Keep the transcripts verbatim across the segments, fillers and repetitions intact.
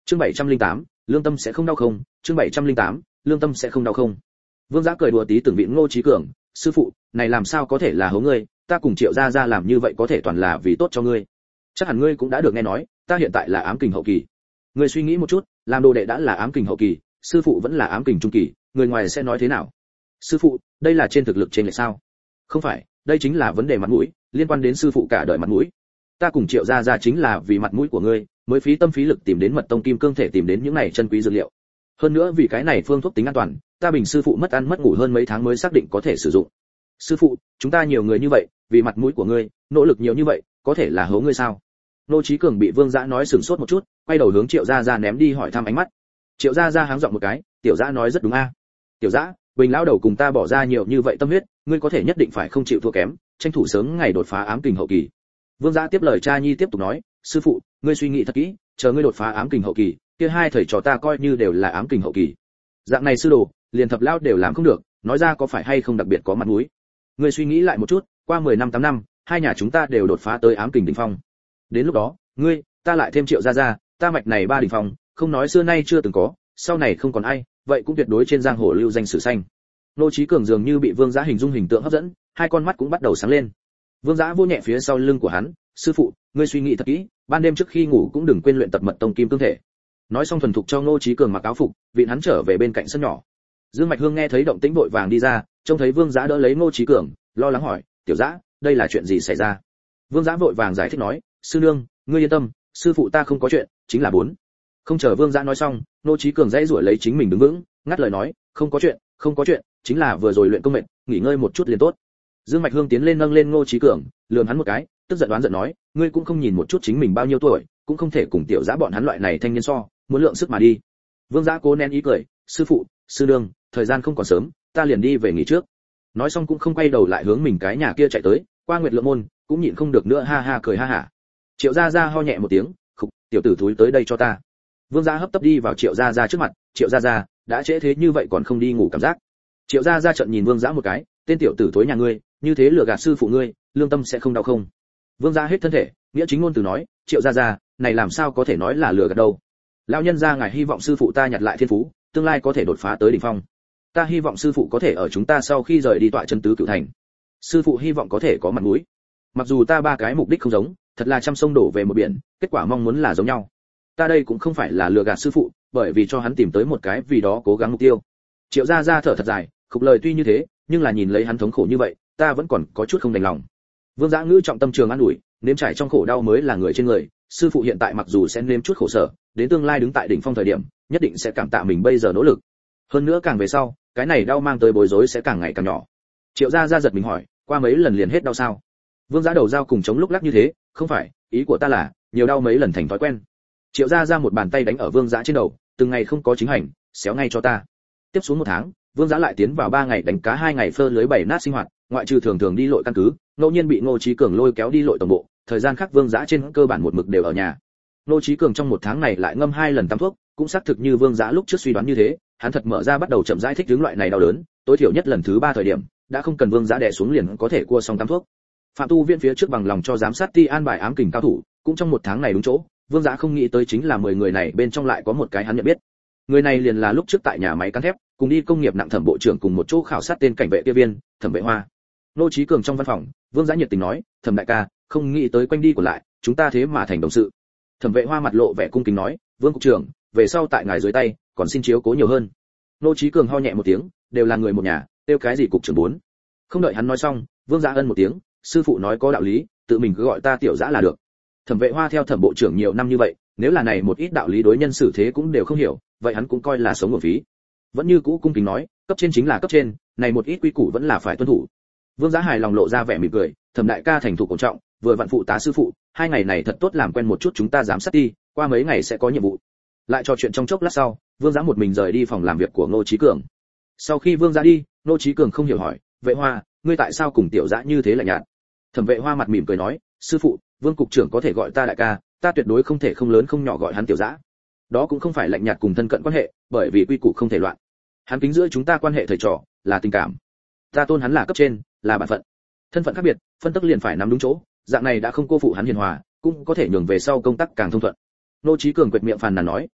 Chương bảy trăm lẻ tám, lương tâm sẽ không đau không? Chương bảy trăm lẻ tám, lương tâm sẽ không đau không? Vương Giá cười đùa tí từng vị Ngô Chí Cường, sư phụ, này làm sao có thể là hố ngươi, ta cùng Triệu gia gia làm như vậy có thể toàn là vì tốt cho ngươi. Chắc hẳn ngươi cũng đã được nghe nói, ta hiện tại là ám kình hậu kỳ. Ngươi suy nghĩ một chút, làm đồ đệ đã là ám kình hậu kỳ, sư phụ vẫn là ám kình trung kỳ, người ngoài sẽ nói thế nào? Sư phụ, đây là trên thực lực trên lệch sao? Không phải, đây chính là vấn đề mặt mũi, liên quan đến sư phụ cả đời mặt mũi. Ta cùng Triệu gia gia chính là vì mặt mũi của ngươi, mới phí tâm phí lực tìm đến mật tông kim cương thể, tìm đến những này chân quý dược liệu. Hơn nữa vì cái này phương thuốc tính an toàn, ta bình sư phụ mất ăn mất ngủ hơn mấy tháng mới xác định có thể sử dụng. Sư phụ, chúng ta nhiều người như vậy, vì mặt mũi của ngươi, nỗ lực nhiều như vậy, có thể là hố ngươi sao? Nô Chí Cường bị Vương Dã nói sửng sốt một chút, quay đầu hướng Triệu Gia Gia ném đi hỏi thăm ánh mắt. Triệu Gia Gia háng giọng một cái, Tiểu Dã nói rất đúng a. Tiểu Dã, Bình lão đầu cùng ta bỏ ra nhiều như vậy tâm huyết, ngươi có thể nhất định phải không chịu thua kém, tranh thủ sớm ngày đột phá ám kình hậu kỳ. Vương Dã tiếp lời cha nhi tiếp tục nói, sư phụ, ngươi suy nghĩ thật kỹ, chờ ngươi đột phá ám kình hậu kỳ, kia hai thầy trò ta coi như đều là ám kình hậu kỳ. Dạng này sư đồ, liền thập lão đều làm không được, nói ra có phải hay không đặc biệt có mặt mũi. Ngươi suy nghĩ lại một chút, qua mười năm tám năm, hai nhà chúng ta đều đột phá tới ám kình đỉnh phong. Đến lúc đó, ngươi, ta lại thêm Triệu gia gia, ta mạch này ba đỉnh phong, không nói xưa nay chưa từng có, sau này không còn ai, vậy cũng tuyệt đối trên giang hồ lưu danh sử xanh. Nô Chí Cường dường như bị Vương Dã hình dung hình tượng hấp dẫn, hai con mắt cũng bắt đầu sáng lên. Vương Dã vô nhẹ phía sau lưng của hắn, sư phụ, ngươi suy nghĩ thật kỹ, ban đêm trước khi ngủ cũng đừng quên luyện tập mật tông kim cương thể. Nói xong thuần thục cho Nô Chí Cường mặc áo phục, vịn hắn trở về bên cạnh sân nhỏ. Dương Mạch Hương nghe thấy động tĩnh vội vàng đi ra, trông thấy Vương Dã đỡ lấy Nô Chí Cường, lo lắng hỏi, tiểu Dã, đây là chuyện gì xảy ra? Vương Dã vội vàng giải thích nói, sư nương, ngươi yên tâm, sư phụ ta không có chuyện, chính là bốn. Không chờ Vương Dã nói xong, Nô Chí Cường dãy rủa lấy chính mình đứng vững, ngắt lời nói, không có chuyện, không có chuyện, chính là vừa rồi luyện công mệt, nghỉ ngơi một chút liền tốt. Dương Mạch Hương tiến lên nâng lên Nô Chí Cường, lườm hắn một cái, tức giận đoán giận nói, ngươi cũng không nhìn một chút chính mình bao nhiêu tuổi, cũng không thể cùng tiểu Dã bọn hắn loại này thanh niên so, muốn lượng sức mà đi. Vương Dã cố nén ý cười, sư phụ, sư nương, thời gian không còn sớm, ta liền đi về nghỉ trước. Nói xong cũng không quay đầu lại hướng mình cái nhà kia chạy tới, qua Nguyệt Lượng môn, cũng nhịn không được nữa ha ha cười ha hả. Triệu Gia Gia ho nhẹ một tiếng, khục, tiểu tử thúi tới đây cho ta. Vương Dã hấp tấp đi vào Triệu Gia Gia trước mặt, Triệu Gia Gia, đã trễ thế như vậy còn không đi ngủ cảm giác. Triệu Gia Gia trợn nhìn Vương Dã một cái, tên tiểu tử thối nhà ngươi, như thế lừa gạt sư phụ ngươi, lương tâm sẽ không đau không? Vương Dã hết thân thể, nghĩa chính ngôn từ nói, Triệu Gia Gia, này làm sao có thể nói là lừa gạt đâu? Lão nhân gia ngài hy vọng sư phụ ta nhặt lại thiên phú, tương lai có thể đột phá tới đỉnh phong. Ta hy vọng sư phụ có thể ở chúng ta sau khi rời đi tọa chân tứ cửu thành. Sư phụ hy vọng có thể có mặt mũi. Mặc dù ta ba cái mục đích không giống, thật là trăm sông đổ về một biển, kết quả mong muốn là giống nhau. Ta đây cũng không phải là lừa gạt sư phụ, bởi vì cho hắn tìm tới một cái vì đó cố gắng mục tiêu. Triệu Gia Gia thở thật dài, khục lời tuy như thế, nhưng là nhìn lấy hắn thống khổ như vậy, ta vẫn còn có chút không đành lòng. Vương Dã ngữ trọng tâm trường an ủi, nếm trải trong khổ đau mới là người trên người, sư phụ hiện tại mặc dù sẽ nếm chút khổ sở, đến tương lai đứng tại đỉnh phong thời điểm, nhất định sẽ cảm tạ mình bây giờ nỗ lực. Hơn nữa càng về sau, cái này đau mang tới bối rối sẽ càng ngày càng nhỏ. Triệu Gia Gia giật mình hỏi, qua mấy lần liền hết đau sao? Vương Dã đầu dao cùng chống lúc lắc như thế, không phải, ý của ta là, nhiều đau mấy lần thành thói quen. Triệu Gia Gia một bàn tay đánh ở Vương Dã trên đầu, từng ngày không có chính hành, xéo ngay cho ta. Tiếp xuống một tháng, Vương Dã lại tiến vào ba ngày đánh cá hai ngày phơ lưới bảy nát sinh hoạt, ngoại trừ thường thường đi lội căn cứ, ngẫu nhiên bị Ngô Chí Cường lôi kéo đi lội tổng bộ, thời gian khác Vương Dã trên cơ bản một mực đều ở nhà. Ngô Chí Cường trong một tháng này lại ngâm hai lần tắm thuốc, cũng xác thực như Vương Dã lúc trước suy đoán như thế, hắn thật mở ra bắt đầu chậm rãi thích ứng loại này đau đớn, tối thiểu nhất lần thứ ba thời điểm, đã không cần Vương Dã đè xuống liền có thể cua xong tắm thuốc. Phạm Tu Viên phía trước bằng lòng cho giám sát ti an bài ám kình cao thủ, cũng trong một tháng này đúng chỗ, Vương Dã không nghĩ tới chính là mười người này bên trong lại có một cái hắn nhận biết. Người này liền là lúc trước tại nhà máy cán thép, cùng đi công nghiệp nặng Thẩm bộ trưởng cùng một chỗ khảo sát tên cảnh vệ kia viên, Thẩm Vệ Hoa. Ngô Chí Cường trong văn phòng, Vương Dã nhiệt tình nói, Thẩm đại ca, không nghĩ tới quanh đi của lại, chúng ta thế mà thành đồng sự. Thẩm Vệ Hoa mặt lộ vẻ cung kính nói, Vương cục trưởng, về sau tại ngài dưới tay, còn xin chiếu cố nhiều hơn. Ngô Chí Cường ho nhẹ một tiếng, đều là người một nhà, tiêu cái gì cục trưởng bốn. Không đợi hắn nói xong, Vương Dã ân một tiếng, sư phụ nói có đạo lý, tự mình cứ gọi ta tiểu Dã là được. Thẩm Vệ Hoa theo Thẩm bộ trưởng nhiều năm như vậy, nếu là này một ít đạo lý đối nhân xử thế cũng đều không hiểu, vậy hắn cũng coi là sống uổng phí. Vẫn như cũ cung kính nói, cấp trên chính là cấp trên, này một ít quy củ vẫn là phải tuân thủ. Vương Dã hài lòng lộ ra vẻ mỉm cười, Thẩm đại ca thành thủ cổ trọng, vừa vặn phụ tá sư phụ, hai ngày này thật tốt làm quen một chút chúng ta giám sát đi, qua mấy ngày sẽ có nhiệm vụ. Lại trò chuyện trong chốc lát sau, Vương Dã một mình rời đi phòng làm việc của Ngô Chí Cường. Sau khi Vương Dã đi, Ngô Chí Cường không hiểu hỏi, Vệ Hoa, ngươi tại sao cùng tiểu Dã như thế lạnh nhạt? Thẩm Vệ Hoa mặt mỉm cười nói, sư phụ, Vương cục trưởng có thể gọi ta đại ca, ta tuyệt đối không thể không lớn không nhỏ gọi hắn tiểu Dã. Đó cũng không phải lạnh nhạt cùng thân cận quan hệ, bởi vì quy củ không thể loạn. Hắn kính giữa chúng ta quan hệ thầy trò, là tình cảm. Ta tôn hắn là cấp trên, là bản phận. Thân phận khác biệt, phân tức liền phải nắm đúng chỗ, dạng này đã không cô phụ hắn hiền hòa, cũng có thể nhường về sau công tác càng thông thuận. Ngô Chí Cường quệt miệng phàn nàn nói,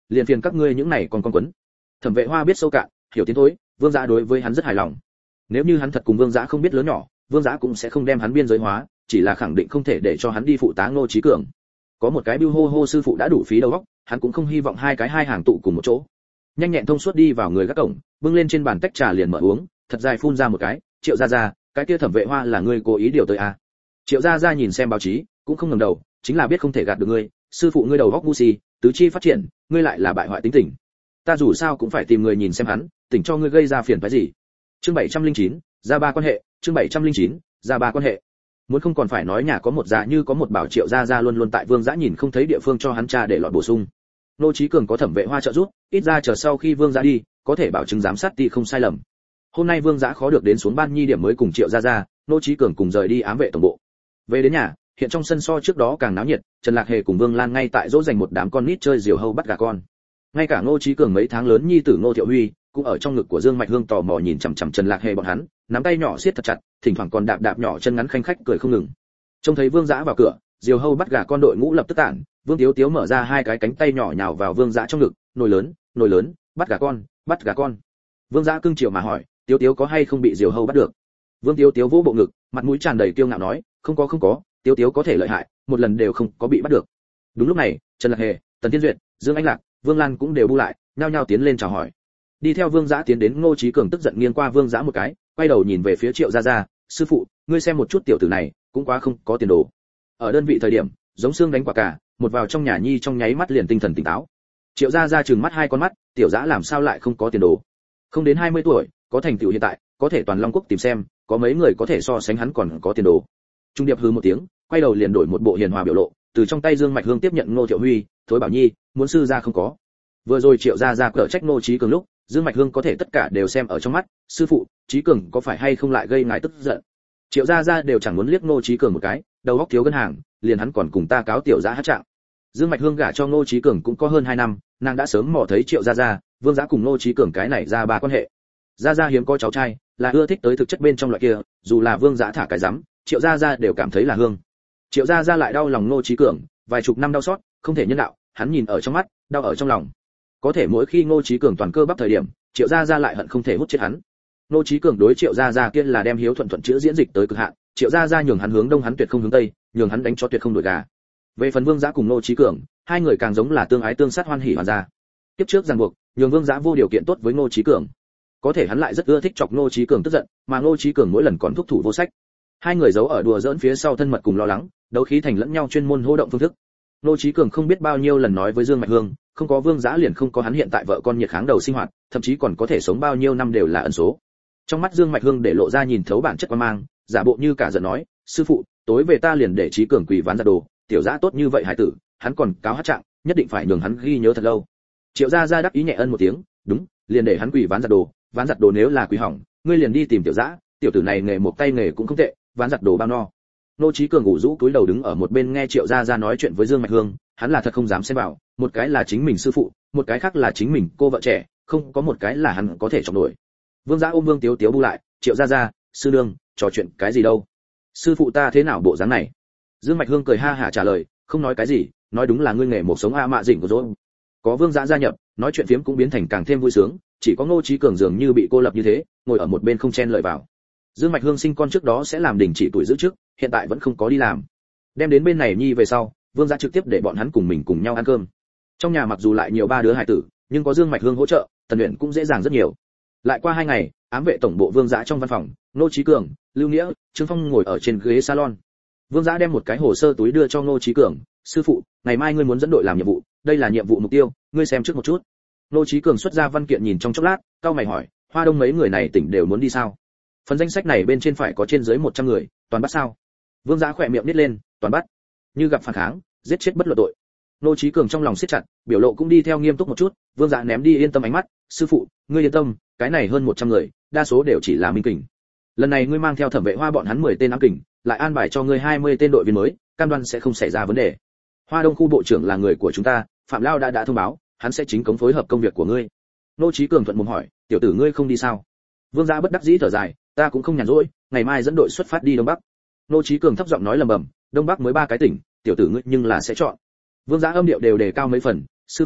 liền phiền các ngươi những này còn con quấn. Thẩm Vệ Hoa biết sâu cạn, hiểu tiến thối, Vương Dã đối với hắn rất hài lòng. Nếu như hắn thật cùng Vương Dã không biết lớn nhỏ, Vương Dã cũng sẽ không đem hắn biên giới hóa, chỉ là khẳng định không thể để cho hắn đi phụ tá Ngô Chí Cường. Có một cái bưu hô hô sư phụ đã đủ phí đầu óc, hắn cũng không hy vọng hai cái hai hàng tụ cùng một chỗ. Nhanh nhẹn thông suốt đi vào người gác cổng, bưng lên trên bàn tách trà liền mở uống, thật dài phun ra một cái, Triệu gia gia, cái kia Thẩm Vệ Hoa là ngươi cố ý điều tới à? Triệu gia gia nhìn xem báo chí, cũng không ngẩng đầu, chính là biết không thể gạt được ngươi, sư phụ ngươi đầu óc ngu si, tứ chi phát triển, ngươi lại là bại hoại tính tình. Ta dù sao cũng phải tìm người nhìn xem hắn, tỉnh cho ngươi gây ra phiền phức gì. Chương bảy trăm lẻ chín, ra ba quan hệ, chương bảy trăm lẻ chín, ra ba quan hệ. Muốn không còn phải nói nhà có một dạ như có một bảo. Triệu gia gia luôn luôn tại Vương Dã nhìn không thấy địa phương cho hắn tra để lọt bổ sung. Nô Chí Cường có Thẩm Vệ Hoa trợ giúp, ít ra chờ sau khi Vương Dã đi, có thể bảo chứng giám sát ti không sai lầm. Hôm nay Vương Dã khó được đến xuống ban nhi điểm mới cùng Triệu gia gia, Nô Chí Cường cùng rời đi ám vệ tổng bộ. Về đến nhà, hiện trong sân so trước đó càng náo nhiệt, Trần Lạc Hề cùng Vương Lan ngay tại dỗ dành một đám con nít chơi diều hâu bắt gà con. Ngay cả Nô Chí Cường mấy tháng lớn nhi tử Nô Thiệu Huy cũng ở trong ngực của Dương Mạch Hương tò mò nhìn chằm chằm Trần Lạc Hề bọn hắn, nắm tay nhỏ siết thật chặt, thỉnh thoảng còn đạp đạp nhỏ chân ngắn khanh khách cười không ngừng. Trông thấy Vương Dã vào cửa, diều hâu bắt gà con đội ngũ lập tức tản, Vương Tiếu Tiếu mở ra hai cái cánh tay nhỏ nhào vào Vương Dã trong ngực, nồi lớn, nồi lớn, bắt gà con, bắt gà con. Vương Dã cưng chiều mà hỏi, Tiếu Tiếu có hay không bị diều hâu bắt được? Vương Tiếu Tiếu vỗ bộ ngực, mặt mũi tràn đầy kiêu ngạo nói, không có không có, Tiếu Tiếu có thể lợi hại, một lần đều không có bị bắt được. Đúng lúc này, Trần Lạc Hề, Tần Thiên Duyệt, Dương Anh Lạc, Vương Lan cũng đều bu lại, nhao nhao tiến lên chào hỏi. Đi theo Vương Dã tiến đến Ngô Chí Cường tức giận nghiêng qua Vương Dã một cái, quay đầu nhìn về phía Triệu gia gia, sư phụ, ngươi xem một chút tiểu tử này, cũng quá không có tiền đồ. Ở đơn vị thời điểm, giống xương đánh quả cả, một vào trong nhà nhi trong nháy mắt liền tinh thần tỉnh táo. Triệu gia gia trừng mắt hai con mắt, tiểu Dã làm sao lại không có tiền đồ? Không đến hai mươi tuổi, có thành tựu hiện tại, có thể toàn Long Quốc tìm xem, có mấy người có thể so sánh hắn còn có tiền đồ. Trung Điệp hừ một tiếng, quay đầu liền đổi một bộ hiền hòa biểu lộ, từ trong tay Dương Mạch Hương tiếp nhận Ngô Thiệu Huy, thối bảo nhi, muốn sư gia không có. Vừa rồi Triệu gia gia cở trách Ngô Chí Cường lúc, Dương Mạch Hương có thể tất cả đều xem ở trong mắt, sư phụ, Chí Cường có phải hay không lại gây ngài tức giận? Triệu gia gia đều chẳng muốn liếc Ngô Chí Cường một cái, đầu óc thiếu ngân hàng, liền hắn còn cùng ta cáo tiểu Dã hát trạng. Dương Mạch Hương gả cho Ngô Chí Cường cũng có hơn hai năm, nàng đã sớm mò thấy Triệu gia gia, Vương Dã cùng Ngô Chí Cường cái này ra ba quan hệ. Gia gia hiếm có cháu trai, là ưa thích tới thực chất bên trong loại kia, dù là Vương Dã thả cái rắm, Triệu gia gia đều cảm thấy là hương. Triệu gia gia lại đau lòng Ngô Chí Cường, vài chục năm đau xót, không thể nhân đạo, hắn nhìn ở trong mắt, đau ở trong lòng. Có thể mỗi khi Ngô Chí Cường toàn cơ bắp thời điểm, Triệu gia gia lại hận không thể hút chết hắn. Ngô Chí Cường đối Triệu gia gia kia là đem hiếu thuận thuận chữa diễn dịch tới cực hạn, Triệu gia gia nhường hắn hướng đông hắn tuyệt không hướng tây, nhường hắn đánh cho tuyệt không đổi gà. Về phần Vương Dã cùng Ngô Chí Cường, hai người càng giống là tương ái tương sát hoan hỉ hoàn gia. Tiếp trước ràng buộc, nhường Vương Dã vô điều kiện tốt với Ngô Chí Cường. Có thể hắn lại rất ưa thích chọc Ngô Chí Cường tức giận, mà Ngô Chí Cường mỗi lần còn thúc thủ vô sách. Hai người giấu ở đùa giỡn phía sau thân mật cùng lo lắng, đấu khí thành lẫn nhau chuyên môn hô động phương thức. Ngô Chí Cường không biết bao nhiêu lần nói với Dương Mạch Hương, không có Vương Dã liền không có hắn hiện tại vợ con nhiệt kháng đầu sinh hoạt, thậm chí còn có thể sống bao nhiêu năm đều là ẩn số. Trong mắt Dương Mạch Hương để lộ ra nhìn thấu bản chất quan mang, giả bộ như cả giận nói, sư phụ, tối về ta liền để Chí Cường quỳ ván giặt đồ, tiểu Dã tốt như vậy hải tử, hắn còn cáo hát trạng, nhất định phải nhường hắn ghi nhớ thật lâu. Triệu gia gia đáp ý nhẹ ân một tiếng, đúng, liền để hắn quỳ ván giặt đồ, ván giặt đồ nếu là quỳ hỏng, ngươi liền đi tìm tiểu Dã, tiểu tử này nghề một tay nghề cũng không tệ, ván giặt đồ bao no. Ngô Chí Cường ngủ rũ cúi đầu đứng ở một bên nghe Triệu gia gia nói chuyện với Dương Mạch Hương, hắn là thật không dám xen vào, một cái là chính mình sư phụ, một cái khác là chính mình cô vợ trẻ, không có một cái là hắn có thể chống nổi. Vương Dã ôm Vương Tiếu Tiếu bu lại, Triệu gia gia, sư nương, trò chuyện cái gì đâu? Sư phụ ta thế nào bộ dáng này? Dương Mạch Hương cười ha hả trả lời, không nói cái gì, nói đúng là ngươi nghề một sống a mạ dĩnh của rồi. Có Vương Dã gia nhập, nói chuyện phiếm cũng biến thành càng thêm vui sướng, chỉ có Ngô Chí Cường dường như bị cô lập như thế, ngồi ở một bên không chen lời vào. Dương Mạch Hương sinh con trước đó sẽ làm đình chỉ tuổi giữ trước, hiện tại vẫn không có đi làm. Đem đến bên này nhi về sau, Vương Dã trực tiếp để bọn hắn cùng mình cùng nhau ăn cơm. Trong nhà mặc dù lại nhiều ba đứa hải tử, nhưng có Dương Mạch Hương hỗ trợ, Tần Uyển cũng dễ dàng rất nhiều. Lại qua hai ngày, ám vệ tổng bộ Vương Dã trong văn phòng, Ngô Chí Cường, Lưu Nghĩa, Trương Phong ngồi ở trên ghế salon. Vương Dã đem một cái hồ sơ túi đưa cho Ngô Chí Cường, sư phụ, ngày mai ngươi muốn dẫn đội làm nhiệm vụ, đây là nhiệm vụ mục tiêu, ngươi xem trước một chút. Ngô Chí Cường xuất ra văn kiện nhìn trong chốc lát, cau mày hỏi, Hoa Đông mấy người này tỉnh đều muốn đi sao? Phần danh sách này bên trên phải có trên dưới một trăm người, toàn bắt sao? Vương Dã khỏe miệng nít lên, toàn bắt. Như gặp phản kháng, giết chết bất luận tội. Ngô Chí Cường trong lòng siết chặt, biểu lộ cũng đi theo nghiêm túc một chút, Vương Dã ném đi yên tâm ánh mắt, sư phụ, ngươi yên tâm, cái này hơn một trăm người, đa số đều chỉ là minh kình. Lần này ngươi mang theo Thẩm Vệ Hoa bọn hắn mười tên ám kình, lại an bài cho ngươi hai mươi tên đội viên mới, cam đoan sẽ không xảy ra vấn đề. Hoa Đông khu bộ trưởng là người của chúng ta, Phạm Lao đã đã thông báo, hắn sẽ chính cống phối hợp công việc của ngươi. Ngô Chí Cường thuận mồm hỏi, tiểu tử ngươi không đi sao? Vương Dã bất đắc dĩ thở dài, ta cũng không nhàn rỗi, ngày mai dẫn đội xuất phát đi Đông Bắc. Ngô Chí Cường thấp giọng nói lầm bầm, Đông Bắc mới ba cái tỉnh, tiểu tử ngươi nhưng là sẽ chọn. Vương Dã âm điệu đều đề cao mấy phần, sư phụ,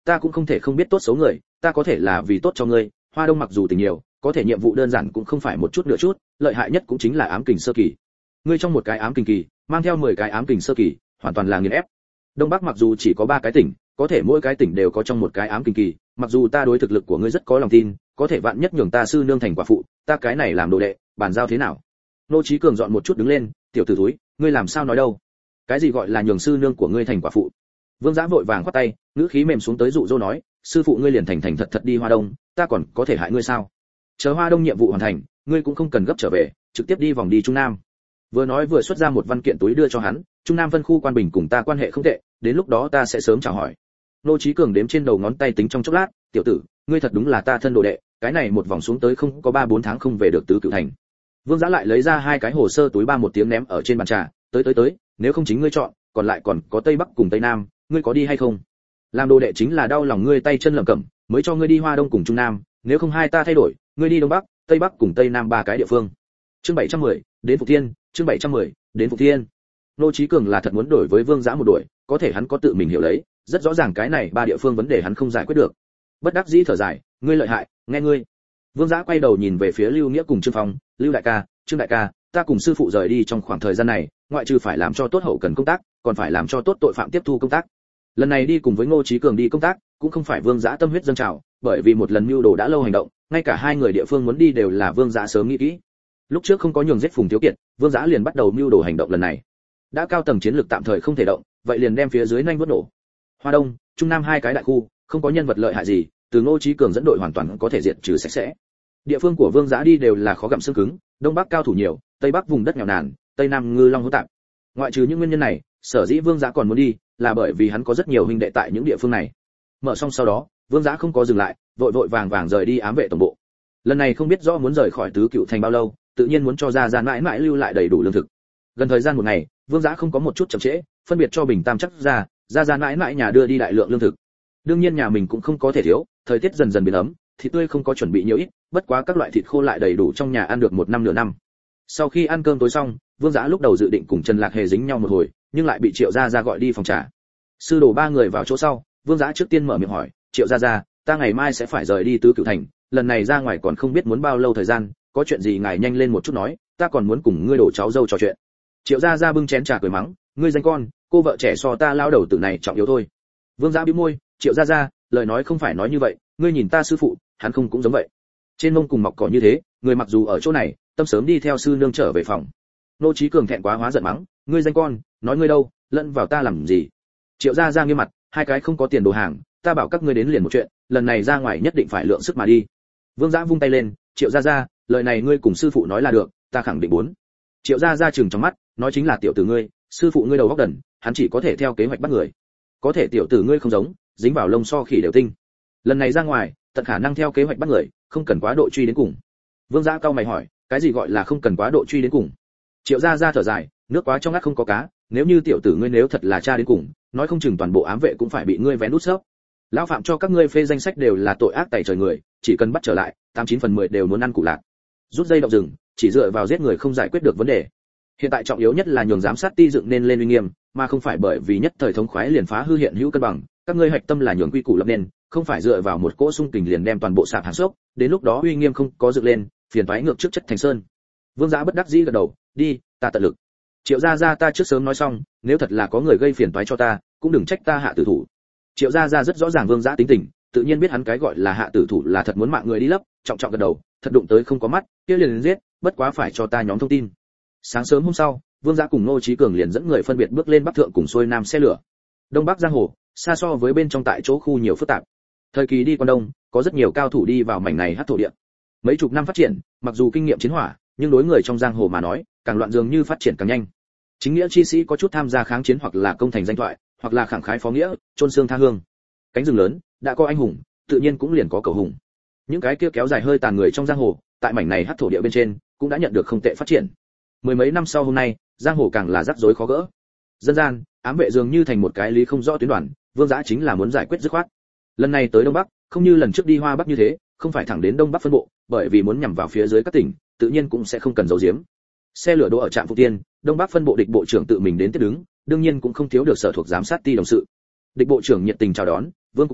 ta cũng không thể không biết tốt xấu người, ta có thể là vì tốt cho ngươi. Hoa Đông mặc dù tình nhiều, có thể nhiệm vụ đơn giản cũng không phải một chút nửa chút, lợi hại nhất cũng chính là ám kình sơ kỳ. Ngươi trong một cái ám kình kỳ, mang theo mười cái ám kình sơ kỳ, hoàn toàn là nghiền ép. Đông Bắc mặc dù chỉ có ba cái tỉnh, có thể mỗi cái tỉnh đều có trong một cái ám kình kỳ, mặc dù ta đối thực lực của ngươi rất có lòng tin, có thể vạn nhất nhường ta sư nương thành quả phụ, ta cái này làm đồ đệ, bàn giao thế nào? Nô Chí Cường dọn một chút đứng lên, tiểu tử túi, ngươi làm sao nói đâu? Cái gì gọi là nhường sư nương của ngươi thành quả phụ? Vương Giã vội vàng khoát tay, ngữ khí mềm xuống tới dụ dỗ nói, sư phụ ngươi liền thành thành thật thật đi Hoa Đông, ta còn có thể hại ngươi sao? Chờ Hoa Đông nhiệm vụ hoàn thành, ngươi cũng không cần gấp trở về, trực tiếp đi vòng đi Trung Nam. Vừa nói vừa xuất ra một văn kiện túi đưa cho hắn, Trung Nam phân khu quan bình cùng ta quan hệ không tệ, đến lúc đó ta sẽ sớm chào hỏi. Nô Chí Cường đếm trên đầu ngón tay tính trong chốc lát, tiểu tử, ngươi thật đúng là ta thân đồ đệ, cái này một vòng xuống tới không có ba bốn tháng không về được tứ cửu thành. Vương Giã lại lấy ra hai cái hồ sơ túi ba một tiếng ném ở trên bàn trà, tới tới tới, nếu không chính ngươi chọn, còn lại còn có Tây Bắc cùng Tây Nam, ngươi có đi hay không? Làm đồ đệ chính là đau lòng ngươi tay chân lẩm cẩm, mới cho ngươi đi Hoa Đông cùng Trung Nam, nếu không hai ta thay đổi, ngươi đi Đông Bắc, Tây Bắc cùng Tây Nam ba cái địa phương. Chương bảy trăm mười, đến Phục Thiên, chương bảy trăm mười, đến Phục Thiên. Nô Chí Cường là thật muốn đổi với Vương Giã một đổi, có thể hắn có tự mình hiểu lấy, rất rõ ràng cái này ba địa phương vấn đề hắn không giải quyết được. Bất đắc dĩ thở dài, ngươi lợi hại, nghe ngươi. Vương Giã quay đầu nhìn về phía Lưu Nghĩa cùng Trương Phong, Lưu đại ca, Trương đại ca, ta cùng sư phụ rời đi trong khoảng thời gian này, ngoại trừ phải làm cho tốt hậu cần công tác, còn phải làm cho tốt tội phạm tiếp thu công tác. Lần này đi cùng với Ngô Chí Cường đi công tác, cũng không phải Vương Giã tâm huyết dâng trào, bởi vì một lần mưu đồ đã lâu hành động, ngay cả hai người địa phương muốn đi đều là Vương Giã sớm nghĩ kỹ. Lúc trước không có nhường giết Phùng Thiếu Kiệt, Vương Giã liền bắt đầu mưu đồ hành động lần này. Đã cao tầng chiến lược tạm thời không thể động, vậy liền đem phía dưới nhanh vớt nổ. Hoa Đông, Trung Nam hai cái đại khu, không có nhân vật lợi hại gì, từ Ngô Chí Cường dẫn đội hoàn toàn có thể diệt trừ sạch sẽ. Địa phương của Vương Giã đi đều là khó gặm xương cứng, Đông Bắc cao thủ nhiều, Tây Bắc vùng đất nghèo nàn, Tây Nam ngư long hỗn tạp. Ngoại trừ những nguyên nhân này, sở dĩ Vương Giã còn muốn đi, là bởi vì hắn có rất nhiều huynh đệ tại những địa phương này. Mở xong sau đó, Vương Giã không có dừng lại, vội vội vàng vàng rời đi ám vệ tổng bộ. Lần này không biết rõ muốn rời khỏi tứ cựu thành bao lâu, tự nhiên muốn cho ra ra mãi mãi lưu lại đầy đủ lương thực. Gần thời gian một ngày, Vương Giã không có một chút chậm trễ, phân biệt cho Bình Tam chắc ra, ra ra mãi mãi nhà đưa đi đại lượng lương thực. Đương nhiên nhà mình cũng không có thể thiếu, thời tiết dần dần biến ấm, thịt tươi không có chuẩn bị nhiều ít, bất quá các loại thịt khô lại đầy đủ trong nhà ăn được một năm nửa năm. Sau khi ăn cơm tối xong, Vương Giã lúc đầu dự định cùng Trần Lạc Hề dính nhau một hồi, nhưng lại bị Triệu Gia Gia gọi đi phòng trà. Sư đồ ba người vào chỗ sau, Vương Giã trước tiên mở miệng hỏi, Triệu Gia Gia, ta ngày mai sẽ phải rời đi tứ cửu thành, lần này ra ngoài còn không biết muốn bao lâu thời gian, có chuyện gì ngài nhanh lên một chút nói, ta còn muốn cùng ngươi đổ cháu dâu trò chuyện. Triệu Gia Gia bưng chén trà cười mắng, ngươi danh con, cô vợ trẻ so ta lao đầu tử này trọng yếu thôi. Vương Giã bĩu môi, Triệu Gia Gia, lời nói không phải nói như vậy, ngươi nhìn ta sư phụ, hắn không cũng giống vậy. Trên mông cùng mọc cỏ như thế, người mặc dù ở chỗ này, tâm sớm đi theo sư nương trở về phòng. Nô Chí Cường thẹn quá hóa giận mắng, ngươi danh con, nói ngươi đâu, lẫn vào ta làm gì? Triệu Gia Gia nghiêm mặt, hai cái không có tiền đồ hàng, ta bảo các ngươi đến liền một chuyện, lần này ra ngoài nhất định phải lượng sức mà đi. Vương Giã vung tay lên, Triệu Gia Gia, lời này ngươi cùng sư phụ nói là được, ta khẳng định muốn. Triệu Gia Gia trừng trong mắt, nói chính là tiểu tử ngươi, sư phụ ngươi đầu óc đần, hắn chỉ có thể theo kế hoạch bắt người. Có thể tiểu tử ngươi không giống, dính vào lông so khỉ đều tinh. Lần này ra ngoài, tận khả năng theo kế hoạch bắt người, không cần quá độ truy đến cùng. Vương Giã cao mày hỏi, cái gì gọi là không cần quá độ truy đến cùng? Triệu Gia Gia thở dài, nước quá trong ngắt không có cá, nếu như tiểu tử ngươi nếu thật là cha đến cùng, nói không chừng toàn bộ ám vệ cũng phải bị ngươi vén nút xốp. Lão phạm cho các ngươi phê danh sách đều là tội ác tày trời người, chỉ cần bắt trở lại, tám chín phần mười đều muốn ăn củ lạc. Rút dây động rừng, chỉ dựa vào giết người không giải quyết được vấn đề. Hiện tại trọng yếu nhất là nhường giám sát ti dựng nên lên uy nghiêm, mà không phải bởi vì nhất thời thống khoái liền phá hư hiện hữu cân bằng, các ngươi hạch tâm là nhường quy củ lập nên, không phải dựa vào một cỗ xung kình liền đem toàn bộ sạp hàng sốc, đến lúc đó uy nghiêm không có dựng lên, phiền toái ngược trước chất thành sơn. Vương Giã bất đắc dĩ gật đầu, đi, ta tận lực. Triệu Gia Gia ta trước sớm nói xong, nếu thật là có người gây phiền toái cho ta, cũng đừng trách ta hạ tử thủ. Triệu Gia Gia rất rõ ràng Vương Giã tính tình, tự nhiên biết hắn cái gọi là hạ tử thủ là thật muốn mạng người đi lấp, trọng trọng gật đầu, thật đụng tới không có mắt, kia liền giết, bất quá phải cho ta nhóm thông tin. Sáng sớm hôm sau, Vương Giã cùng Ngô Chí Cường liền dẫn người phân biệt bước lên bắc thượng cùng xuôi nam xe lửa. Đông Bắc giang hồ, xa so với bên trong tại chỗ khu nhiều phức tạp. Thời kỳ đi quan đông, có rất nhiều cao thủ đi vào mảnh này hắc thổ địa. Mấy chục năm phát triển, mặc dù kinh nghiệm chiến hỏa, nhưng đối người trong giang hồ mà nói, càng loạn dường như phát triển càng nhanh. Chính nghĩa chi sĩ có chút tham gia kháng chiến hoặc là công thành danh thoại, hoặc là khẳng khái phó nghĩa, chôn xương tha hương. Cánh rừng lớn, đã có anh hùng, tự nhiên cũng liền có cầu hùng. Những cái kia kéo dài hơi tàn người trong giang hồ, tại mảnh này hắc thổ địa bên trên, cũng đã nhận được không tệ phát triển. Mười mấy năm sau hôm nay, giang hồ càng là rắc rối khó gỡ. Dân gian, ám vệ dường như thành một cái lý không rõ tuyến đoàn, Vương Giã chính là muốn giải quyết dứt khoát. Lần này tới Đông Bắc, không như lần trước đi Hoa Bắc như thế, không phải thẳng đến Đông Bắc phân bộ, bởi vì muốn nhằm vào phía dưới các tỉnh, tự nhiên cũng sẽ không cần giấu giếm. Xe lửa đỗ ở trạm Phục Tiên, Đông Bắc phân bộ địch bộ trưởng tự mình đến tiếp đứng, đương nhiên cũng không thiếu được sở thuộc giám sát ti đồng sự. Địch bộ trưởng nhiệt tình chào đón, Vương cục trưởng,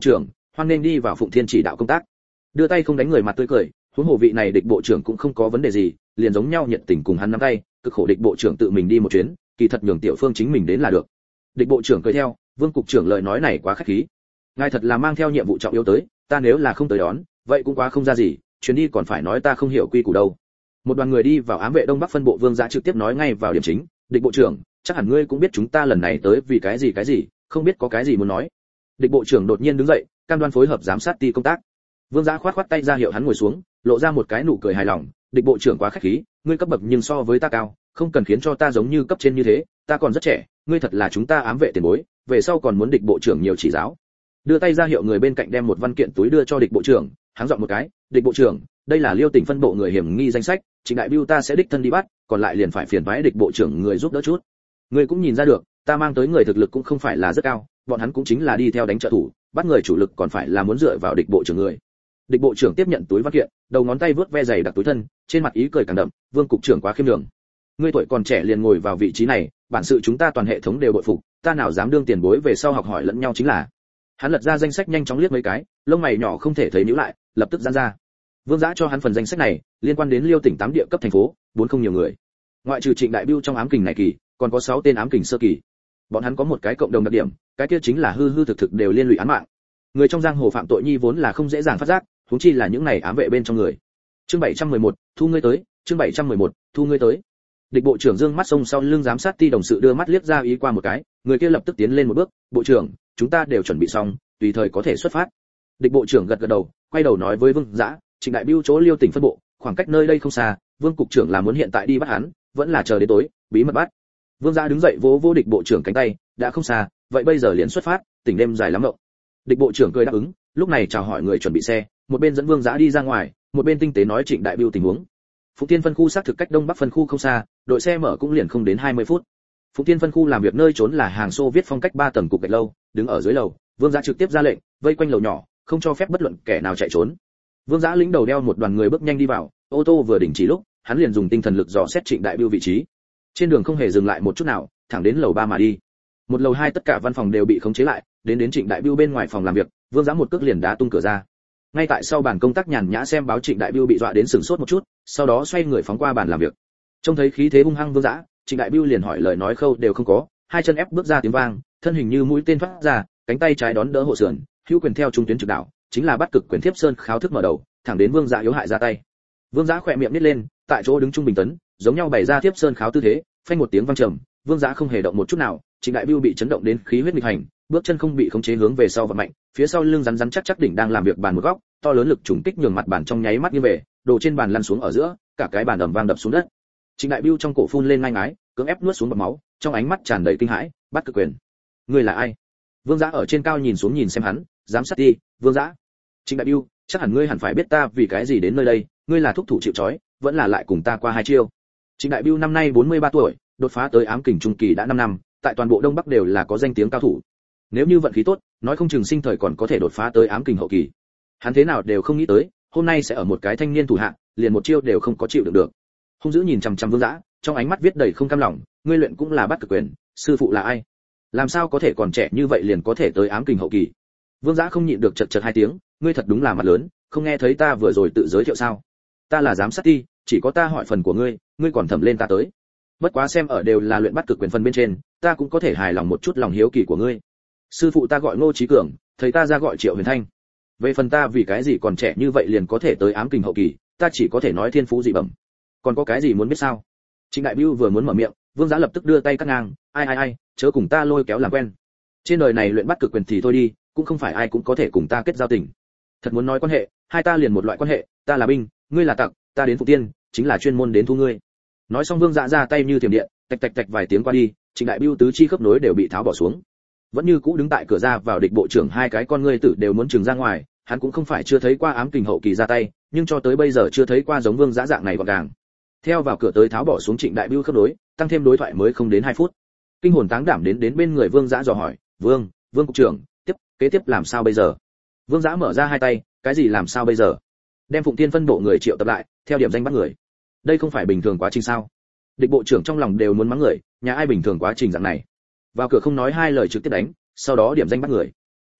hoan nên đi vào Phụng Thiên chỉ đạo công tác. Đưa tay không đánh người mặt tươi cười, huống hồ vị này địch bộ trưởng cũng không có vấn đề gì, liền giống nhau nhiệt tình cùng hắn nắm tay, cực khổ địch bộ trưởng tự mình đi một chuyến, kỳ thật nhường Tiểu Phương chính mình đến là được. Địch bộ trưởng cười theo, Vương cục trưởng lời nói này quá khách khí. Ngài thật là mang theo nhiệm vụ trọng yếu tới, ta nếu là không tới đón, vậy cũng quá không ra gì, chuyến đi còn phải nói ta không hiểu quy củ đâu. Một đoàn người đi vào ám vệ Đông Bắc phân bộ, Vương Giá trực tiếp nói ngay vào điểm chính, địch bộ trưởng, chắc hẳn ngươi cũng biết chúng ta lần này tới vì cái gì cái gì, không biết có cái gì muốn nói. Địch bộ trưởng đột nhiên đứng dậy, cam đoan phối hợp giám sát ti công tác. Vương Giá khoát khoát tay ra hiệu hắn ngồi xuống, lộ ra một cái nụ cười hài lòng, địch bộ trưởng quá khách khí, ngươi cấp bậc nhưng so với ta cao, không cần khiến cho ta giống như cấp trên như thế, ta còn rất trẻ, ngươi thật là chúng ta ám vệ tiền bối, về sau còn muốn địch bộ trưởng nhiều chỉ giáo. Đưa tay ra hiệu người bên cạnh đem một văn kiện túi đưa cho địch bộ trưởng, hắn giọng một cái, địch bộ trưởng, đây là Liêu tỉnh phân bộ người hiểm nghi danh sách, Trịnh đại biêu ta sẽ đích thân đi bắt, còn lại liền phải phiền toái địch bộ trưởng người giúp đỡ chút. Ngươi cũng nhìn ra được, ta mang tới người thực lực cũng không phải là rất cao, bọn hắn cũng chính là đi theo đánh trợ thủ, bắt người chủ lực còn phải là muốn dựa vào địch bộ trưởng người. Địch bộ trưởng tiếp nhận túi văn kiện, đầu ngón tay vướt ve dày đặc túi thân, trên mặt ý cười càng đậm, Vương cục trưởng quá khiêm nhường. Ngươi tuổi còn trẻ liền ngồi vào vị trí này, bản sự chúng ta toàn hệ thống đều bội phục, ta nào dám đương tiền bối về sau học hỏi lẫn nhau chính là. Hắn lật ra danh sách nhanh chóng liếc mấy cái, lông mày nhỏ không thể thấy nhíu lại, lập tức giãn ra. Vương Giá cho hắn phần danh sách này, liên quan đến Liêu tỉnh tám địa cấp thành phố, bốn không nhiều người. Ngoại trừ Trịnh đại biêu trong ám kình này kỳ, còn có sáu tên ám kình sơ kỳ. Bọn hắn có một cái cộng đồng đặc điểm, cái kia chính là hư hư thực thực đều liên lụy án mạng. Người trong giang hồ phạm tội nhi vốn là không dễ dàng phát giác, huống chi là những này ám vệ bên trong người. Chương bảy trăm mười một, thu ngươi tới, chương bảy trăm mười một, thu ngươi tới. Địch bộ trưởng dương mắt xông sau lưng giám sát ti đồng sự đưa mắt liếc ra ý qua một cái, người kia lập tức tiến lên một bước, "Bộ trưởng, chúng ta đều chuẩn bị xong, tùy thời có thể xuất phát." Địch bộ trưởng gật gật đầu, quay đầu nói với Vương Dã, "Trịnh đại biêu chỗ Liêu tỉnh phân bộ, khoảng cách nơi đây không xa, Vương cục trưởng là muốn hiện tại đi bắt hắn, vẫn là chờ đến tối, bí mật bắt." Vương Dã đứng dậy vỗ vỗ địch bộ trưởng cánh tay, "Đã không xa, vậy bây giờ liền xuất phát, tỉnh đêm dài lắm mộng." Địch bộ trưởng cười đáp ứng, lúc này chào hỏi người chuẩn bị xe, một bên dẫn Vương Dã đi ra ngoài, một bên tinh tế nói Trịnh đại biêu tình huống. Phụng Thiên phân khu xác thực cách Đông Bắc phân khu không xa, đội xe mở cũng liền không đến hai mươi phút. Phụng Thiên phân khu làm việc nơi trốn là hàng xô viết phong cách ba tầng cục gạch lâu, đứng ở dưới lầu, Vương Dã trực tiếp ra lệnh, vây quanh lầu nhỏ, không cho phép bất luận kẻ nào chạy trốn. Vương Dã lĩnh đầu đeo một đoàn người bước nhanh đi vào, ô tô vừa đình chỉ lúc, hắn liền dùng tinh thần lực dò xét Trịnh đại biêu vị trí. Trên đường không hề dừng lại một chút nào, thẳng đến lầu ba mà đi. Một lầu hai tất cả văn phòng đều bị khống chế lại, đến đến Trịnh đại biêu bên ngoài phòng làm việc, Vương Dã một cước liền đá tung cửa ra. Ngay tại sau bàn công tác nhàn nhã xem báo, Trịnh đại biêu bị dọa đến sửng sốt một chút, sau đó xoay người phóng qua bàn làm việc. Trông thấy khí thế hung hăng Vương Dã, Trịnh đại biêu liền hỏi lời nói khâu đều không có, hai chân ép bước ra tiếng vang, thân hình như mũi tên thoát ra, cánh tay trái đón đỡ hộ sườn, hữu quyền theo trung tuyến trực đảo, chính là bắt cực quyền thiếp sơn kháo thức mở đầu, thẳng đến Vương Dã yếu hại ra tay. Vương Dã khỏe miệng nít lên, tại chỗ đứng trung bình tấn, giống nhau bày ra thiếp sơn kháo tư thế, phanh một tiếng vang trầm, Vương Dã không hề động một chút nào, Trịnh đại biêu bị chấn động đến khí huyết nghịch hành, bước chân không bị khống chế hướng về sau và mạnh, phía sau lưng rắn rắn chắc chắc đỉnh đang làm việc bàn một góc, to lớn lực trùng kích nhường mặt bàn trong nháy mắt như về, đồ trên bàn lăn xuống ở giữa, cả cái bàn ầm vang đập xuống đất. Trịnh đại biêu trong cổ phun lên ngai ngái, cưỡng ép nuốt xuống bọt máu, trong ánh mắt tràn đầy kinh hãi, bắt cực quyền. Ngươi là ai? Vương Dã ở trên cao nhìn xuống nhìn xem hắn, giám sát đi, Vương Dã. Trịnh đại biêu, chắc hẳn ngươi hẳn phải biết ta vì cái gì đến nơi đây, ngươi là thúc thủ chịu trói, vẫn là lại cùng ta qua hai chiêu. Trịnh đại biêu năm nay bốn mươi ba tuổi, đột phá tới ám kình trung kỳ đã năm năm, tại toàn bộ Đông Bắc đều là có danh tiếng cao thủ. Nếu như vận khí tốt, nói không chừng sinh thời còn có thể đột phá tới ám kình hậu kỳ. Hắn thế nào đều không nghĩ tới, hôm nay sẽ ở một cái thanh niên thủ hạ, liền một chiêu đều không có chịu được được. Hung dữ nhìn chằm chằm Vương Dã, trong ánh mắt viết đầy không cam lòng, ngươi luyện cũng là bắt cực quyền, sư phụ là ai? Làm sao có thể còn trẻ như vậy liền có thể tới ám kình hậu kỳ? Vương Dã không nhịn được chật chật hai tiếng, ngươi thật đúng là mặt lớn, không nghe thấy ta vừa rồi tự giới thiệu sao? Ta là giám sát ti, chỉ có ta hỏi phần của ngươi, ngươi còn thẩm lên ta tới. Bất quá xem ở đều là luyện bắt cực quyền phần bên trên, ta cũng có thể hài lòng một chút lòng hiếu kỳ của ngươi. Sư phụ ta gọi Ngô Chí Cường, thầy ta ra gọi Triệu Huyền Thanh. Về phần ta vì cái gì còn trẻ như vậy liền có thể tới ám kình hậu kỳ, ta chỉ có thể nói thiên phú dị bẩm. Còn có cái gì muốn biết sao? Trịnh đại biêu vừa muốn mở miệng, Vương Dã lập tức đưa tay cắt ngang, ai ai ai, chớ cùng ta lôi kéo làm quen. Trên đời này luyện bắt cực quyền thì thôi đi, cũng không phải ai cũng có thể cùng ta kết giao tình. Thật muốn nói quan hệ, hai ta liền một loại quan hệ, ta là binh, ngươi là tặc, ta đến Phụng Tiên, chính là chuyên môn đến thu ngươi. Nói xong Vương Dã ra tay như thiểm điện, tạch tạch tạch vài tiếng qua đi, Trịnh đại biêu tứ chi khớp nối đều bị tháo bỏ xuống. Vẫn như cũ đứng tại cửa ra vào địch bộ trưởng hai cái con ngươi tử đều muốn trừng ra ngoài, hắn cũng không phải chưa thấy qua ám kình hậu kỳ ra tay, nhưng cho tới bây giờ chưa thấy qua giống Vương Dã dạng này gọn gàng. Theo vào cửa tới tháo bỏ xuống Trịnh đại biêu khớp nối, tăng thêm đối thoại mới không đến hai phút. Kinh hồn táng đảm đến đến bên người Vương Dã dò hỏi, "Vương, Vương cục trưởng, tiếp, kế tiếp làm sao bây giờ?" Vương Dã mở ra hai tay, "Cái gì làm sao bây giờ?" Đem Phụng Thiên phân bộ người triệu tập lại, theo điểm danh bắt người. Đây không phải bình thường quá trình sao? Địch bộ trưởng trong lòng đều muốn mắng người, nhà ai bình thường quá trình dạng này. Vào cửa không nói hai lời trực tiếp đánh, sau đó điểm danh bắt người.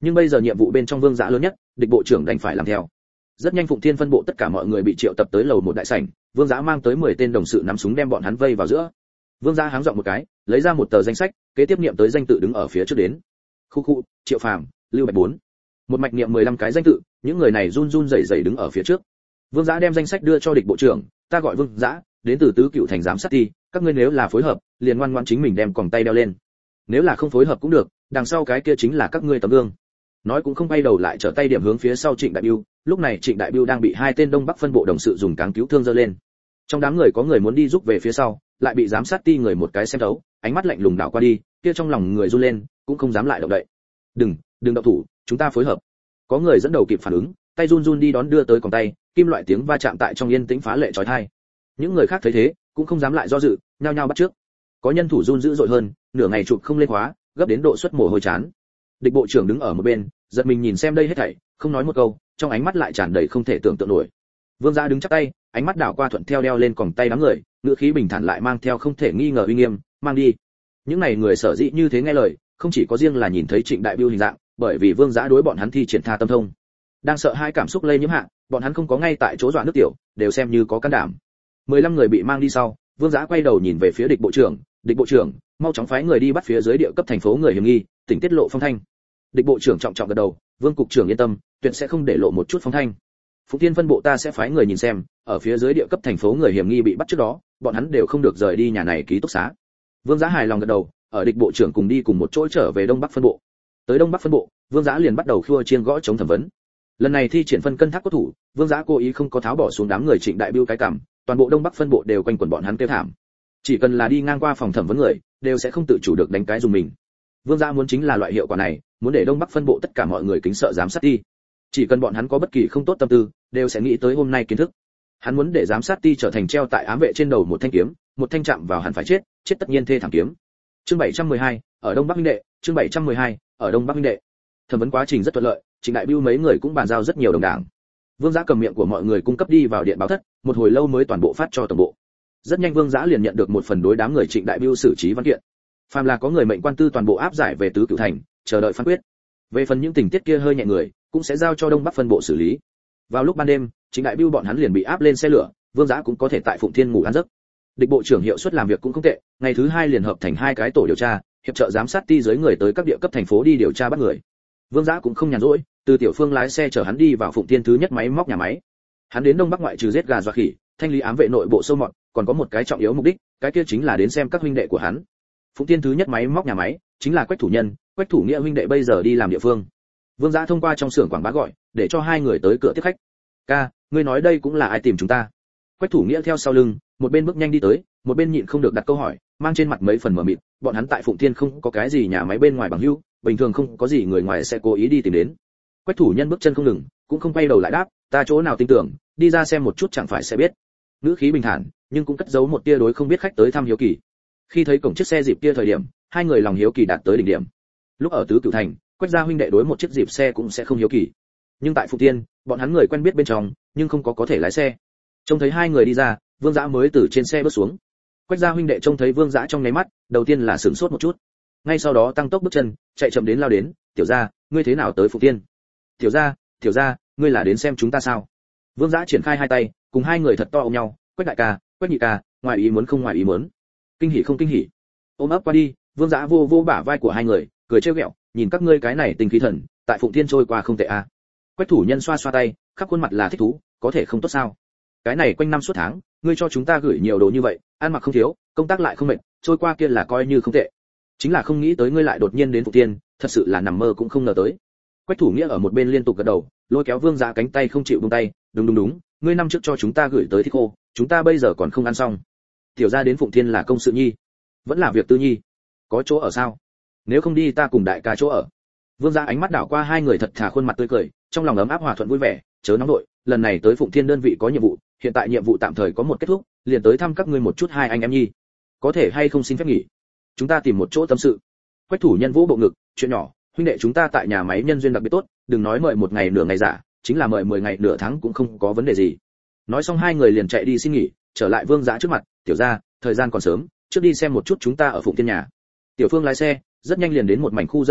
Nhưng bây giờ nhiệm vụ bên trong Vương Dã lớn nhất, địch bộ trưởng đành phải làm theo. Rất nhanh Phụng Thiên phân bộ tất cả mọi người bị triệu tập tới lầu một đại sảnh, Vương Dã mang tới mười tên đồng sự nắm súng đem bọn hắn vây vào giữa. Vương Dã háng giọng một cái, lấy ra một tờ danh sách, kế tiếp niệm tới danh tự đứng ở phía trước đến. Khu khu, Triệu Phàm, Lưu Bạch bốn. Một mạch niệm mười lăm cái danh tự, những người này run run rẩy rẩy đứng ở phía trước. Vương Dã đem danh sách đưa cho địch bộ trưởng, ta gọi Vương Dã, đến từ Tứ Cựu thành giám sát ty, các ngươi nếu là phối hợp, liền ngoan ngoãn chính mình đem còng tay đeo lên. Nếu là không phối hợp cũng được, đằng sau cái kia chính là các ngươi tấm gương. Nói cũng không bay đầu lại trở tay điểm hướng phía sau Trịnh Đại Bưu, lúc này Trịnh Đại Bưu đang bị hai tên Đông Bắc phân bộ đồng sự dùng cáng cứu thương giơ lên. Trong đám người có người muốn đi giúp về phía sau, lại bị giám sát ty người một cái xem thấu, ánh mắt lạnh lùng đảo qua đi, kia trong lòng người run lên, cũng không dám lại động đậy. Đừng, đừng động thủ, chúng ta phối hợp. Có người dẫn đầu kịp phản ứng, tay run run đi đón đưa tới còng tay, kim loại tiếng va chạm tại trong yên tĩnh phá lệ chói tai. Những người khác thấy thế, cũng không dám lại do dự, nhao nhao bắt trước. Có nhân thủ run dữ dội hơn, nửa ngày chụp không lên khóa, gấp đến độ xuất mồ hôi chán. Địch bộ trưởng đứng ở một bên, giật mình nhìn xem đây hết thảy, không nói một câu, trong ánh mắt lại tràn đầy không thể tưởng tượng nổi. Vương Dã đứng chắp tay, ánh mắt đảo qua thuận theo đeo lên còng tay đám người, ngữ khí bình thản lại mang theo không thể nghi ngờ uy nghiêm, mang đi. Những này người sở dĩ như thế nghe lời, không chỉ có riêng là nhìn thấy Trịnh Đại Bưu hình dạng, bởi vì Vương Dã đối bọn hắn thi triển tha tâm thông. Đang sợ hai cảm xúc lây nhiễm hạ, bọn hắn không có ngay tại chỗ dọa nước tiểu, đều xem như có can đảm. mười lăm người bị mang đi sau, Vương Dã quay đầu nhìn về phía địch bộ trưởng, địch bộ trưởng, mau chóng phái người đi bắt phía dưới địa cấp thành phố người hiểm nghi, tỉnh tiết lộ phong thanh. Địch bộ trưởng trọng trọng gật đầu, Vương cục trưởng yên tâm, tuyệt sẽ không để lộ một chút phong thanh. Phụng Thiên phân bộ ta sẽ phái người nhìn xem, ở phía dưới địa cấp thành phố người hiểm nghi bị bắt trước đó, bọn hắn đều không được rời đi nhà này ký túc xá. Vương Dã hài lòng gật đầu, ở địch bộ trưởng cùng đi cùng một chỗ trở về Đông Bắc phân bộ. Tới Đông Bắc phân bộ, Vương Dã liền bắt đầu khua chiên gõ chống thẩm vấn. Lần này thi triển phân cân thác cốt thủ, Vương Dã cố ý không có tháo bỏ xuống đám người Trịnh Đại Bưu cái cảm, toàn bộ Đông Bắc phân bộ đều quanh quẩn bọn hắn kêu thảm. Chỉ cần là đi ngang qua phòng thẩm vấn người, đều sẽ không tự chủ được đánh cái dùng mình. Vương Dã muốn chính là loại hiệu quả này, muốn để Đông Bắc phân bộ tất cả mọi người kính sợ giám sát ty. Chỉ cần bọn hắn có bất kỳ không tốt tâm tư, đều sẽ nghĩ tới hôm nay kiến thức. Hắn muốn để giám sát ty trở thành treo tại ám vệ trên đầu một thanh kiếm, một thanh chạm vào hẳn phải chết, chết tất nhiên thê thảm kiếm. Chương bảy trăm mười hai, ở Đông Bắc huynh đệ, chương bảy trăm mười hai, ở Đông Bắc huynh đệ. Thẩm vấn quá trình rất thuận lợi, Trịnh Đại Bưu mấy người cũng bàn giao rất nhiều đồng đảng. Vương Dã cầm miệng của mọi người cung cấp đi vào điện báo thất, một hồi lâu mới toàn bộ phát cho tổng bộ. Rất nhanh Vương Dã liền nhận được một phần đối đám người Trịnh Đại Bưu xử trí văn kiện. Phàm là có người mệnh quan tư toàn bộ áp giải về Tứ Cửu thành, chờ đợi phán quyết. Về phần những tình tiết kia hơi nhẹ người, cũng sẽ giao cho Đông Bắc phân bộ xử lý. Vào lúc ban đêm, Trịnh Đại Bưu bọn hắn liền bị áp lên xe lửa, Vương Dã cũng có thể tại Phụng Thiên ngủ ăn giấc. Địch bộ trưởng hiệu suất làm việc cũng không tệ, ngày thứ hai liền hợp thành hai cái tổ điều tra, hiệp trợ giám sát ty dưới người tới các địa cấp thành phố đi điều tra bắt người. Vương Dã cũng không nhàn rỗi, từ Tiểu Phương lái xe chở hắn đi vào Phụng Thiên thứ nhất máy móc nhà máy. Hắn đến Đông Bắc ngoại trừ giết gà dọa khỉ, thanh lý ám vệ nội bộ sâu mọt, còn có một cái trọng yếu mục đích, cái kia chính là đến xem các huynh đệ của hắn. Phụng Thiên thứ nhất máy móc nhà máy chính là Quách Thủ Nhân, Quách Thủ Nghĩa huynh đệ bây giờ đi làm địa phương. Vương Dã thông qua trong xưởng quảng bá gọi, để cho hai người tới cửa tiếp khách. "Ca, ngươi nói đây cũng là ai tìm chúng ta?" Quách Thủ Nghĩa theo sau lưng, một bên bước nhanh đi tới, một bên nhịn không được đặt câu hỏi, mang trên mặt mấy phần mờ mịt, bọn hắn tại Phụng Thiên không có cái gì nhà máy bên ngoài bằng hữu, bình thường không có gì người ngoài sẽ cố ý đi tìm đến. Quách Thủ Nhân bước chân không ngừng, cũng không quay đầu lại đáp, "Ta chỗ nào tin tưởng, đi ra xem một chút chẳng phải sẽ biết." Ngữ khí bình thản, nhưng cũng cất giấu một tia đối không biết khách tới thăm hiếu kỳ. Khi thấy cổng chiếc xe dịp kia thời điểm, hai người lòng hiếu kỳ đạt tới đỉnh điểm. Lúc ở Tứ Cửu thành, Quách gia huynh đệ đối một chiếc dịp xe cũng sẽ không hiếu kỳ. Nhưng tại Phụng Thiên, bọn hắn người quen biết bên trong, nhưng không có có thể lái xe. Trông thấy hai người đi ra, Vương Dã mới từ trên xe bước xuống. Quách gia huynh đệ trông thấy Vương Dã trong nháy mắt, đầu tiên là sửng sốt một chút. Ngay sau đó tăng tốc bước chân, chạy chậm đến lao đến, "Tiểu gia, ngươi thế nào tới Phụng Thiên?" "Tiểu gia, tiểu gia, ngươi là đến xem chúng ta sao?" Vương Dã triển khai hai tay, cùng hai người thật to ôm nhau, "Quách đại ca, Quách nhị ca, ngoài ý muốn không ngoài ý muốn." "Kinh hỉ không kinh hỉ." Ôm ấp qua đi, Vương Dã vô vô bả vai của hai người, cười trêu ghẹo, "Nhìn các ngươi cái này tình khí thần, tại Phụng Thiên trôi qua không tệ à?" Quách Thủ Nhân xoa xoa tay, khắp khuôn mặt là thích thú, "Có thể không tốt sao? Cái này quanh năm suốt tháng, ngươi cho chúng ta gửi nhiều đồ như vậy, ăn mặc không thiếu, công tác lại không mệt, trôi qua kia là coi như không tệ. Chính là không nghĩ tới ngươi lại đột nhiên đến Phụng Thiên, thật sự là nằm mơ cũng không ngờ tới." Quách Thủ Nghĩa ở một bên liên tục gật đầu, lôi kéo Vương Dã cánh tay không chịu buông tay, "Đúng đúng đúng, ngươi năm trước cho chúng ta gửi tới thịt khô, chúng ta bây giờ còn không ăn xong. Tiểu gia đến Phụng Thiên là công sự nhi, vẫn là việc tư nhi, có chỗ ở sao? Nếu không đi ta cùng đại ca chỗ ở." Vương Dã ánh mắt đảo qua hai người thật thà khuôn mặt tươi cười, trong lòng ấm áp hòa thuận vui vẻ, "Chớ nóng đội, lần này tới Phụng Thiên đơn vị có nhiệm vụ, hiện tại nhiệm vụ tạm thời có một kết thúc, liền tới thăm các ngươi một chút hai anh em nhi. Có thể hay không xin phép nghỉ? Chúng ta tìm một chỗ tâm sự." Quách Thủ Nhân vỗ bộ ngực, "Chuyện nhỏ, huynh đệ chúng ta tại nhà máy nhân duyên đặc biệt tốt, đừng nói mời một ngày nửa ngày giả, chính là mời mười ngày nửa tháng cũng không có vấn đề gì." Nói xong hai người liền chạy đi xin nghỉ, trở lại Vương Dã trước mặt, "Tiểu gia, thời gian còn sớm, trước đi xem một chút chúng ta ở Phụng Thiên nhà." Tiểu Phương lái xe, rất nhanh liền đến một mảnh khu dân cư,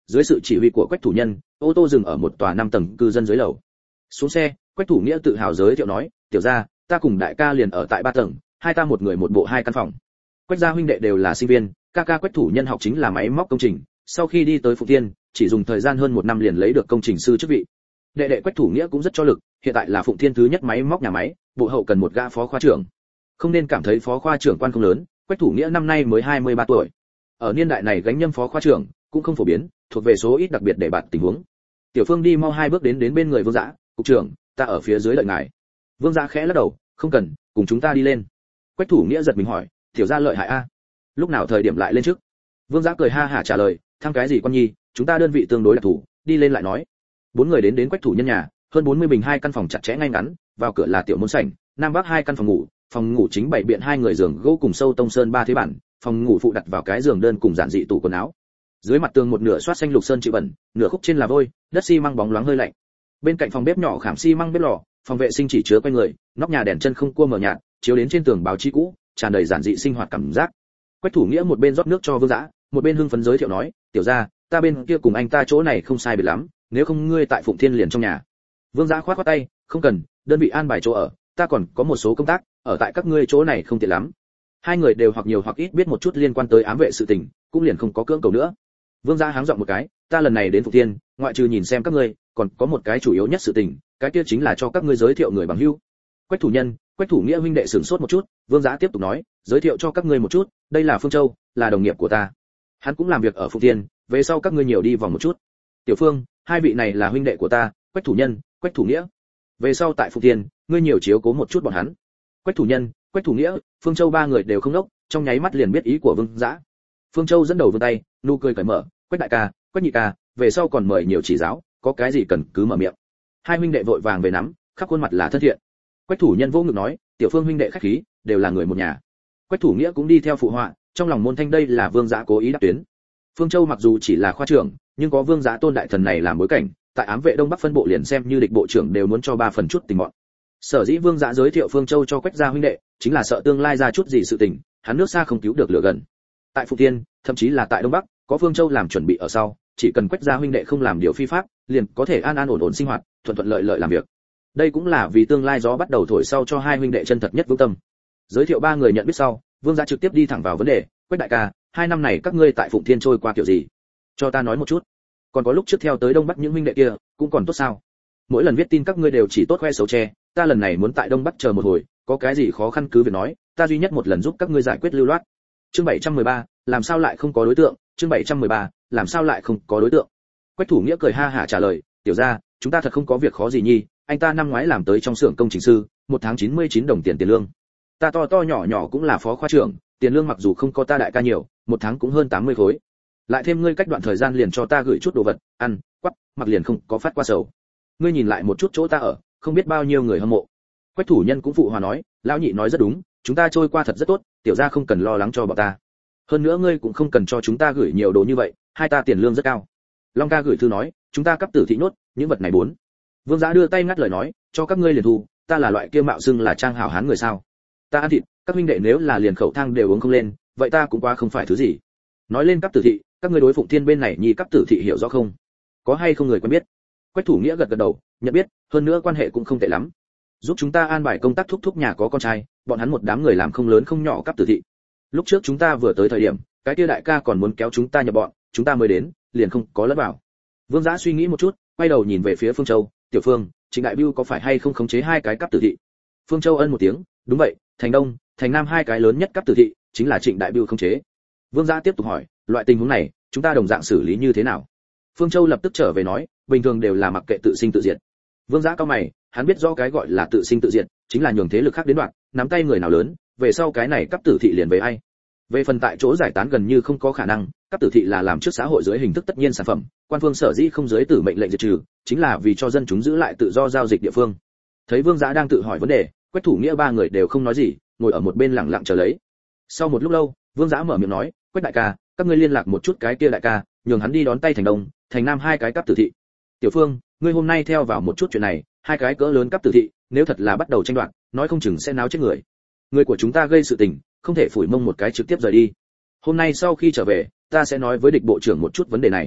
Dưới sự chỉ huy của Quách thủ nhân, ô tô dừng ở một tòa năm tầng cư dân dưới lầu. Xuống xe, Quách thủ nghĩa tự hào giới thiệu nói, tiểu gia, ta cùng đại ca liền ở tại ba tầng, hai ta một người một bộ hai căn phòng. Quách gia huynh đệ đều là sinh viên, ca ca Quách thủ nhân học chính là máy móc công trình, sau khi đi tới Phụng Thiên, chỉ dùng thời gian hơn một năm liền lấy được công trình sư chức vị. Đệ đệ Quách thủ nghĩa cũng rất cho lực, hiện tại là Phụng Thiên thứ nhất máy móc nhà máy, bộ hậu cần một gã phó khoa trưởng. Không nên cảm thấy phó khoa trưởng quan không lớn, Quách thủ nghĩa năm nay mới hai mươi ba tuổi. Ở niên đại này gánh nhâm phó khoa trưởng cũng không phổ biến, thuộc về số ít đặc biệt để bạt tình huống. Tiểu Phương đi mau hai bước đến đến bên người Vương Dã, "Cục trưởng, ta ở phía dưới đợi ngài." Vương Dã khẽ lắc đầu, "Không cần, cùng chúng ta đi lên." Quách thủ nghĩa giật mình hỏi, "Tiểu gia lợi hại a, lúc nào thời điểm lại lên trước?" Vương Dã cười ha hả trả lời, "Thăng cái gì quan nhi, chúng ta đơn vị tương đối đặc thù, đi lên lại nói." Bốn người đến đến Quách thủ nhân nhà, hơn bốn mươi bình hai căn phòng chặt chẽ ngay ngắn, vào cửa là tiểu môn sảnh, nam bắc hai căn phòng ngủ, phòng ngủ chính bày biện hai người giường gỗ cùng sâu tông sơn ba thế bản, phòng ngủ phụ đặt vào cái giường đơn cùng giản dị tủ quần áo. Dưới mặt tường một nửa xoát xanh lục sơn chịu bẩn, nửa khúc trên là vôi, đất xi măng bóng loáng hơi lạnh. Bên cạnh phòng bếp nhỏ khảm xi măng bếp lò, phòng vệ sinh chỉ chứa quanh người, nóc nhà đèn chân không cua mờ nhạt, chiếu đến trên tường báo chí cũ, tràn đầy giản dị sinh hoạt cảm giác. Quách thủ nghĩa một bên rót nước cho Vương Dã, một bên hưng phấn giới thiệu nói, "Tiểu gia, ta bên kia cùng anh ta chỗ này không sai biệt lắm, nếu không ngươi tại Phụng Thiên liền trong nhà." Vương Dã khoát khoát tay, "Không cần, đơn vị an bài chỗ ở, ta còn có một số công tác, ở tại các ngươi chỗ này không tiện lắm." Hai người đều hoặc nhiều hoặc ít biết một chút liên quan tới ám vệ sự tình, cũng liền không có cưỡng cầu nữa. Vương Dã háng giọng một cái, "Ta lần này đến Phụng Thiên, ngoại trừ nhìn xem các ngươi, còn có một cái chủ yếu nhất sự tình, cái kia chính là cho các ngươi giới thiệu người bằng hữu." Quách thủ nhân, Quách thủ nghĩa huynh đệ sửng sốt một chút, Vương Dã tiếp tục nói, "Giới thiệu cho các ngươi một chút, đây là Phương Châu, là đồng nghiệp của ta. Hắn cũng làm việc ở Phụng Thiên, về sau các ngươi nhiều đi vòng một chút. Tiểu Phương, hai vị này là huynh đệ của ta, Quách thủ nhân, Quách thủ nghĩa. Về sau tại Phụng Thiên, ngươi nhiều chiếu cố một chút bọn hắn." Quách thủ nhân, Quách thủ nghĩa, Phương Châu ba người đều không ngốc, trong nháy mắt liền biết ý của Vương Dã. Phương Châu dẫn đầu vươn tay, nụ cười cởi mở, "Quách đại ca, Quách nhị ca, về sau còn mời nhiều chỉ giáo, có cái gì cần cứ mở miệng." Hai huynh đệ vội vàng về nắm, khắp khuôn mặt là thân thiện. Quách thủ nhân vỗ ngực nói, "Tiểu Phương huynh đệ khách khí, đều là người một nhà." Quách thủ nghĩa cũng đi theo phụ họa, trong lòng môn thanh đây là Vương Dã cố ý đáp tuyến. Phương Châu mặc dù chỉ là khoa trưởng, nhưng có Vương Dã tôn đại thần này làm bối cảnh, tại ám vệ Đông Bắc phân bộ liền xem như địch bộ trưởng đều muốn cho ba phần chút tình bọn. Sở dĩ Vương Dã giới thiệu Phương Châu cho Quách gia huynh đệ, chính là sợ tương lai ra chút gì sự tình, hắn nước xa không cứu được lửa gần. Tại Phụng Thiên, thậm chí là tại Đông Bắc, có Phương Châu làm chuẩn bị ở sau, chỉ cần Quách gia huynh đệ không làm điều phi pháp, liền có thể an an ổn ổn sinh hoạt, thuận thuận lợi lợi làm việc. Đây cũng là vì tương lai gió bắt đầu thổi sau cho hai huynh đệ chân thật nhất vững tâm. Giới thiệu ba người nhận biết sau, Vương Dã trực tiếp đi thẳng vào vấn đề, "Quách đại ca, hai năm này các ngươi tại Phụng Thiên trôi qua kiểu gì? Cho ta nói một chút. Còn có lúc trước theo tới Đông Bắc những huynh đệ kia, cũng còn tốt sao? Mỗi lần viết tin các ngươi đều chỉ tốt khoe xấu che, ta lần này muốn tại Đông Bắc chờ một hồi, có cái gì khó khăn cứ việc nói, ta duy nhất một lần giúp các ngươi giải quyết lưu loát." Chương bảy trăm mười ba, làm sao lại không có đối tượng, chương bảy trăm mười ba, làm sao lại không có đối tượng. Quách thủ nghĩa cười ha hả trả lời, "Tiểu gia, chúng ta thật không có việc khó gì nhi, anh ta năm ngoái làm tới trong xưởng công trình sư, một tháng chín mươi chín đồng tiền tiền lương. Ta to to nhỏ nhỏ cũng là phó khoa trưởng, tiền lương mặc dù không có ta đại ca nhiều, một tháng cũng hơn tám mươi khối. Lại thêm ngươi cách đoạn thời gian liền cho ta gửi chút đồ vật, ăn, quắc, mặc liền không có phát qua sầu. Ngươi nhìn lại một chút chỗ ta ở, không biết bao nhiêu người hâm mộ." Quách thủ nhân cũng phụ hòa nói, "Lão nhị nói rất đúng, chúng ta trôi qua thật rất tốt, tiểu gia không cần lo lắng cho bọn ta. Hơn nữa ngươi cũng không cần cho chúng ta gửi nhiều đồ như vậy, hai ta tiền lương rất cao." Long ca gửi thư nói, "Chúng ta cấp tử thị nốt, những vật này bốn." Vương Dã đưa tay ngắt lời nói, "Cho các ngươi liền thu, ta là loại kia mạo xưng là trang hảo hán người sao? Ta ăn thịt, các huynh đệ nếu là liền khẩu thang đều uống không lên, vậy ta cũng qua không phải thứ gì." Nói lên cấp tử thị, các ngươi đối Phụng Thiên bên này nhi cấp tử thị hiểu rõ không? Có hay không người quen biết? Quách thủ nghĩa gật gật đầu, nhận biết, hơn nữa quan hệ cũng không tệ lắm. Giúp chúng ta an bài công tác thúc thúc nhà có con trai, bọn hắn một đám người làm không lớn không nhỏ cấp tử thị. Lúc trước chúng ta vừa tới thời điểm, cái kia đại ca còn muốn kéo chúng ta nhập bọn, chúng ta mới đến, liền không có lẫn vào. Vương Dã suy nghĩ một chút, quay đầu nhìn về phía Phương Châu, "Tiểu Phương, Trịnh Đại Bưu có phải hay không khống chế hai cái cấp tử thị?" Phương Châu ân một tiếng, "Đúng vậy, thành Đông, thành Nam hai cái lớn nhất cấp tử thị, chính là Trịnh Đại Bưu khống chế." Vương Dã tiếp tục hỏi, "Loại tình huống này, chúng ta đồng dạng xử lý như thế nào?" Phương Châu lập tức trở về nói, "Bình thường đều là mặc kệ tự sinh tự diệt." Vương Dã cao mày, hắn biết rõ cái gọi là tự sinh tự diệt, chính là nhường thế lực khác đến đoạn, nắm tay người nào lớn, về sau cái này cấp tử thị liền về ai. Về phần tại chỗ giải tán gần như không có khả năng, cấp tử thị là làm trước xã hội dưới hình thức tất nhiên sản phẩm, quan phương sở dĩ không dưới tử mệnh lệnh diệt trừ, chính là vì cho dân chúng giữ lại tự do giao dịch địa phương. Thấy Vương Dã đang tự hỏi vấn đề, Quách thủ nghĩa ba người đều không nói gì, ngồi ở một bên lặng lặng chờ lấy. Sau một lúc lâu, Vương Dã mở miệng nói, "Quách đại ca, các ngươi liên lạc một chút cái kia đại ca, nhường hắn đi đón tay thành Đông, thành Nam hai cái cấp tử thị. Tiểu Phương, ngươi hôm nay theo vào một chút chuyện này, hai cái cỡ lớn cấp tử thị, nếu thật là bắt đầu tranh đoạt, nói không chừng sẽ náo chết người. Người của chúng ta gây sự tình, không thể phủi mông một cái trực tiếp rời đi. Hôm nay sau khi trở về, ta sẽ nói với địch bộ trưởng một chút vấn đề này."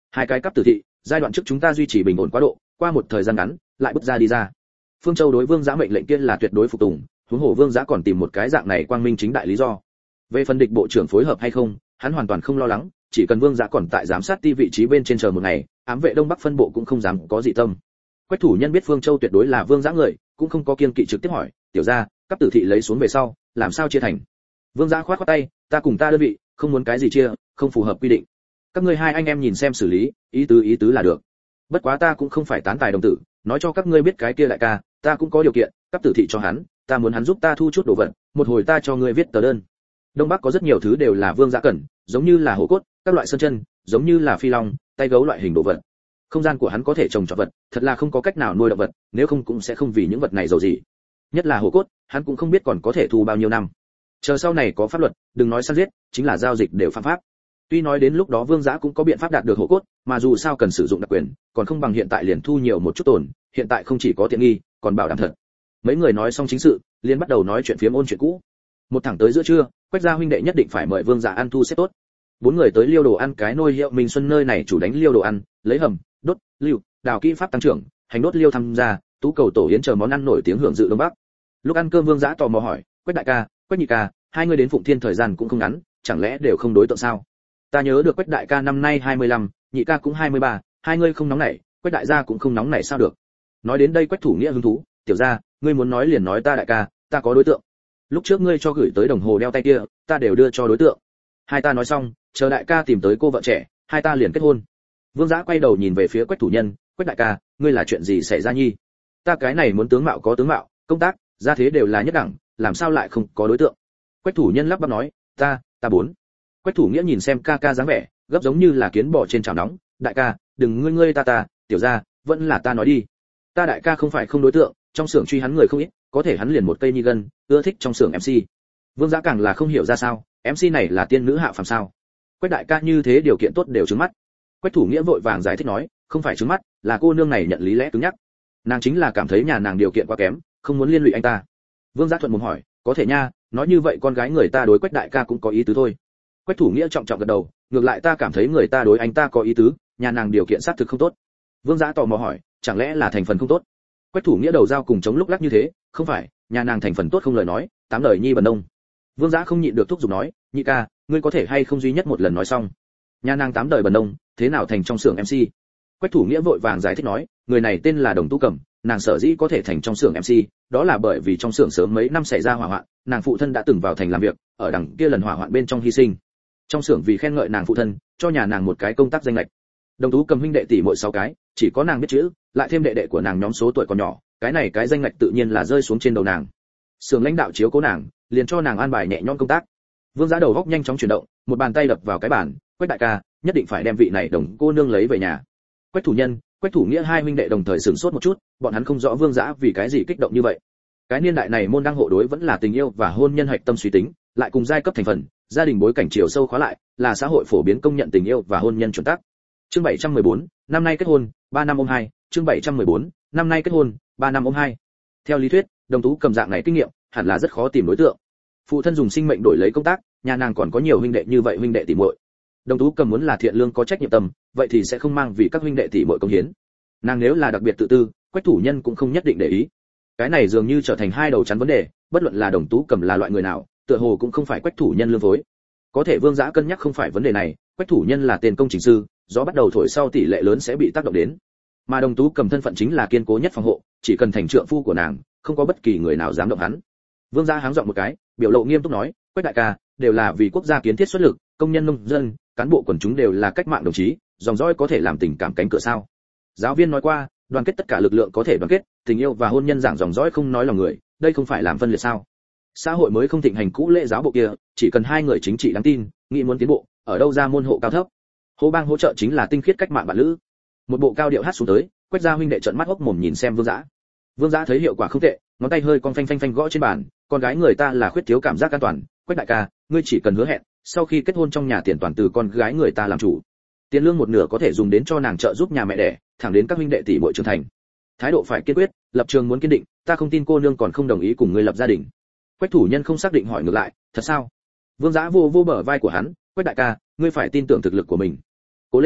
Hai cái cấp tử thị, giai đoạn trước chúng ta duy trì bình ổn quá độ, qua một thời gian ngắn, lại bước ra đi ra. Phương Châu đối Vương Giá mệnh lệnh kia là tuyệt đối phục tùng, huống hồ Vương Giá còn tìm một cái dạng này quang minh chính đại lý do. Về phần địch bộ trưởng phối hợp hay không, hắn hoàn toàn không lo lắng, chỉ cần Vương Giá còn tại giám sát ti vị trí bên trên chờ một ngày, ám vệ Đông Bắc phân bộ cũng không dám có dị tâm. Quách thủ nhân biết Phương Châu tuyệt đối là Vương Giá người, cũng không có kiêng kỵ trực tiếp hỏi, tiểu gia, cấp tử thị lấy xuống về sau, làm sao chia thành? Vương Giá khoát khoát tay, ta cùng ta đơn vị, không muốn cái gì chia, không phù hợp quy định. Các ngươi hai anh em nhìn xem xử lý, ý tứ ý tứ là được. Bất quá ta cũng không phải tán tài đồng tử, nói cho các ngươi biết cái kia đại ca, ta cũng có điều kiện, cấp tử thị cho hắn, ta muốn hắn giúp ta thu chút đồ vật, một hồi ta cho ngươi viết tờ đơn. Đông Bắc có rất nhiều thứ đều là Vương Giá cần, giống như là hổ cốt, các loại sơn chân, giống như là phi long, tay gấu loại hình đồ vật. Không gian của hắn có thể trồng trọt vật, thật là không có cách nào nuôi động vật, nếu không cũng sẽ không vì những vật này giàu gì. Nhất là hổ cốt, hắn cũng không biết còn có thể thu bao nhiêu năm. Chờ sau này có pháp luật, đừng nói săn giết, chính là giao dịch đều phạm pháp. Tuy nói đến lúc đó Vương Giá cũng có biện pháp đạt được hổ cốt, mà dù sao cần sử dụng đặc quyền, còn không bằng hiện tại liền thu nhiều một chút tổn, hiện tại không chỉ có tiện nghi, còn bảo đảm thật. Mấy người nói xong chính sự, liền bắt đầu nói chuyện phiếm ôn chuyện cũ. Một thẳng tới giữa trưa, Quách gia huynh đệ nhất định phải mời Vương Giá ăn thu xếp tốt. Bốn người tới liêu đồ ăn cái nôi hiệu Minh Xuân nơi này chủ đánh liêu đồ ăn, lấy hầm, đốt, lưu, đào kỹ pháp tăng trưởng, hành đốt liêu tham gia, tú cầu tổ yến chờ món ăn nổi tiếng hưởng dự Đông Bắc. Lúc ăn cơm Vương Giá tò mò hỏi, Quách đại ca, Quách nhị ca, hai người đến Phụng Thiên thời gian cũng không ngắn, chẳng lẽ đều không đối tượng sao? Ta nhớ được Quách đại ca năm nay hai mươi lăm, nhị ca cũng hai mươi ba, hai người không nóng nảy, Quách đại gia cũng không nóng nảy sao được? Nói đến đây Quách thủ nghĩa hứng thú, tiểu gia, ngươi muốn nói liền nói ta đại ca, ta có đối tượng. Lúc trước ngươi cho gửi tới đồng hồ đeo tay kia, ta đều đưa cho đối tượng. Hai ta nói xong, chờ đại ca tìm tới cô vợ trẻ, hai ta liền kết hôn. Vương Giá quay đầu nhìn về phía Quách thủ nhân, Quách đại ca, ngươi là chuyện gì xảy ra nhi? Ta cái này muốn tướng mạo có tướng mạo, công tác, gia thế đều là nhất đẳng, làm sao lại không có đối tượng? Quách thủ nhân lắp bắp nói, ta, ta bốn. Quách thủ nghĩa nhìn xem ca ca dáng vẻ, gấp giống như là kiến bò trên chảo nóng, đại ca, đừng ngươi ngươi ta ta, tiểu gia, vẫn là ta nói đi. Ta đại ca không phải không đối tượng, trong xưởng truy hắn người không ít, có thể hắn liền một cây nhi gân, ưa thích trong xưởng em xê. Vương Giá càng là không hiểu ra sao, em xê này là tiên nữ hạ phàm sao? Quách đại ca như thế điều kiện tốt đều trứng mắt. Quách thủ nghĩa vội vàng giải thích nói, không phải trứng mắt, là cô nương này nhận lý lẽ cứng nhắc. Nàng chính là cảm thấy nhà nàng điều kiện quá kém, không muốn liên lụy anh ta. Vương Giá thuận mồm hỏi, có thể nha, nói như vậy con gái người ta đối Quách đại ca cũng có ý tứ thôi. Quách thủ nghĩa trọng trọng gật đầu, ngược lại ta cảm thấy người ta đối anh ta có ý tứ, nhà nàng điều kiện xác thực không tốt. Vương Giá tò mò hỏi, chẳng lẽ là thành phần không tốt? Quách thủ nghĩa đầu dao cùng chống lúc lắc như thế, không phải, nhà nàng thành phần tốt không lời nói, tám lời nhi bần nông. Vương Giá không nhịn được thúc giục nói, nhị ca, ngươi có thể hay không duy nhất một lần nói xong. Nhà nàng tám đời bần nông, thế nào thành trong xưởng em xê? Quách thủ nghĩa vội vàng giải thích nói, người này tên là Đồng Tu Cẩm, nàng sở dĩ có thể thành trong xưởng em xê, đó là bởi vì trong xưởng sớm mấy năm xảy ra hỏa hoạn, nàng phụ thân đã từng vào thành làm việc, ở đằng kia lần hỏa hoạn bên trong hy sinh. Trong xưởng vì khen ngợi nàng phụ thân, cho nhà nàng một cái công tác danh lệch. Đồng Tú Cầm huynh đệ tỷ muội sáu cái, chỉ có nàng biết chữ, lại thêm đệ đệ của nàng nhóm số tuổi còn nhỏ, cái này cái danh lệch tự nhiên là rơi xuống trên đầu nàng. Xưởng lãnh đạo chiếu cố nàng, liền cho nàng an bài nhẹ nhõm công tác. Vương Giá đầu góc nhanh chóng chuyển động, một bàn tay đập vào cái bàn, Quách đại ca, nhất định phải đem vị này Đồng cô nương lấy về nhà. Quách thủ nhân, Quách thủ nghĩa hai huynh đệ đồng thời sửng sốt một chút, bọn hắn không rõ Vương Giá vì cái gì kích động như vậy. Cái niên đại này môn đăng hộ đối vẫn là tình yêu và hôn nhân hạch tâm suy tính, lại cùng giai cấp thành phần, gia đình bối cảnh chiều sâu khóa lại, là xã hội phổ biến công nhận tình yêu và hôn nhân chuẩn tắc. Chương bảy trăm mười bốn, năm nay kết hôn, ba năm ôm hai, chương bảy trăm mười bốn, năm nay kết hôn, ba năm ôm hai. Theo lý thuyết, Đồng Tú Cầm dạng này kinh nghiệm, hẳn là rất khó tìm đối tượng. Phụ thân dùng sinh mệnh đổi lấy công tác, nhà nàng còn có nhiều huynh đệ như vậy huynh đệ tỷ muội. Đồng Tú Cầm muốn là thiện lương có trách nhiệm tâm, vậy thì sẽ không mang vì các huynh đệ tỷ muội công hiến. Nàng nếu là đặc biệt tự tư, Quách thủ nhân cũng không nhất định để ý. Cái này dường như trở thành hai đầu chắn vấn đề, bất luận là Đồng Tú Cầm là loại người nào, tựa hồ cũng không phải Quách thủ nhân lương phối. Có thể Vương Giá cân nhắc không phải vấn đề này, Quách thủ nhân là tên công trình sư, gió bắt đầu thổi sau tỷ lệ lớn sẽ bị tác động đến. Mà Đồng Tú Cầm thân phận chính là kiên cố nhất phòng hộ, chỉ cần thành trượng phu của nàng, không có bất kỳ người nào dám động hắn. Vương Giá háng giọng một cái, biểu lộ nghiêm túc nói, Quách đại ca, đều là vì quốc gia kiến thiết xuất lực, công nhân nông dân, cán bộ quần chúng đều là cách mạng đồng chí, dòng dõi có thể làm tình cảm cánh cửa sao? Giáo viên nói qua, đoàn kết tất cả lực lượng có thể đoàn kết, tình yêu và hôn nhân giảng dòng dõi không nói lòng người, đây không phải làm phân liệt sao? Xã hội mới không thịnh hành cũ lễ giáo bộ kia, chỉ cần hai người chính trị đáng tin, nghĩ muốn tiến bộ, ở đâu ra môn hộ cao thấp. Hô bang hỗ trợ chính là tinh khiết cách mạng bạn lữ. Một bộ cao điệu hát xuống tới, Quách gia huynh đệ trợn mắt hốc mồm nhìn xem Vương Giá. Vương Giá thấy hiệu quả không tệ, ngón tay hơi cong phanh phanh phanh gõ trên bàn, con gái người ta là khuyết thiếu cảm giác an toàn, Quách đại ca, ngươi chỉ cần hứa hẹn, sau khi kết hôn trong nhà tiền toàn từ con gái người ta làm chủ. Tiền lương một nửa có thể dùng đến cho nàng trợ giúp nhà mẹ đẻ, thẳng đến các huynh đệ tỷ muội trưởng thành. Thái độ phải kiên quyết, lập trường muốn kiên định, ta không tin cô nương còn không đồng ý cùng ngươi lập gia đình. Quách thủ nhân không xác định hỏi ngược lại, thật sao? Vương Giá vô vô bờ vai của hắn, Quách đại ca, ngươi phải tin tưởng thực lực của mình. Cố lên,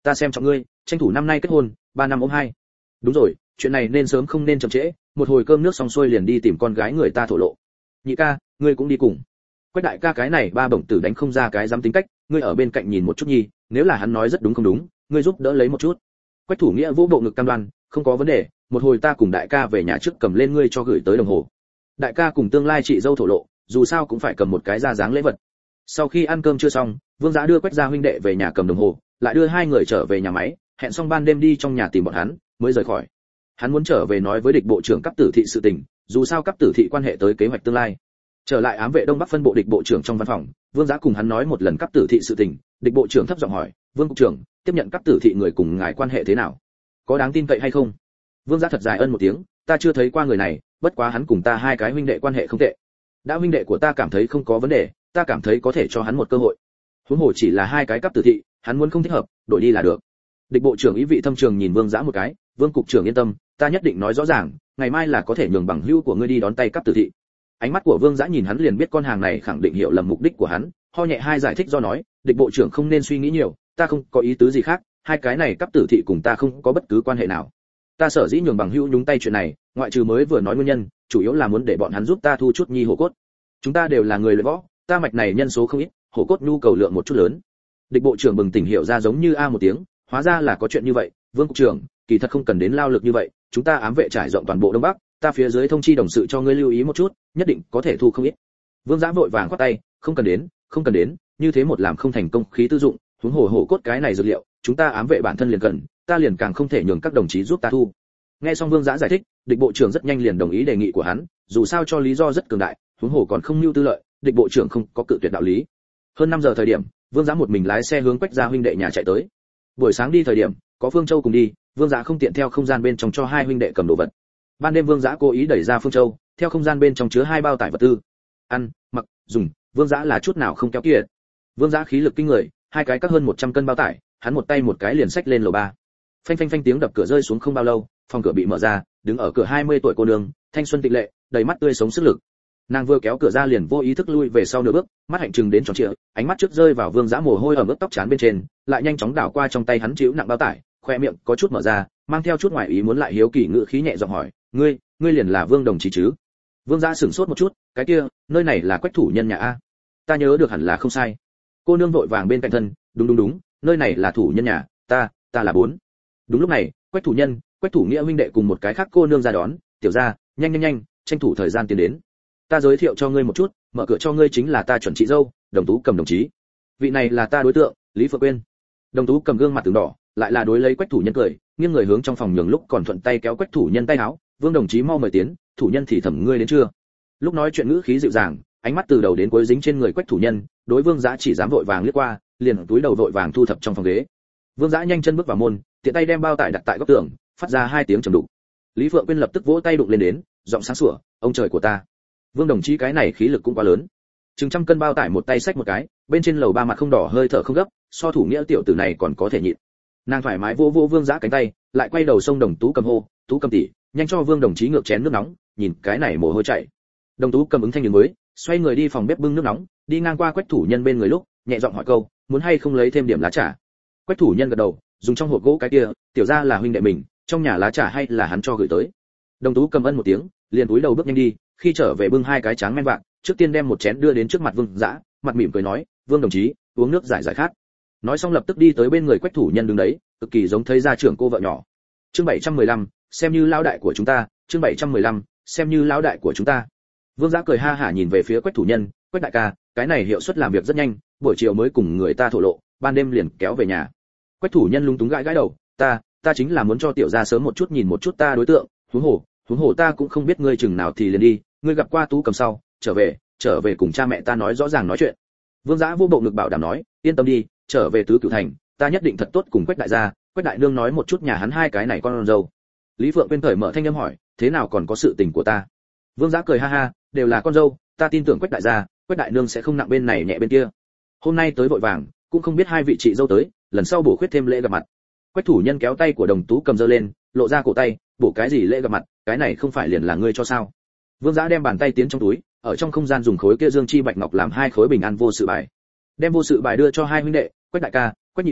ta xem trọng ngươi, tranh thủ năm nay kết hôn, ba năm ôm hai. Đúng rồi, chuyện này nên sớm không nên chậm trễ, một hồi cơm nước xong xuôi liền đi tìm con gái người ta thổ lộ. Nhị ca, ngươi cũng đi cùng. Quách đại ca cái này ba bổng tử đánh không ra cái dám tính cách, ngươi ở bên cạnh nhìn một chút nhi, nếu là hắn nói rất đúng không đúng, ngươi giúp đỡ lấy một chút. Quách Thủ Nghĩa vỗ bộ ngực cam đoan, không có vấn đề, một hồi ta cùng đại ca về nhà trước cầm lên ngươi cho gửi tới đồng hồ. Đại ca cùng tương lai chị dâu thổ lộ, dù sao cũng phải cầm một cái ra dáng lễ vật. Sau khi ăn cơm chưa xong, Vương Giá đưa Quách gia huynh đệ về nhà cầm đồng hồ, lại đưa hai người trở về nhà máy, hẹn xong ban đêm đi trong nhà tìm bọn hắn, mới rời khỏi. Hắn muốn trở về nói với địch bộ trưởng cấp tử thị sự tình, dù sao cấp tử thị quan hệ tới kế hoạch tương lai. Trở lại ám vệ Đông Bắc phân bộ địch bộ trưởng trong văn phòng, Vương Giá cùng hắn nói một lần cấp tử thị sự tình, địch bộ trưởng thấp giọng hỏi, "Vương cục trưởng, tiếp nhận cấp tử thị người cùng ngài quan hệ thế nào? Có đáng tin cậy hay không?" Vương Giá thật dài ân một tiếng, "Ta chưa thấy qua người này, bất quá hắn cùng ta hai cái huynh đệ quan hệ không tệ. Đã huynh đệ của ta cảm thấy không có vấn đề, ta cảm thấy có thể cho hắn một cơ hội. Huống hồ chỉ là hai cái cấp tử thị, hắn muốn không thích hợp, đổi đi là được." Địch bộ trưởng ý vị thâm trường nhìn Vương Giá một cái, "Vương cục trưởng yên tâm, ta nhất định nói rõ ràng, ngày mai là có thể nhường bằng hữu của ngươi đi đón tay cấp tử thị." Ánh mắt của Vương Dã nhìn hắn liền biết con hàng này khẳng định hiểu lầm mục đích của hắn, ho nhẹ hai giải thích do nói, "Địch bộ trưởng không nên suy nghĩ nhiều, ta không có ý tứ gì khác, hai cái này cấp tử thị cùng ta không có bất cứ quan hệ nào. Ta sở dĩ nhường bằng hữu nhúng tay chuyện này, ngoại trừ mới vừa nói nguyên nhân, chủ yếu là muốn để bọn hắn giúp ta thu chút nhi hổ cốt. Chúng ta đều là người luyện võ, ta mạch này nhân số không ít, hổ cốt nhu cầu lượng một chút lớn." Địch bộ trưởng bừng tỉnh hiểu ra giống như a một tiếng, hóa ra là có chuyện như vậy, Vương cục trưởng, kỳ thật không cần đến lao lực như vậy, chúng ta ám vệ trải rộng toàn bộ Đông Bắc, ta phía dưới thông chi đồng sự cho ngươi lưu ý một chút, nhất định có thể thu không ít. Vương Dã vội vàng quát tay, "Không cần đến, không cần đến, như thế một làm không thành công khí tư dụng, huống hồ hổ cốt cái này dược liệu, chúng ta ám vệ bản thân liền cần, ta liền càng không thể nhường các đồng chí giúp ta thu." Nghe xong Vương Dã giải thích, địch bộ trưởng rất nhanh liền đồng ý đề nghị của hắn, dù sao cho lý do rất cường đại, huống hồ còn không nưu tư lợi, địch bộ trưởng không có cự tuyệt đạo lý. Hơn năm giờ thời điểm, Vương Dã một mình lái xe hướng Quách gia huynh đệ nhà chạy tới. Buổi sáng đi thời điểm, có Phương Châu cùng đi, Vương Dã không tiện theo không gian bên trong cho hai huynh đệ cầm đồ vật. Ban đêm Vương Dã cố ý đẩy ra Phương Châu, theo không gian bên trong chứa hai bao tải vật tư. Ăn, mặc, dùng, Vương Dã là chút nào không keo kiệt. Vương Dã khí lực kinh người, hai cái các hơn một trăm cân bao tải, hắn một tay một cái liền xách lên lầu ba. Phanh phanh phanh tiếng đập cửa rơi xuống không bao lâu, phòng cửa bị mở ra, đứng ở cửa hai mươi tuổi cô nương, thanh xuân tịnh lệ, đầy mắt tươi sống sức lực. Nàng vừa kéo cửa ra liền vô ý thức lui về sau nửa bước, mắt hạnh trừng đến tròn trịa, ánh mắt trước rơi vào Vương Dã mồ hôi ở ướt tóc trán bên trên, lại nhanh chóng đảo qua trong tay hắn chịu nặng bao tải, khoe miệng có chút mở ra, mang theo chút ngoài ý muốn lại hiếu kỳ ngữ khí nhẹ giọng hỏi, "Ngươi, ngươi liền là Vương đồng chí chứ?" Vương Dã sửng sốt một chút, "Cái kia, nơi này là Quách thủ nhân nhà a?" "Ta nhớ được hẳn là không sai." Cô nương vội vàng bên cạnh thân, "Đúng đúng đúng, nơi này là thủ nhân nhà, ta, ta là bốn." Đúng lúc này, Quách thủ nhân, Quách thủ nghĩa huynh đệ cùng một cái khác cô nương ra đón, "Tiểu gia, nhanh nhanh nhanh, tranh thủ thời gian tiến đến. Ta giới thiệu cho ngươi một chút, mở cửa cho ngươi chính là ta chuẩn chị dâu, Đồng Tú Cầm đồng chí. Vị này là ta đối tượng, Lý Phượng Quyên." Đồng Tú Cầm gương mặt từng đỏ, lại là đối lấy Quách thủ nhân cười, nghiêng người hướng trong phòng nhường lúc còn thuận tay kéo Quách thủ nhân tay áo, "Vương đồng chí mau mời tiến, thủ nhân thì thầm ngươi đến chưa?" Lúc nói chuyện ngữ khí dịu dàng, ánh mắt từ đầu đến cuối dính trên người Quách thủ nhân, đối Vương Dã chỉ dám vội vàng liếc qua, liền túi đầu vội vàng thu thập trong phòng ghế. Vương Dã nhanh chân bước vào môn, tiện tay đem bao tải đặt tại góc tường, phát ra hai tiếng trầm đục. Lý Phượng Quyên lập tức vỗ tay đụng lên đến, giọng sáng sủa, "Ông trời của ta, Vương đồng chí cái này khí lực cũng quá lớn." Chừng trăm cân bao tải một tay xách một cái, bên trên lầu ba mặt không đỏ hơi thở không gấp, so thủ nghĩa tiểu tử này còn có thể nhịn. Nàng thoải mái vỗ vỗ Vương Dã cánh tay, lại quay đầu xông Đồng Tú Cầm hô, "Tú Cầm tỷ, nhanh cho Vương đồng chí ngược chén nước nóng, nhìn cái này mồ hôi chảy." Đồng Tú Cầm ứng thanh liền mới, xoay người đi phòng bếp bưng nước nóng, đi ngang qua Quách thủ nhân bên người lúc, nhẹ giọng hỏi câu, "Muốn hay không lấy thêm điểm lá trà?" Quách thủ nhân gật đầu, dùng trong hộp gỗ cái kia, "Tiểu gia là huynh đệ mình, trong nhà lá trà hay là hắn cho gửi tới." Đồng Tú Cầm ân một tiếng, liền cúi đầu bước nhanh đi, khi trở về bưng hai cái tráng men vạc, trước tiên đem một chén đưa đến trước mặt Vương Dã, mặt mỉm cười nói, "Vương đồng chí, uống nước giải giải khát." Nói xong lập tức đi tới bên người Quách thủ nhân đứng đấy, cực kỳ giống thấy gia trưởng cô vợ nhỏ. Chương bảy trăm mười lăm, xem như lão đại của chúng ta, chương bảy trăm mười lăm, xem như lão đại của chúng ta. Vương Dã cười ha hả nhìn về phía Quách thủ nhân, "Quách đại ca, cái này hiệu suất làm việc rất nhanh, buổi chiều mới cùng người ta thổ lộ, ban đêm liền kéo về nhà." Quách thủ nhân lúng túng gãi gãi đầu, "Ta, ta chính là muốn cho tiểu gia sớm một chút nhìn một chút ta đối tượng, huống hồ, huống hồ ta cũng không biết ngươi chừng nào thì liền đi, ngươi gặp qua Tú Cầm sau, trở về, trở về cùng cha mẹ ta nói rõ ràng nói chuyện." Vương Dã vô bộ ngực bảo đảm nói, "Yên tâm đi, trở về tứ cửu thành, ta nhất định thật tốt cùng Quách đại gia, Quách đại nương nói một chút nhà hắn hai cái này con dâu." Lý Phượng Quyên cởi mở thanh âm hỏi, "Thế nào còn có sự tình của ta?" Vương Dã cười ha ha, "Đều là con dâu, ta tin tưởng Quách đại gia, Quách đại nương sẽ không nặng bên này nhẹ bên kia. Hôm nay tới vội vàng, cũng không biết hai vị chị dâu tới, lần sau bổ khuyết thêm lễ gặp mặt." Quách thủ nhân kéo tay của Đồng Tú Cầm giơ lên, lộ ra cổ tay, "Bổ cái gì lễ gặp mặt, cái này không phải liền là ngươi cho sao?" Vương Dã đem bàn tay tiến trong túi, ở trong không gian dùng khối kia dương chi bạch ngọc làm hai khối bình an vô sự bài, đem vô sự bài đưa cho hai huynh đệ, "Quách đại ca, Quách nhị ca,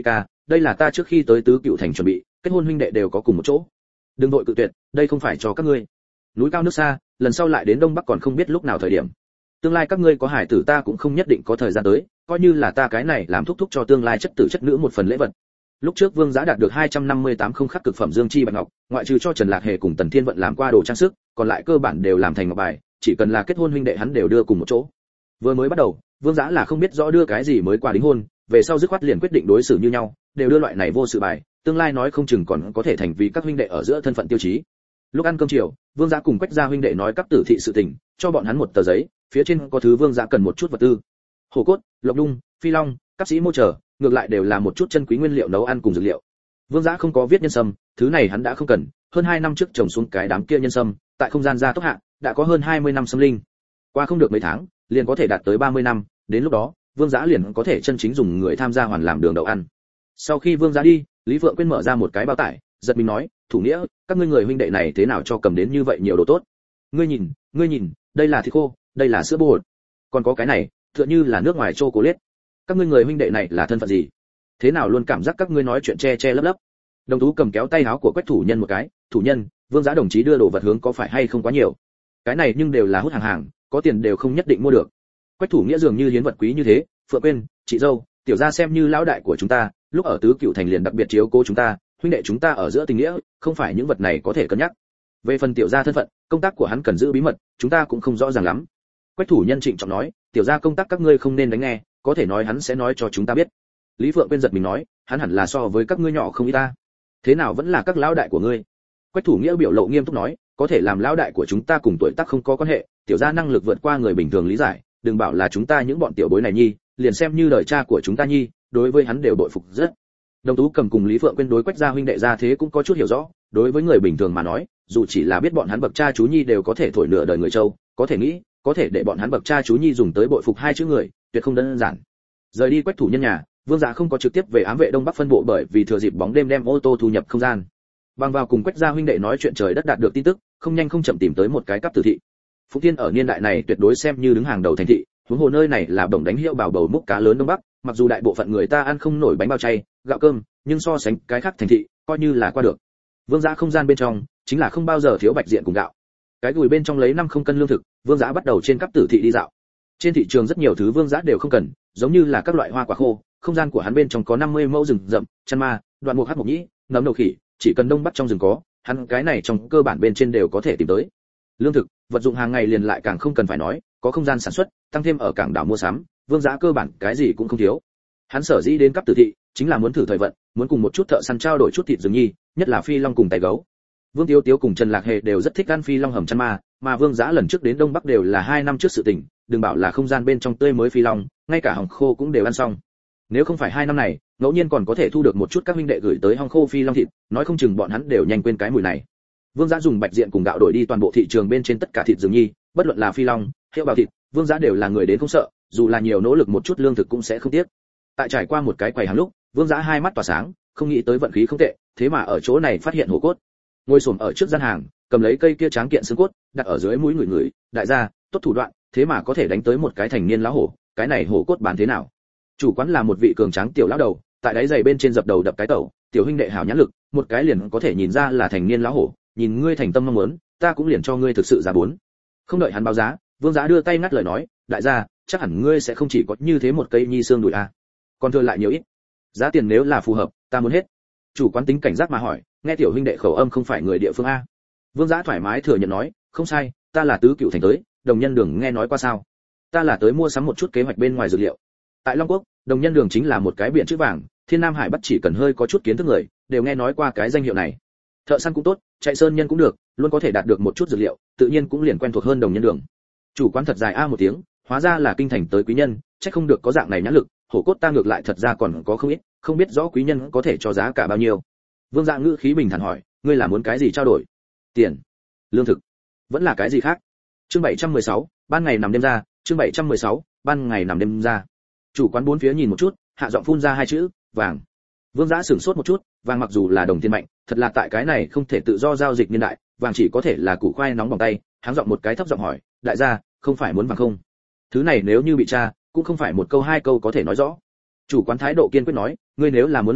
đây là ta trước khi tới tứ cựu thành chuẩn bị, kết hôn huynh đệ đều có cùng một chỗ. Đừng vội cự tuyệt, đây không phải cho các ngươi. Núi cao nước xa, lần sau lại đến đông bắc còn không biết lúc nào thời điểm. Tương lai các ngươi có hải tử ta cũng không nhất định có thời gian tới, coi như là ta cái này làm thúc thúc cho tương lai chất tử chất nữ một phần lễ vật. Lúc trước Vương Giá đạt được hai trăm năm mươi tám không khắc cực phẩm dương chi bạch ngọc, ngoại trừ cho Trần Lạc Hề cùng Tần Thiên Vận làm qua đồ trang sức, còn lại cơ bản đều làm thành ngọc bài, chỉ cần là kết hôn huynh đệ hắn đều đưa cùng một chỗ. Vừa mới bắt đầu, Vương Giá là không biết rõ đưa cái gì mới qua đính hôn, về sau dứt khoát liền quyết định đối xử như nhau, đều đưa loại này vô sự bài, tương lai nói không chừng còn có thể thành vì các huynh đệ ở giữa thân phận tiêu chí. Lúc ăn cơm chiều, Vương Giá cùng Quách gia huynh đệ nói cấp tử thị sự tình, cho bọn hắn một tờ giấy, phía trên có thứ Vương Giá cần một chút vật tư. Hổ cốt, lộc nhung, phi long, cấp sĩ mô trở, ngược lại đều là một chút chân quý nguyên liệu nấu ăn cùng dược liệu. Vương Giá không có viết nhân sâm, thứ này hắn đã không cần, hơn hai năm trước trồng xuống cái đám kia nhân sâm, tại không gian gia tốc hạ, đã có hơn hai mươi năm sâm linh. Qua không được mấy tháng, liền có thể đạt tới ba mươi năm, đến lúc đó, Vương Giá liền có thể chân chính dùng người tham gia hoàn làm đường đậu ăn. Sau khi Vương Giá đi, Lý Phượng Quyên mở ra một cái bao tải, giật mình nói, "Thủ nghĩa, các ngươi người huynh đệ này thế nào cho cầm đến như vậy nhiều đồ tốt? Ngươi nhìn, ngươi nhìn, đây là thịt khô, đây là sữa bột, còn có cái này, tựa như là nước ngoài chocolate. Các ngươi người huynh đệ này là thân phận gì? Thế nào luôn cảm giác các ngươi nói chuyện che che lấp lấp?" Đồng Tú cầm kéo tay áo của Quách thủ nhân một cái, "Thủ nhân, Vương Giá đồng chí đưa đồ vật hướng có phải hay không quá nhiều? Cái này nhưng đều là hút hàng hàng, có tiền đều không nhất định mua được." Quách thủ nghĩa dường như hiến vật quý như thế, "Phượng Quyên, chị dâu, tiểu gia xem như lão đại của chúng ta, lúc ở tứ cựu thành liền đặc biệt chiếu cố chúng ta, huynh đệ chúng ta ở giữa tình nghĩa, không phải những vật này có thể cân nhắc. Về phần tiểu gia thân phận, công tác của hắn cần giữ bí mật, chúng ta cũng không rõ ràng lắm." Quách thủ nhân trịnh trọng nói, "Tiểu gia công tác các ngươi không nên đánh nghe, có thể nói hắn sẽ nói cho chúng ta biết." Lý Phượng Quyên giật mình nói, "Hắn hẳn là so với các ngươi nhỏ không ít ta. Thế nào vẫn là các lão đại của ngươi?" Quách thủ nghĩa biểu lộ nghiêm túc nói, "Có thể làm lão đại của chúng ta cùng tuổi tác không có quan hệ, tiểu gia năng lực vượt qua người bình thường lý giải, đừng bảo là chúng ta những bọn tiểu bối này nhi, liền xem như đời cha của chúng ta nhi, đối với hắn đều bội phục rất." Đồng Tú cầm cùng Lý Phượng Quyên đối Quách gia huynh đệ gia thế cũng có chút hiểu rõ, đối với người bình thường mà nói, dù chỉ là biết bọn hắn bậc cha chú nhi đều có thể thổi nửa đời người châu, có thể nghĩ, có thể để bọn hắn bậc cha chú nhi dùng tới bội phục hai chữ người, tuyệt không đơn giản. Rời đi Quách thủ nhân nhà, Vương Giá không có trực tiếp về ám vệ Đông Bắc phân bộ bởi vì thừa dịp bóng đêm đem ô tô thu nhập không gian. Bằng vào cùng Quách gia huynh đệ nói chuyện trời đất đạt được tin tức, không nhanh không chậm tìm tới một cái cấp tử thị. Phúc Thiên ở niên đại này tuyệt đối xem như đứng hàng đầu thành thị, huống hồ nơi này là bổng đánh hiệu bảo bầu múc cá lớn Đông Bắc, mặc dù đại bộ phận người ta ăn không nổi bánh bao chay, gạo cơm, nhưng so sánh cái khác thành thị, coi như là qua được. Vương Giá không gian bên trong, chính là không bao giờ thiếu bạch diện cùng gạo. Cái gùi bên trong lấy năm không cân lương thực, Vương Giá bắt đầu trên cấp tử thị đi dạo. Trên thị trường rất nhiều thứ Vương Giá đều không cần, giống như là các loại hoa quả khô, không gian của hắn bên trong có năm mươi mẫu rừng rậm, chăn ma, đoạn mục hắc mộc nhĩ, nấm đầu khỉ, chỉ cần Đông Bắc trong rừng có, hắn cái này trong cơ bản bên trên đều có thể tìm tới. Lương thực, vật dụng hàng ngày liền lại càng không cần phải nói, có không gian sản xuất, tăng thêm ở cảng đảo mua sắm, Vương Giá cơ bản cái gì cũng không thiếu. Hắn sở dĩ đến cấp tử thị, chính là muốn thử thời vận, muốn cùng một chút thợ săn trao đổi chút thịt rừng nhi, nhất là phi long cùng tay gấu. Vương Tiếu Tiếu cùng Trần Lạc Hề đều rất thích ăn phi long hầm chăn ma, mà Vương Giá lần trước đến Đông Bắc đều là hai năm trước sự tình, đừng bảo là không gian bên trong tươi mới phi long, ngay cả hồng khô cũng đều ăn xong. Nếu không phải hai năm này, ngẫu nhiên còn có thể thu được một chút các huynh đệ gửi tới hong khô phi long thịt, nói không chừng bọn hắn đều nhanh quên cái mùi này. Vương Giá dùng bạch diện cùng gạo đổi đi toàn bộ thị trường bên trên tất cả thịt rừng nhi, bất luận là phi long, hiệu bào thịt, Vương Giá đều là người đến không sợ, dù là nhiều nỗ lực một chút lương thực cũng sẽ không tiếc. Tại trải qua một cái quầy hàng lúc, Vương Giá hai mắt tỏa sáng, không nghĩ tới vận khí không tệ, thế mà ở chỗ này phát hiện hổ cốt. Ngồi xổm ở trước gian hàng, cầm lấy cây kia tráng kiện xương cốt, đặt ở dưới mũi người người, đại gia, tốt thủ đoạn, thế mà có thể đánh tới một cái thành niên lão hổ, cái này hổ cốt bán thế nào? Chủ quán là một vị cường tráng tiểu lão đầu, tại đáy giày bên trên dập đầu đập cái tẩu, tiểu huynh đệ hảo nhãn lực, một cái liền có thể nhìn ra là thành niên lão hổ, nhìn ngươi thành tâm mong muốn, ta cũng liền cho ngươi thực sự giá bốn. Không đợi hắn báo giá, Vương Giá đưa tay ngắt lời nói, đại gia, chắc hẳn ngươi sẽ không chỉ có như thế một cây nhi xương đùi a, còn thừa lại nhiều ít. Giá tiền nếu là phù hợp, ta muốn hết. Chủ quán tính cảnh giác mà hỏi, nghe tiểu huynh đệ khẩu âm không phải người địa phương a. Vương Giá thoải mái thừa nhận nói, không sai, ta là tứ cựu thành tới, đồng nhân đường nghe nói qua sao? Ta là tới mua sắm một chút kế hoạch bên ngoài dược liệu. Tại Long Quốc, đồng nhân đường chính là một cái biển chữ vàng, thiên nam hải bắc chỉ cần hơi có chút kiến thức người, đều nghe nói qua cái danh hiệu này. Thợ săn cũng tốt, chạy sơn nhân cũng được, luôn có thể đạt được một chút dược liệu, tự nhiên cũng liền quen thuộc hơn đồng nhân đường. Chủ quán thật dài a một tiếng, hóa ra là kinh thành tới quý nhân, chắc không được có dạng này nhãn lực, hổ cốt ta ngược lại thật ra còn có không ít, không biết rõ quý nhân có thể cho giá cả bao nhiêu. Vương Dạ ngữ khí bình thản hỏi, ngươi là muốn cái gì trao đổi? Tiền, lương thực, vẫn là cái gì khác? Chương bảy trăm mười sáu, ban ngày nằm đêm ra, chương bảy trăm mười sáu, ban ngày nằm đêm ra. Chủ quán bốn phía nhìn một chút, hạ giọng phun ra hai chữ, vàng. Vương Dạ sửng sốt một chút, vàng mặc dù là đồng tiền mạnh, thật là tại cái này không thể tự do giao dịch niên đại, vàng chỉ có thể là củ khoai nóng bằng tay. Háng giọng một cái thấp giọng hỏi, đại gia, không phải muốn vàng không? Thứ này nếu như bị tra, cũng không phải một câu hai câu có thể nói rõ. Chủ quán thái độ kiên quyết nói, ngươi nếu là muốn lượng thiếu,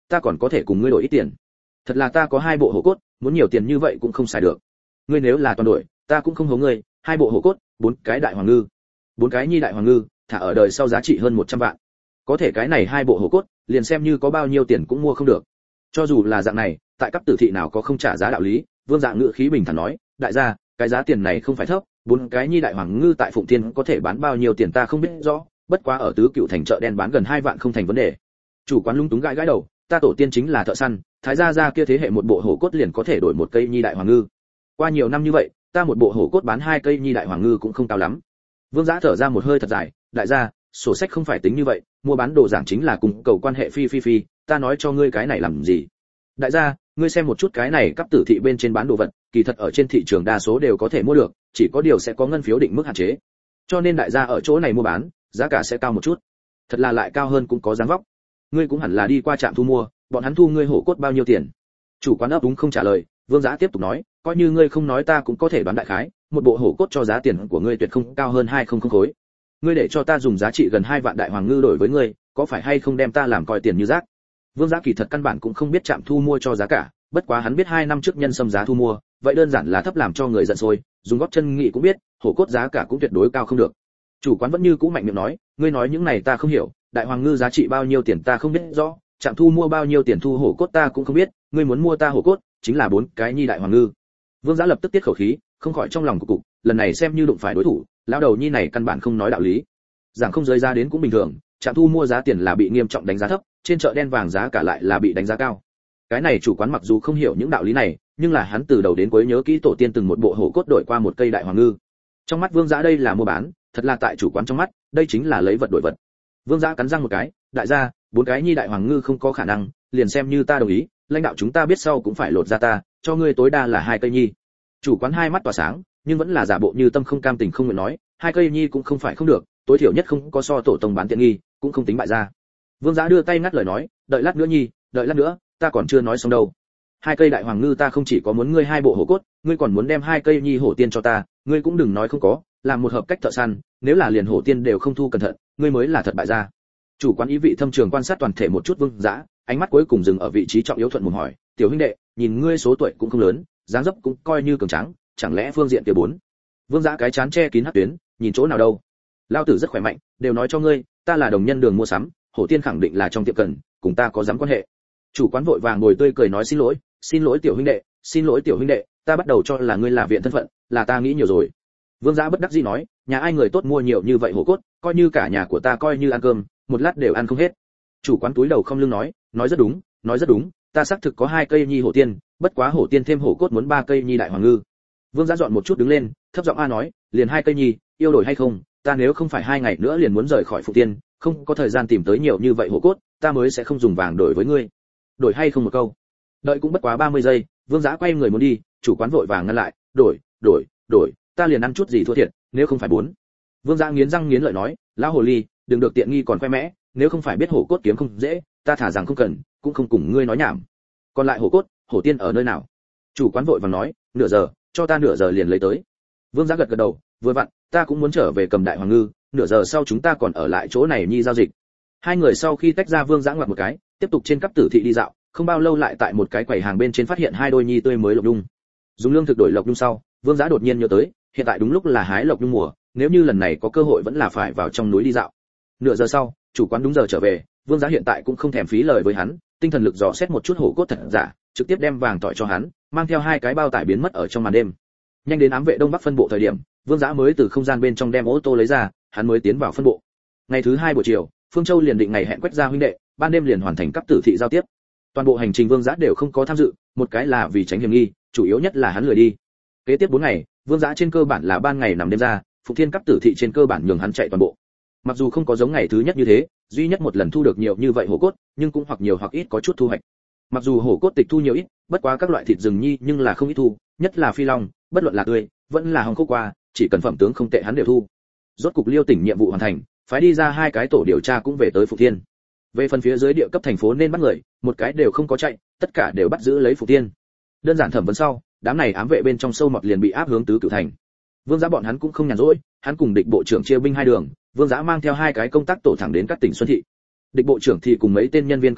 ta còn có thể cùng ngươi đổi ít tiền. Thật là ta có hai bộ hổ cốt, muốn nhiều tiền như vậy cũng không xài được. Ngươi nếu là toàn đổi, ta cũng không hố ngươi, hai bộ hổ cốt, bốn cái đại hoàng ngư. Bốn cái nhi đại hoàng ngư, thả ở đời sau giá trị hơn một trăm vạn. Có thể cái này hai bộ hổ cốt, liền xem như có bao nhiêu tiền cũng mua không được. Cho dù là dạng này, tại cấp tử thị nào có không trả giá đạo lý, Vương Dạ ngữ khí bình thản nói, đại gia, cái giá tiền này không phải thấp, bốn cái nhi đại hoàng ngư tại Phụng Thiên có thể bán bao nhiêu tiền ta không biết rõ, bất quá ở tứ cựu thành chợ đen bán gần hai vạn không thành vấn đề. Chủ quán lung túng gãi gãi đầu, ta tổ tiên chính là thợ săn, thái gia gia kia thế hệ một bộ hổ cốt liền có thể đổi một cây nhi đại hoàng ngư. Qua nhiều năm như vậy, ta một bộ hổ cốt bán hai cây nhi đại hoàng ngư cũng không cao lắm. Vương Dạ thở ra một hơi thật dài, đại gia, sổ sách không phải tính như vậy, mua bán đồ giảng chính là cùng cầu quan hệ phi phi phi, ta nói cho ngươi cái này làm gì? Đại gia, ngươi xem một chút cái này cấp tử thị bên trên bán đồ vật, kỳ thật ở trên thị trường đa số đều có thể mua được, chỉ có điều sẽ có ngân phiếu định mức hạn chế. Cho nên đại gia ở chỗ này mua bán, giá cả sẽ cao một chút. Thật là lại cao hơn cũng có dáng vóc. Ngươi cũng hẳn là đi qua trạm thu mua, bọn hắn thu ngươi hổ cốt bao nhiêu tiền? Chủ quán ấp đúng không trả lời, Vương Giá tiếp tục nói, coi như ngươi không nói ta cũng có thể đoán đại khái, một bộ hổ cốt cho giá tiền của ngươi tuyệt không cao hơn hai không không khối. Ngươi để cho ta dùng giá trị gần hai vạn đại hoàng ngư đổi với ngươi, có phải hay không đem ta làm coi tiền như rác? Vương Giá kỳ thật căn bản cũng không biết trạm thu mua cho giá cả, bất quá hắn biết hai năm trước nhân sâm giá thu mua, vậy đơn giản là thấp làm cho người giận sôi, dùng góp chân nghị cũng biết, hổ cốt giá cả cũng tuyệt đối cao không được. Chủ quán vẫn như cũ mạnh miệng nói, ngươi nói những này ta không hiểu, đại hoàng ngư giá trị bao nhiêu tiền ta không biết rõ, trạm thu mua bao nhiêu tiền thu hổ cốt ta cũng không biết, ngươi muốn mua ta hổ cốt, chính là bốn cái nhi đại hoàng ngư. Vương Giá lập tức tiết khẩu khí, không khỏi trong lòng cục cục, lần này xem như đụng phải đối thủ, lão đầu nhi này căn bản không nói đạo lý. Giảng không rơi ra đến cũng bình thường, trạm thu mua giá tiền là bị nghiêm trọng đánh giá thấp, trên chợ đen vàng giá cả lại là bị đánh giá cao. Cái này chủ quán mặc dù không hiểu những đạo lý này, nhưng là hắn từ đầu đến cuối nhớ kỹ tổ tiên từng một bộ hổ cốt đổi qua một cây đại hoàng ngư. Trong mắt Vương Giá đây là mua bán, thật là tại chủ quán trong mắt, đây chính là lấy vật đổi vật. Vương Giá cắn răng một cái, đại gia, bốn cái nhi đại hoàng ngư không có khả năng, liền xem như ta đồng ý, lãnh đạo chúng ta biết sau cũng phải lột ra ta, cho ngươi tối đa là hai cây nhi. Chủ quán hai mắt tỏa sáng, nhưng vẫn là giả bộ như tâm không cam tình không nguyện nói, hai cây nhi cũng không phải không được, tối thiểu nhất không có so tổ tông bán tiện nghi, cũng không tính bại gia. Vương Giá đưa tay ngắt lời nói, đợi lát nữa nhi, đợi lát nữa, ta còn chưa nói xong đâu. Hai cây đại hoàng ngư ta không chỉ có muốn ngươi hai bộ hổ cốt, ngươi còn muốn đem hai cây nhi hổ tiên cho ta, ngươi cũng đừng nói không có, làm một hợp cách thợ săn, nếu là liền hổ tiên đều không thu cẩn thận, ngươi mới là thật bại gia. Chủ quán ý vị thâm trường quan sát toàn thể một chút Vương Giá, ánh mắt cuối cùng dừng ở vị trí trọng yếu thuận mồm hỏi, tiểu huynh đệ, nhìn ngươi số tuổi cũng không lớn, dáng dấp cũng coi như cường tráng, chẳng lẽ phương diện kia bốn? Vương Giá cái chán che kín hắc tuyến, nhìn chỗ nào đâu? Lao tử rất khỏe mạnh, đều nói cho ngươi, ta là đồng nhân đường mua sắm, hổ tiên khẳng định là trong tiệm cần, cùng ta có dám quan hệ. Chủ quán vội vàng ngồi tươi cười nói xin lỗi, xin lỗi tiểu huynh đệ, xin lỗi tiểu huynh đệ, ta bắt đầu cho là ngươi là viện thân phận, là ta nghĩ nhiều rồi. Vương Giá bất đắc dĩ nói, nhà ai người tốt mua nhiều như vậy hổ cốt, coi như cả nhà của ta coi như ăn cơm, một lát đều ăn không hết. Chủ quán túi đầu không lưng nói, nói rất đúng, nói rất đúng, ta xác thực có hai cây nhi hổ tiên, bất quá hổ tiên thêm hổ cốt muốn ba cây nhi đại hoàng ngư. Vương Giá dọn một chút đứng lên, thấp giọng a nói, liền hai cây nhi, yêu đổi hay không, ta nếu không phải hai ngày nữa liền muốn rời khỏi Phụng Tiên, không có thời gian tìm tới nhiều như vậy hổ cốt, ta mới sẽ không dùng vàng đổi với ngươi. Đổi hay không một câu. Đợi cũng bất quá ba mươi giây, Vương Giá quay người muốn đi, chủ quán vội vàng ngăn lại, đổi, đổi, đổi, ta liền ăn chút gì thua thiệt, nếu không phải bốn. Vương Giá nghiến răng nghiến lợi nói, lão hồ ly, đừng được tiện nghi còn khoe mẽ, nếu không phải biết hổ cốt kiếm không dễ, ta thả rằng không cần, cũng không cùng ngươi nói nhảm. Còn lại hổ cốt, hổ tiên ở nơi nào? Chủ quán vội vàng nói, nửa giờ, cho ta nửa giờ liền lấy tới. Vương Giá gật gật đầu, vừa vặn, ta cũng muốn trở về cầm đại hoàng ngư, nửa giờ sau chúng ta còn ở lại chỗ này nhi giao dịch. Hai người sau khi tách ra, Vương Giá ngoặt một cái, tiếp tục trên cấp tử thị đi dạo, không bao lâu lại tại một cái quầy hàng bên trên phát hiện hai đôi nhi tươi mới lộc nhung. Dùng lương thực đổi lộc nhung sau, Vương Giá đột nhiên nhớ tới, hiện tại đúng lúc là hái lộc nhung mùa, nếu như lần này có cơ hội vẫn là phải vào trong núi đi dạo. Nửa giờ sau, chủ quán đúng giờ trở về, Vương Giá hiện tại cũng không thèm phí lời với hắn, tinh thần lực dò xét một chút hổ cốt thật giả, trực tiếp đem vàng tỏi cho hắn, mang theo hai cái bao tải biến mất ở trong màn đêm. Nhanh đến ám vệ đông bắc phân bộ thời điểm, Vương Giá mới từ không gian bên trong đem ô tô lấy ra, hắn mới tiến vào phân bộ. Ngày thứ hai buổi chiều, Phương Châu liền định ngày hẹn Quách gia huynh đệ, ban đêm liền hoàn thành cấp tử thị giao tiếp. Toàn bộ hành trình Vương Giá đều không có tham dự, một cái là vì tránh hiểm nghi, chủ yếu nhất là hắn lười đi. Kế tiếp bốn ngày, Vương Giá trên cơ bản là ban ngày nằm đêm ra, Phụng Thiên cấp tử thị trên cơ bản nhường hắn chạy toàn bộ. Mặc dù không có giống ngày thứ nhất như thế, duy nhất một lần thu được nhiều như vậy hổ cốt, nhưng cũng hoặc nhiều hoặc ít có chút thu hoạch. Mặc dù hổ cốt tịch thu nhiều ít, bất quá các loại thịt rừng nhi nhưng là không ít thu, nhất là phi long, bất luận là tươi, vẫn là hồng khô qua, chỉ cần phẩm tướng không tệ hắn đều thu. Rốt cục Liêu tỉnh nhiệm vụ hoàn thành, phái đi ra hai cái tổ điều tra cũng về tới Phụng Thiên. Về phần phía dưới địa cấp thành phố nên bắt người, một cái đều không có chạy, tất cả đều bắt giữ lấy Phụng Thiên. Đơn giản thẩm vấn sau, đám này ám vệ bên trong sâu mọt liền bị áp hướng tứ cửu thành. Vương Giá bọn hắn cũng không nhàn rỗi, hắn cùng địch bộ trưởng chia binh hai đường, Vương Giá mang theo hai cái công tác tổ thẳng đến các tỉnh Xuân thị. Địch bộ trưởng thì cùng mấy tên nhân viên công tác,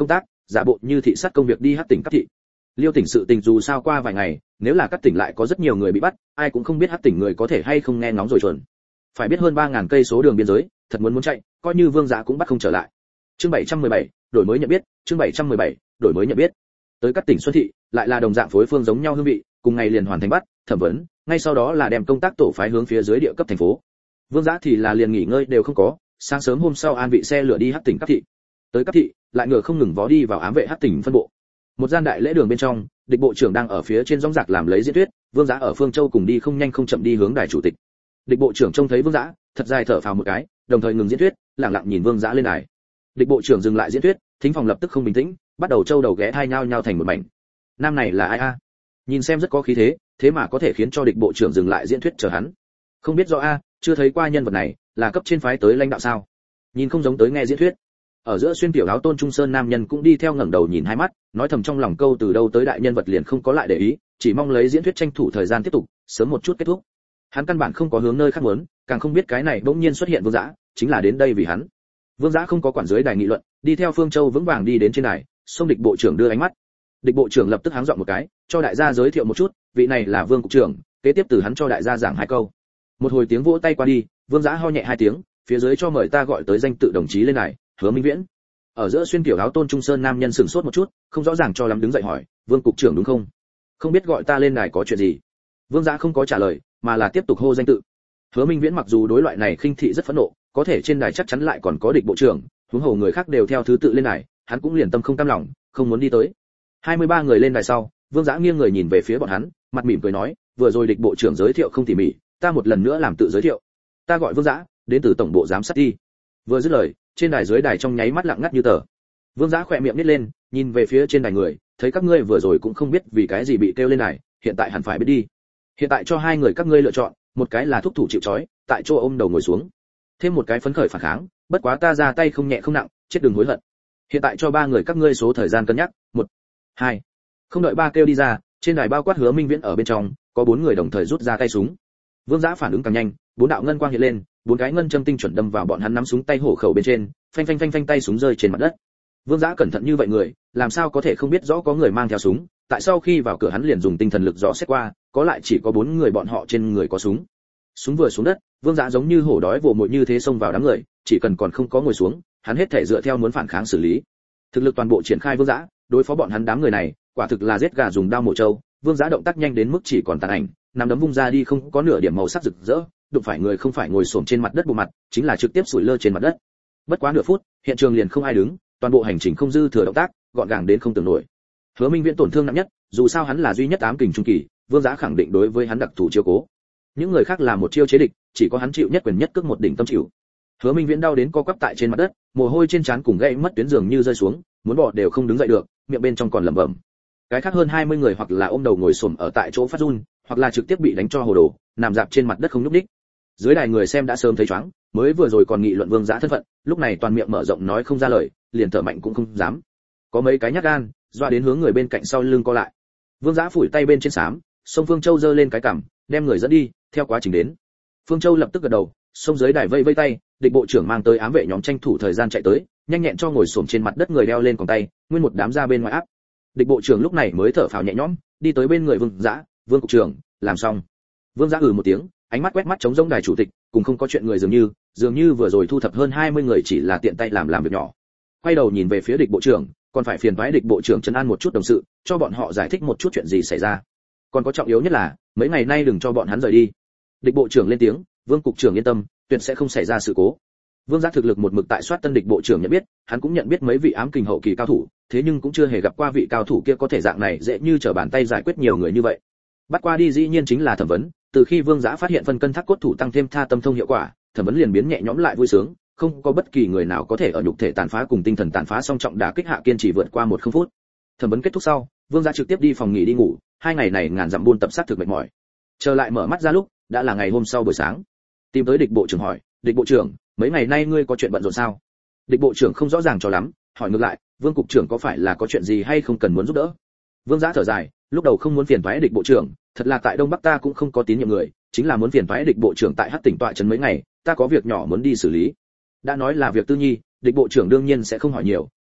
giả bộ như thị sát công việc đi hắc tỉnh cấp thị. Liêu tỉnh sự tình dù sao qua vài ngày, nếu là các tỉnh lại có rất nhiều người bị bắt, ai cũng không biết hắc tỉnh người có thể hay không nghe ngóng rồi chuẩn. Phải biết hơn ba ngàn cây số đường biên giới, thật muốn muốn chạy, coi như Vương Giá cũng bắt không trở lại. Chương bảy trăm mười bảy, đổi mới nhận biết, chương bảy trăm mười bảy, đổi mới nhận biết. Tới các tỉnh Xuân thị, lại là đồng dạng phối phương giống nhau hương vị, cùng ngày liền hoàn thành bắt, thẩm vấn, ngay sau đó là đem công tác tổ phái hướng phía dưới địa cấp thành phố. Vương Giá thì là liền nghỉ ngơi đều không có, sáng sớm hôm sau an vị xe lửa đi hắc tỉnh cấp thị. Tới cấp thị, lại ngựa không ngừng vó đi vào ám vệ hắc tỉnh phân bộ. Một gian đại lễ đường bên trong, địch bộ trưởng đang ở phía trên rõng rạc làm lấy diễn thuyết, Vương Giá ở Phương Châu cùng đi không nhanh không chậm đi hướng đài chủ tịch. Địch bộ trưởng trông thấy Vương Giá, thật dài thở phào một cái, đồng thời ngừng diễn thuyết, lặng lặng nhìn Vương Giá lên đài. Địch bộ trưởng dừng lại diễn thuyết, thính phòng lập tức không bình tĩnh, bắt đầu châu đầu ghé thai nhau nhau thành một mảnh. Nam này là ai a? Nhìn xem rất có khí thế, thế mà có thể khiến cho địch bộ trưởng dừng lại diễn thuyết chờ hắn. Không biết rõ a, chưa thấy qua nhân vật này, là cấp trên phái tới lãnh đạo sao? Nhìn không giống tới nghe diễn thuyết. Ở giữa xuyên tiểu áo tôn trung sơn nam nhân cũng đi theo ngẩng đầu nhìn hai mắt, nói thầm trong lòng câu từ đâu tới đại nhân vật liền không có lại để ý, chỉ mong lấy diễn thuyết tranh thủ thời gian tiếp tục, sớm một chút kết thúc. Hắn căn bản không có hướng nơi khác muốn, càng không biết cái này bỗng nhiên xuất hiện Vương Giá, chính là đến đây vì hắn. Vương Giá không có quản dưới đài nghị luận, đi theo Phương Châu vững vàng đi đến trên đài, xông địch bộ trưởng đưa ánh mắt. Địch bộ trưởng lập tức háng giọng một cái, cho đại gia giới thiệu một chút, vị này là Vương cục trưởng, kế tiếp từ hắn cho đại gia giảng hai câu. Một hồi tiếng vỗ tay qua đi, Vương Giá ho nhẹ hai tiếng, phía dưới cho mời ta gọi tới danh tự đồng chí lên đài, Hứa Minh Viễn. Ở giữa xuyên tiểu áo tôn trung sơn nam nhân sửng sốt một chút, không rõ ràng cho lắm đứng dậy hỏi, Vương cục trưởng đúng không? Không biết gọi ta lên đài có chuyện gì? Vương Giá không có trả lời, mà là tiếp tục hô danh tự. Hứa Minh Viễn mặc dù đối loại này khinh thị rất phẫn nộ, có thể trên đài chắc chắn lại còn có địch bộ trưởng, huống hồ người khác đều theo thứ tự lên đài, hắn cũng liền tâm không cam lòng, không muốn đi tới. hai mươi ba người lên đài sau, Vương Giá nghiêng người nhìn về phía bọn hắn, mặt mỉm cười nói, vừa rồi địch bộ trưởng giới thiệu không tỉ mỉ, ta một lần nữa làm tự giới thiệu. Ta gọi Vương Giá, đến từ tổng bộ giám sát đi. Vừa dứt lời, trên đài dưới đài trong nháy mắt lặng ngắt như tờ. Vương Giá khỏe miệng nhếch lên, nhìn về phía trên đài người, thấy các ngươi vừa rồi cũng không biết vì cái gì bị kêu lên đài, hiện tại hẳn phải biết đi. Hiện tại cho hai người các ngươi lựa chọn, một cái là thúc thủ chịu trói, tại chỗ ôm đầu ngồi xuống. Thêm một cái phấn khởi phản kháng, bất quá ta ra tay không nhẹ không nặng, chết đừng hối hận. Hiện tại cho ba người các ngươi số thời gian cân nhắc, một, hai. Không đợi ba kêu đi ra, trên đài bao quát Hứa Minh Viễn ở bên trong, có bốn người đồng thời rút ra tay súng. Vương Giá phản ứng càng nhanh, bốn đạo ngân quang hiện lên, bốn cái ngân châm tinh chuẩn đâm vào bọn hắn nắm súng tay hổ khẩu bên trên, phanh phanh phanh phanh tay súng rơi trên mặt đất. Vương Giá cẩn thận như vậy người, làm sao có thể không biết rõ có người mang theo súng, tại sao khi vào cửa hắn liền dùng tinh thần lực dò xét qua, có lại chỉ có bốn người bọn họ trên người có súng. Súng vừa xuống đất, Vương Giá giống như hổ đói vồ mồi như thế xông vào đám người, chỉ cần còn không có ngồi xuống, hắn hết thể dựa theo muốn phản kháng xử lý. Thực lực toàn bộ triển khai Vương Giá, đối phó bọn hắn đám người này, quả thực là giết gà dùng dao mổ trâu. Vương Giá động tác nhanh đến mức chỉ còn tàn ảnh, nắm đấm vung ra đi không có nửa điểm màu sắc rực rỡ, đụng phải người không phải ngồi xổm trên mặt đất bộ mặt, chính là trực tiếp sủi lơ trên mặt đất. Bất quá nửa phút, hiện trường liền không ai đứng, toàn bộ hành trình không dư thừa động tác, gọn gàng đến không tưởng nổi. Hứa Minh Viễn tổn thương nặng nhất, dù sao hắn là duy nhất ám kình trung kỳ, Vương Giá khẳng định đối với hắn đặc thù chiếu cố. Những người khác là một chiêu chế địch, chỉ có hắn chịu nhất quyền nhất cước một đỉnh tâm chịu. Hứa Minh Viễn đau đến co quắp tại trên mặt đất, mồ hôi trên trán cùng gãy mất tuyến giường như rơi xuống, muốn bò đều không đứng dậy được, miệng bên trong còn lẩm bẩm. Cái khác hơn hai mươi người hoặc là ôm đầu ngồi xổm ở tại chỗ phát run, hoặc là trực tiếp bị đánh cho hồ đồ, nằm dạp trên mặt đất không nhúc nhích. Dưới đài người xem đã sớm thấy choáng, mới vừa rồi còn nghị luận Vương Giá thân phận, lúc này toàn miệng mở rộng nói không ra lời, liền thở mạnh cũng không dám. Có mấy cái nhát gan, doa đến hướng người bên cạnh sau lưng co lại. Vương Giá phủi tay bên trên xám, sông Phương Châu giơ lên cái cằm, đem người dẫn đi, theo quá trình đến. Phương Châu lập tức gật đầu, xông dưới đài vây vây tay, địch bộ trưởng mang tới ám vệ nhóm tranh thủ thời gian chạy tới, nhanh nhẹn cho ngồi xổm trên mặt đất người đeo lên còng tay, nguyên một đám ra bên ngoài áp. Địch bộ trưởng lúc này mới thở phào nhẹ nhõm, đi tới bên người Vương Giá, "Vương cục trưởng, làm xong." Vương Giá ừ một tiếng, ánh mắt quét mắt chống rỗng đài chủ tịch, cùng không có chuyện người dường như, dường như vừa rồi thu thập hơn hai mươi người chỉ là tiện tay làm làm việc nhỏ. Quay đầu nhìn về phía địch bộ trưởng, còn phải phiền toái địch bộ trưởng trấn an một chút đồng sự, cho bọn họ giải thích một chút chuyện gì xảy ra. Còn có trọng yếu nhất là, mấy ngày nay đừng cho bọn hắn rời đi. Địch bộ trưởng lên tiếng, "Vương cục trưởng yên tâm, tuyệt sẽ không xảy ra sự cố." Vương Giác thực lực một mực tại soát tân địch bộ trưởng nhận biết, hắn cũng nhận biết mấy vị ám kình hậu kỳ cao thủ, thế nhưng cũng chưa hề gặp qua vị cao thủ kia có thể dạng này dễ như trở bàn tay giải quyết nhiều người như vậy. Bắt qua đi dĩ nhiên chính là thẩm vấn, từ khi Vương Giã phát hiện phân cân thác cốt thủ tăng thêm tha tâm thông hiệu quả, thẩm vấn liền biến nhẹ nhõm lại vui sướng, không có bất kỳ người nào có thể ở nhục thể tàn phá cùng tinh thần tàn phá song trọng đả kích hạ kiên trì vượt qua một không phút. Thẩm vấn kết thúc sau, Vương Giã trực tiếp đi phòng nghỉ đi ngủ, hai ngày này ngàn dặm buôn tập sát thực mệt mỏi. Trở lại mở mắt ra lúc, đã là ngày hôm sau buổi sáng. Tìm tới địch bộ trưởng hỏi, "Địch bộ trưởng, mấy ngày nay ngươi có chuyện bận rộn sao?" Địch bộ trưởng không rõ ràng cho lắm, hỏi ngược lại, "Vương cục trưởng có phải là có chuyện gì hay không cần muốn giúp đỡ?" Vương Giã thở dài, lúc đầu không muốn phiền toái địch bộ trưởng, thật là tại Đông Bắc ta cũng không có tín nhiệm người, chính là muốn phiền toái địch bộ trưởng tại Hắc tỉnh tọa trấn mấy ngày, ta có việc nhỏ muốn đi xử lý. Đã nói là việc tư nhi, địch bộ trưởng đương nhiên sẽ không hỏi nhiều,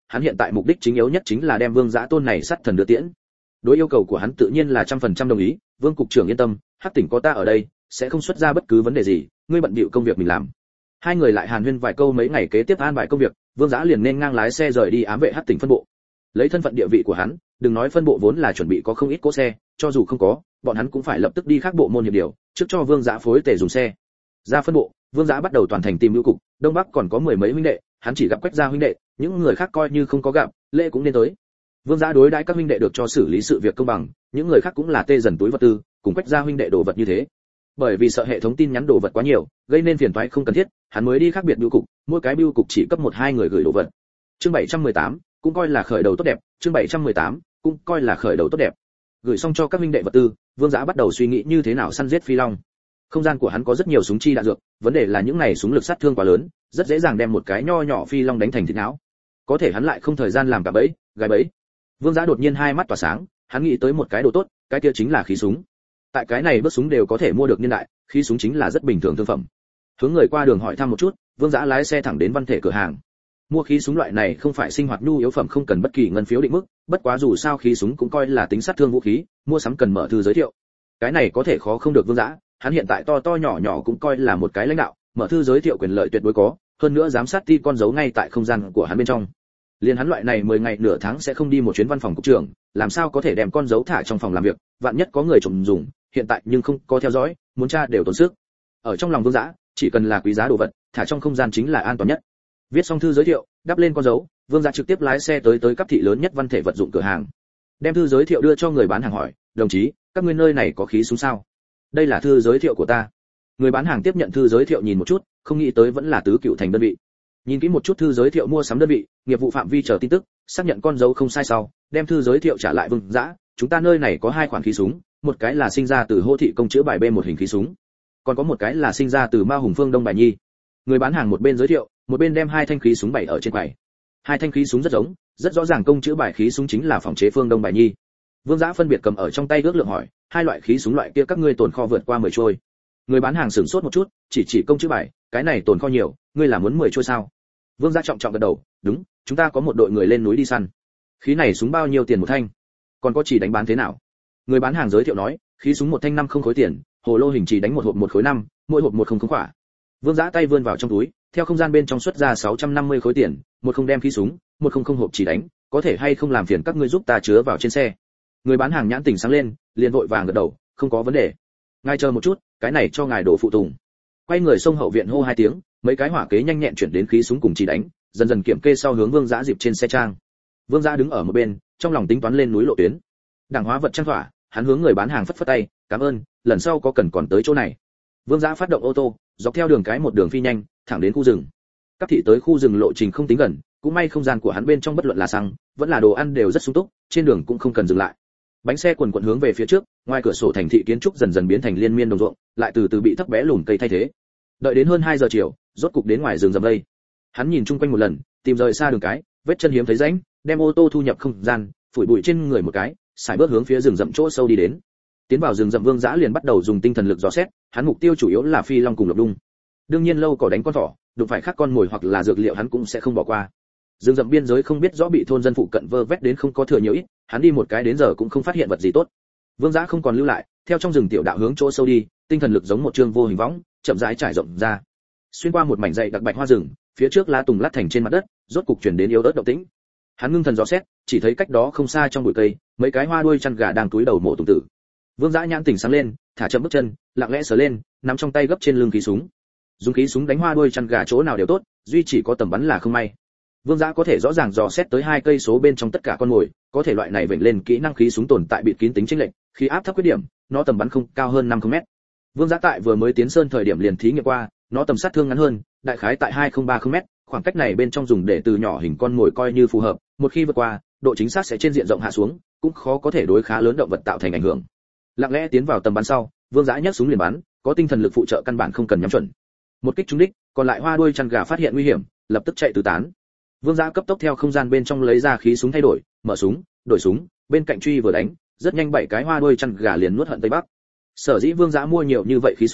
hắn hiện tại mục đích chính yếu nhất chính là đem Vương Dã tôn này sát thần đưa tiễn. Đối yêu cầu của hắn tự nhiên là trăm phần trăm đồng ý, Vương cục trưởng yên tâm, Hắc tỉnh có ta ở đây, sẽ không xuất ra bất cứ vấn đề gì, ngươi bận bịu công việc mình làm. Hai người lại hàn huyên vài câu, mấy ngày kế tiếp an bài công việc, Vương Dã liền nên ngang lái xe rời đi ám vệ Hắc tỉnh phân bộ. Lấy thân phận địa vị của hắn, đừng nói phân bộ vốn là chuẩn bị có không ít cỗ xe, cho dù không có, bọn hắn cũng phải lập tức đi khác bộ môn hiệp điều, trước cho Vương Dã phối tề dùng xe. Ra phân bộ, Vương Dã bắt đầu toàn thành tìm lưu cục, Đông Bắc còn có mười mấy huynh đệ, hắn chỉ gặp Quách gia huynh đệ, những người khác coi như không có gặp, lễ cũng nên tới. Vương Dã đối đãi các huynh đệ được cho xử lý sự việc công bằng, những người khác cũng là tê dần túi vật tư, cùng Quách gia huynh đệ đồ vật như thế. Bởi vì sợ hệ thống tin nhắn đồ vật quá nhiều, gây nên phiền toái không cần thiết, hắn mới đi khác biệt bưu cục, mỗi cái bưu cục chỉ cấp một hai người gửi đồ vật. Chương bảy trăm mười tám, cũng coi là khởi đầu tốt đẹp, chương bảy trăm mười tám, cũng coi là khởi đầu tốt đẹp. Gửi xong cho các huynh đệ vật tư, Vương Dã bắt đầu suy nghĩ như thế nào săn giết phi long. Không gian của hắn có rất nhiều súng chi đạn dược, vấn đề là những này súng lực sát thương quá lớn, rất dễ dàng đem một cái nho nhỏ phi long đánh thành thịt não. Có thể hắn lại không thời gian làm cả bẫy, gài bẫy. Vương Dã đột nhiên hai mắt tỏa sáng, hắn nghĩ tới một cái đồ tốt, cái kia chính là khí súng. Tại cái này bước súng đều có thể mua được niên đại, khí súng chính là rất bình thường thương phẩm. Hướng người qua đường hỏi thăm một chút, Vương Dã lái xe thẳng đến văn thể cửa hàng. Mua khí súng loại này không phải sinh hoạt nhu yếu phẩm, không cần bất kỳ ngân phiếu định mức, bất quá dù sao khí súng cũng coi là tính sát thương vũ khí, mua sắm cần mở thư giới thiệu. Cái này có thể khó không được Vương Dã, hắn hiện tại to to nhỏ nhỏ cũng coi là một cái lãnh đạo, mở thư giới thiệu quyền lợi tuyệt đối có, hơn nữa giám sát ti con dấu ngay tại không gian của hắn bên trong. Liên hắn loại này mười ngày nửa tháng sẽ không đi một chuyến văn phòng cục trưởng, làm sao có thể đem con dấu thả trong phòng làm việc, vạn nhất có người trộm dùng, hiện tại nhưng không có theo dõi, muốn tra đều tốn sức. Ở trong lòng Vương Dã, chỉ cần là quý giá đồ vật, thả trong không gian chính là an toàn nhất. Viết xong thư giới thiệu, đắp lên con dấu, Vương Dã trực tiếp lái xe tới tới cấp thị lớn nhất văn thể vật dụng cửa hàng. Đem thư giới thiệu đưa cho người bán hàng hỏi, "Đồng chí, các ngươi nơi này có khí súng sao?" "Đây là thư giới thiệu của ta." Người bán hàng tiếp nhận thư giới thiệu nhìn một chút, không nghĩ tới vẫn là tứ cựu thành đơn vị. Nhìn kỹ một chút thư giới thiệu mua sắm đơn vị, nghiệp vụ phạm vi chờ tin tức, xác nhận con dấu không sai sau, đem thư giới thiệu trả lại Vương Dã, "Chúng ta nơi này có hai khoản khí súng, một cái là sinh ra từ Hô thị công chữa bài B một hình khí súng, còn có một cái là sinh ra từ Ma Hùng Phương Đông bài nhi." Người bán hàng một bên giới thiệu, một bên đem hai thanh khí súng bày ở trên quầy. Hai thanh khí súng rất giống, rất rõ ràng công chữa bài khí súng chính là phòng chế Phương Đông bài nhi. Vương Dã phân biệt cầm ở trong tay ước lượng hỏi, "Hai loại khí súng loại kia các ngươi tồn kho vượt qua mười trôi?" Người bán hàng sửng sốt một chút, chỉ chỉ công chữa bài, "Cái này tồn kho nhiều, ngươi là muốn mười trôi sao?" Vương Dã trọng trọng gật đầu, "Đúng, chúng ta có một đội người lên núi đi săn." "Khí này súng bao nhiêu tiền một thanh? Còn có chỉ đánh bán thế nào?" Người bán hàng giới thiệu nói, "Khí súng một thanh năm không khối tiền, hồ lô hình chỉ đánh một hộp một khối năm, mỗi hộp một không không quả." Vương Dã tay vươn vào trong túi, theo không gian bên trong xuất ra sáu trăm năm mươi khối tiền, một không đem khí súng, một không không hộp chỉ đánh, "Có thể hay không làm phiền các ngươi giúp ta chứa vào trên xe?" Người bán hàng nhãn tỉnh sáng lên, liền vội vàng gật đầu, "Không có vấn đề. Ngài chờ một chút, cái này cho ngài đổ phụ tùng." Quay người xông hậu viện hô hai tiếng, mấy cái hỏa kế nhanh nhẹn chuyển đến khí súng cùng chỉ đánh, dần dần kiểm kê sau hướng Vương Dã dịp trên xe trang. Vương Dã đứng ở một bên, trong lòng tính toán lên núi lộ tuyến. Đảng hóa vật trang thỏa, hắn hướng người bán hàng phất phất tay, "Cảm ơn, lần sau có cần còn tới chỗ này." Vương Dã phát động ô tô, dọc theo đường cái một đường phi nhanh, thẳng đến khu rừng. Các thị tới khu rừng lộ trình không tính gần, cũng may không gian của hắn bên trong bất luận là xăng, vẫn là đồ ăn đều rất sung túc, trên đường cũng không cần dừng lại. Bánh xe quần quần hướng về phía trước, ngoài cửa sổ thành thị kiến trúc dần dần biến thành liên miên đồng ruộng, lại từ từ bị thấp bé lùm cây thay thế. Đợi đến hơn hai giờ chiều, rốt cục đến ngoài rừng rậm lây. Hắn nhìn chung quanh một lần, tìm rời xa đường cái, vết chân hiếm thấy rãnh, đem ô tô thu nhập không gian, phủi bụi trên người một cái, sải bước hướng phía rừng rậm chỗ sâu đi đến. Tiến vào rừng rậm, Vương Dã liền bắt đầu dùng tinh thần lực dò xét, hắn mục tiêu chủ yếu là phi long cùng lộc đung. Đương nhiên lâu cỏ đánh con thỏ, đụng phải khác con mồi hoặc là dược liệu hắn cũng sẽ không bỏ qua. Rừng rậm biên giới không biết rõ bị thôn dân phụ cận vơ vét đến không có thừa nhiều ít, hắn đi một cái đến giờ cũng không phát hiện vật gì tốt. Vương Dã không còn lưu lại, theo trong rừng tiểu đạo hướng chỗ sâu đi, tinh thần lực giống một chương vô hình võng, chậm rãi trải rộng ra. Xuyên qua một mảnh dãy đặc bạch hoa rừng, phía trước lá tùng lát thành trên mặt đất, rốt cục truyền đến yếu ớt động tĩnh. Hắn ngưng thần dò xét, chỉ thấy cách đó không xa trong bụi cây, mấy cái hoa đuôi chăn gà đang túi đầu mổ tùng tử. Vương Dã nhãn tỉnh sáng lên, thả chậm bước chân, lặng lẽ sờ lên, nắm trong tay gấp trên lưng khí súng. Dùng khí súng đánh hoa đuôi chăn gà chỗ nào đều tốt, duy chỉ có tầm bắn là không may. Vương Dã có thể rõ ràng dò xét tới hai cây số bên trong tất cả con mồi, có thể loại này vểnh lên kỹ năng khí súng tồn tại bịt kín tính chênh lệch, khi áp thấp khuyết điểm, nó tầm bắn không cao hơn năm mươi mét. Vương Dã tại vừa mới tiến sơn thời điểm liền thí nghiệm qua, nó tầm sát thương ngắn hơn, đại khái tại hai không ba không mét, khoảng cách này bên trong dùng để từ nhỏ hình con mồi coi như phù hợp, một khi vượt qua, độ chính xác sẽ trên diện rộng hạ xuống, cũng khó có thể đối khá lớn động vật tạo thành ảnh hưởng. Lặng lẽ tiến vào tầm bắn sau, Vương Dã nhấc súng liền bắn, có tinh thần lực phụ trợ căn bản không cần nhắm chuẩn. Một kích trúng đích, còn lại hoa đuôi chăn gà phát hiện nguy hiểm, lập tức chạy tứ tán. Vương Dã cấp tốc theo không gian bên trong lấy ra khí súng thay đổi, mở súng, đổi súng, bên cạnh truy vừa đánh, rất nhanh bảy cái hoa đuôi chăn gà liền nuốt hận Tây Bắc. Sở dĩ Vương Dã mua nhiều như vậy khí súng,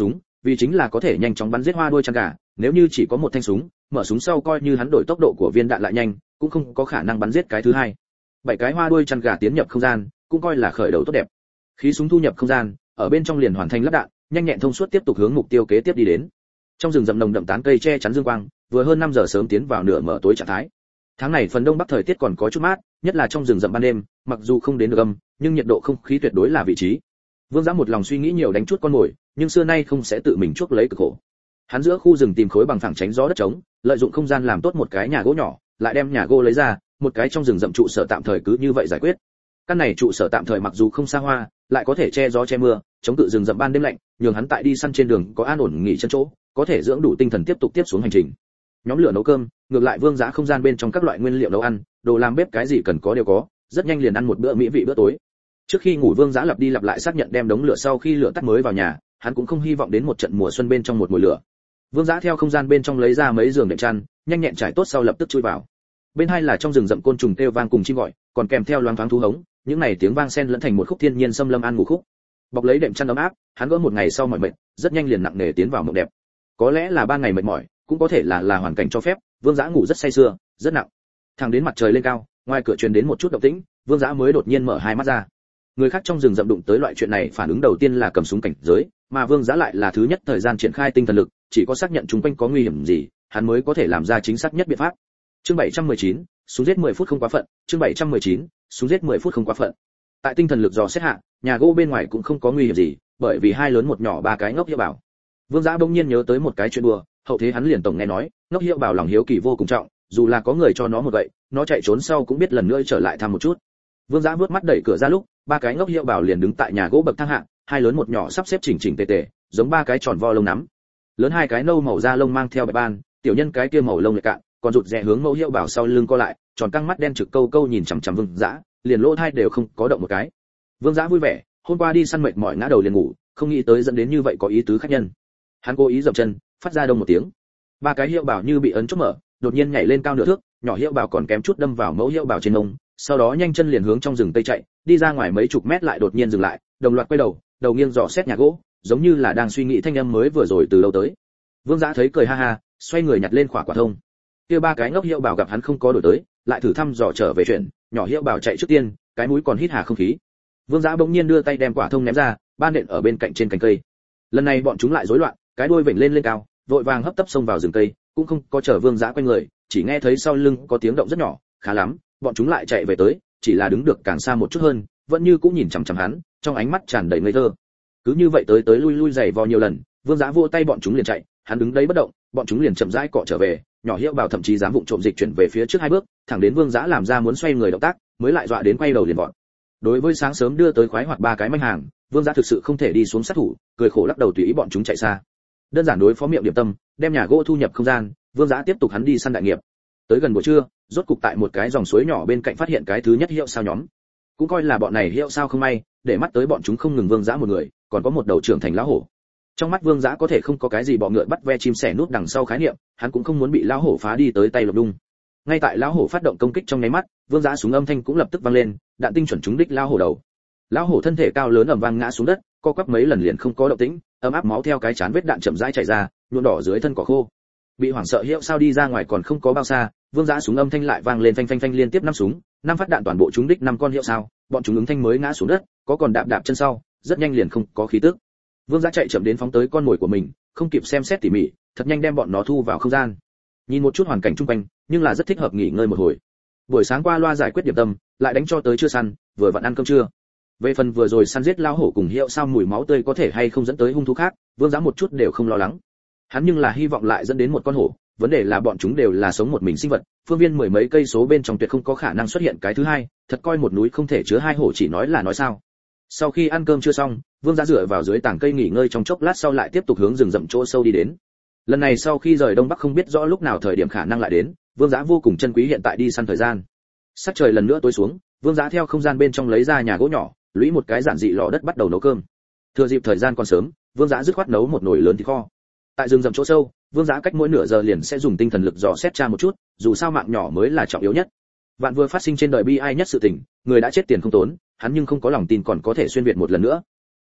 vì chính là có thể nhanh chóng bắn giết hoa đuôi chăn gà, nếu như chỉ có một thanh súng, mở súng sau coi như hắn đổi tốc độ của viên đạn lại nhanh, cũng không có khả năng bắn giết cái thứ hai. Bảy cái hoa đuôi chăn gà tiến nhập không gian, cũng coi là khởi đầu tốt đẹp. Khí súng thu nhập không gian, ở bên trong liền hoàn thành lắp đạn, nhanh nhẹn thông suốt tiếp tục hướng mục tiêu kế tiếp đi đến. Trong rừng rậm nồng đậm tán cây che chắn dương quang, vừa hơn năm giờ sớm tiến vào nửa mở tối trạng thái. Tháng này phần đông bắc thời tiết còn có chút mát, nhất là trong rừng rậm ban đêm, mặc dù không đến được âm, nhưng nhiệt độ không khí tuyệt đối là vị trí. Vương Dã một lòng suy nghĩ nhiều đánh chút con mồi, nhưng xưa nay không sẽ tự mình chuốc lấy cực khổ. Hắn giữa khu rừng tìm khối bằng phẳng tránh gió đất trống, lợi dụng không gian làm tốt một cái nhà gỗ nhỏ, lại đem nhà gỗ lấy ra, một cái trong rừng rậm trụ sở tạm thời cứ như vậy giải quyết. Căn này trụ sở tạm thời mặc dù không xa hoa, lại có thể che gió che mưa, chống cự rừng rậm ban đêm lạnh, nhường hắn tại đi săn trên đường có an ổn nghỉ chân chỗ, có thể dưỡng đủ tinh thần tiếp tục tiếp xuống hành trình. Nhóm lửa nấu cơm, ngược lại Vương Dã không gian bên trong các loại nguyên liệu nấu ăn, đồ làm bếp cái gì cần có đều có, rất nhanh liền ăn một bữa mỹ vị bữa tối. Trước khi ngủ Vương Dã lặp đi lặp lại xác nhận đem đống lửa sau khi lửa tắt mới vào nhà, hắn cũng không hy vọng đến một trận mùa xuân bên trong một mùi lửa. Vương Dã theo không gian bên trong lấy ra mấy giường đệm chăn, nhanh nhẹn trải tốt sau lập tức chui vào. Bên hai là trong rừng rậm côn trùng kêu vang cùng chim gọi, còn kèm theo loáng thoáng thú hống, những này tiếng vang xen lẫn thành một khúc thiên nhiên xâm lâm an ngủ khúc. Bọc lấy đệm chăn ấm áp, hắn gỡ một ngày sau mỏi mệt, rất nhanh liền nặng nề tiến vào mộng đẹp. Có lẽ là ban ngày mệt mỏi, cũng có thể là là hoàn cảnh cho phép, Vương Dã ngủ rất say sưa, rất nặng. Thẳng đến mặt trời lên cao, ngoài cửa truyền đến một chút động tĩnh, Vương Dã mới đột nhiên mở hai mắt ra. Người khác trong rừng rậm đụng tới loại chuyện này phản ứng đầu tiên là cầm súng cảnh giới, mà Vương Dã lại là thứ nhất thời gian triển khai tinh thần lực, chỉ có xác nhận chúng quanh có nguy hiểm gì, hắn mới có thể làm ra chính xác nhất biện pháp. Chương bảy trăm mười chín, súng giết mười phút không quá phận, chương bảy trăm mười chín, súng giết mười phút không quá phận. Tại tinh thần lực dò xét hạ, nhà gỗ bên ngoài cũng không có nguy hiểm gì, bởi vì hai lớn một nhỏ ba cái ngốc hiệu bảo. Vương Dã bỗng nhiên nhớ tới một cái chuyện đùa, hậu thế hắn liền tổng nghe nói, ngốc hiệu bảo lòng hiếu kỳ vô cùng trọng, dù là có người cho nó một gậy, nó chạy trốn sau cũng biết lần nữa trở lại thăm một chút. Vương Dã bước mắt đẩy cửa ra lúc, ba cái ngốc hiệu bảo liền đứng tại nhà gỗ bậc thang hạ, hai lớn một nhỏ sắp xếp chỉnh chỉnh tề tề, giống ba cái tròn vo lông nắm. Lớn hai cái nâu màu da lông mang theo bạch ban, tiểu nhân cái kia màu lông lệch cạn, còn rụt rè hướng mẫu hiệu bảo sau lưng co lại, tròn căng mắt đen trực câu câu nhìn chằm chằm Vương Dã, liền lỗ tai đều không có động một cái. Vương Dã vui vẻ, hôm qua đi săn mệt mỏi ngã đầu liền ngủ, không nghĩ tới dẫn đến như vậy có ý tứ khách nhân. Hắn cố ý dậm chân, phát ra đông một tiếng. Ba cái hiệu bảo như bị ấn chốt mở, đột nhiên nhảy lên cao nửa thước, nhỏ hiệu bảo còn kém chút đâm vào mẫu hiệu bảo trên mông, sau đó nhanh chân liền hướng trong rừng tây chạy, đi ra ngoài mấy chục mét lại đột nhiên dừng lại, đồng loạt quay đầu, đầu nghiêng dò xét nhà gỗ, giống như là đang suy nghĩ thanh âm mới vừa rồi từ lâu tới. Vương Dã thấy cười ha ha, xoay người nhặt lên khỏa quả thông. Kia ba cái ngốc hiệu bảo gặp hắn không có đổi tới, lại thử thăm dò trở về chuyện, nhỏ hiệu bảo chạy trước tiên, cái mũi còn hít hà không khí. Vương Dã bỗng nhiên đưa tay đem quả thông ném ra, ba nện ở bên cạnh trên cành cây. Lần này bọn chúng lại rối loạn, cái đuôi vểnh lên lên cao, vội vàng hấp tấp xông vào rừng cây, cũng không có chờ Vương Dã quay người, chỉ nghe thấy sau lưng có tiếng động rất nhỏ, khá lắm, bọn chúng lại chạy về tới, chỉ là đứng được càng xa một chút hơn, vẫn như cũng nhìn chằm chằm hắn, trong ánh mắt tràn đầy ngây thơ. Cứ như vậy tới tới lui lui giày vò nhiều lần, Vương Dã vỗ tay bọn chúng liền chạy, hắn đứng đấy bất động, bọn chúng liền chậm rãi cọ trở về, nhỏ hiệu bảo thậm chí dám vụng trộm dịch chuyển về phía trước hai bước, thẳng đến Vương Dã làm ra muốn xoay người động tác, mới lại dọa đến quay đầu liền vọt. Đối với sáng sớm đưa tới khoái hoạt ba cái manh hàng, Vương Dã thực sự không thể đi xuống sát thủ, cười khổ lắc đầu tùy ý bọn chúng chạy xa. Đơn giản đối phó miệng điểm tâm, đem nhà gỗ thu nhập không gian, Vương Dã tiếp tục hắn đi săn đại nghiệp. Tới gần buổi trưa, rốt cục tại một cái dòng suối nhỏ bên cạnh phát hiện cái thứ nhất hiệu sao nhóm. Cũng coi là bọn này hiệu sao không may, để mắt tới bọn chúng không ngừng Vương Dã một người, còn có một đầu trưởng thành lão hổ. Trong mắt Vương Dã có thể không có cái gì bọ ngựa bắt ve chim sẻ nút đằng sau khái niệm, hắn cũng không muốn bị lão hổ phá đi tới tay lục đung. Ngay tại lão hổ phát động công kích trong nháy mắt, Vương Dã súng âm thanh cũng lập tức vang lên, đạn tinh chuẩn trúng đích lão hổ đầu. Lão hổ thân thể cao lớn ầm vang ngã xuống đất, co quắp mấy lần liền không có động tĩnh, ấm áp máu theo cái chán vết đạn chậm rãi chảy ra, nhuộm đỏ dưới thân cỏ khô. Bị hoảng sợ hiệu sao đi ra ngoài còn không có bao xa, Vương Dã súng âm thanh lại vang lên phanh phanh phanh liên tiếp năm súng, năm phát đạn toàn bộ trúng đích năm con hiệu sao, bọn chúng ứng thanh mới ngã xuống đất, có còn đạp đạp chân sau, rất nhanh liền không có khí tức. Vương Dã chạy chậm đến phóng tới con mồi của mình, không kịp xem xét tỉ mỉ, thật nhanh đem bọn nó thu vào không gian. Nhìn một chút hoàn cảnh xung quanh, nhưng là rất thích hợp nghỉ ngơi một hồi. Buổi sáng qua loa giải quyết điểm tâm, lại đánh cho tới trưa săn, vừa vặn ăn cơm trưa. Về phần vừa rồi săn giết lao hổ cùng hiệu sao mùi máu tươi có thể hay không dẫn tới hung thú khác, Vương Dã một chút đều không lo lắng. Hắn nhưng là hy vọng lại dẫn đến một con hổ, vấn đề là bọn chúng đều là sống một mình sinh vật, phương viên mười mấy cây số bên trong tuyệt không có khả năng xuất hiện cái thứ hai, thật coi một núi không thể chứa hai hổ chỉ nói là nói sao. Sau khi ăn cơm chưa xong, Vương Dã dựa vào dưới tảng cây nghỉ ngơi trong chốc lát sau lại tiếp tục hướng rừng rậm chỗ sâu đi đến. Lần này sau khi rời đông bắc không biết rõ lúc nào thời điểm khả năng lại đến, Vương Dã vô cùng chân quý hiện tại đi săn thời gian. Sắc trời lần nữa tối xuống, Vương Dã theo không gian bên trong lấy ra nhà gỗ nhỏ, lũy một cái giản dị lò đất bắt đầu nấu cơm. Thừa dịp thời gian còn sớm, Vương Dã dứt khoát nấu một nồi lớn thịt kho. Tại rừng rậm chỗ sâu, Vương Dã cách mỗi nửa giờ liền sẽ dùng tinh thần lực dò xét tra một chút, dù sao mạng nhỏ mới là trọng yếu nhất. Vạn vừa phát sinh trên đời bi ai nhất sự tình, người đã chết tiền không tốn, hắn nhưng không có lòng tin còn có thể xuyên việt một lần nữa.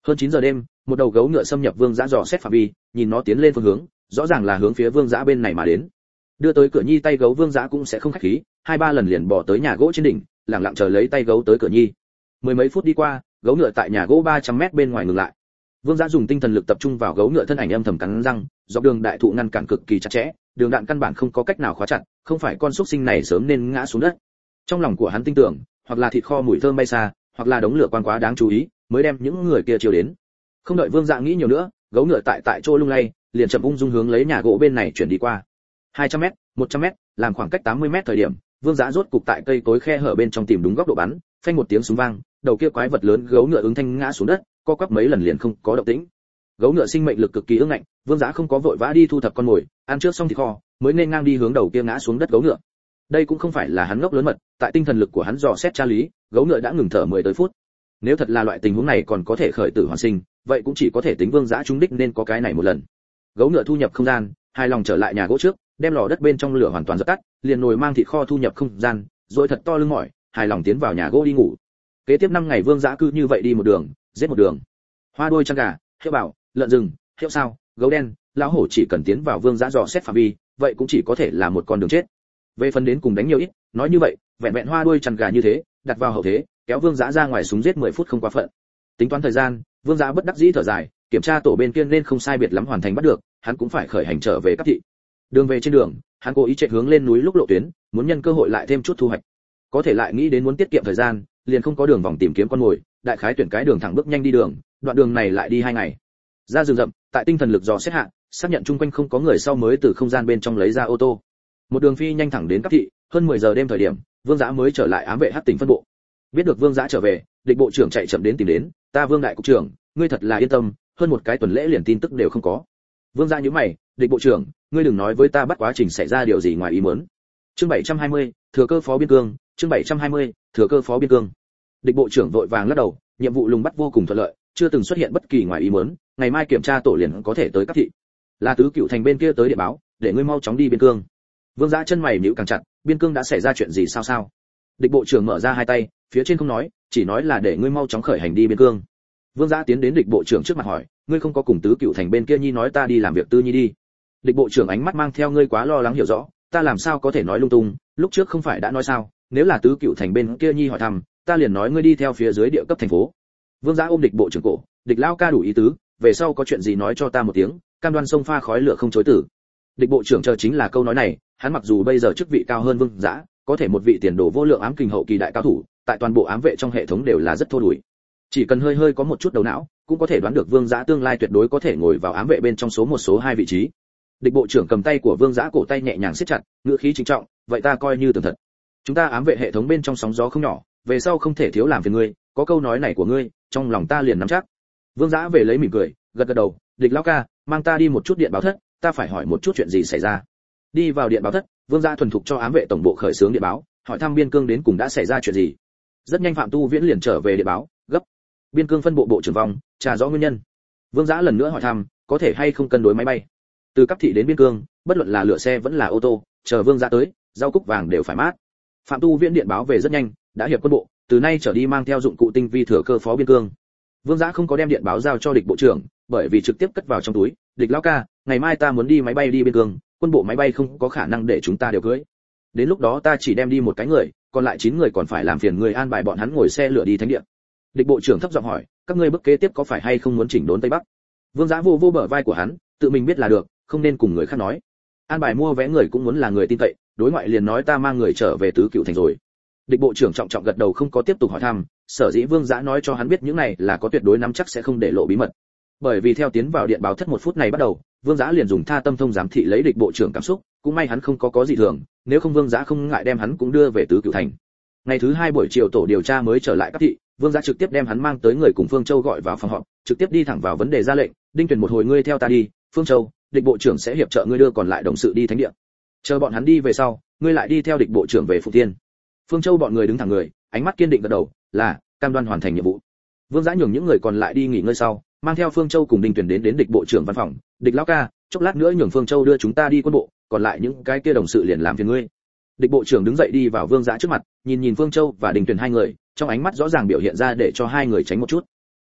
Hơn chín giờ đêm, một đầu gấu ngựa xâm nhập Vương Dã dò xét phạm vi, nhìn nó tiến lên phương hướng, rõ ràng là hướng phía Vương Dã bên này mà đến. Đưa tới cửa nhi tay gấu Vương Dã cũng sẽ không khách khí, hai ba lần liền bỏ tới nhà gỗ trên đỉnh, lặng lặng chờ lấy tay gấu tới cửa nhi. Mười mấy phút đi qua, gấu ngựa tại nhà gỗ ba trăm mét bên ngoài ngừng lại. Vương Dã dùng tinh thần lực tập trung vào gấu ngựa thân ảnh âm thầm cắn răng, dọc đường đại thụ ngăn cản cực kỳ chặt chẽ, đường đạn căn bản không có cách nào khóa chặt, không phải con xúc sinh này sớm nên ngã xuống đất. Trong lòng của hắn tin tưởng, hoặc là thịt kho mùi thơm bay xa, hoặc là đống lửa quan quá đáng chú ý, mới đem những người kia chiều đến. Không đợi Vương Dạ nghĩ nhiều nữa, gấu ngựa tại tại chỗ lung lay, liền chậm ung dung hướng lấy nhà gỗ bên này chuyển đi qua. hai trăm mét, một trăm mét, làm khoảng cách tám mươi mét thời điểm, Vương Dạ rốt cục tại cây cối khe hở bên trong tìm đúng góc độ bắn, phanh một tiếng súng vang, đầu kia quái vật lớn gấu ngựa ứng thanh ngã xuống đất, co quắp mấy lần liền không có động tĩnh. Gấu ngựa sinh mệnh lực cực kỳ ương ngạnh, Vương Dạ không có vội vã đi thu thập con mồi, ăn trước xong thịt kho, mới nên ngang đi hướng đầu kia ngã xuống đất gấu ngựa. Đây cũng không phải là hắn ngốc lớn mật, tại tinh thần lực của hắn dò xét tra lý, gấu ngựa đã ngừng thở mười tới phút. Nếu thật là loại tình huống này còn có thể khởi tử hoàn sinh, vậy cũng chỉ có thể tính Vương Dã trúng đích nên có cái này một lần. Gấu ngựa thu nhập không gian, hài lòng trở lại nhà gỗ trước, đem lò đất bên trong lửa hoàn toàn dập tắt, liền nồi mang thịt kho thu nhập không gian, rồi thật to lưng mỏi, hài lòng tiến vào nhà gỗ đi ngủ. Kế tiếp năm ngày Vương Dã cứ như vậy đi một đường, giết một đường. Hoa đuôi chăn gà, hiệu bảo, lợn rừng, hiệu sao, gấu đen, lão hổ chỉ cần tiến vào Vương Dã dò xét phạm vi, vậy cũng chỉ có thể là một con đường chết. Về phần đến cùng đánh nhiều ít, nói như vậy, vẹn vẹn hoa đuôi chăn gà như thế, đặt vào hậu thế, kéo Vương Dã ra ngoài súng giết mười phút không quá phận. Tính toán thời gian, Vương Dã bất đắc dĩ thở dài, kiểm tra tổ bên kia nên không sai biệt lắm hoàn thành bắt được, hắn cũng phải khởi hành trở về Cáp thị. Đường về trên đường, hắn cố ý chạy hướng lên núi lúc lộ tuyến, muốn nhân cơ hội lại thêm chút thu hoạch. Có thể lại nghĩ đến muốn tiết kiệm thời gian, liền không có đường vòng tìm kiếm con mồi, đại khái tuyển cái đường thẳng bước nhanh đi đường, đoạn đường này lại đi hai ngày. Ra rừng rậm, tại tinh thần lực dò xét hạ, xác nhận chung quanh không có người sau mới từ không gian bên trong lấy ra ô tô. Một đường phi nhanh thẳng đến Cáp thị, hơn mười giờ đêm thời điểm, Vương Dã mới trở lại ám vệ Hắc tỉnh phân bộ. Biết được Vương Dã trở về, địch bộ trưởng chạy chậm đến tìm đến, "Ta Vương đại cục trưởng, ngươi thật là yên tâm, hơn một cái tuần lễ liền tin tức đều không có." Vương Dã nhíu mày, "Địch bộ trưởng, ngươi đừng nói với ta bắt quá trình xảy ra điều gì ngoài ý muốn." Chương bảy trăm hai mươi, thừa cơ phó biên cương, chương bảy trăm hai mươi, thừa cơ phó biên cương. Địch bộ trưởng vội vàng lắc đầu, nhiệm vụ lùng bắt vô cùng thuận lợi, chưa từng xuất hiện bất kỳ ngoài ý muốn, ngày mai kiểm tra tổ liền có thể tới Cáp thị. Là tứ cựu thành bên kia tới địa báo, để ngươi mau chóng đi biên cương. Vương Dã chân mày nhíu càng chặt, biên cương đã xảy ra chuyện gì sao sao? Địch bộ trưởng mở ra hai tay, phía trên không nói, chỉ nói là để ngươi mau chóng khởi hành đi biên cương. Vương Dã tiến đến địch bộ trưởng trước mặt hỏi, ngươi không có cùng tứ cựu thành bên kia nhi nói ta đi làm việc tư nhi đi? Địch bộ trưởng ánh mắt mang theo ngươi quá lo lắng hiểu rõ, ta làm sao có thể nói lung tung, lúc trước không phải đã nói sao, nếu là tứ cựu thành bên kia nhi hỏi thăm, ta liền nói ngươi đi theo phía dưới địa cấp thành phố. Vương Dã ôm địch bộ trưởng cổ, địch lao ca đủ ý tứ, về sau có chuyện gì nói cho ta một tiếng, cam đoan sông pha khói lửa không chối tử. Địch bộ trưởng chờ chính là câu nói này, hắn mặc dù bây giờ chức vị cao hơn Vương Dã, có thể một vị tiền đồ vô lượng ám kình hậu kỳ đại cao thủ, tại toàn bộ ám vệ trong hệ thống đều là rất thô đuổi. Chỉ cần hơi hơi có một chút đầu não, cũng có thể đoán được Vương Dã tương lai tuyệt đối có thể ngồi vào ám vệ bên trong số một số hai vị trí. Địch bộ trưởng cầm tay của Vương Dã cổ tay nhẹ nhàng siết chặt, ngữ khí trịnh trọng, vậy ta coi như tường thật. Chúng ta ám vệ hệ thống bên trong sóng gió không nhỏ, về sau không thể thiếu làm phiền ngươi, có câu nói này của ngươi, trong lòng ta liền nắm chắc. Vương Dã về lấy mỉm cười, gật gật đầu, địch lão ca, mang ta đi một chút điện báo thất, ta phải hỏi một chút chuyện gì xảy ra. Đi vào điện báo thất, Vương Dã thuần thục cho ám vệ tổng bộ khởi xướng điện báo, hỏi thăm biên cương đến cùng đã xảy ra chuyện gì. Rất nhanh Phạm Tu Viễn liền trở về điện báo, gấp. Biên cương phân bộ bộ trưởng vong, tra rõ nguyên nhân. Vương Dã lần nữa hỏi thăm, có thể hay không cân đối máy bay. Từ Cáp thị đến biên cương, bất luận là lửa xe vẫn là ô tô, chờ Vương Dã tới, rau cúc vàng đều phải mát. Phạm Tu Viễn điện báo về rất nhanh, đã hiệp quân bộ, từ nay trở đi mang theo dụng cụ tinh vi thừa cơ phó biên cương. Vương Dã không có đem điện báo giao cho địch bộ trưởng, bởi vì trực tiếp cất vào trong túi, địch lão ca, ngày mai ta muốn đi máy bay đi biên cương, quân bộ máy bay không có khả năng để chúng ta đều cưới. Đến lúc đó ta chỉ đem đi một cái người, còn lại chín người còn phải làm phiền người an bài bọn hắn ngồi xe lửa đi thánh địa. Địch bộ trưởng thấp giọng hỏi, các ngươi bước kế tiếp có phải hay không muốn chỉnh đốn Tây Bắc? Vương Dã vô vô bờ vai của hắn, tự mình biết là được, không nên cùng người khác nói. An bài mua vé người cũng muốn là người tin cậy, đối ngoại liền nói ta mang người trở về tứ cựu thành rồi. Địch bộ trưởng trọng trọng gật đầu không có tiếp tục hỏi thăm, sở dĩ Vương Dã nói cho hắn biết những này là có tuyệt đối nắm chắc sẽ không để lộ bí mật. Bởi vì theo tiến vào điện báo thất một phút này bắt đầu, Vương Dã liền dùng tha tâm thông giám thị lấy địch bộ trưởng cảm xúc, cũng may hắn không có có gì thường, nếu không Vương Dã không ngại đem hắn cũng đưa về tứ cửu thành. Ngày thứ hai buổi chiều tổ điều tra mới trở lại Cáp thị, Vương Dã trực tiếp đem hắn mang tới người cùng Phương Châu gọi vào phòng họp, trực tiếp đi thẳng vào vấn đề ra lệnh, Đinh Tuyền một hồi ngươi theo ta đi, Phương Châu, địch bộ trưởng sẽ hiệp trợ ngươi đưa còn lại đồng sự đi thánh địa. Chờ bọn hắn đi về sau, ngươi lại đi theo địch bộ trưởng về Phụng Thiên. Phương Châu bọn người đứng thẳng người, ánh mắt kiên định gật đầu, là cam đoan hoàn thành nhiệm vụ. Vương Dã nhường những người còn lại đi nghỉ ngơi sau, mang theo Phương Châu cùng Đinh Tuyền đến đến địch bộ trưởng văn phòng, địch lão ca, chốc lát nữa nhường Phương Châu đưa chúng ta đi quân bộ, còn lại những cái kia đồng sự liền làm phiền ngươi. Địch bộ trưởng đứng dậy đi vào Vương Dã trước mặt, nhìn nhìn Phương Châu và Đinh Tuyền hai người, trong ánh mắt rõ ràng biểu hiện ra để cho hai người tránh một chút.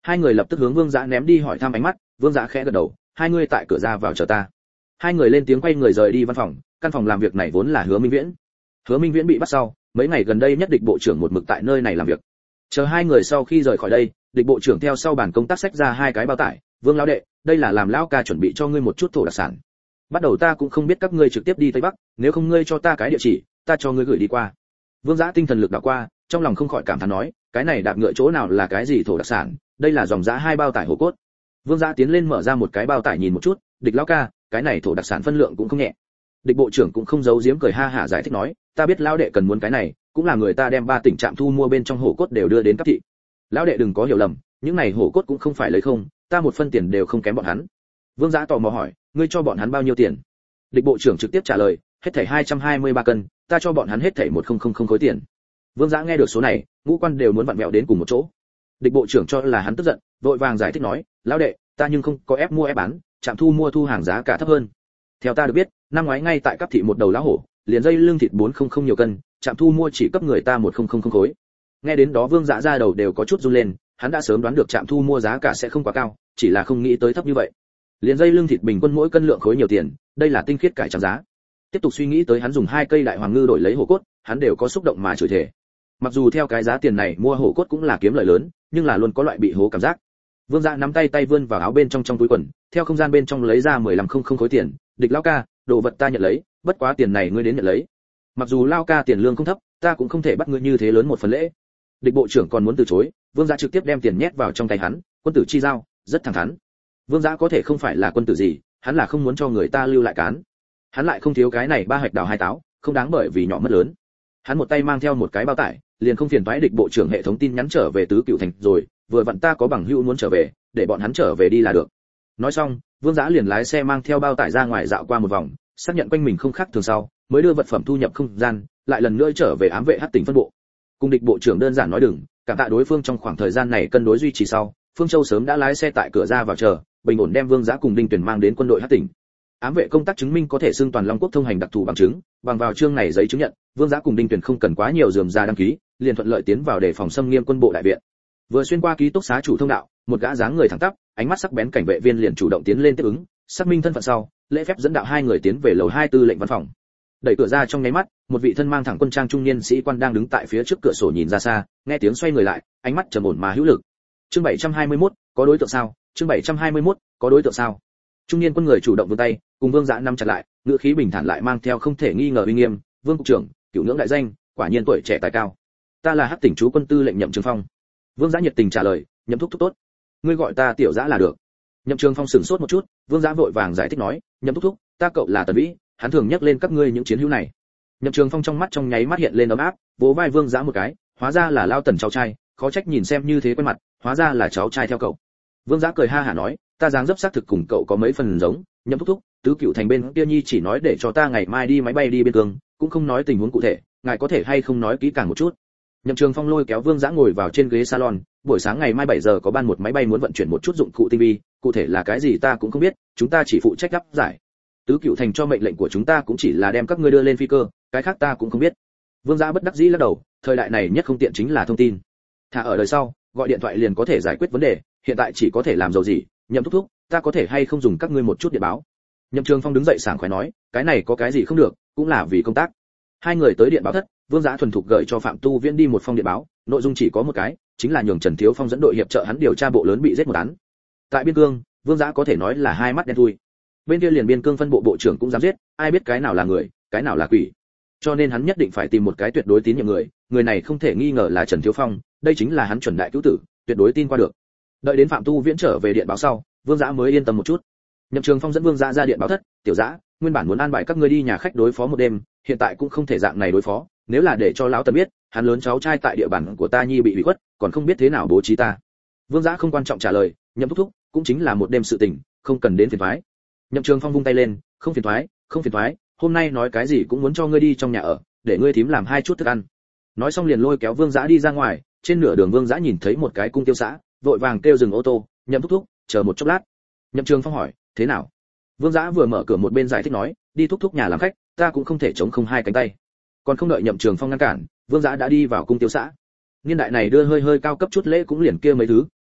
Hai người lập tức hướng Vương Dã ném đi hỏi thăm ánh mắt. Vương Dã khẽ gật đầu, hai người tại cửa ra vào chờ ta. Hai người lên tiếng quay người rời đi văn phòng. Căn phòng làm việc này vốn là Hứa Minh Viễn. Hứa Minh Viễn bị bắt sau, mấy ngày gần đây nhất địch bộ trưởng một mực tại nơi này làm việc. Chờ hai người sau khi rời khỏi đây, địch bộ trưởng theo sau bàn công tác xách ra hai cái bao tải. Vương lão đệ, đây là làm lão ca chuẩn bị cho ngươi một chút thổ đặc sản. Bắt đầu ta cũng không biết các ngươi trực tiếp đi Tây Bắc, nếu không ngươi cho ta cái địa chỉ, ta cho ngươi gửi đi qua. Vương Dã tinh thần lực đảo qua, trong lòng không khỏi cảm thán nói, cái này đạp ngựa chỗ nào là cái gì thổ đặc sản, đây là dòng dã hai bao tải hổ cốt. Vương Dã tiến lên mở ra một cái bao tải nhìn một chút, địch lão ca, cái này thổ đặc sản phân lượng cũng không nhẹ. Địch bộ trưởng cũng không giấu giếm cười ha hả giải thích nói, ta biết lão đệ cần muốn cái này, cũng là người ta đem ba tỉnh trạm thu mua bên trong hổ cốt đều đưa đến cấp thị. Lão đệ đừng có hiểu lầm, những này hổ cốt cũng không phải lấy không, ta một phân tiền đều không kém bọn hắn. Vương Dã tò mò hỏi, ngươi cho bọn hắn bao nhiêu tiền? Địch bộ trưởng trực tiếp trả lời, hết thảy hai trăm hai mươi ba cân, ta cho bọn hắn hết thảy một nghìn khối tiền. Vương Dã nghe được số này, ngũ quan đều muốn vặn vẹo đến cùng một chỗ. Địch bộ trưởng cho là hắn tức giận, vội vàng giải thích nói, lão đệ, ta nhưng không có ép mua ép bán, trạm thu mua thu hàng giá cả thấp hơn. Theo ta được biết, năm ngoái ngay tại cấp thị một đầu lá hổ, liền dây lưng thịt bốn trăm nhiều cân, trạm thu mua chỉ cấp người ta một nghìn khối. Nghe đến đó Vương Dã ra đầu đều có chút run lên, hắn đã sớm đoán được trạm thu mua giá cả sẽ không quá cao, chỉ là không nghĩ tới thấp như vậy. Liền dây lưng thịt bình quân mỗi cân lượng khối nhiều tiền, đây là tinh khiết cải trắng giá. Tiếp tục suy nghĩ tới hắn dùng hai cây đại hoàng ngư đổi lấy hổ cốt, hắn đều có xúc động mà chửi thề. Mặc dù theo cái giá tiền này mua hổ cốt cũng là kiếm lợi lớn, nhưng là luôn có loại bị hố cảm giác. Vương Dã nắm tay tay vươn vào áo bên trong trong túi quần, theo không gian bên trong lấy ra mười lăm không không khối tiền, địch lão ca, đồ vật ta nhận lấy, bất quá tiền này ngươi đến nhận lấy. Mặc dù lao ca tiền lương không thấp, ta cũng không thể bắt ngươi như thế lớn một phần lễ. Địch bộ trưởng còn muốn từ chối, Vương Dã trực tiếp đem tiền nhét vào trong tay hắn, quân tử chi giao, rất thẳng thắn. Vương Dã có thể không phải là quân tử gì, hắn là không muốn cho người ta lưu lại cán. Hắn lại không thiếu cái này ba hạch đào hai táo, không đáng bởi vì nhỏ mất lớn. Hắn một tay mang theo một cái bao tải, liền không phiền toái địch bộ trưởng hệ thống tin nhắn trở về tứ cựu thành rồi, vừa vặn ta có bằng hữu muốn trở về, để bọn hắn trở về đi là được. Nói xong, Vương Dã liền lái xe mang theo bao tải ra ngoài dạo qua một vòng, xác nhận quanh mình không khác thường sau, mới đưa vật phẩm thu nhập không gian, lại lần nữa trở về ám vệ hắc tỉnh phân bộ. Cùng địch bộ trưởng đơn giản nói đừng, cảm tạ đối phương trong khoảng thời gian này cân đối duy trì sau, Phương Châu sớm đã lái xe tại cửa ra vào chờ, bình ổn đem Vương Dã cùng Đinh Tuyển mang đến quân đội hắc tỉnh. Ám vệ công tác chứng minh có thể xưng toàn Long Quốc thông hành đặc thù bằng chứng, bằng vào chương này giấy chứng nhận, Vương Dã cùng Đinh Tuyển không cần quá nhiều rườm rà đăng ký, liền thuận lợi tiến vào để phòng xâm nghiêm quân bộ đại viện. Vừa xuyên qua ký túc xá chủ thông đạo, một gã dáng người thẳng tắp, ánh mắt sắc bén cảnh vệ viên liền chủ động tiến lên tiếp ứng, xác minh thân phận sau, lễ phép dẫn đạo hai người tiến về lầu hai tư lệnh văn phòng. Đẩy cửa ra trong nháy mắt, một vị thân mang thẳng quân trang trung niên sĩ quan đang đứng tại phía trước cửa sổ nhìn ra xa, nghe tiếng xoay người lại, ánh mắt trầm ổn mà hữu lực. Chương bảy trăm hai mươi mốt, có đối tượng sao? Chương bảy trăm hai mươi mốt, có đối tượng sao? Trung niên quân người chủ động vươn tay, cùng Vương Dã nắm chặt lại, ngữ khí bình thản lại mang theo không thể nghi ngờ uy nghiêm, "Vương cục trưởng, cửu ngưỡng đại danh, quả nhiên tuổi trẻ tài cao. Ta là Hắc tỉnh chú quân tư lệnh Nhậm Trường Phong." Vương Dã nhiệt tình trả lời, "Nhậm thúc thúc tốt. Ngươi gọi ta tiểu Dã là được." Nhậm Trường Phong sửng sốt một chút, Vương Dã vội vàng giải thích nói, "Nhậm thúc thúc, ta cậu là Tần Vĩ, hắn thường nhắc lên các ngươi những chiến hữu này." Nhậm Trường Phong trong mắt trong nháy mắt hiện lên ấm áp, vỗ vai Vương Dã một cái, hóa ra là Lao Tần cháu trai, khó trách nhìn xem như thế quen mặt, hóa ra là cháu trai theo cậu. Vương Dã cười ha hả nói, ta dáng dấp xác thực cùng cậu có mấy phần giống, Nhậm thúc thúc, tứ cựu thành bên kia nhi chỉ nói để cho ta ngày mai đi máy bay đi biên cương, cũng không nói tình huống cụ thể, ngài có thể hay không nói kỹ càng một chút. Nhậm Trường Phong lôi kéo Vương Dã ngồi vào trên ghế salon, buổi sáng ngày mai bảy giờ có ban một máy bay muốn vận chuyển một chút dụng cụ tinh vi, cụ thể là cái gì ta cũng không biết, chúng ta chỉ phụ trách đáp giải. Tứ cựu thành cho mệnh lệnh của chúng ta cũng chỉ là đem các ngươi đưa lên phi cơ, cái khác ta cũng không biết. Vương Dã bất đắc dĩ lắc đầu, thời đại này nhất không tiện chính là thông tin. Thả ở đời sau, gọi điện thoại liền có thể giải quyết vấn đề, hiện tại chỉ có thể làm dầu gì, Nhậm thúc thúc, ta có thể hay không dùng các ngươi một chút điện báo. Nhậm Trường Phong đứng dậy sảng khoái nói, cái này có cái gì không được, cũng là vì công tác. Hai người tới điện báo thất, Vương Dã thuần thục gửi cho Phạm Tu Viễn đi một phong điện báo, nội dung chỉ có một cái, chính là nhường Trần Thiếu Phong dẫn đội hiệp trợ hắn điều tra bộ lớn bị giết một án. Tại biên cương, Vương Dã có thể nói là hai mắt đen thui. Bên kia liền biên cương phân bộ bộ trưởng cũng dám giết, ai biết cái nào là người, cái nào là quỷ. Cho nên hắn nhất định phải tìm một cái tuyệt đối tín nhiệm người, người này không thể nghi ngờ là Trần Thiếu Phong, đây chính là hắn chuẩn đại cứu tử, tuyệt đối tin qua được. Đợi đến Phạm Tu Viễn trở về điện báo sau, Vương Dã mới yên tâm một chút. Nhậm Trường Phong dẫn Vương Dã ra điện báo thất, "Tiểu Dã, nguyên bản muốn an bài các ngươi đi nhà khách đối phó một đêm, hiện tại cũng không thể dạng này đối phó, nếu là để cho lão Tần biết, hắn lớn cháu trai tại địa bàn của ta nhi bị bị khuất, còn không biết thế nào bố trí ta." Vương Dã không quan trọng trả lời, "Nhậm thúc thúc, cũng chính là một đêm sự tình, không cần đến phiền toái." Nhậm Trường Phong vung tay lên, "Không phiền toái, không phiền toái, hôm nay nói cái gì cũng muốn cho ngươi đi trong nhà ở, để ngươi thím làm hai chút thức ăn." Nói xong liền lôi kéo Vương Dã đi ra ngoài, trên nửa đường Vương Dã nhìn thấy một cái cung tiêu xã, vội vàng kêu dừng ô tô, "Nhậm thúc thúc, chờ một chốc lát." Nhậm Trường Phong hỏi, "Thế nào?" Vương Dã vừa mở cửa một bên giải thích nói, "Đi thúc thúc nhà làm khách, ta cũng không thể chống không hai cánh tay." Còn không đợi Nhậm Trường Phong ngăn cản, Vương Dã đã đi vào cung tiêu xã. Niên đại này đưa hơi hơi cao cấp chút lễ cũng liền kia mấy thứ,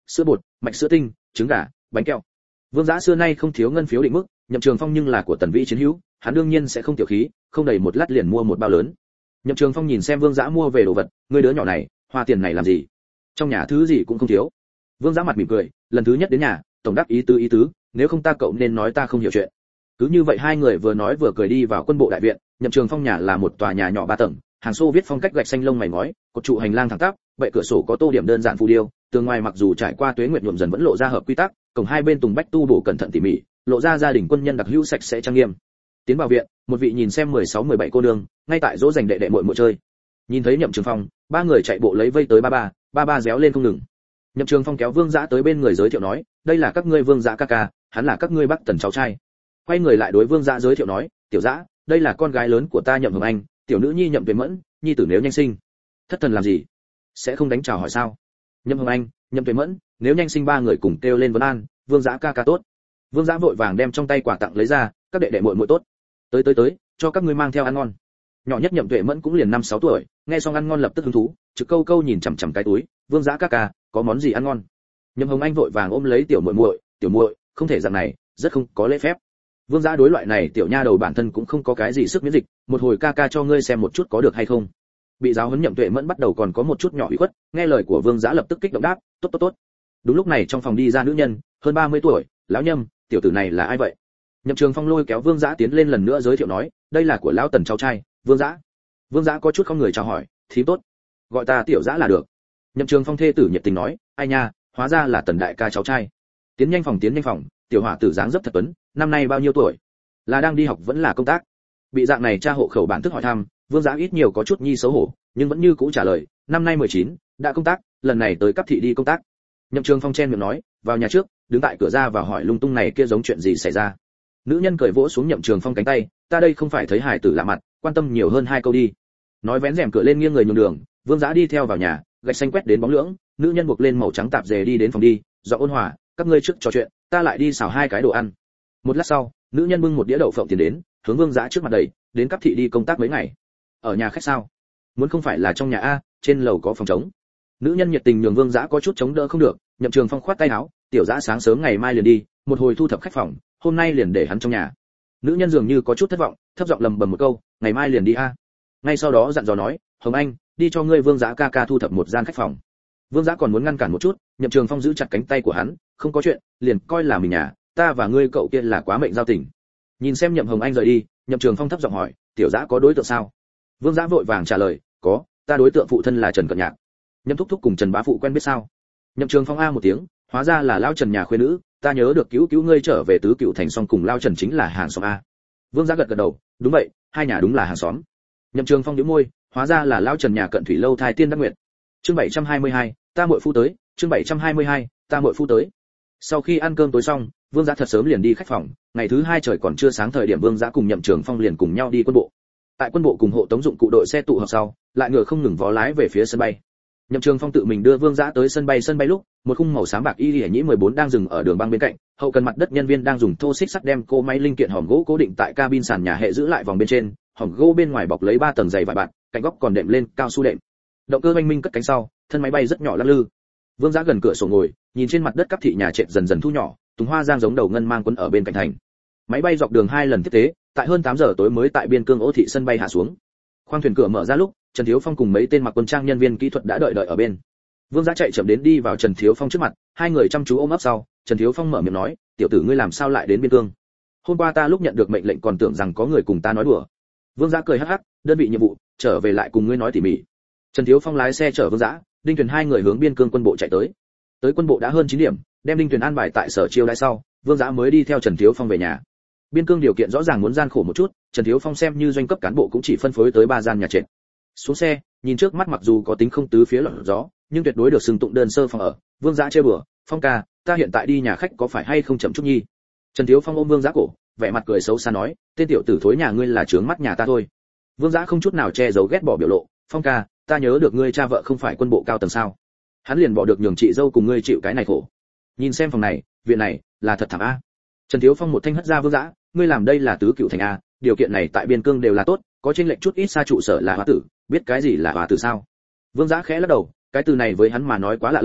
sữa bột, mạch sữa tinh, trứng gà, bánh kẹo. Vương Dã xưa nay không thiếu ngân phiếu định mức, Nhậm Trường Phong nhưng là của Tần Vĩ chiến hữu, hắn đương nhiên sẽ không tiểu khí, không đầy một lát liền mua một bao lớn. Nhậm Trường Phong nhìn xem Vương Dã mua về đồ vật, ngươi đứa nhỏ này, hoa tiền này làm gì? Trong nhà thứ gì cũng không thiếu. Vương Dã mặt mỉm cười, lần thứ nhất đến nhà, tổng đáp ý tứ ý tứ, nếu không ta cậu nên nói ta không hiểu chuyện. Cứ như vậy hai người vừa nói vừa cười đi vào quân bộ đại viện. Nhậm Trường Phong nhà là một tòa nhà nhỏ ba tầng, hàng xô viết phong cách gạch xanh lông mày ngói, cột trụ hành lang thẳng tắp, bệ cửa sổ có tô điểm đơn giản phù điêu, tường ngoài mặc dù trải qua tuế nguyệt nhuộm dần vẫn lộ ra hợp quy tắc, cổng hai bên tùng bách tu bổ cẩn thận tỉ mỉ, lộ ra gia đình quân nhân đặc hữu sạch sẽ trang nghiêm. Tiến vào viện, một vị nhìn xem mười sáu mười bảy cô nương, ngay tại dỗ dành đệ đệ muội muội chơi. Nhìn thấy Nhậm Trường Phong, ba người chạy bộ lấy vây tới ba ba, ba ba réo lên không ngừng. Nhậm Trường Phong kéo Vương Dã tới bên người giới thiệu nói, đây là các ngươi Vương Dã ca ca, hắn là các ngươi Bắc Tần cháu trai. Quay người lại đối Vương Dã giới thiệu nói, tiểu Dã, đây là con gái lớn của ta Nhậm Hồng Anh, tiểu nữ nhi Nhậm Tuệ Mẫn, nhi tử nếu nhanh sinh. Thất thần làm gì? Sẽ không đánh chào hỏi sao? Nhậm Hồng Anh, Nhậm Tuệ Mẫn, nếu nhanh sinh ba người cùng kêu lên vấn an, Vương Dã ca ca tốt. Vương Dã vội vàng đem trong tay quà tặng lấy ra, các đệ đệ muội muội tốt. Tới tới tới, cho các ngươi mang theo ăn ngon. Nhỏ nhất Nhậm Tuệ Mẫn cũng liền năm sáu tuổi, nghe xong ăn ngon lập tức hứng thú, trực câu câu nhìn chằm chằm cái túi, Vương Dã ca ca, có món gì ăn ngon? Nhậm Hồng Anh vội vàng ôm lấy tiểu muội muội, tiểu muội, không thể dạng này, rất không có lễ phép. Vương Dã đối loại này tiểu nha đầu bản thân cũng không có cái gì sức miễn dịch, một hồi ca ca cho ngươi xem một chút có được hay không. Bị giáo huấn Nhậm Tuệ Mẫn bắt đầu còn có một chút nhỏ ủy khuất, nghe lời của Vương Dã lập tức kích động đáp, tốt tốt tốt. Đúng lúc này trong phòng đi ra nữ nhân, hơn ba mươi tuổi, lão Nhâm, tiểu tử này là ai vậy? Nhậm Trường Phong lôi kéo Vương Dã tiến lên lần nữa giới thiệu nói, đây là của lão Tần cháu trai, Vương Dã. Vương Dã có chút không người chào hỏi, thím tốt, gọi ta tiểu Dã là được. Nhậm Trường Phong thê tử nhiệt tình nói, ai nha, hóa ra là Tần đại ca cháu trai. Tiến nhanh phòng tiến nhanh phòng, tiểu hỏa tử dáng dấp thật tuấn, năm nay bao nhiêu tuổi? Là đang đi học vẫn là công tác? Bị dạng này cha hộ khẩu bản thức hỏi thăm, Vương Dã ít nhiều có chút nhi xấu hổ, nhưng vẫn như cũ trả lời, năm nay mười chín, đã công tác, lần này tới cấp thị đi công tác. Nhậm Trường Phong chen miệng nói, vào nhà trước, đứng tại cửa ra và hỏi lung tung này kia giống chuyện gì xảy ra. Nữ nhân cởi vỗ xuống Nhậm Trường Phong cánh tay, ta đây không phải thấy hài tử lạ mặt, quan tâm nhiều hơn hai câu đi. Nói vén rèm cửa lên nghiêng người nhường đường, Vương Dã đi theo vào nhà, gạch xanh quét đến bóng lưỡng, nữ nhân buộc lên màu trắng tạp dề đi đến phòng đi, giọng ôn hòa, các ngươi trước trò chuyện, ta lại đi xào hai cái đồ ăn. Một lát sau, nữ nhân bưng một đĩa đậu phộng tiền đến, hướng Vương Dã trước mặt đẩy, đến cấp thị đi công tác mấy ngày. Ở nhà khách sao? Muốn không phải là trong nhà a, trên lầu có phòng trống. Nữ nhân nhiệt tình nhường Vương Dã có chút chống đỡ không được, Nhậm Trường Phong khoát tay áo, tiểu Dã sáng sớm ngày mai liền đi, một hồi thu thập khách phòng, hôm nay liền để hắn trong nhà. Nữ nhân dường như có chút thất vọng, thấp giọng lầm bầm một câu, ngày mai liền đi a. Ngay sau đó dặn dò nói, Hồng Anh, đi cho ngươi Vương Dã ca ca thu thập một gian khách phòng. Vương Dã còn muốn ngăn cản một chút, Nhậm Trường Phong giữ chặt cánh tay của hắn, không có chuyện, liền coi là mình nhà, ta và ngươi cậu kia là quá mệnh giao tình. Nhìn xem Nhậm Hồng Anh rời đi, Nhậm Trường Phong thấp giọng hỏi, tiểu Dã có đối tượng sao? Vương Dã vội vàng trả lời, có, ta đối tượng phụ thân là Trần Cận Nhạc. Nhậm thúc thúc cùng Trần bá phụ quen biết sao? Nhậm Trường Phong a một tiếng, hóa ra là lao Trần nhà khuê nữ, ta nhớ được cứu cứu ngươi trở về tứ cựu thành xong cùng lao Trần chính là hàng xóm a. Vương Dã gật gật đầu, đúng vậy, hai nhà đúng là hàng xóm. Nhậm Trường Phong nhíu môi, hóa ra là lao Trần nhà Cận Thủy lâu thai tiên đắc nguyện. Chương bảy trăm hai mươi hai, ta muội phu tới, chương bảy trăm hai mươi hai, ta muội phu tới. Sau khi ăn cơm tối xong, Vương Dã thật sớm liền đi khách phòng, ngày thứ hai trời còn chưa sáng thời điểm Vương Dã cùng Nhậm Trường Phong liền cùng nhau đi quân bộ. Tại quân bộ cùng hộ tống dụng cụ đội xe tụ họp sau, lại ngựa không ngừng vó lái về phía sân bay. Nhậm Trường Phong tự mình đưa Vương Dã tới sân bay sân bay lúc, một khung màu xám bạc y liễu nhĩ mười bốn đang dừng ở đường băng bên cạnh, hậu cần mặt đất nhân viên đang dùng thô xích sắt đem cô máy linh kiện hòm gỗ cố định tại cabin sàn nhà hệ giữ lại vòng bên trên, hòm gỗ bên ngoài bọc lấy ba tầng dày vải bạt, cạnh góc còn đệm lên cao su đệm. Động cơ oanh minh cất cánh sau, thân máy bay rất nhỏ lắc lư. Vương Dã gần cửa sổ ngồi, nhìn trên mặt đất cấp thị nhà trệt dần dần thu nhỏ, tùng hoa giang giống đầu ngân mang quân ở bên cạnh thành. Máy bay dọc đường hai lần tiếp tế, tại hơn tám giờ tối mới tại biên cương Ô thị sân bay hạ xuống. Khoang thuyền cửa mở ra lúc, Trần Thiếu Phong cùng mấy tên mặc quân trang nhân viên kỹ thuật đã đợi đợi ở bên. Vương Dã chạy chậm đến đi vào Trần Thiếu Phong trước mặt, hai người chăm chú ôm ấp sau, Trần Thiếu Phong mở miệng nói, tiểu tử ngươi làm sao lại đến biên cương? Hôm qua ta lúc nhận được mệnh lệnh còn tưởng rằng có người cùng ta nói đùa. Vương Dã cười hắc hắc, đơn vị nhiệm vụ, trở về lại cùng ngươi nói tỉ mỉ. Trần Thiếu Phong lái xe chở Vương Dã, Đinh Tuyền hai người hướng biên cương quân bộ chạy tới. Tới quân bộ đã hơn chín điểm, đem Đinh Tuyền an bài tại sở chiêu đãi sau, Vương Dã mới đi theo Trần Thiếu Phong về nhà. Biên cương điều kiện rõ ràng muốn gian khổ một chút, Trần Thiếu Phong xem như doanh cấp cán bộ cũng chỉ phân phối tới ba gian nhà trệt. Xuống xe, nhìn trước mắt mặc dù có tính không tứ phía lọt gió, nhưng tuyệt đối được xưng tụng đơn sơ phòng ở. Vương Dã chơi bừa, Phong ca, ta hiện tại đi nhà khách có phải hay không chậm chút nhi? Trần Thiếu Phong ôm Vương Dã cổ, vẻ mặt cười xấu xa nói, tên tiểu tử thối nhà ngươi là trướng mắt nhà ta thôi. Vương Dã không chút nào che giấu ghét bỏ biểu lộ, Phong ca, ta nhớ được ngươi cha vợ không phải quân bộ cao tầng sao? Hắn liền bỏ được nhường chị dâu cùng ngươi chịu cái này khổ. Nhìn xem phòng này, viện này, là thật thảm a. Trần Thiếu Phong một thanh hất ra Vương Dã, ngươi làm đây là tứ cựu thành a, điều kiện này tại biên cương đều là tốt, có chênh lệch chút ít xa trụ sở là hóa tử, biết cái gì là hóa tử sao? Vương Dã khẽ lắc đầu, cái từ này với hắn mà nói quá lạ lẫm,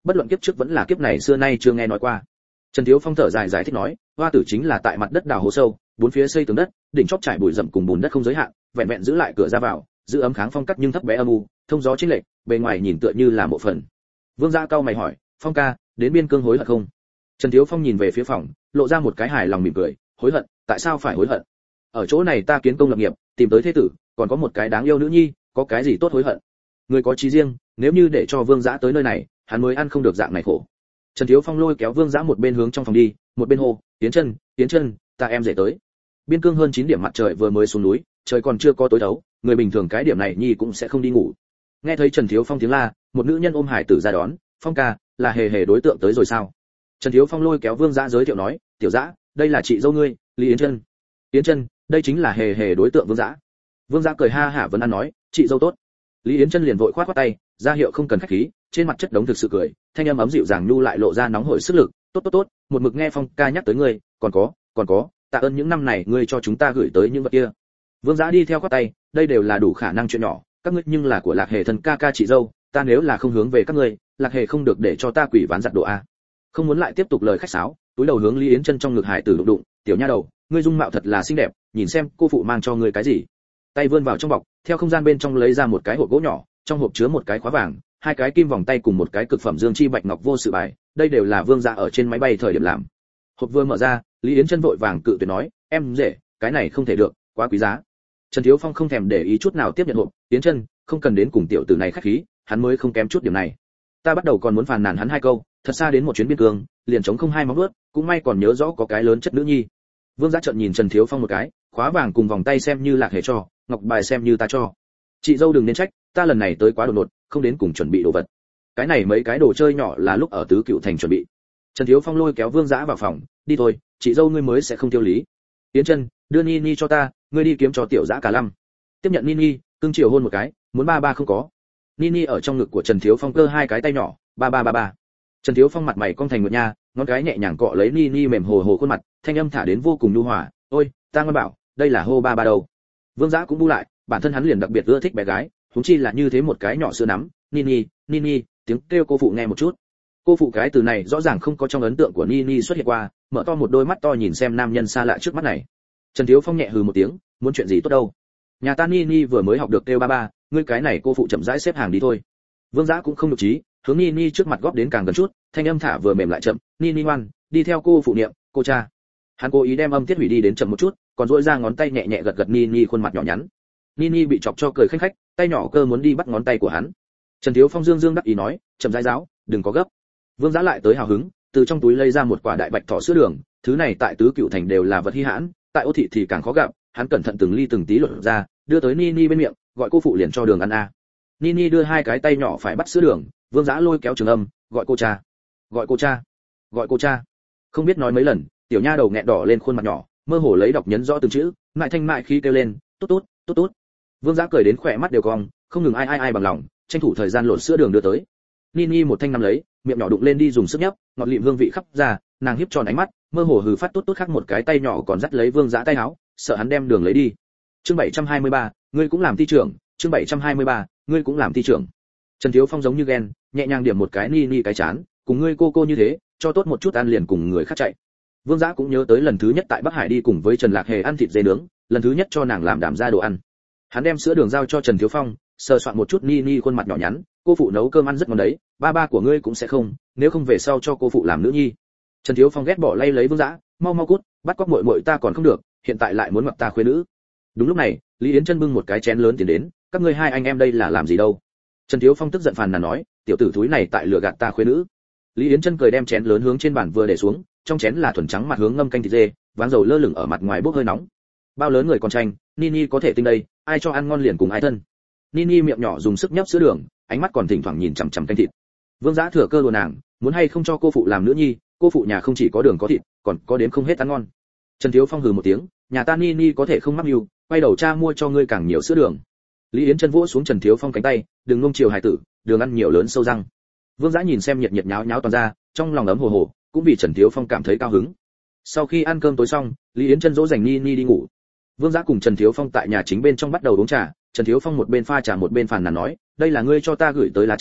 bất luận kiếp trước vẫn là kiếp này xưa nay chưa nghe nói qua. Trần Thiếu Phong thở dài giải thích nói, hoa tử chính là tại mặt đất đào hố sâu, bốn phía xây tường đất, đỉnh chóp trải bụi rậm cùng bùn đất không giới hạn, vẹn vẹn giữ lại cửa ra vào, giữ ấm kháng phong cắt nhưng thấp bé âm u, thông gió chênh lệch, bề ngoài nhìn tựa như là mộ phần. Vương Gia cao mày hỏi, Phong ca, đến biên cương hối hận không? Trần Thiếu Phong nhìn về phía phòng, lộ ra một cái hài lòng mỉm cười, hối hận, tại sao phải hối hận? Ở chỗ này ta kiến công lập nghiệp, tìm tới thế tử, còn có một cái đáng yêu nữ nhi, có cái gì tốt hối hận? Người có chí riêng, nếu như để cho Vương Giã tới nơi này, hắn mới ăn không được dạng này khổ. Trần Thiếu Phong lôi kéo Vương Giã một bên hướng trong phòng đi, một bên hô, tiến chân, tiến chân, ta em rể tới. Biên cương hơn chín điểm mặt trời vừa mới xuống núi, trời còn chưa có tối thấu, người bình thường cái điểm này nhi cũng sẽ không đi ngủ. Nghe thấy Trần Thiếu Phong tiếng la, một nữ nhân ôm hải tử ra đón, Phong ca, là hề hề đối tượng tới rồi sao? Trần Thiếu Phong lôi kéo Vương Giã giới thiệu nói, tiểu Giã, đây là chị dâu ngươi, Lý Yến Chân. Yến Chân, đây chính là hề hề đối tượng Vương Giã. Vương Giã cười ha hả vấn an nói, chị dâu tốt. Lý Yến Chân liền vội khoát khoát tay, ra hiệu không cần khách khí, trên mặt chất đống thực sự cười, thanh âm ấm dịu dàng nhu lại lộ ra nóng hổi sức lực, tốt tốt tốt, một mực nghe Phong ca nhắc tới ngươi, còn có, còn có, tạ ơn những năm này ngươi cho chúng ta gửi tới những vật kia. Vương Giã đi theo khoát tay, đây đều là đủ khả năng chuyện nhỏ, các ngươi nhưng là của Lạc Hề thân ca ca chị dâu, ta nếu là không hướng về các ngươi, Lạc Hề không được để cho ta quỷ ván giặt đồ a. Không muốn lại tiếp tục lời khách sáo, túi đầu hướng Lý Yến Chân trong ngực hải tử đụng đụng, tiểu nha đầu, ngươi dung mạo thật là xinh đẹp, nhìn xem cô phụ mang cho ngươi cái gì. Tay vươn vào trong bọc, theo không gian bên trong lấy ra một cái hộp gỗ nhỏ, trong hộp chứa một cái khóa vàng, hai cái kim vòng tay cùng một cái cực phẩm dương chi bạch ngọc vô sự bài, đây đều là Vương Gia ở trên máy bay thời điểm làm. Hộp vừa mở ra, Lý Yến Chân vội vàng cự tuyệt nói, em rể, cái này không thể được, quá quý giá. Trần Thiếu Phong không thèm để ý chút nào tiếp nhận hộp, Yến Chân, không cần đến cùng tiểu tử này khách khí, hắn mới không kém chút điểm này. Ta bắt đầu còn muốn phàn nàn hắn hai câu, thật xa đến một chuyến biên cương, liền chống không hai móng vuốt, cũng may còn nhớ rõ có cái lớn chất nữ nhi. Vương Gia trợn nhìn Trần Thiếu Phong một cái, khóa vàng cùng vòng tay xem như Lạc Hề cho, ngọc bài xem như ta cho. Chị dâu đừng nên trách, ta lần này tới quá đột ngột, không đến cùng chuẩn bị đồ vật. Cái này mấy cái đồ chơi nhỏ là lúc ở tứ cựu thành chuẩn bị. Trần Thiếu Phong lôi kéo Vương Giã vào phòng, đi thôi, chị dâu ngươi mới sẽ không tiêu lý. Yến Chân, đưa Nini cho ta, ngươi đi kiếm cho tiểu Giã cả lăm. Tiếp nhận Nini, cưng chiều hôn một cái, muốn ba ba không có. Nini ở trong ngực của Trần Thiếu Phong cơ hai cái tay nhỏ, ba ba ba ba. Trần Thiếu Phong mặt mày cong thành nguyệt nha, ngón cái nhẹ nhàng cọ lấy Nini mềm hồ hồ khuôn mặt, thanh âm thả đến vô cùng nhu hòa, ôi, ta ngoan bảo, đây là hô ba ba đâu. Vương Giã cũng bu lại, bản thân hắn liền đặc biệt ưa thích bé gái, huống chi là như thế một cái nhỏ sữa nắm, Nini, Nini, tiếng kêu cô phụ nghe một chút. Cô phụ cái từ này rõ ràng không có trong ấn tượng của Nini xuất hiện qua, mở to một đôi mắt to nhìn xem nam nhân xa lạ trước mắt này. Trần Thiếu Phong nhẹ hừ một tiếng, muốn chuyện gì tốt đâu. Nhà ta Nini vừa mới học được kêu ba ba, ngươi cái này cô phụ chậm rãi xếp hàng đi thôi. Vương Giã cũng không được trí, hướng Nini trước mặt góp đến càng gần chút, thanh âm thả vừa mềm lại chậm, Nini ngoan, đi theo cô phụ niệm, cô cha. Hắn cố ý đem âm tiết hủy đi đến chậm một chút, còn duỗi ra ngón tay nhẹ nhẹ gật gật Nini khuôn mặt nhỏ nhắn. Nini bị chọc cho cười khanh khách, tay nhỏ cơ muốn đi bắt ngón tay của hắn. Trần Thiếu Phong dương dương đắc ý nói, chậm rãi giáo, đừng có gấp. Vương Giã lại tới hào hứng, từ trong túi lấy ra một quả đại bạch thỏ sữa đường, thứ này tại tứ cựu thành đều là vật hi hãn, tại Ô thị thì càng khó gặp, hắn cẩn thận từng ly từng tí lột ra, đưa tới Nini bên miệng, gọi cô phụ liền cho đường ăn a. Nini đưa hai cái tay nhỏ phải bắt sữa đường, Vương Giã lôi kéo Trường Âm, gọi cô cha, gọi cô cha, gọi cô cha. Không biết nói mấy lần, tiểu nha đầu nghẹn đỏ lên khuôn mặt nhỏ, mơ hồ lấy đọc nhấn rõ từng chữ, mại thanh mại khí kêu lên, tốt tốt, tốt tốt. Vương Giã cười đến khỏe mắt đều cong, không ngừng ai ai ai bằng lòng, tranh thủ thời gian lột sữa đường đưa tới. Nini một thanh nắm lấy, miệng nhỏ đụng lên đi dùng sức nhấp, ngọt lịm hương vị khắp ra, nàng hiếp tròn ánh mắt, mơ hồ hừ phát tốt tốt khác một cái tay nhỏ còn dắt lấy Vương Giã tay áo, sợ hắn đem đường lấy đi. Chương bảy trăm hai mươi ba, ngươi cũng làm ty trưởng, chương bảy trăm hai mươi ba, ngươi cũng làm ty trưởng. Trần Thiếu Phong giống như ghen, nhẹ nhàng điểm một cái Nini cái chán, cùng ngươi cô cô như thế, cho tốt một chút ăn liền cùng người khác chạy. Vương Giã cũng nhớ tới lần thứ nhất tại Bắc Hải đi cùng với Trần Lạc Hề ăn thịt dê nướng, lần thứ nhất cho nàng làm đảm ra đồ ăn. Hắn đem sữa đường giao cho Trần Thiếu Phong, sờ soạn một chút Nini khuôn mặt nhỏ nhắn, cô phụ nấu cơm ăn rất ngon đấy, ba ba của ngươi cũng sẽ không, nếu không về sau cho cô phụ làm nữ nhi. Trần Thiếu Phong ghét bỏ lay lấy Vương Giã, mau mau cút, bắt cóc muội muội ta còn không được, hiện tại lại muốn mặc ta khuê nữ. Đúng lúc này, Lý Yến Chân bưng một cái chén lớn tiến đến, các ngươi hai anh em đây là làm gì đâu? Trần Thiếu Phong tức giận phàn nàn nói, tiểu tử thúi này tại lừa gạt ta khuê nữ. Lý Yến Chân cười đem chén lớn hướng trên bàn vừa để xuống, trong chén là thuần trắng mặt hướng ngâm canh thịt dê, váng dầu lơ lửng ở mặt ngoài bốc hơi nóng. Bao lớn người còn tranh, Nini có thể tinh đây, ai cho ăn ngon liền cùng ai thân. Nini miệng nhỏ dùng sức nhấp sữa đường, ánh mắt còn thỉnh thoảng nhìn chằm chằm canh thịt. Vương Giã thừa cơ đùa nàng, muốn hay không cho cô phụ làm nữ nhi, cô phụ nhà không chỉ có đường có thịt, còn có đến không hết ăn ngon. Trần Thiếu Phong hừ một tiếng, nhà ta Nini có thể không mắc mưu, quay đầu cha mua cho ngươi càng nhiều sữa đường. Lý Yến Chân vỗ xuống Trần Thiếu Phong cánh tay, đừng nung chiều hài tử, đường ăn nhiều lớn sâu răng. Vương Giã nhìn xem nhiệt nhiệt nháo nháo toàn ra, trong lòng ấm hồ hồ, cũng vì Trần Thiếu Phong cảm thấy cao hứng. Sau khi ăn cơm tối xong, Lý Yến Chân dỗ dành Nini đi ngủ. Vương Giã cùng Trần Thiếu Phong tại nhà chính bên trong bắt đầu uống trà, Trần Thiếu Phong một bên pha trà một bên phàn nàn nói, đây là ngươi cho ta gửi tới lá trà,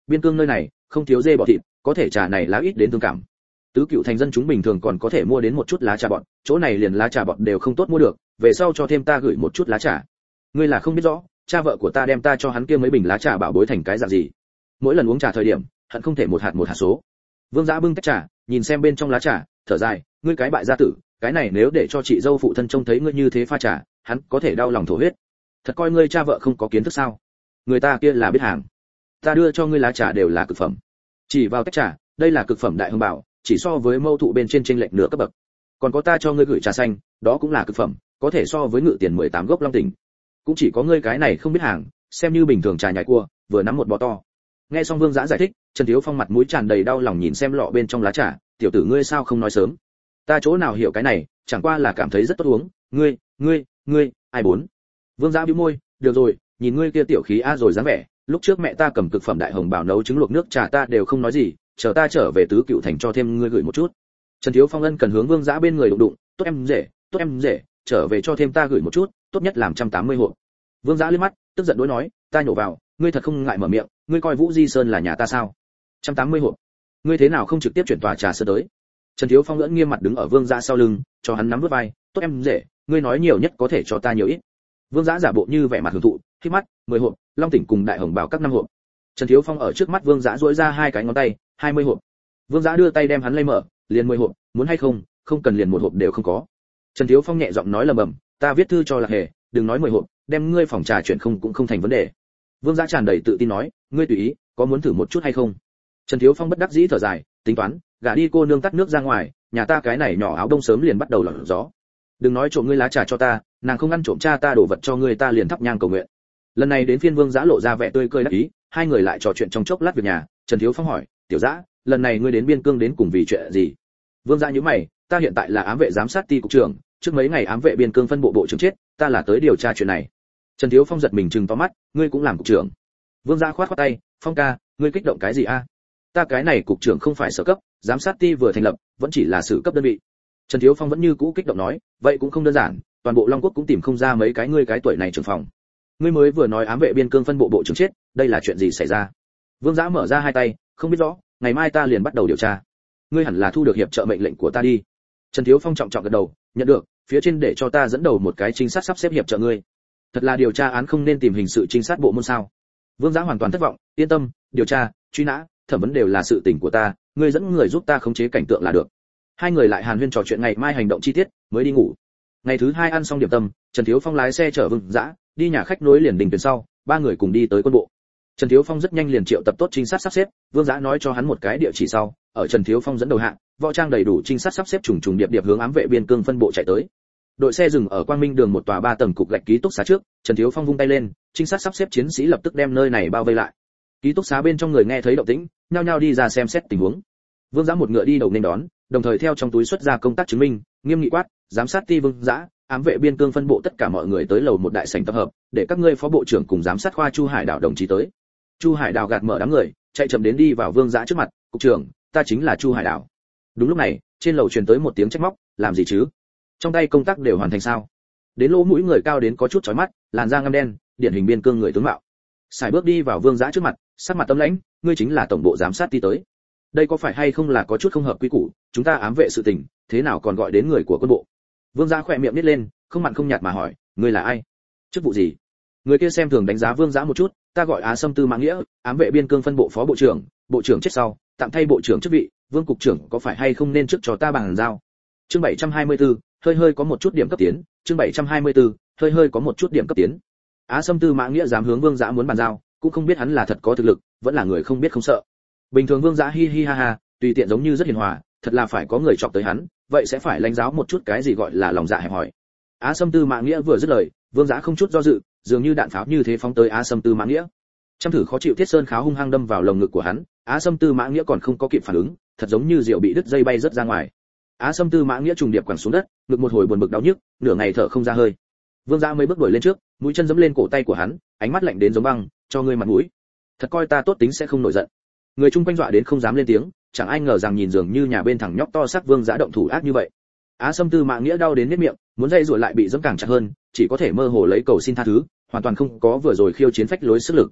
biên cương nơi này không thiếu dê bọ thịt, có thể trà này lá ít đến thương cảm. Tứ Cựu thành dân chúng bình thường còn có thể mua đến một chút lá trà bọt, chỗ này liền lá trà bọt đều không tốt mua được, về sau cho thêm ta gửi một chút lá trà. Ngươi là không biết rõ, cha vợ của ta đem ta cho hắn kia mấy bình lá trà bảo bối thành cái dạng gì. Mỗi lần uống trà thời điểm, hận không thể một hạt một hạt số. Vương Dã bưng tách trà, nhìn xem bên trong lá trà, thở dài, ngươi cái bại gia tử, cái này nếu để cho chị dâu phụ thân trông thấy ngươi như thế pha trà, hắn có thể đau lòng thổ huyết. Thật coi ngươi cha vợ không có kiến thức sao? Người ta kia là biết hàng. Ta đưa cho ngươi lá trà đều là cực phẩm. Chỉ vào tách trà, đây là cực phẩm đại hương bảo, chỉ so với mâu thụ bên trên chênh lệch nửa cấp bậc. Còn có ta cho ngươi gửi trà xanh, đó cũng là cực phẩm, có thể so với ngự tiền mười tám gốc long tỉnh. Cũng chỉ có ngươi cái này không biết hàng, xem như bình thường trà nhài cua, vừa nắm một bò to. Nghe xong Vương Dã giải thích, Trần Thiếu Phong mặt mũi tràn đầy đau lòng nhìn xem lọ bên trong lá trà, tiểu tử ngươi sao không nói sớm? Ta chỗ nào hiểu cái này, chẳng qua là cảm thấy rất tốt uống, ngươi, ngươi, ngươi, ai bốn? Vương Dã bĩu môi, được rồi, nhìn ngươi kia tiểu khí a rồi dáng vẻ, lúc trước mẹ ta cầm cực phẩm đại hồng bảo nấu trứng luộc nước trà ta đều không nói gì, chờ ta trở về Tứ Cựu thành cho thêm ngươi gửi một chút. Trần Thiếu Phong ân cần hướng Vương Dã bên người đụng đụng, tốt em rể, tốt em rể, trở về cho thêm ta gửi một chút, tốt nhất làm một trăm tám mươi hộp. Vương Dã liếc mắt, tức giận đối nói, ta nhổ vào, ngươi thật không ngại mở miệng, ngươi coi Vũ Di Sơn là nhà ta sao? một trăm tám mươi hộp. Ngươi thế nào không trực tiếp chuyển tòa trà sơ tới? Trần Thiếu Phong ngẩng nghiêm mặt đứng ở Vương Dã sau lưng, cho hắn nắm vuốt vai, tốt em rể, ngươi nói nhiều nhất có thể cho ta nhiều ít. Vương Dã giả bộ như vẻ mặt hưởng thụ, khép mắt, mười hộp, Long tỉnh cùng đại hồng bảo các năm hộp. Trần Thiếu Phong ở trước mắt Vương Dã duỗi ra hai cái ngón tay, hai mươi hộp. Vương Dã đưa tay đem hắn lay mở, liền mười hộp, muốn hay không, không cần liền một hộp đều không có. Trần Thiếu Phong nhẹ giọng nói lầm bầm, ta viết thư cho Lạc Hề, đừng nói mười hộp, đem ngươi phòng trà chuyển không cũng không thành vấn đề. Vương Dã tràn đầy tự tin nói, ngươi tùy ý, có muốn thử một chút hay không? Trần Thiếu Phong bất đắc dĩ thở dài, tính toán, gả đi cô nương tắt nước ra ngoài, nhà ta cái này nhỏ áo đông sớm liền bắt đầu lọt gió. Đừng nói trộm ngươi lá trà cho ta, nàng không ăn trộm cha ta đổ vật cho ngươi ta liền thắp nhang cầu nguyện. Lần này đến phiên Vương Dã lộ ra vẻ tươi cười đắc ý, hai người lại trò chuyện trong chốc lát việc nhà. Trần Thiếu Phong hỏi, tiểu Dã, lần này ngươi đến biên cương đến cùng vì chuyện gì? Vương Dã nhíu mày, ta hiện tại là ám vệ giám sát ty cục trưởng, trước mấy ngày ám vệ biên cương phân bộ bộ trưởng chết, ta là tới điều tra chuyện này. Trần Thiếu Phong giật mình trừng to mắt, ngươi cũng làm cục trưởng? Vương Dã khoát khoát tay, Phong ca, ngươi kích động cái gì a? Ta cái này cục trưởng không phải sở cấp, giám sát ty vừa thành lập, vẫn chỉ là sự cấp đơn vị. Trần Thiếu Phong vẫn như cũ kích động nói, vậy cũng không đơn giản, toàn bộ Long Quốc cũng tìm không ra mấy cái ngươi cái tuổi này trưởng phòng. Ngươi mới vừa nói ám vệ biên cương phân bộ bộ trưởng chết, đây là chuyện gì xảy ra? Vương Dã mở ra hai tay, không biết rõ, ngày mai ta liền bắt đầu điều tra. Ngươi hẳn là thu được hiệp trợ mệnh lệnh của ta đi. Trần Thiếu Phong trọng trọng gật đầu, nhận được, phía trên để cho ta dẫn đầu một cái trinh sát sắp xếp hiệp trợ ngươi. Thật là điều tra án không nên tìm hình sự trinh sát bộ môn sao? Vương Dã hoàn toàn thất vọng, yên tâm, điều tra, truy nã, thẩm vấn đều là sự tình của ta, ngươi dẫn người giúp ta khống chế cảnh tượng là được. Hai người lại hàn huyên trò chuyện ngày mai hành động chi tiết, mới đi ngủ. Ngày thứ hai ăn xong điểm tâm, Trần Thiếu Phong lái xe chở Vương Dã đi nhà khách nối liền đình tuyển sau, ba người cùng đi tới quân bộ. Trần Thiếu Phong rất nhanh liền triệu tập tốt trinh sát sắp xếp, Vương Dã nói cho hắn một cái địa chỉ sau, ở Trần Thiếu Phong dẫn đầu hạng, võ trang đầy đủ trinh sát sắp xếp trùng trùng điệp điệp hướng ám vệ biên cương phân bộ chạy tới. Đội xe dừng ở Quang Minh đường một tòa ba tầng cục gạch ký túc xá trước, Trần Thiếu Phong vung tay lên, trinh sát sắp xếp chiến sĩ lập tức đem nơi này bao vây lại. Ký túc xá bên trong người nghe thấy động tĩnh, nhao nhao đi ra xem xét tình huống. Vương Dã một ngựa đi đầu nên đón, đồng thời theo trong túi xuất ra công tác chứng minh, nghiêm nghị quát, giám sát ty Vương Dã, ám vệ biên cương phân bộ tất cả mọi người tới lầu một đại sảnh tập hợp, để các ngươi phó bộ trưởng cùng giám sát khoa Chu Hải Đào đồng chí tới. Chu Hải Đào gạt mở đám người, chạy chậm đến đi vào Vương Dã trước mặt, cục trưởng, ta chính là Chu Hải Đào. Đúng lúc này, trên lầu truyền tới một tiếng trách móc, làm gì chứ? Trong tay công tác đều hoàn thành sao? Đến lỗ mũi người cao đến có chút chói mắt, làn da ngăm đen, điển hình biên cương người tướng mạo. Sải bước đi vào Vương Dã trước mặt, sắc mặt tấm lãnh, ngươi chính là tổng bộ giám sát ty tới. Đây có phải hay không là có chút không hợp quy củ, chúng ta ám vệ sự tình, thế nào còn gọi đến người của quân bộ? Vương Dã khỏe miệng nhếch lên, không mặn không nhạt mà hỏi, ngươi là ai? Chức vụ gì? Người kia xem thường đánh giá Vương Dã một chút, ta gọi Á Sâm Tư Mã Nghĩa, ám vệ biên cương phân bộ phó bộ trưởng, bộ trưởng chết sau, tạm thay bộ trưởng chức vị, Vương cục trưởng có phải hay không nên trước cho ta bàn giao? Chương bảy trăm hai mươi tư, hơi hơi có một chút điểm cấp tiến, chương bảy trăm hai mươi tư, hơi hơi có một chút điểm cấp tiến. Á Sâm Tư Mã Nghĩa dám hướng Vương Dã muốn bàn giao, cũng không biết hắn là thật có thực lực, vẫn là người không biết không sợ. Bình thường Vương Dã hi hi ha ha, tùy tiện giống như rất hiền hòa, thật là phải có người chọc tới hắn, vậy sẽ phải lãnh giáo một chút cái gì gọi là lòng dạ hẹp hòi. Á Sâm Tư Mã Nghĩa vừa dứt lời, Vương Dã không chút do dự, dường như đạn pháo như thế phóng tới Á Sâm Tư Mã Nghĩa. Trăm thử khó chịu thiết sơn kháo hung hăng đâm vào lồng ngực của hắn, Á Sâm Tư Mã Nghĩa còn không có kịp phản ứng, thật giống như diều bị đứt dây bay rất ra ngoài. Á Sâm Tư Mã Nghĩa trùng điệp quẳng xuống đất, ngực một hồi buồn bực đau nhức, nửa ngày thở không ra hơi. Vương Dã mấy bước đuổi lên trước, mũi chân giẫm lên cổ tay của hắn, ánh mắt lạnh đến giống băng, cho ngươi mặt mũi. Thật coi ta tốt tính sẽ không nổi giận. Người chung quanh dọa đến không dám lên tiếng, chẳng ai ngờ rằng nhìn dường như nhà bên thằng nhóc to sắc Vương Dã động thủ ác như vậy. Á Sâm Tư Mã Nghĩa đau đến nhếch miệng, muốn dây rủa lại bị giẫm càng chặt hơn, chỉ có thể mơ hồ lấy cầu xin tha thứ, hoàn toàn không có vừa rồi khiêu chiến phách lối sức lực.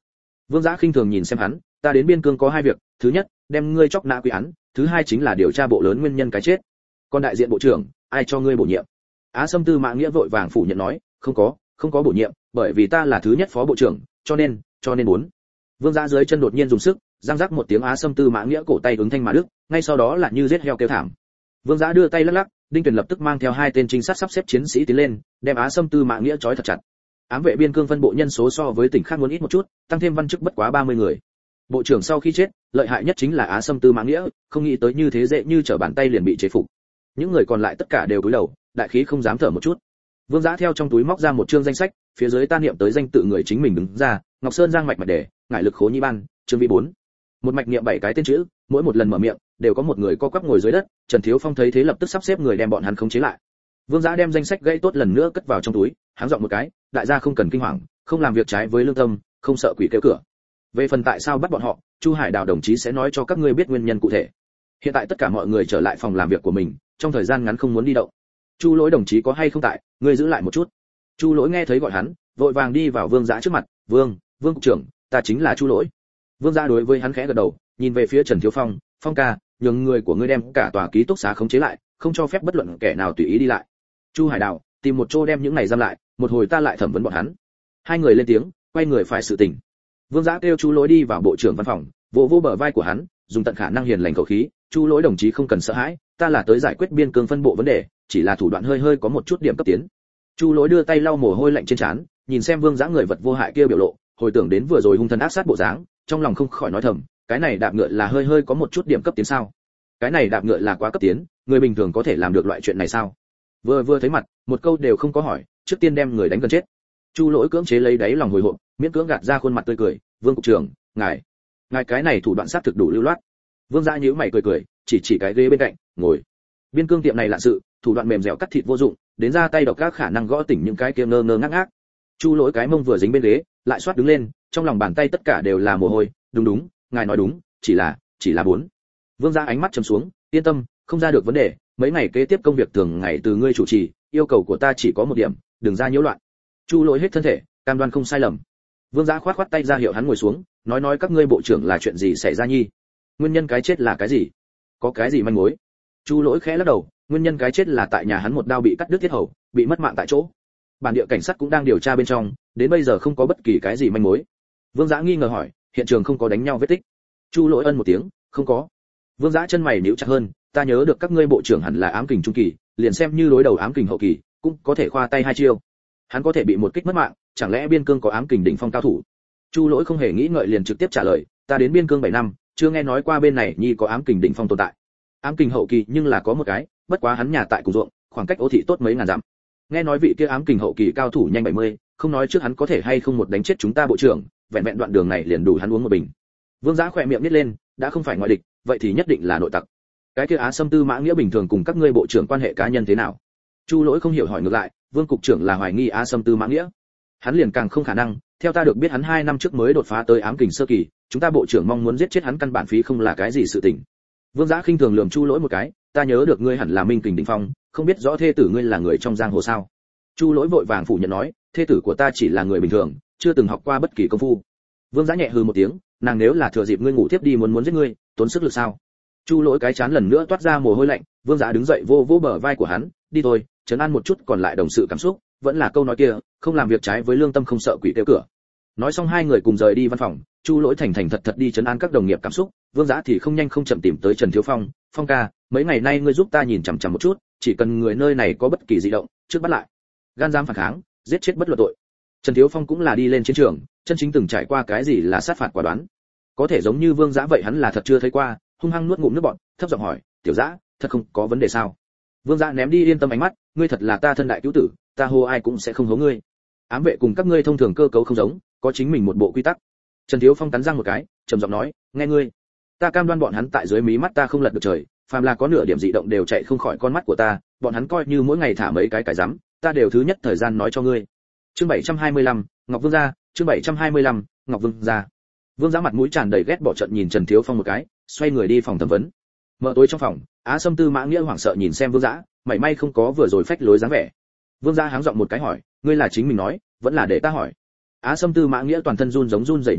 Vương Dã khinh thường nhìn xem hắn, ta đến biên cương có hai việc, thứ nhất, đem ngươi chọc nã quy án, thứ hai chính là điều tra bộ lớn nguyên nhân cái chết. Còn đại diện bộ trưởng, ai cho ngươi bổ nhiệm? Á Sâm Tư Mã Nghĩa vội vàng phủ nhận nói, không có, không có bổ nhiệm, bởi vì ta là thứ nhất phó bộ trưởng, cho nên, cho nên muốn. Vương Dã dưới chân đột nhiên dùng sức, giang rắc một tiếng, Á Sâm Tư Mã Nghĩa cổ tay ứng thanh mà đứt, ngay sau đó là như giết heo kêu thảm. Vương Dã đưa tay lắc lắc, Đinh Tuyền lập tức mang theo hai tên trinh sát sắp xếp chiến sĩ tiến lên, đem Á Sâm Tư Mã Nghĩa trói thật chặt. Ám vệ biên cương phân bộ nhân số so với tỉnh khác muốn ít một chút, tăng thêm văn chức bất quá ba mươi người. Bộ trưởng sau khi chết, lợi hại nhất chính là Á Sâm Tư Mã Nghĩa, không nghĩ tới như thế dễ như trở bàn tay liền bị chế phục. Những người còn lại tất cả đều cúi đầu, đại khí không dám thở một chút. Vương Dã theo trong túi móc ra một chương danh sách, phía dưới ta niệm tới danh tự người chính mình đứng ra, Ngọc Sơn Giang mạch mạch đề, ngải lực khố nhi ban, trương vị bốn. Một mạch niệm bảy cái tên chữ, mỗi một lần mở miệng đều có một người co quắp ngồi dưới đất. Trần Thiếu Phong thấy thế lập tức sắp xếp người đem bọn hắn khống chế lại. Vương Dã đem danh sách gãy tốt lần nữa cất vào trong túi, háng giọng một cái, đại gia không cần kinh hoàng, không làm việc trái với lương tâm, không sợ quỷ kêu cửa. Về phần tại sao bắt bọn họ, Chu Hải Đào đồng chí sẽ nói cho các ngươi biết nguyên nhân cụ thể. Hiện tại tất cả mọi người trở lại phòng làm việc của mình, trong thời gian ngắn không muốn đi động. Chu Lỗi đồng chí có hay không tại, ngươi giữ lại một chút. Chu Lỗi nghe thấy gọi hắn, vội vàng đi vào Vương Dã trước mặt, "Vương, Vương cục trưởng, ta chính là Chu Lỗi." Vương Dã đối với hắn khẽ gật đầu, nhìn về phía Trần Thiếu Phong, "Phong ca, nhường người của ngươi đem cả tòa ký túc xá khống chế lại, không cho phép bất luận kẻ nào tùy ý đi lại." Chu Hải Đào, tìm một chỗ đem những này giam lại, một hồi ta lại thẩm vấn bọn hắn. Hai người lên tiếng, quay người phải sự tình. Vương Dã kêu Chu Lỗi đi vào bộ trưởng văn phòng, vỗ vỗ bờ vai của hắn, dùng tận khả năng hiền lành khẩu khí, "Chu Lỗi đồng chí không cần sợ hãi, ta là tới giải quyết biên cương phân bộ vấn đề, chỉ là thủ đoạn hơi hơi có một chút điểm cấp tiến." Chu Lỗi đưa tay lau mồ hôi lạnh trên trán, nhìn xem Vương Dã người vật vô hại kia biểu lộ, hồi tưởng đến vừa rồi hung thần ác sát bộ dáng, trong lòng không khỏi nói thầm, cái này đạp ngựa là hơi hơi có một chút điểm cấp tiến sao? Cái này đạp ngựa là quá cấp tiến, người bình thường có thể làm được loại chuyện này sao? Vừa vừa thấy mặt, một câu đều không có hỏi, trước tiên đem người đánh gần chết. Chu Lỗi cưỡng chế lấy đáy lòng hồi hộp, miễn cưỡng gạt ra khuôn mặt tươi cười, "Vương cục trưởng, ngài, ngài cái này thủ đoạn sát thực đủ lưu loát." Vương Dã nhíu mày cười cười, chỉ chỉ cái ghế bên cạnh, "Ngồi." Biên cương tiệm này lạ sự, thủ đoạn mềm dẻo cắt thịt vô dụng, đến ra tay độc các khả năng gõ tỉnh những cái kia ngơ ngơ ngác ngác. Chu Lỗi cái mông vừa dính bên ghế, lại xoát đứng lên, trong lòng bàn tay tất cả đều là mồ hôi, "Đúng đúng, ngài nói đúng, chỉ là, chỉ là bốn." Vương Dã ánh mắt trầm xuống, "Yên tâm, không ra được vấn đề, mấy ngày kế tiếp công việc thường ngày từ ngươi chủ trì, yêu cầu của ta chỉ có một điểm, đừng ra nhiễu loạn." Chu Lỗi hết thân thể, cam đoan không sai lầm. Vương Dã khoát khoát tay ra hiệu hắn ngồi xuống, nói nói các ngươi bộ trưởng là chuyện gì xảy ra nhi? Nguyên nhân cái chết là cái gì? Có cái gì manh mối? Chu Lỗi khẽ lắc đầu, nguyên nhân cái chết là tại nhà hắn một đao bị cắt đứt thiết hầu, bị mất mạng tại chỗ. Bản địa cảnh sát cũng đang điều tra bên trong, đến bây giờ không có bất kỳ cái gì manh mối. Vương Dã nghi ngờ hỏi, hiện trường không có đánh nhau vết tích? Chu Lỗi ân một tiếng, không có. Vương Dã chân mày nhíu chặt hơn, ta nhớ được các ngươi bộ trưởng hẳn là ám kình trung kỳ, liền xem như đối đầu ám kình hậu kỳ, cũng có thể khoa tay hai chiêu. Hắn có thể bị một kích mất mạng, chẳng lẽ biên cương có ám kình đỉnh phong cao thủ? Chu Lỗi không hề nghĩ ngợi liền trực tiếp trả lời, ta đến biên cương bảy năm, chưa nghe nói qua bên này nhi có ám kình đỉnh phong tồn tại. Ám kình hậu kỳ nhưng là có một cái, bất quá hắn nhà tại cùng ruộng, khoảng cách Ô thị tốt mấy ngàn dặm. Nghe nói vị kia ám kình hậu kỳ cao thủ nhanh bảy mươi, không nói trước hắn có thể hay không một đánh chết chúng ta bộ trưởng, vẹn vẹn đoạn đường này liền đủ hắn uống một bình. Vương Dã khỏe miệng nhếch lên, đã không phải ngoại địch, vậy thì nhất định là nội tặc. Cái kia Á Sâm Tư Mã Nghĩa bình thường cùng các ngươi bộ trưởng quan hệ cá nhân thế nào? Chu Lỗi không hiểu hỏi ngược lại, Vương cục trưởng là hoài nghi Á Sâm Tư Mã Nghĩa. Hắn liền càng không khả năng, theo ta được biết hắn hai năm trước mới đột phá tới ám kình sơ kỳ, chúng ta bộ trưởng mong muốn giết chết hắn căn bản phí không là cái gì sự tình. Vương Dã khinh thường lườm Chu Lỗi một cái, ta nhớ được ngươi hẳn là minh kình đỉnh phong, không biết rõ thê tử ngươi là người trong giang hồ sao? Chu Lỗi vội vàng phủ nhận nói, thê tử của ta chỉ là người bình thường, chưa từng học qua bất kỳ công phu. Vương Dã nhẹ hừ một tiếng, nàng nếu là thừa dịp ngươi ngủ tiếp đi muốn muốn giết ngươi, tốn sức lực sao? Chu Lỗi cái chán lần nữa toát ra mồ hôi lạnh, Vương Dã đứng dậy vô vô bờ vai của hắn, đi thôi, trấn an một chút còn lại đồng sự cảm xúc, vẫn là câu nói kia, không làm việc trái với lương tâm không sợ quỷ kêu cửa. Nói xong hai người cùng rời đi văn phòng, Chu Lỗi thành thành thật thật đi trấn an các đồng nghiệp cảm xúc, Vương Dã thì không nhanh không chậm tìm tới Trần Thiếu Phong, Phong ca, mấy ngày nay ngươi giúp ta nhìn chằm chằm một chút, chỉ cần người nơi này có bất kỳ dị động, trước bắt lại. Gan dám phản kháng, giết chết bất luận tội. Trần Thiếu Phong cũng là đi lên chiến trường, chân chính từng trải qua cái gì là sát phạt quả đoán. Có thể giống như Vương Dã vậy hắn là thật chưa thấy qua, hung hăng nuốt ngụm nước bọt, thấp giọng hỏi, "Tiểu Dã, thật không có vấn đề sao?" Vương Dã ném đi yên tâm ánh mắt, "Ngươi thật là ta thân đại cứu tử, ta hô ai cũng sẽ không hố ngươi. Ám vệ cùng các ngươi thông thường cơ cấu không giống, có chính mình một bộ quy tắc." Trần Thiếu Phong cắn răng một cái, trầm giọng nói, "Nghe ngươi, ta cam đoan bọn hắn tại dưới mí mắt ta không lật được trời, phàm là có nửa điểm dị động đều chạy không khỏi con mắt của ta, bọn hắn coi như mỗi ngày thả mấy cái cái rắm, ta đều thứ nhất thời gian nói cho ngươi." Chương bảy trăm hai mươi lăm, Ngọc Vương gia, chương bảy trăm hai mươi lăm, Ngọc Vương gia. Vương Dã mặt mũi tràn đầy ghét bỏ trận nhìn Trần Thiếu Phong một cái, xoay người đi phòng thẩm vấn. Mở tối trong phòng, Á Sâm Tư Mã Nghĩa hoảng sợ nhìn xem Vương Dã, mảy may không có vừa rồi phách lối dáng vẻ. Vương Dã háng giọng một cái hỏi, ngươi là chính mình nói, vẫn là để ta hỏi? Á Sâm Tư Mã Nghĩa toàn thân run giống run rẩy như thế,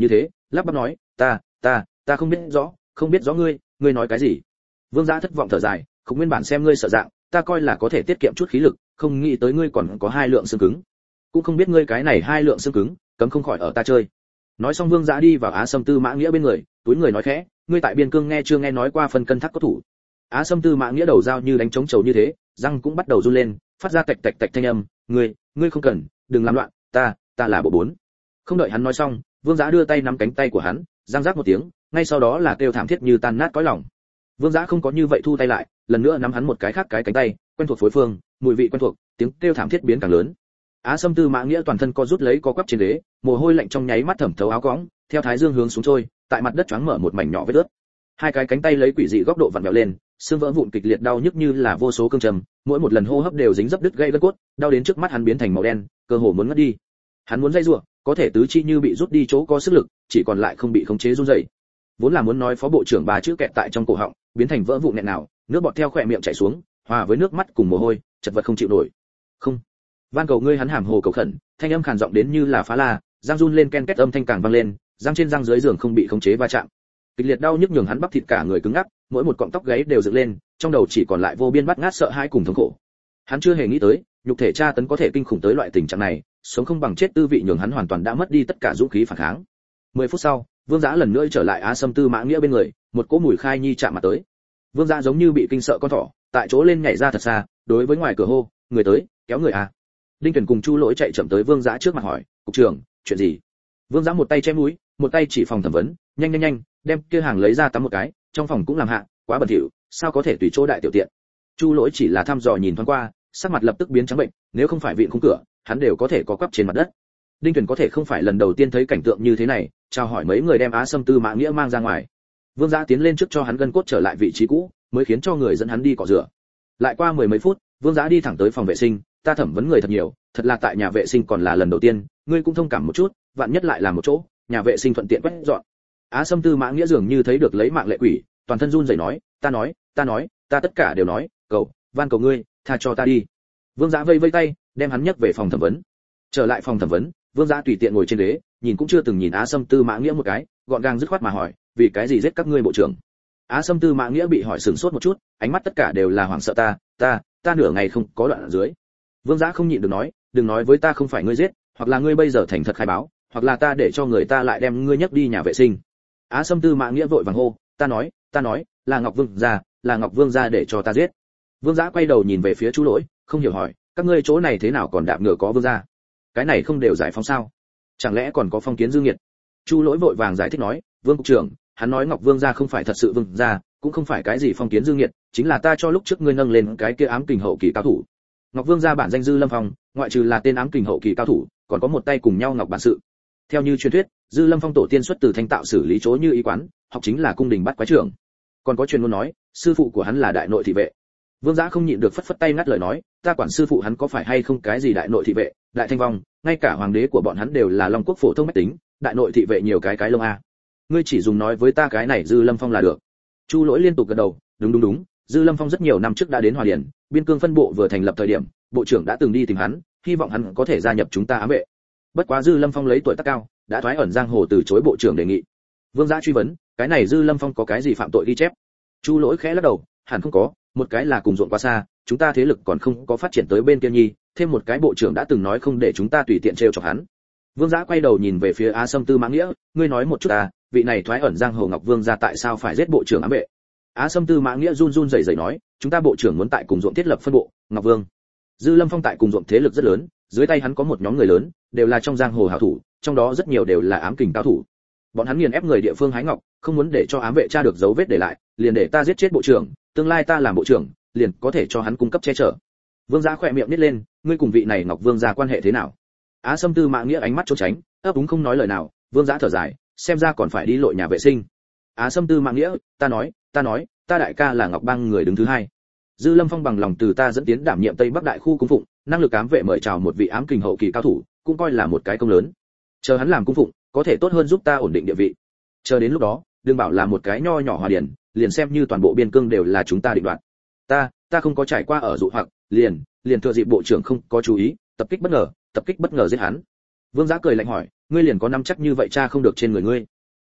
lắp bắp nói, ta ta ta không biết rõ, không biết rõ ngươi ngươi nói cái gì. Vương Giã thất vọng thở dài, không nguyên bản xem ngươi sợ dạng, ta coi là có thể tiết kiệm chút khí lực, không nghĩ tới ngươi còn có hai lượng xương cứng, cũng không biết ngươi cái này hai lượng xương cứng cấm không khỏi ở ta chơi. Nói xong Vương Giã đi vào Á Sâm Tư Mã Nghĩa bên người, túi người nói khẽ, ngươi tại biên cương nghe chưa nghe nói qua phân cân thác có thủ. Á Sâm Tư Mã Nghĩa đầu dao như đánh trống trầu như thế, răng cũng bắt đầu run lên, phát ra tạch tạch tạch thanh âm, ngươi ngươi không cần, đừng làm loạn, ta ta là bộ bốn. Không đợi hắn nói xong, Vương Giã đưa tay nắm cánh tay của hắn, răng rác một tiếng, ngay sau đó là kêu thảm thiết như tan nát cõi lòng. Vương Giã không có như vậy thu tay lại, lần nữa nắm hắn một cái khác cái cánh tay, quen thuộc phối phương, mùi vị quen thuộc, tiếng kêu thảm thiết biến càng lớn. Á Sâm Tư Mã Nghĩa toàn thân co rút lấy co quắp trên ghế, mồ hôi lạnh trong nháy mắt thẩm thấu áo cõng, theo thái dương hướng xuống trôi, tại mặt đất choáng mở một mảnh nhỏ vết rớt. Hai cái cánh tay lấy quỷ dị góc độ vặn vẹo lên, xương vỡ vụn kịch liệt đau nhức như là vô số cương trầm, mỗi một lần hô hấp đều dính dấp đứt gãy gân cốt, đau đến trước mắt hắn biến thành màu đen, cơ hồ muốn ngất đi. Hắn muốn dây rủa, có thể tứ chi như bị rút đi chỗ có sức lực, chỉ còn lại không bị khống chế run rẩy. Vốn là muốn nói phó bộ trưởng ba chữ kẹt tại trong cổ họng, biến thành vỡ vụn nghẹn nào, nước bọt theo khóe miệng chảy xuống, hòa với nước mắt cùng mồ hôi, chật vật không chịu nổi. Không, van cầu ngươi, hắn hàm hồ cầu khẩn, thanh âm khàn giọng đến như là phá la, răng run lên ken két âm thanh càng vang lên, răng trên răng dưới giường không bị khống chế va chạm. Kịch liệt đau nhức nhường hắn bắp thịt cả người cứng ngắc, mỗi một cọng tóc gáy đều dựng lên, trong đầu chỉ còn lại vô biên bát ngát sợ hãi cùng thống khổ. Hắn chưa hề nghĩ tới, nhục thể tra tấn có thể kinh khủng tới loại tình trạng này, sống không bằng chết tư vị nhường hắn hoàn toàn đã mất đi tất cả dũng khí phản kháng. Mười phút sau, Vương Giã lần nữa trở lại Á Sâm Tư Mã Nghĩa bên người, một cỗ mùi khai nhi chạm mặt tới. Vương Giã giống như bị kinh sợ con thỏ, tại chỗ lên nhảy ra thật xa, đối với ngoài cửa hô, người tới, kéo người à. Đinh Tuyển cùng Chu Lỗi chạy chậm tới Vương Giã trước mặt hỏi, cục trưởng, chuyện gì? Vương Giã một tay che mũi, một tay chỉ phòng thẩm vấn, nhanh nhanh nhanh, đem kia hàng lấy ra tắm một cái, trong phòng cũng làm hạ, quá bẩn thỉu, sao có thể tùy chỗ đại tiểu tiện. Chu Lỗi chỉ là thăm dò nhìn thoáng qua, sắc mặt lập tức biến trắng bệnh, nếu không phải vịn khung cửa, hắn đều có thể có quắp trên mặt đất. Đinh Tuyển có thể không phải lần đầu tiên thấy cảnh tượng như thế này, chào hỏi mấy người đem Á Sâm Tư Mã Nghĩa mang ra ngoài. Vương Giã tiến lên trước cho hắn gân cốt trở lại vị trí cũ, mới khiến cho người dẫn hắn đi cọ rửa. Lại qua mười mấy phút, Vương Giã đi thẳng tới phòng vệ sinh, ta thẩm vấn người thật nhiều, thật là tại nhà vệ sinh còn là lần đầu tiên, ngươi cũng thông cảm một chút, vạn nhất lại làm một chỗ, nhà vệ sinh thuận tiện quét dọn. Á Sâm Tư Mã Nghĩa dường như thấy được lấy mạng lệ quỷ, toàn thân run rẩy nói, ta nói, ta nói, ta tất cả đều nói, cầu, van cầu ngươi, tha cho ta đi. Vương Giã vây vây tay, đem hắn nhấc về phòng thẩm vấn. Trở lại phòng thẩm vấn, Vương Giã tùy tiện ngồi trên ghế, nhìn cũng chưa từng nhìn Á Sâm Tư Mã Nghĩa một cái, gọn gàng dứt khoát mà hỏi, vì cái gì giết các ngươi bộ trưởng? Á Sâm Tư Mã Nghĩa bị hỏi sửng sốt một chút, ánh mắt tất cả đều là hoảng sợ, ta, ta, ta nửa ngày không có đoạn ở dưới. Vương Giã không nhịn được nói, đừng nói với ta không phải ngươi giết, hoặc là ngươi bây giờ thành thật khai báo, hoặc là ta để cho người ta lại đem ngươi nhấc đi nhà vệ sinh. Á Sâm Tư Mã Nghĩa vội vàng hô, ta nói, ta nói, là Ngọc Vương gia, là Ngọc Vương gia để cho ta giết. Vương Giã quay đầu nhìn về phía Chu Lỗi, không hiểu hỏi, các ngươi chỗ này thế nào còn đạp ngựa có vương gia? Cái này không đều giải phóng sao? Chẳng lẽ còn có phong kiến dương nghiệt? Chu Lỗi vội vàng giải thích nói, Vương cục trưởng, hắn nói Ngọc Vương gia không phải thật sự vương gia, cũng không phải cái gì phong kiến dương nghiệt, chính là ta cho lúc trước ngươi nâng lên cái kia ám kình hậu kỳ cao thủ. Ngọc Vương gia bản danh Dư Lâm Phong, ngoại trừ là tên ám kình hậu kỳ cao thủ, còn có một tay cùng nhau ngọc bản sự. Theo như truyền thuyết, Dư Lâm Phong tổ tiên xuất từ Thanh Tạo xử lý chỗ như ý quán, học chính là cung đình bắt quái trưởng. Còn có truyền ngôn nói, sư phụ của hắn là đại nội thị vệ. Vương Giã không nhịn được phất phất tay ngắt lời nói, ta quản sư phụ hắn có phải hay không cái gì đại nội thị vệ, đại thanh vong, ngay cả hoàng đế của bọn hắn đều là Long Quốc phổ thông mách tính, đại nội thị vệ nhiều cái cái lông a. Ngươi chỉ dùng nói với ta cái này Dư Lâm Phong là được. Chu Lỗi liên tục gật đầu, đúng đúng đúng, Dư Lâm Phong rất nhiều năm trước đã đến Hòa Điền, biên cương phân bộ vừa thành lập thời điểm, bộ trưởng đã từng đi tìm hắn, hy vọng hắn có thể gia nhập chúng ta ám vệ. Bất quá Dư Lâm Phong lấy tuổi tác cao, đã thoái ẩn giang hồ từ chối bộ trưởng đề nghị. Vương Giã truy vấn, cái này Dư Lâm Phong có cái gì phạm tội ghi chép? Chu Lỗi khẽ lắc đầu, hẳn không có, một cái là cùng ruộng quá xa, chúng ta thế lực còn không có phát triển tới bên kia nhi, thêm một cái bộ trưởng đã từng nói không để chúng ta tùy tiện trêu chọc hắn. Vương Giã quay đầu nhìn về phía Á Sâm Tư Mã Nghĩa, ngươi nói một chút à, vị này thoái ẩn giang hồ Ngọc Vương gia tại sao phải giết bộ trưởng ám vệ? Á Sâm Tư Mã Nghĩa run run rẩy rẩy nói, chúng ta bộ trưởng muốn tại cùng ruộng thiết lập phân bộ, Ngọc Vương. Dư Lâm Phong tại cùng ruộng thế lực rất lớn, dưới tay hắn có một nhóm người lớn, đều là trong giang hồ hảo thủ, trong đó rất nhiều đều là ám kình cao thủ. Bọn hắn nghiền ép người địa phương hái ngọc, không muốn để cho ám vệ tra được dấu vết để lại, liền để ta giết chết bộ trưởng, tương lai ta làm bộ trưởng, liền có thể cho hắn cung cấp che chở. Vương Giã khỏe miệng nít lên, ngươi cùng vị này Ngọc Vương gia quan hệ thế nào? Á Sâm Tư Mã Nghĩa ánh mắt trốn tránh, ấp úng không nói lời nào. Vương Giã thở dài, xem ra còn phải đi lội nhà vệ sinh. Á Sâm Tư Mã Nghĩa, ta nói, ta nói, ta đại ca là Ngọc Bang người đứng thứ hai. Dư Lâm Phong bằng lòng từ ta dẫn tiến đảm nhiệm Tây Bắc đại khu cung phụng, năng lực ám vệ mời chào một vị ám kình hậu kỳ cao thủ, cũng coi là một cái công lớn. Chờ hắn làm cung phụng, có thể tốt hơn giúp ta ổn định địa vị. Chờ đến lúc đó, đừng bảo là một cái nho nhỏ Hòa Điền, liền xem như toàn bộ biên cương đều là chúng ta định đoạt. Ta, ta không có trải qua ở dụ hoặc, liền, liền thừa dịp bộ trưởng không có chú ý, tập kích bất ngờ, tập kích bất ngờ giết hắn. Vương Giã cười lạnh hỏi, ngươi liền có nắm chắc như vậy cha không được trên người ngươi?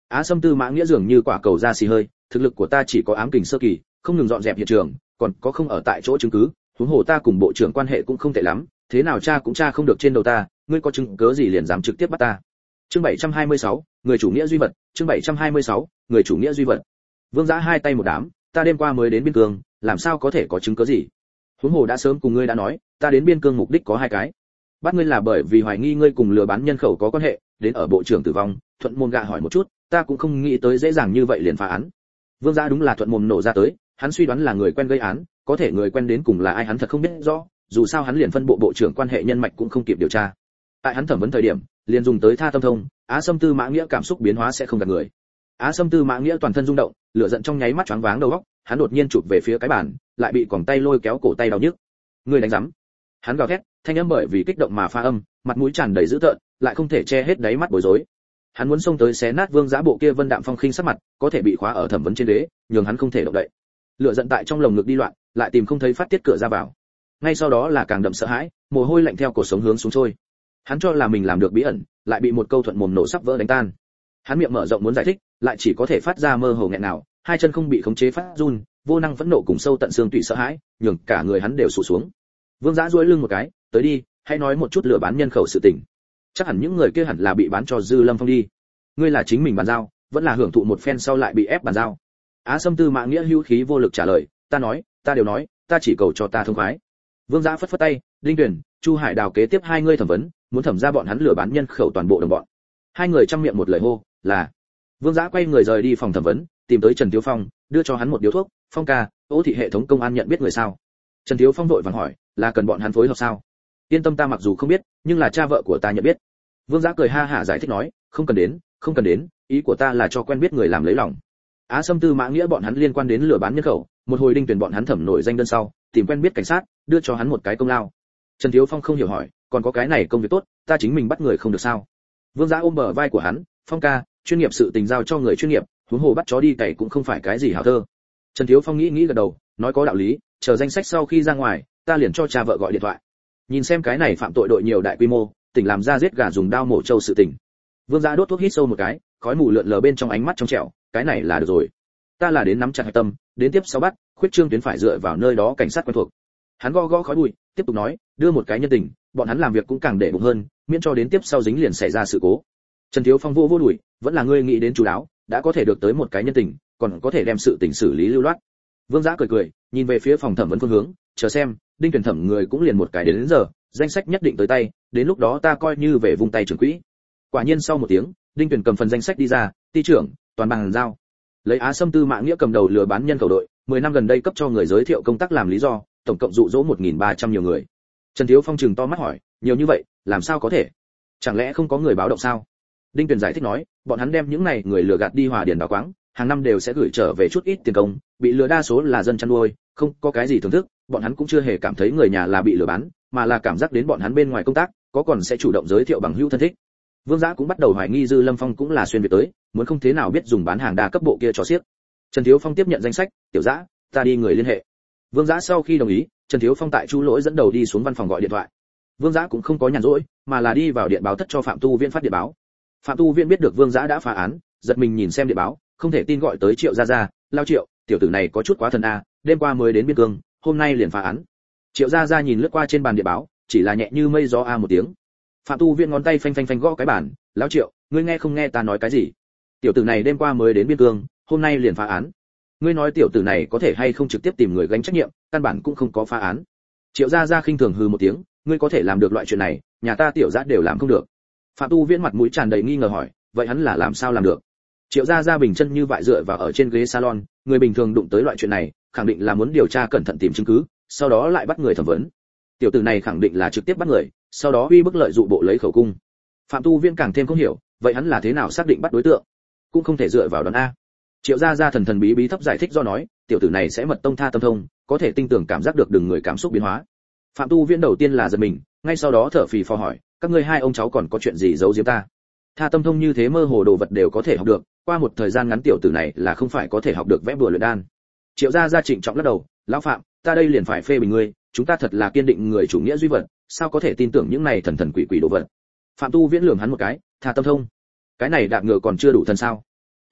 Á Sâm Tư Mã Nghĩa dường như quả cầu ra xì hơi, thực lực của ta chỉ có ám kình sơ kỳ, không ngừng dọn dẹp hiện trường, còn có không ở tại chỗ chứng cứ, huống hồ ta cùng bộ trưởng quan hệ cũng không tệ lắm, thế nào cha cũng cha không được trên đầu ta, ngươi có chứng cứ gì liền dám trực tiếp bắt ta. Chương bảy trăm hai mươi sáu, người chủ nghĩa duy vật, chương bảy trăm hai mươi sáu, người chủ nghĩa duy vật. Vương Giã hai tay một đám, ta đêm qua mới đến biên cương, làm sao có thể có chứng cứ gì? Huống hồ đã sớm cùng ngươi đã nói, ta đến biên cương mục đích có hai cái. Bắt ngươi là bởi vì hoài nghi ngươi cùng lừa bán nhân khẩu có quan hệ, đến ở bộ trưởng tử vong, thuận môn gạ hỏi một chút, ta cũng không nghĩ tới dễ dàng như vậy liền phá án. Vương Giã đúng là thuận mồm nổ ra tới, hắn suy đoán là người quen gây án, có thể người quen đến cùng là ai hắn thật không biết rõ, dù sao hắn liền phân bộ bộ trưởng quan hệ nhân mạch cũng không kịp điều tra. Tại hắn thẩm vấn thời điểm, liền dùng tới Tha Tâm Thông, Á Sâm Tư Mã Nghĩa cảm xúc biến hóa sẽ không gạt người. Á Sâm Tư Mã Nghĩa toàn thân rung động, lửa giận trong nháy mắt choáng váng đầu óc, hắn đột nhiên chụp về phía cái bàn, lại bị còng tay lôi kéo cổ tay đau nhức. Người đánh rắm. Hắn gào thét, thanh âm bởi vì kích động mà pha âm, mặt mũi tràn đầy dữ tợn, lại không thể che hết đáy mắt bối rối. Hắn muốn xông tới xé nát Vương Giã bộ kia vân đạm phong khinh sắc mặt, có thể bị khóa ở thẩm vấn trên đế, nhường hắn không thể động đậy. Lửa giận tại trong lồng ngực đi loạn, lại tìm không thấy phát tiết cửa ra vào. Ngay sau đó là càng đậm sợ hãi, mồ hôi lạnh theo cổ sống hướng xuống trôi. Hắn cho là mình làm được bí ẩn, lại bị một câu thuận mồm nổ sắp vỡ đánh tan. Hắn miệng mở rộng muốn giải thích, lại chỉ có thể phát ra mơ hồ nghẹn nào, hai chân không bị khống chế phát run, vô năng phẫn nộ cùng sâu tận xương tủy sợ hãi, nhường cả người hắn đều sụp xuống. Vương Giã duỗi lưng một cái, tới đi, hãy nói một chút lừa bán nhân khẩu sự tình. Chắc hẳn những người kia hẳn là bị bán cho Dư Lâm Phong đi. Ngươi là chính mình bàn giao, vẫn là hưởng thụ một phen sau lại bị ép bàn giao? Á Sâm Tư Mã Nghĩa hữu khí vô lực trả lời, ta nói, ta đều nói, ta chỉ cầu cho ta thông khoái. Vương Giã phất phất tay, Đinh Tuyển, Chu Hải Đào kế tiếp hai người thẩm vấn, muốn thẩm ra bọn hắn lừa bán nhân khẩu toàn bộ đồng bọn. Hai người trăm miệng một lời hô, là. Vương Giã quay người rời đi phòng thẩm vấn, tìm tới Trần Thiếu Phong, đưa cho hắn một điếu thuốc, Phong ca, Ô thị hệ thống công an nhận biết người sao? Trần Thiếu Phong vội vàng hỏi, là cần bọn hắn phối hợp sao? Yên tâm, ta mặc dù không biết, nhưng là cha vợ của ta nhận biết. Vương Giã cười ha hả giải thích nói, không cần đến, không cần đến, ý của ta là cho quen biết người làm lấy lòng. Á Sâm Tư Mã Nghĩa bọn hắn liên quan đến lừa bán nhân khẩu, một hồi Đinh Tuyển bọn hắn thẩm nổi danh đơn sau, tìm quen biết cảnh sát, đưa cho hắn một cái công lao. Trần Thiếu Phong không hiểu hỏi, còn có cái này công việc tốt, ta chính mình bắt người không được sao? Vương Giã ôm bờ vai của hắn, Phong ca, chuyên nghiệp sự tình giao cho người chuyên nghiệp, huống hồ bắt chó đi cày cũng không phải cái gì hảo thơ. Trần Thiếu Phong nghĩ nghĩ gật đầu, nói có đạo lý, chờ danh sách sau khi ra ngoài, ta liền cho cha vợ gọi điện thoại. Nhìn xem cái này phạm tội đội nhiều đại quy mô, tỉnh làm ra giết gà dùng đao mổ trâu sự tình. Vương Giã đốt thuốc hít sâu một cái, khói mù lượn lờ bên trong ánh mắt trong trẻo, cái này là được rồi. Ta là đến nắm chặt hạch tâm, đến tiếp sau bắt, khuyết trương tuyến phải dựa vào nơi đó cảnh sát quen thuộc. Hắn gõ gõ khói bụi, tiếp tục nói, đưa một cái nhân tình, bọn hắn làm việc cũng càng để bụng hơn, miễn cho đến tiếp sau dính liền xảy ra sự cố. Trần Thiếu Phong vô vô đuổi, vẫn là ngươi nghĩ đến chú đáo, đã có thể được tới một cái nhân tình, còn có thể đem sự tình xử lý lưu loát. Vương Giã cười cười, nhìn về phía phòng thẩm vấn phương hướng, chờ xem, Đinh Tuyển thẩm người cũng liền một cái đến, đến giờ, danh sách nhất định tới tay, đến lúc đó ta coi như về vùng tay trưởng quỹ. Quả nhiên sau một tiếng, Đinh Tuyển cầm phần danh sách đi ra, ty trưởng, toàn bằng giao. Lấy Á Sâm Tư Mã Nghĩa cầm đầu lừa bán nhân khẩu đội, mười năm gần đây cấp cho người giới thiệu công tác làm lý do, tổng cộng dụ dỗ một nghìn ba trăm nhiều người. Trần Thiếu Phong trừng to mắt hỏi, nhiều như vậy, làm sao có thể? Chẳng lẽ không có người báo động sao? Đinh Tuyển giải thích nói, bọn hắn đem những này người lừa gạt đi hòa điền đào quáng, hàng năm đều sẽ gửi trở về chút ít tiền công, bị lừa đa số là dân chăn nuôi, không có cái gì thưởng thức, bọn hắn cũng chưa hề cảm thấy người nhà là bị lừa bán, mà là cảm giác đến bọn hắn bên ngoài công tác, có còn sẽ chủ động giới thiệu bằng hữu thân thích. Vương Giã cũng bắt đầu hoài nghi Dư Lâm Phong cũng là xuyên việt tới, muốn không thế nào biết dùng bán hàng đa cấp bộ kia cho xiếc. Trần Thiếu Phong tiếp nhận danh sách, tiểu Giã, ta đi người liên hệ. Vương Giã sau khi đồng ý, Trần Thiếu Phong tại Chu Lỗi dẫn đầu đi xuống văn phòng gọi điện thoại. Vương Giã cũng không có nhàn rỗi, mà là đi vào điện báo thất cho Phạm Tu Viễn phát điện báo. Phạm Tu Viễn biết được Vương Giã đã phá án, giật mình nhìn xem điện báo, không thể tin gọi tới Triệu Gia Gia, lao Triệu, tiểu tử này có chút quá thần a, đêm qua mới đến biên cương, hôm nay liền phá án. Triệu Gia Gia nhìn lướt qua trên bàn điện báo, chỉ là nhẹ như mây gió a một tiếng. Phạm Tu Viễn ngón tay phanh phanh phanh gõ cái bàn, lão Triệu, ngươi nghe không nghe ta nói cái gì? Tiểu tử này đêm qua mới đến biên cương, hôm nay liền phá án. Ngươi nói tiểu tử này có thể hay không trực tiếp tìm người gánh trách nhiệm, căn bản cũng không có phá án. Triệu Gia Gia khinh thường hừ một tiếng, ngươi có thể làm được loại chuyện này, nhà ta tiểu Giã đều làm không được. Phạm Tu Viễn mặt mũi tràn đầy nghi ngờ hỏi, vậy hắn là làm sao làm được? Triệu Gia Gia bình chân như vậy dựa vào ở trên ghế salon, người bình thường đụng tới loại chuyện này, khẳng định là muốn điều tra cẩn thận tìm chứng cứ, sau đó lại bắt người thẩm vấn. Tiểu tử này khẳng định là trực tiếp bắt người, sau đó uy bức lợi dụ bộ lấy khẩu cung. Phạm Tu Viễn càng thêm không hiểu, vậy hắn là thế nào xác định bắt đối tượng? Cũng không thể dựa vào đoán a. Triệu Gia Gia thần thần bí bí thấp giải thích do nói, tiểu tử này sẽ mật tông tha tâm thông, có thể tinh tường cảm giác được từng người cảm xúc biến hóa. Phạm Tu Viễn đầu tiên là giật mình, ngay sau đó thở phì phò hỏi, các ngươi hai ông cháu còn có chuyện gì giấu giếm ta? Tha tâm thông như thế mơ hồ đồ vật đều có thể học được, qua một thời gian ngắn tiểu tử này là không phải có thể học được vẽ bùa luyện đan. Triệu Gia Gia trịnh trọng lắc đầu, lão Phạm, ta đây liền phải phê bình ngươi, chúng ta thật là kiên định người chủ nghĩa duy vật, sao có thể tin tưởng những này thần thần quỷ quỷ đồ vật? Phạm Tu Viễn lườm hắn một cái, Tha tâm thông, cái này đạp ngựa còn chưa đủ thần sao?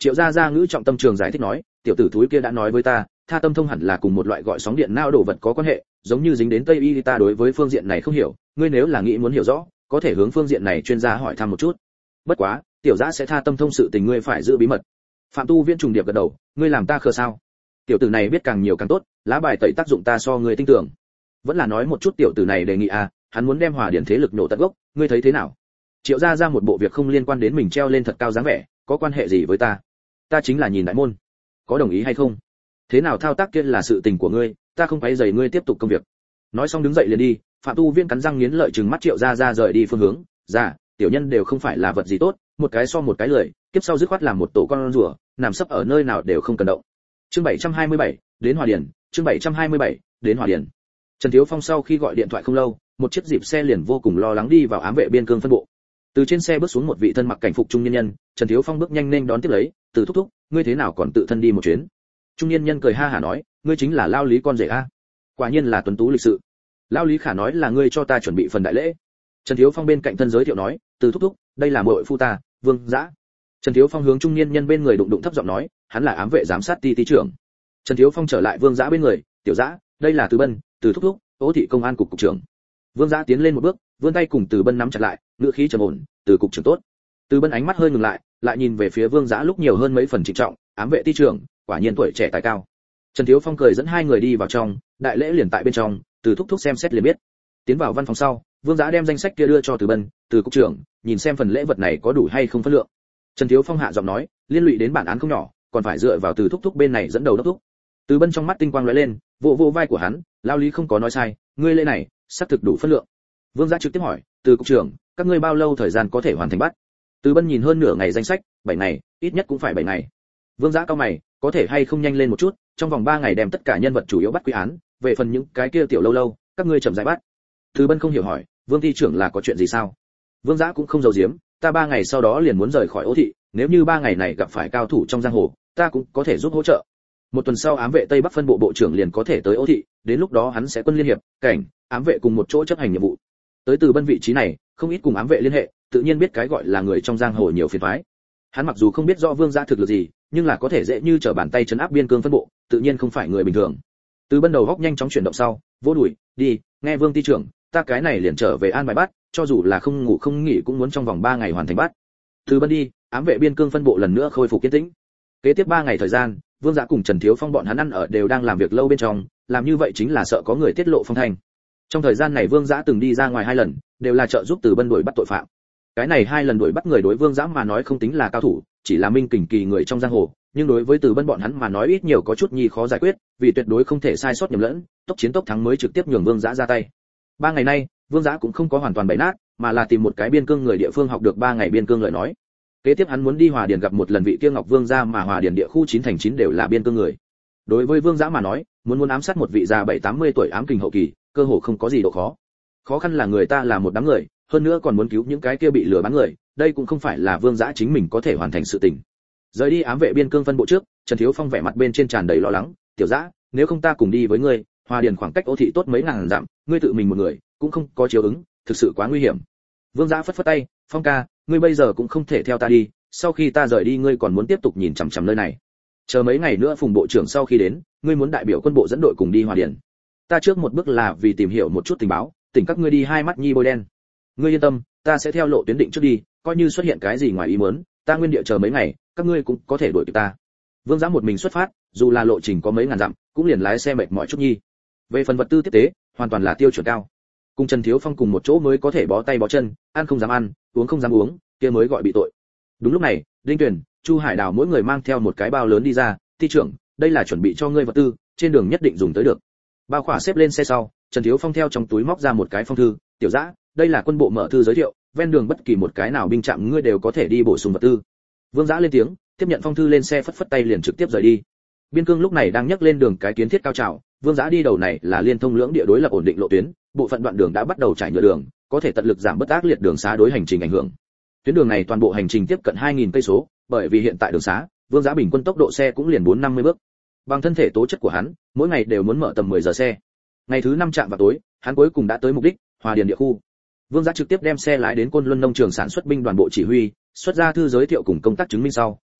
Triệu Gia Gia ngữ trọng tâm trường giải thích nói, tiểu tử thúi kia đã nói với ta, tha tâm thông hẳn là cùng một loại gọi sóng điện não đồ vật có quan hệ, giống như dính đến Tây y, ta đối với phương diện này không hiểu, ngươi nếu là nghĩ muốn hiểu rõ, có thể hướng phương diện này chuyên gia hỏi thăm một chút. Bất quá, tiểu Dã sẽ tha tâm thông sự tình ngươi phải giữ bí mật. Phạm Tu Viễn trùng điệp gật đầu, ngươi làm ta khờ sao? Tiểu tử này biết càng nhiều càng tốt, lá bài tẩy tác dụng ta so ngươi tin tưởng. Vẫn là nói một chút tiểu tử này đề nghị à, hắn muốn đem Hòa Điển thế lực nổ tận gốc, ngươi thấy thế nào? Triệu Gia Gia một bộ việc không liên quan đến mình treo lên thật cao dáng vẻ, có quan hệ gì với ta? Ta chính là nhìn đại môn, có đồng ý hay không? Thế nào thao tác kia là sự tình của ngươi, ta không quấy rầy ngươi tiếp tục công việc. Nói xong đứng dậy liền đi, Phạm Tu Viễn cắn răng nghiến lợi trừng mắt Triệu Gia Gia rời đi phương hướng, "Dạ, tiểu nhân đều không phải là vật gì tốt, một cái so một cái lười, kiếp sau dứt khoát làm một tổ con rùa, nằm sấp ở nơi nào đều không cần động." Chương bảy trăm hai mươi bảy, đến Hòa Điển, chương bảy trăm hai mươi bảy, đến Hòa Điển. Trần Thiếu Phong sau khi gọi điện thoại không lâu, một chiếc dịp xe liền vô cùng lo lắng đi vào ám vệ biên cương phân bộ. Từ trên xe bước xuống một vị thân mặc cảnh phục trung niên nhân, Trần Thiếu Phong bước nhanh nên đón tiếp lấy, "Từ thúc thúc, ngươi thế nào còn tự thân đi một chuyến?" Trung niên nhân cười ha hả nói, "Ngươi chính là Lao Lý con rể a? Quả nhiên là tuấn tú lịch sự." Lao Lý khả nói là ngươi cho ta chuẩn bị phần đại lễ. Trần Thiếu Phong bên cạnh thân giới thiệu nói, "Từ thúc thúc, đây là muội phu ta, Vương Dã." Trần Thiếu Phong hướng trung niên nhân bên người đụng đụng thấp giọng nói, hắn là ám vệ giám sát ti ti trưởng. Trần Thiếu Phong trở lại Vương Dã bên người, "Tiểu Dã, đây là Từ Bân, Từ thúc thúc, Ô thị công an cục cục trưởng." Vương Dã tiến lên một bước, vươn tay cùng Từ Bân nắm chặt lại, ngữ khí trầm ổn, "Từ cục trưởng tốt." Từ Bân ánh mắt hơi ngừng lại, lại nhìn về phía Vương Dã lúc nhiều hơn mấy phần trịnh trọng, "Ám vệ ti trưởng, quả nhiên tuổi trẻ tài cao." Trần Thiếu Phong cười dẫn hai người đi vào trong, đại lễ liền tại bên trong, Từ thúc thúc xem xét liền biết. Tiến vào văn phòng sau, Vương Dã đem danh sách kia đưa cho Từ Bân, "Từ cục trưởng, nhìn xem phần lễ vật này có đủ hay không phân lượng." Trần Thiếu Phong hạ giọng nói, liên lụy đến bản án không nhỏ, còn phải dựa vào Từ thúc thúc bên này dẫn đầu đốc thúc. Từ Bân trong mắt tinh quang lóe lên, vỗ vỗ vai của hắn, "Lao Lý không có nói sai, ngươi lễ này, xác thực đủ phân lượng." Vương Dã trực tiếp hỏi, "Từ cục trưởng, các ngươi bao lâu thời gian có thể hoàn thành bắt?" Từ Bân nhìn hơn nửa ngày danh sách, bảy ngày, ít nhất cũng phải bảy ngày. Vương Dã cao mày, có thể hay không nhanh lên một chút, trong vòng ba ngày đem tất cả nhân vật chủ yếu bắt quy án, về phần những cái kia tiểu lâu lâu, các ngươi chậm rãi bắt. Từ Bân không hiểu hỏi, "Vương ty trưởng là có chuyện gì sao?" Vương Dã cũng không giấu giếm, "Ta ba ngày sau đó liền muốn rời khỏi Ô thị, nếu như ba ngày này gặp phải cao thủ trong giang hồ, ta cũng có thể giúp hỗ trợ. Một tuần sau ám vệ Tây Bắc phân bộ bộ trưởng liền có thể tới Ô thị, đến lúc đó hắn sẽ quân liên hiệp, cảnh, ám vệ cùng một chỗ chấp hành nhiệm vụ." Tới Từ Bân vị trí này, không ít cùng ám vệ liên hệ, tự nhiên biết cái gọi là người trong giang hồ nhiều phiền toái. Hắn mặc dù không biết rõ Vương Dã thực lực gì, nhưng là có thể dễ như trở bàn tay trấn áp biên cương phân bộ, tự nhiên không phải người bình thường. Từ Bân đầu góc nhanh chóng chuyển động sau, vỗ đùi, "Đi, nghe Vương ty trưởng, ta cái này liền trở về an bài bắt, cho dù là không ngủ không nghỉ cũng muốn trong vòng ba ngày hoàn thành bắt." Từ Bân đi, ám vệ biên cương phân bộ lần nữa khôi phục kiên tĩnh. Kế tiếp ba ngày thời gian, Vương Dã cùng Trần Thiếu Phong bọn hắn ăn ở đều đang làm việc lâu bên trong, làm như vậy chính là sợ có người tiết lộ phong thanh. Trong thời gian này Vương Dã từng đi ra ngoài hai lần, đều là trợ giúp Từ Bân đuổi bắt tội phạm. Cái này hai lần đuổi bắt người đối Vương Dã mà nói không tính là cao thủ, chỉ là minh kình kỳ người trong giang hồ, nhưng đối với Từ Bân bọn hắn mà nói ít nhiều có chút nhi khó giải quyết, vì tuyệt đối không thể sai sót nhầm lẫn, tốc chiến tốc thắng mới trực tiếp nhường Vương Dã ra tay. Ba ngày nay, Vương Dã cũng không có hoàn toàn bày nát, mà là tìm một cái biên cương người địa phương học được ba ngày biên cương lời nói. Kế tiếp hắn muốn đi Hòa Điển gặp một lần vị kia Ngọc Vương gia, mà Hòa Điển địa khu chín thành chín đều là biên cương người. Đối với Vương Dã mà nói, muốn muốn ám sát một vị già bảy tám mươi tuổi ám kình hậu kỳ, cơ hồ không có gì độ khó. Khó khăn là người ta là một đám người, hơn nữa còn muốn cứu những cái kia bị lừa bán người, đây cũng không phải là Vương Dã chính mình có thể hoàn thành sự tình. Rời đi ám vệ biên cương phân bộ trước, Trần Thiếu Phong vẻ mặt bên trên tràn đầy lo lắng, "Tiểu Dã, nếu không ta cùng đi với ngươi, Hòa Điển khoảng cách Ô thị tốt mấy ngàn dặm, ngươi tự mình một người, cũng không có chiếu ứng, thực sự quá nguy hiểm." Vương Dã phất phất tay, "Phong ca, ngươi bây giờ cũng không thể theo ta đi, sau khi ta rời đi ngươi còn muốn tiếp tục nhìn chằm chằm nơi này. Chờ mấy ngày nữa Phùng bộ trưởng sau khi đến, ngươi muốn đại biểu quân bộ dẫn đội cùng đi Hòa Điển. Ta trước một bước là vì tìm hiểu một chút tình báo, tỉnh các ngươi đi hai mắt nhi bôi đen. Ngươi yên tâm, ta sẽ theo lộ tuyến định trước đi, coi như xuất hiện cái gì ngoài ý muốn, ta nguyên địa chờ mấy ngày, các ngươi cũng có thể đuổi kịp ta." Vương Dã một mình xuất phát, dù là lộ trình có mấy ngàn dặm, cũng liền lái xe mệt mỏi chút nhi. Về phần vật tư tiếp tế, hoàn toàn là tiêu chuẩn cao. Cùng Trần Thiếu Phong cùng một chỗ mới có thể bó tay bó chân, ăn không dám ăn, uống không dám uống, kia mới gọi bị tội. Đúng lúc này, Đinh Tuyền, Chu Hải Đào mỗi người mang theo một cái bao lớn đi ra, "Ty trưởng, đây là chuẩn bị cho ngươi vật tư, trên đường nhất định dùng tới được." Bao khỏa xếp lên xe sau, Trần Thiếu Phong theo trong túi móc ra một cái phong thư, "Tiểu Dã, đây là quân bộ mở thư giới thiệu, ven đường bất kỳ một cái nào binh trạm ngươi đều có thể đi bổ sung vật tư." Vương Dã lên tiếng, tiếp nhận phong thư lên xe phất phất tay liền trực tiếp rời đi. Biên cương lúc này đang nhấc lên đường cái kiến thiết cao trào, Vương Dã đi đầu này là liên thông lưỡng địa đối lập ổn định lộ tuyến, bộ phận đoạn đường đã bắt đầu trải nhựa đường, có thể tận lực giảm bớt ác liệt đường xá đối hành trình ảnh hưởng. Tuyến đường này toàn bộ hành trình tiếp cận hai nghìn cây số, bởi vì hiện tại đường xá, Vương Dã bình quân tốc độ xe cũng liền bốn năm mươi bước. Bằng thân thể tố chất của hắn, mỗi ngày đều muốn mở tầm mười giờ xe. Ngày thứ năm chạm vào tối, hắn cuối cùng đã tới mục đích, Hòa Điển địa khu. Vương Dã trực tiếp đem xe lái đến Côn Luân nông trường sản xuất binh đoàn bộ chỉ huy, xuất ra thư giới thiệu cùng công tác chứng minh sau,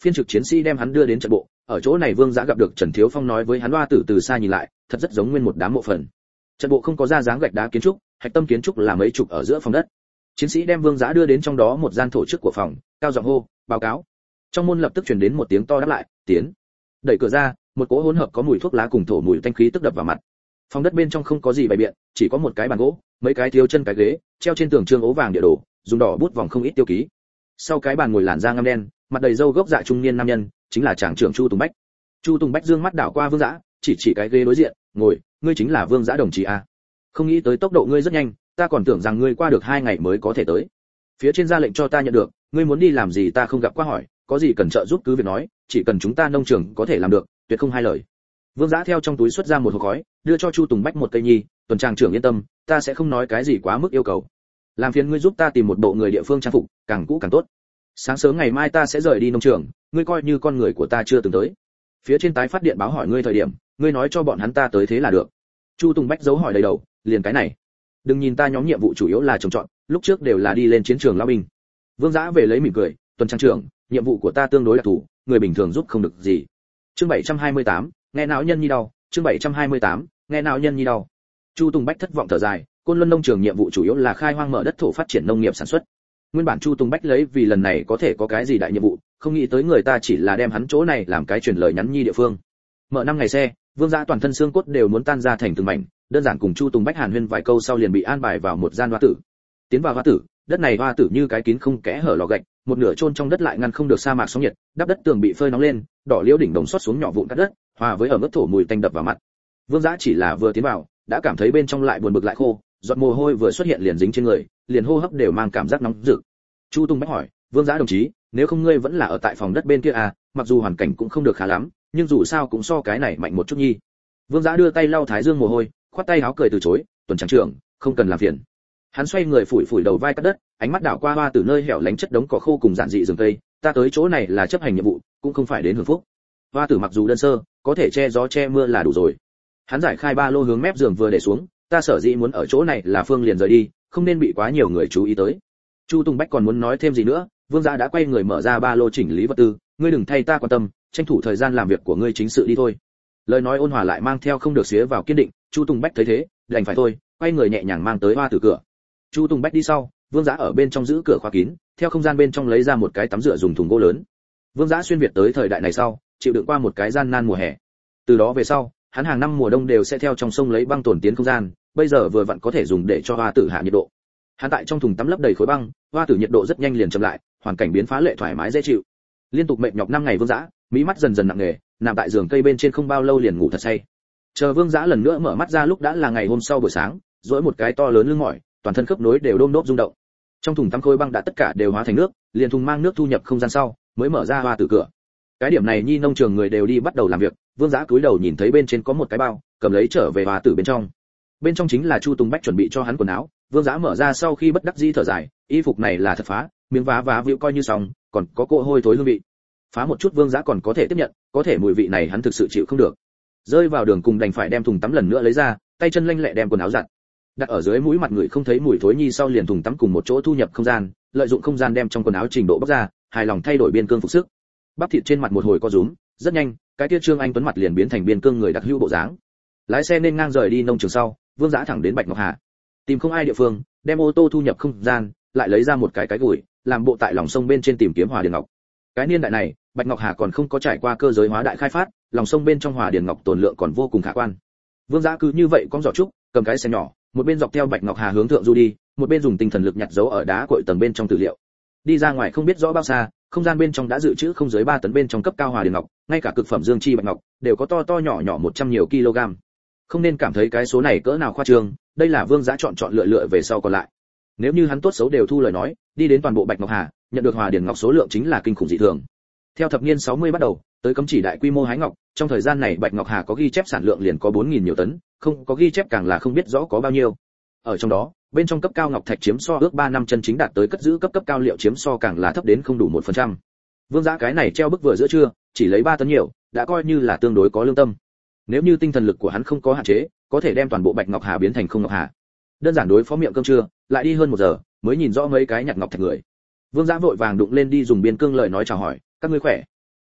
phiên trực chiến sĩ đem hắn đưa đến trận bộ. Ở chỗ này Vương Giã gặp được Trần Thiếu Phong, nói với hắn Hoa Tử từ xa nhìn lại, thật rất giống nguyên một đám mộ phần. Trận bộ không có ra dáng gạch đá kiến trúc, hạch tâm kiến trúc là mấy chục ở giữa phòng đất. Chiến sĩ đem Vương Giã đưa đến trong đó một gian thổ chức của phòng, cao giọng hô, báo cáo. Trong môn lập tức truyền đến một tiếng to đáp lại, tiến. Đẩy cửa ra, một cỗ hỗn hợp có mùi thuốc lá cùng thổ mùi tanh khí tức đập vào mặt. Phòng đất bên trong không có gì bày biện, chỉ có một cái bàn gỗ, mấy cái thiếu chân cái ghế, treo trên tường trương ố vàng địa đồ, dùng đỏ bút vòng không ít tiêu ký. Sau cái bàn ngồi làn da ngăm đen, mặt đầy râu gốc dạ trung niên nam nhân, chính là tràng trưởng Chu Tùng Bách. Chu Tùng Bách dương mắt đảo qua Vương Giã, chỉ chỉ cái ghế đối diện, ngồi, ngươi chính là Vương Giã đồng chí a. Không nghĩ tới tốc độ ngươi rất nhanh, ta còn tưởng rằng ngươi qua được hai ngày mới có thể tới. Phía trên ra lệnh cho ta nhận được, ngươi muốn đi làm gì ta không gặp qua hỏi, có gì cần trợ giúp cứ việc nói, chỉ cần chúng ta nông trường có thể làm được, tuyệt không hai lời. Vương Giã theo trong túi xuất ra một hộp khói, đưa cho Chu Tùng Bách một cây nhi, tuần tràng trưởng yên tâm, ta sẽ không nói cái gì quá mức yêu cầu. Làm phiền ngươi giúp ta tìm một bộ người địa phương trang phục, càng cũ càng tốt. Sáng sớm ngày mai ta sẽ rời đi nông trường, ngươi coi như con người của ta chưa từng tới. Phía trên tái phát điện báo hỏi ngươi thời điểm, ngươi nói cho bọn hắn ta tới thế là được. Chu Tùng Bách giấu hỏi đầy đầu, liền cái này. Đừng nhìn ta nhóm nhiệm vụ chủ yếu là trồng trọt, lúc trước đều là đi lên chiến trường lao binh. Vương Giã về lấy mỉm cười, tuần trang trưởng, nhiệm vụ của ta tương đối đặc thù, người bình thường giúp không được gì. Chương bảy trăm hai mươi tám, nghe não nhân nhi đau, chương bảy trăm hai mươi tám, nghe não nhân nhi đau. Chu Tùng Bách thất vọng thở dài, Côn Luân nông trường nhiệm vụ chủ yếu là khai hoang mở đất thổ phát triển nông nghiệp sản xuất. Nguyên bản Chu Tùng Bách lấy vì lần này có thể có cái gì đại nhiệm vụ, không nghĩ tới người ta chỉ là đem hắn chỗ này làm cái truyền lời nhắn nhi địa phương. Mở năm ngày xe, Vương Giã toàn thân xương cốt đều muốn tan ra thành từng mảnh, đơn giản cùng Chu Tùng Bách hàn huyên vài câu sau liền bị an bài vào một gian hoa tử. Tiến vào hoa tử, đất này hoa tử như cái kín không kẽ hở lò gạch, một nửa chôn trong đất lại ngăn không được sa mạc sóng nhiệt, đắp đất tường bị phơi nóng lên, đỏ liễu đỉnh đồng xót xuống nhỏ vụn cắt đất, hòa với ở mức thổ mùi tanh đập vào mặt. Vương Giã chỉ là vừa tiến vào, đã cảm thấy bên trong lại buồn bực lại khô, giọt mồ hôi vừa xuất hiện liền dính trên người, liền hô hấp đều mang cảm giác nóng rực. Chu Tùng Bách hỏi, Vương Giã đồng chí, nếu không ngươi vẫn là ở tại phòng đất bên kia à, mặc dù hoàn cảnh cũng không được khá lắm, nhưng dù sao cũng so cái này mạnh một chút nhi. Vương Giã đưa tay lau thái dương mồ hôi, khoát tay áo cười từ chối, tuần trắng trưởng, không cần làm phiền. Hắn xoay người phủi phủi đầu vai cắt đất, ánh mắt đảo qua hoa từ nơi hẻo lánh chất đống cỏ khô cùng giản dị rừng cây, ta tới chỗ này là chấp hành nhiệm vụ, cũng không phải đến hưởng phúc. Hoa tử mặc dù đơn sơ, có thể che gió che mưa là đủ rồi. Hắn giải khai ba lô hướng mép giường vừa để xuống, ta sở dĩ muốn ở chỗ này là phương liền rời đi, không nên bị quá nhiều người chú ý tới. Chu Tùng Bách còn muốn nói thêm gì nữa, Vương Giã đã quay người mở ra ba lô chỉnh lý vật tư, ngươi đừng thay ta quan tâm, tranh thủ thời gian làm việc của ngươi chính sự đi thôi. Lời nói ôn hòa lại mang theo không được xía vào kiên định, Chu Tùng Bách thấy thế, đành phải thôi, quay người nhẹ nhàng mang tới hoa tử cửa. Chu Tùng Bách đi sau, Vương Giã ở bên trong giữ cửa khóa kín, theo không gian bên trong lấy ra một cái tắm rửa dùng thùng gỗ lớn. Vương Giã xuyên việt tới thời đại này sau, chịu đựng qua một cái gian nan mùa hè. Từ đó về sau, hắn hàng năm mùa đông đều sẽ theo trong sông lấy băng tồn tiến không gian, bây giờ vừa vặn có thể dùng để cho hoa tử hạ nhiệt độ. Hắn tại trong thùng tắm lấp đầy khối băng, hoa tử nhiệt độ rất nhanh liền chậm lại, hoàn cảnh biến phá lệ thoải mái dễ chịu. Liên tục mệt nhọc năm ngày Vương Giã, mí mắt dần dần nặng nề, nằm tại giường cây bên trên không bao lâu liền ngủ thật say. Chờ Vương Giã lần nữa mở mắt ra lúc đã là ngày hôm sau buổi sáng, duỗi một cái to lớn lưng mỏi, toàn thân khớp nối đều đôm đốp rung động. Trong thùng tắm khối băng đã tất cả đều hóa thành nước, liền thùng mang nước thu nhập không gian sau, mới mở ra hoa tử cửa. Cái điểm này nhi nông trường người đều đi bắt đầu làm việc, Vương Giã cúi đầu nhìn thấy bên trên có một cái bao, cầm lấy trở về hoa tử bên trong. Bên trong chính là Chu Tùng Bách chuẩn bị cho hắn quần áo, Vương Giã mở ra sau khi bất đắc dĩ thở dài, y phục này là thật phá, miếng vá vá vĩu coi như xong, còn có cỗ hôi thối hương vị. Phá một chút Vương Giã còn có thể tiếp nhận, có thể mùi vị này hắn thực sự chịu không được. Rơi vào đường cùng đành phải đem thùng tắm lần nữa lấy ra, tay chân lanh lẹ đem quần áo giặt. Đặt ở dưới mũi mặt người không thấy mùi thối nhi sau liền thùng tắm cùng một chỗ thu nhập không gian, lợi dụng không gian đem trong quần áo trình độ bóc ra, hài lòng thay đổi biên cương phục sức. Bắp thịt trên mặt một hồi co rúm, rất nhanh, cái kia Trương Anh Tuấn mặt liền biến thành biên cương người đặc hữu bộ dáng. Lái xe nên ngang rời đi nông trường sau, Vương Giã thẳng đến Bạch Ngọc Hà. Tìm không ai địa phương, đem ô tô thu nhập không gian, lại lấy ra một cái cái gùi, làm bộ tại lòng sông bên trên tìm kiếm hỏa điền ngọc. Cái niên đại này, Bạch Ngọc Hà còn không có trải qua cơ giới hóa đại khai phát, lòng sông bên trong hỏa điền ngọc tồn lượng còn vô cùng khả quan. Vương Giã cứ như vậy con giỏ trúc, cầm cái xe nhỏ, một bên dọc theo Bạch Ngọc Hà hướng thượng du đi, một bên dùng tinh thần lực nhặt dấu ở đá cội tầng bên trong tư liệu. Đi ra ngoài không biết rõ bao xa, không gian bên trong đã dự trữ không dưới ba tấn bên trong cấp cao hỏa điền ngọc, ngay cả cực phẩm dương chi bạch ngọc đều có to to nhỏ nhỏ một trăm nhiều kg. Không nên cảm thấy cái số này cỡ nào khoa trương, đây là Vương Giã chọn chọn lựa lựa về sau còn lại. Nếu như hắn tốt xấu đều thu lời nói, đi đến toàn bộ Bạch Ngọc Hà, nhận được hỏa điền ngọc số lượng chính là kinh khủng dị thường. Theo thập niên sáu mươi bắt đầu, tới cấm chỉ đại quy mô hái ngọc, trong thời gian này Bạch Ngọc Hà có ghi chép sản lượng liền có bốn nghìn nhiều tấn, không có ghi chép càng là không biết rõ có bao nhiêu. Ở trong đó, bên trong cấp cao ngọc thạch chiếm so ước ba năm chân chính đạt tới cất giữ cấp cấp cao liệu chiếm so càng là thấp đến không đủ một phần trăm. Vương Giã cái này treo bức vừa giữa trưa, chỉ lấy ba tấn nhiều, đã coi như là tương đối có lương tâm. Nếu như tinh thần lực của hắn không có hạn chế, có thể đem toàn bộ Bạch Ngọc Hà biến thành không ngọc hà. Đơn giản đối phó miệng cơm trưa, lại đi hơn một giờ, mới nhìn rõ mấy cái nhặt ngọc thạch người. Vương Giã vội vàng đụng lên đi dùng biên cương lời nói chào hỏi, các ngươi khỏe.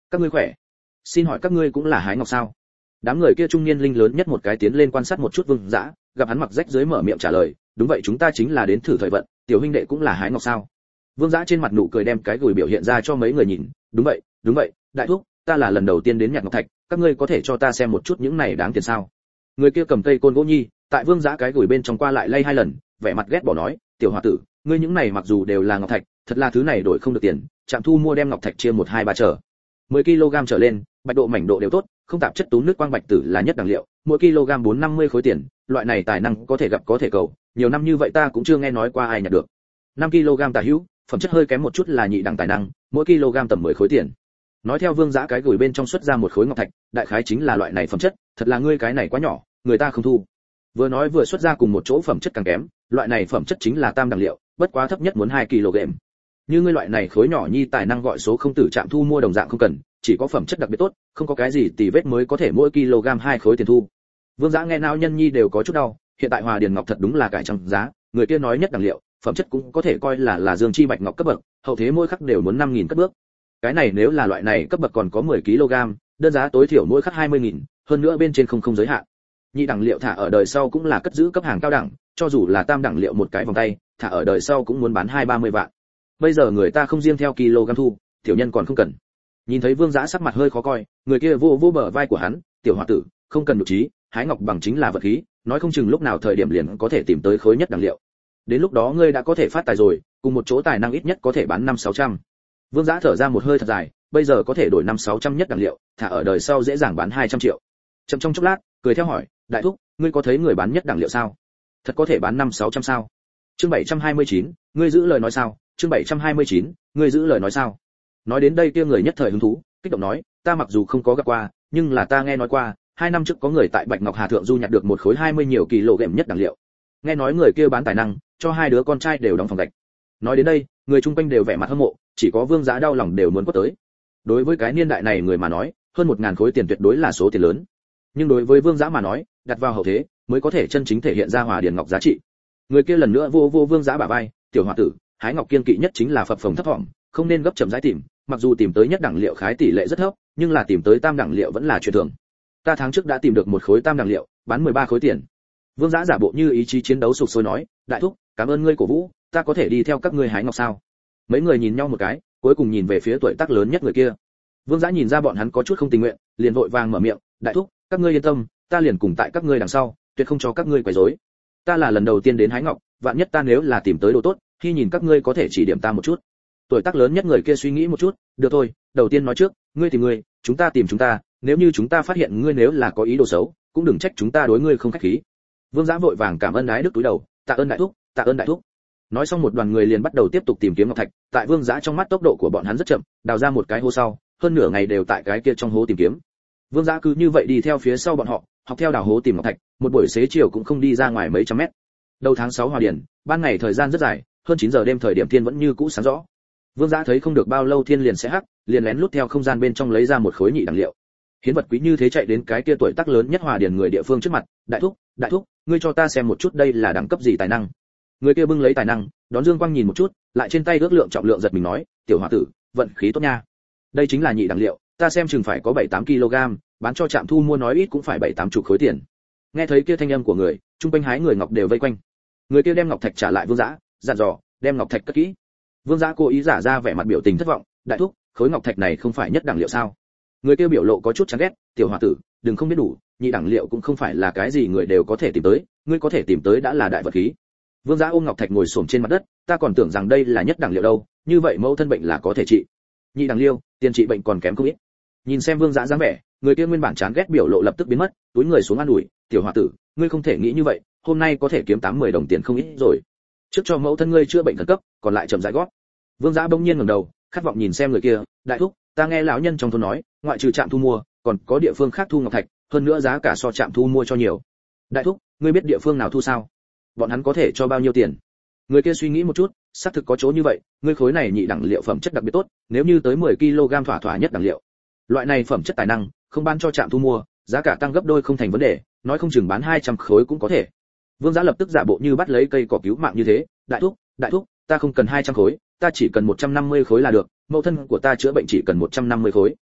Các ngươi khỏe? Xin hỏi các ngươi cũng là hái ngọc sao? Đám người kia trung niên linh lớn nhất một cái tiến lên quan sát một chút Vương Dã, gặp hắn mặc rách dưới mở miệng trả lời, đúng vậy chúng ta chính là đến thử thời vận, tiểu huynh đệ cũng là hái ngọc sao? Vương Dã trên mặt nụ cười đem cái gùi biểu hiện ra cho mấy người nhìn, đúng vậy, đúng vậy, đại thúc, ta là lần đầu tiên đến nhặt ngọc thạch, các ngươi có thể cho ta xem một chút những này đáng tiền sao? Người kia cầm cây côn gỗ nhi, tại Vương Dã cái gùi bên trong qua lại lay hai lần, vẻ mặt ghét bỏ nói, tiểu hòa tử, ngươi những này mặc dù đều là ngọc thạch, thật là thứ này đổi không được tiền, trạm thu mua đem ngọc thạch chia một hai ba trở. mười ki lô gam trở lên, bạch độ mảnh độ đều tốt, không tạp chất tú nước quang bạch tử là nhất đẳng liệu, mỗi kg bốn năm mươi khối tiền, loại này tài năng có thể gặp có thể cầu, nhiều năm như vậy ta cũng chưa nghe nói qua ai nhặt được. năm ki lô gam tà hữu, phẩm chất hơi kém một chút là nhị đẳng tài năng, mỗi kg tầm mười khối tiền. Nói theo Vương Dã cái gửi bên trong xuất ra một khối ngọc thạch, đại khái chính là loại này phẩm chất, thật là ngươi cái này quá nhỏ, người ta không thu. Vừa nói vừa xuất ra cùng một chỗ phẩm chất càng kém, loại này phẩm chất chính là tam đẳng liệu, bất quá thấp nhất muốn hai kg. Như ngươi loại này khối nhỏ nhi tài năng gọi số không tử trạm thu mua đồng dạng không cần, chỉ có phẩm chất đặc biệt tốt, không có cái gì tì vết mới có thể mỗi kg hai khối tiền thu. Vương Dã nghe não nhân nhi đều có chút đau, hiện tại Hòa Điền Ngọc thật đúng là cải trang giá, người kia nói nhất đẳng liệu, phẩm chất cũng có thể coi là là dương chi bạch ngọc cấp bậc, hậu thế mỗi khắc đều muốn năm nghìn cất bước. Cái này nếu là loại này cấp bậc còn có mười kg, đơn giá tối thiểu mỗi khắc hai mươi nghìn, hơn nữa bên trên không không giới hạn. Nhị đẳng liệu thả ở đời sau cũng là cất giữ cấp hàng cao đẳng, cho dù là tam đẳng liệu một cái vòng tay, thả ở đời sau cũng muốn bán hai ba mươi vạn. Bây giờ người ta không riêng theo kg thu, tiểu nhân còn không cần. Nhìn thấy Vương Dã sắc mặt hơi khó coi, người kia vô vô bờ vai của hắn, tiểu hòa tử, không cần nhục trí, hái ngọc bằng chính là vật khí, nói không chừng lúc nào thời điểm liền có thể tìm tới khối nhất đẳng liệu. Đến lúc đó ngươi đã có thể phát tài rồi, cùng một chỗ tài năng ít nhất có thể bán năm sáu trăm. Vương Dã thở ra một hơi thật dài, bây giờ có thể đổi năm sáu trăm nhất đẳng liệu, thả ở đời sau dễ dàng bán hai trăm triệu. Chậm trong chốc lát, cười theo hỏi, đại thúc, ngươi có thấy người bán nhất đẳng liệu sao? Thật có thể bán năm sáu trăm sao? Chương bảy trăm hai mươi chín, ngươi giữ lời nói sao? Chương bảy trăm hai mươi chín, ngươi giữ lời nói sao? Nói đến đây kia người nhất thời hứng thú, kích động nói, ta mặc dù không có gặp qua, nhưng là ta nghe nói qua, hai năm trước có người tại Bạch Ngọc Hà thượng du nhặt được một khối hai mươi nhiều kỳ lộ gệm nhất đẳng liệu. Nghe nói người kia bán tài năng, cho hai đứa con trai đều đóng phòng gạch. Nói đến đây, người chung quanh đều vẻ mặt hâm mộ, chỉ có Vương Dã đau lòng đều muốn quất tới. Đối với cái niên đại này người mà nói, hơn một ngàn khối tiền tuyệt đối là số tiền lớn. Nhưng đối với Vương Dã mà nói, đặt vào hậu thế, mới có thể chân chính thể hiện ra Hòa Điền Ngọc giá trị. Người kia lần nữa vô vô Vương Dã bả vai, tiểu hòa tử, hái ngọc kiên kỵ nhất chính là phập phồng thấp thỏm, không nên gấp chậm rãi tìm, mặc dù tìm tới nhất đẳng liệu khái tỷ lệ rất thấp, nhưng là tìm tới tam đẳng liệu vẫn là chuyện thường. Ta tháng trước đã tìm được một khối tam đẳng liệu, bán mười ba khối tiền. Vương Dã giả bộ như ý chí chiến đấu sục sôi nói, đại thúc, cảm ơn ngươi cổ vũ, ta có thể đi theo các ngươi hái ngọc sao? Mấy người nhìn nhau một cái, cuối cùng nhìn về phía tuổi tác lớn nhất người kia. Vương Dã nhìn ra bọn hắn có chút không tình nguyện, liền vội vàng mở miệng, đại thúc, các ngươi yên tâm, ta liền cùng tại các ngươi đằng sau, tuyệt không cho các ngươi quấy rối. Ta là lần đầu tiên đến hái ngọc, vạn nhất ta nếu là tìm tới đồ tốt, khi nhìn các ngươi có thể chỉ điểm ta một chút. Tuổi tác lớn nhất người kia suy nghĩ một chút, được thôi, đầu tiên nói trước, ngươi tìm ngươi, chúng ta tìm chúng ta, nếu như chúng ta phát hiện ngươi nếu là có ý đồ xấu, cũng đừng trách chúng ta đối ngươi không khách khí. Vương Dã vội vàng cảm ơn ái đức túi đầu, tạ ơn đại thúc, tạ ơn đại thúc. Nói xong một đoàn người liền bắt đầu tiếp tục tìm kiếm ngọc thạch, tại Vương Dã trong mắt tốc độ của bọn hắn rất chậm, đào ra một cái hố sau, hơn nửa ngày đều tại cái kia trong hố tìm kiếm. Vương Dã cứ như vậy đi theo phía sau bọn họ, học theo đào hố tìm ngọc thạch, một buổi xế chiều cũng không đi ra ngoài mấy trăm mét. Đầu tháng sáu Hòa Điền, ban ngày thời gian rất dài, hơn chín giờ đêm thời điểm thiên vẫn như cũ sáng rõ. Vương Dã thấy không được bao lâu thiên liền sẽ hắc, liền lén lút theo không gian bên trong lấy ra một khối nhị đẳng liệu. Hiến vật quý như thế chạy đến cái kia tuổi tác lớn nhất Hòa Điền người địa phương trước mặt, đại thúc, đại thúc, ngươi cho ta xem một chút đây là đẳng cấp gì tài năng. Người kia bưng lấy tài năng, đón Dương Quang nhìn một chút, lại trên tay ước lượng trọng lượng giật mình nói, tiểu hòa tử, vận khí tốt nha. Đây chính là nhị đẳng liệu, ta xem chừng phải có bảy tám kg, bán cho trạm thu mua nói ít cũng phải bảy tám chục khối tiền. Nghe thấy kia thanh âm của người, trung quanh hái người ngọc đều vây quanh. Người kia đem ngọc thạch trả lại Vương Dã, dặn dò, đem ngọc thạch cất kỹ. Vương Dã cố ý giả ra vẻ mặt biểu tình thất vọng, đại thúc, khối ngọc thạch này không phải nhất đẳng liệu sao? Người kia biểu lộ có chút chán ghét, tiểu hòa tử, đừng không biết đủ, nhị đẳng liệu cũng không phải là cái gì người đều có thể tìm tới, ngươi có thể tìm tới đã là đại vật khí. Vương Dã ôm ngọc thạch ngồi xổm trên mặt đất, ta còn tưởng rằng đây là nhất đẳng liệu đâu, như vậy mẫu thân bệnh là có thể trị. Nhị đẳng liêu, tiền trị bệnh còn kém không ít. Nhìn xem Vương Dã dáng vẻ, người kia nguyên bản chán ghét biểu lộ lập tức biến mất, túi người xuống an ủi, tiểu hòa tử, ngươi không thể nghĩ như vậy, hôm nay có thể kiếm tám mươi đồng tiền không ít rồi. Trước cho mẫu thân ngươi chữa bệnh khẩn cấp, còn lại chậm rãi gót. Vương Dã bỗng nhiên ngẩng đầu, khát vọng nhìn xem người kia, đại thúc, ta nghe lão nhân trong thôn nói, ngoại trừ trạm thu mua, còn có địa phương khác thu ngọc thạch, hơn nữa giá cả so trạm thu mua cho nhiều. Đại thúc, ngươi biết địa phương nào thu sao? Bọn hắn có thể cho bao nhiêu tiền? Người kia suy nghĩ một chút, xác thực có chỗ như vậy, ngươi khối này nhị đẳng liệu phẩm chất đặc biệt tốt, nếu như tới mười ki lô gam thỏa thỏa nhất đẳng liệu. Loại này phẩm chất tài năng, không bán cho trạm thu mua, giá cả tăng gấp đôi không thành vấn đề, nói không chừng bán hai trăm khối cũng có thể. Vương Dã lập tức giả bộ như bắt lấy cây cỏ cứu mạng như thế, đại thúc, đại thúc, ta không cần hai trăm khối, ta chỉ cần một trăm năm mươi khối là được, mẫu thân của ta chữa bệnh chỉ cần một trăm năm mươi khối.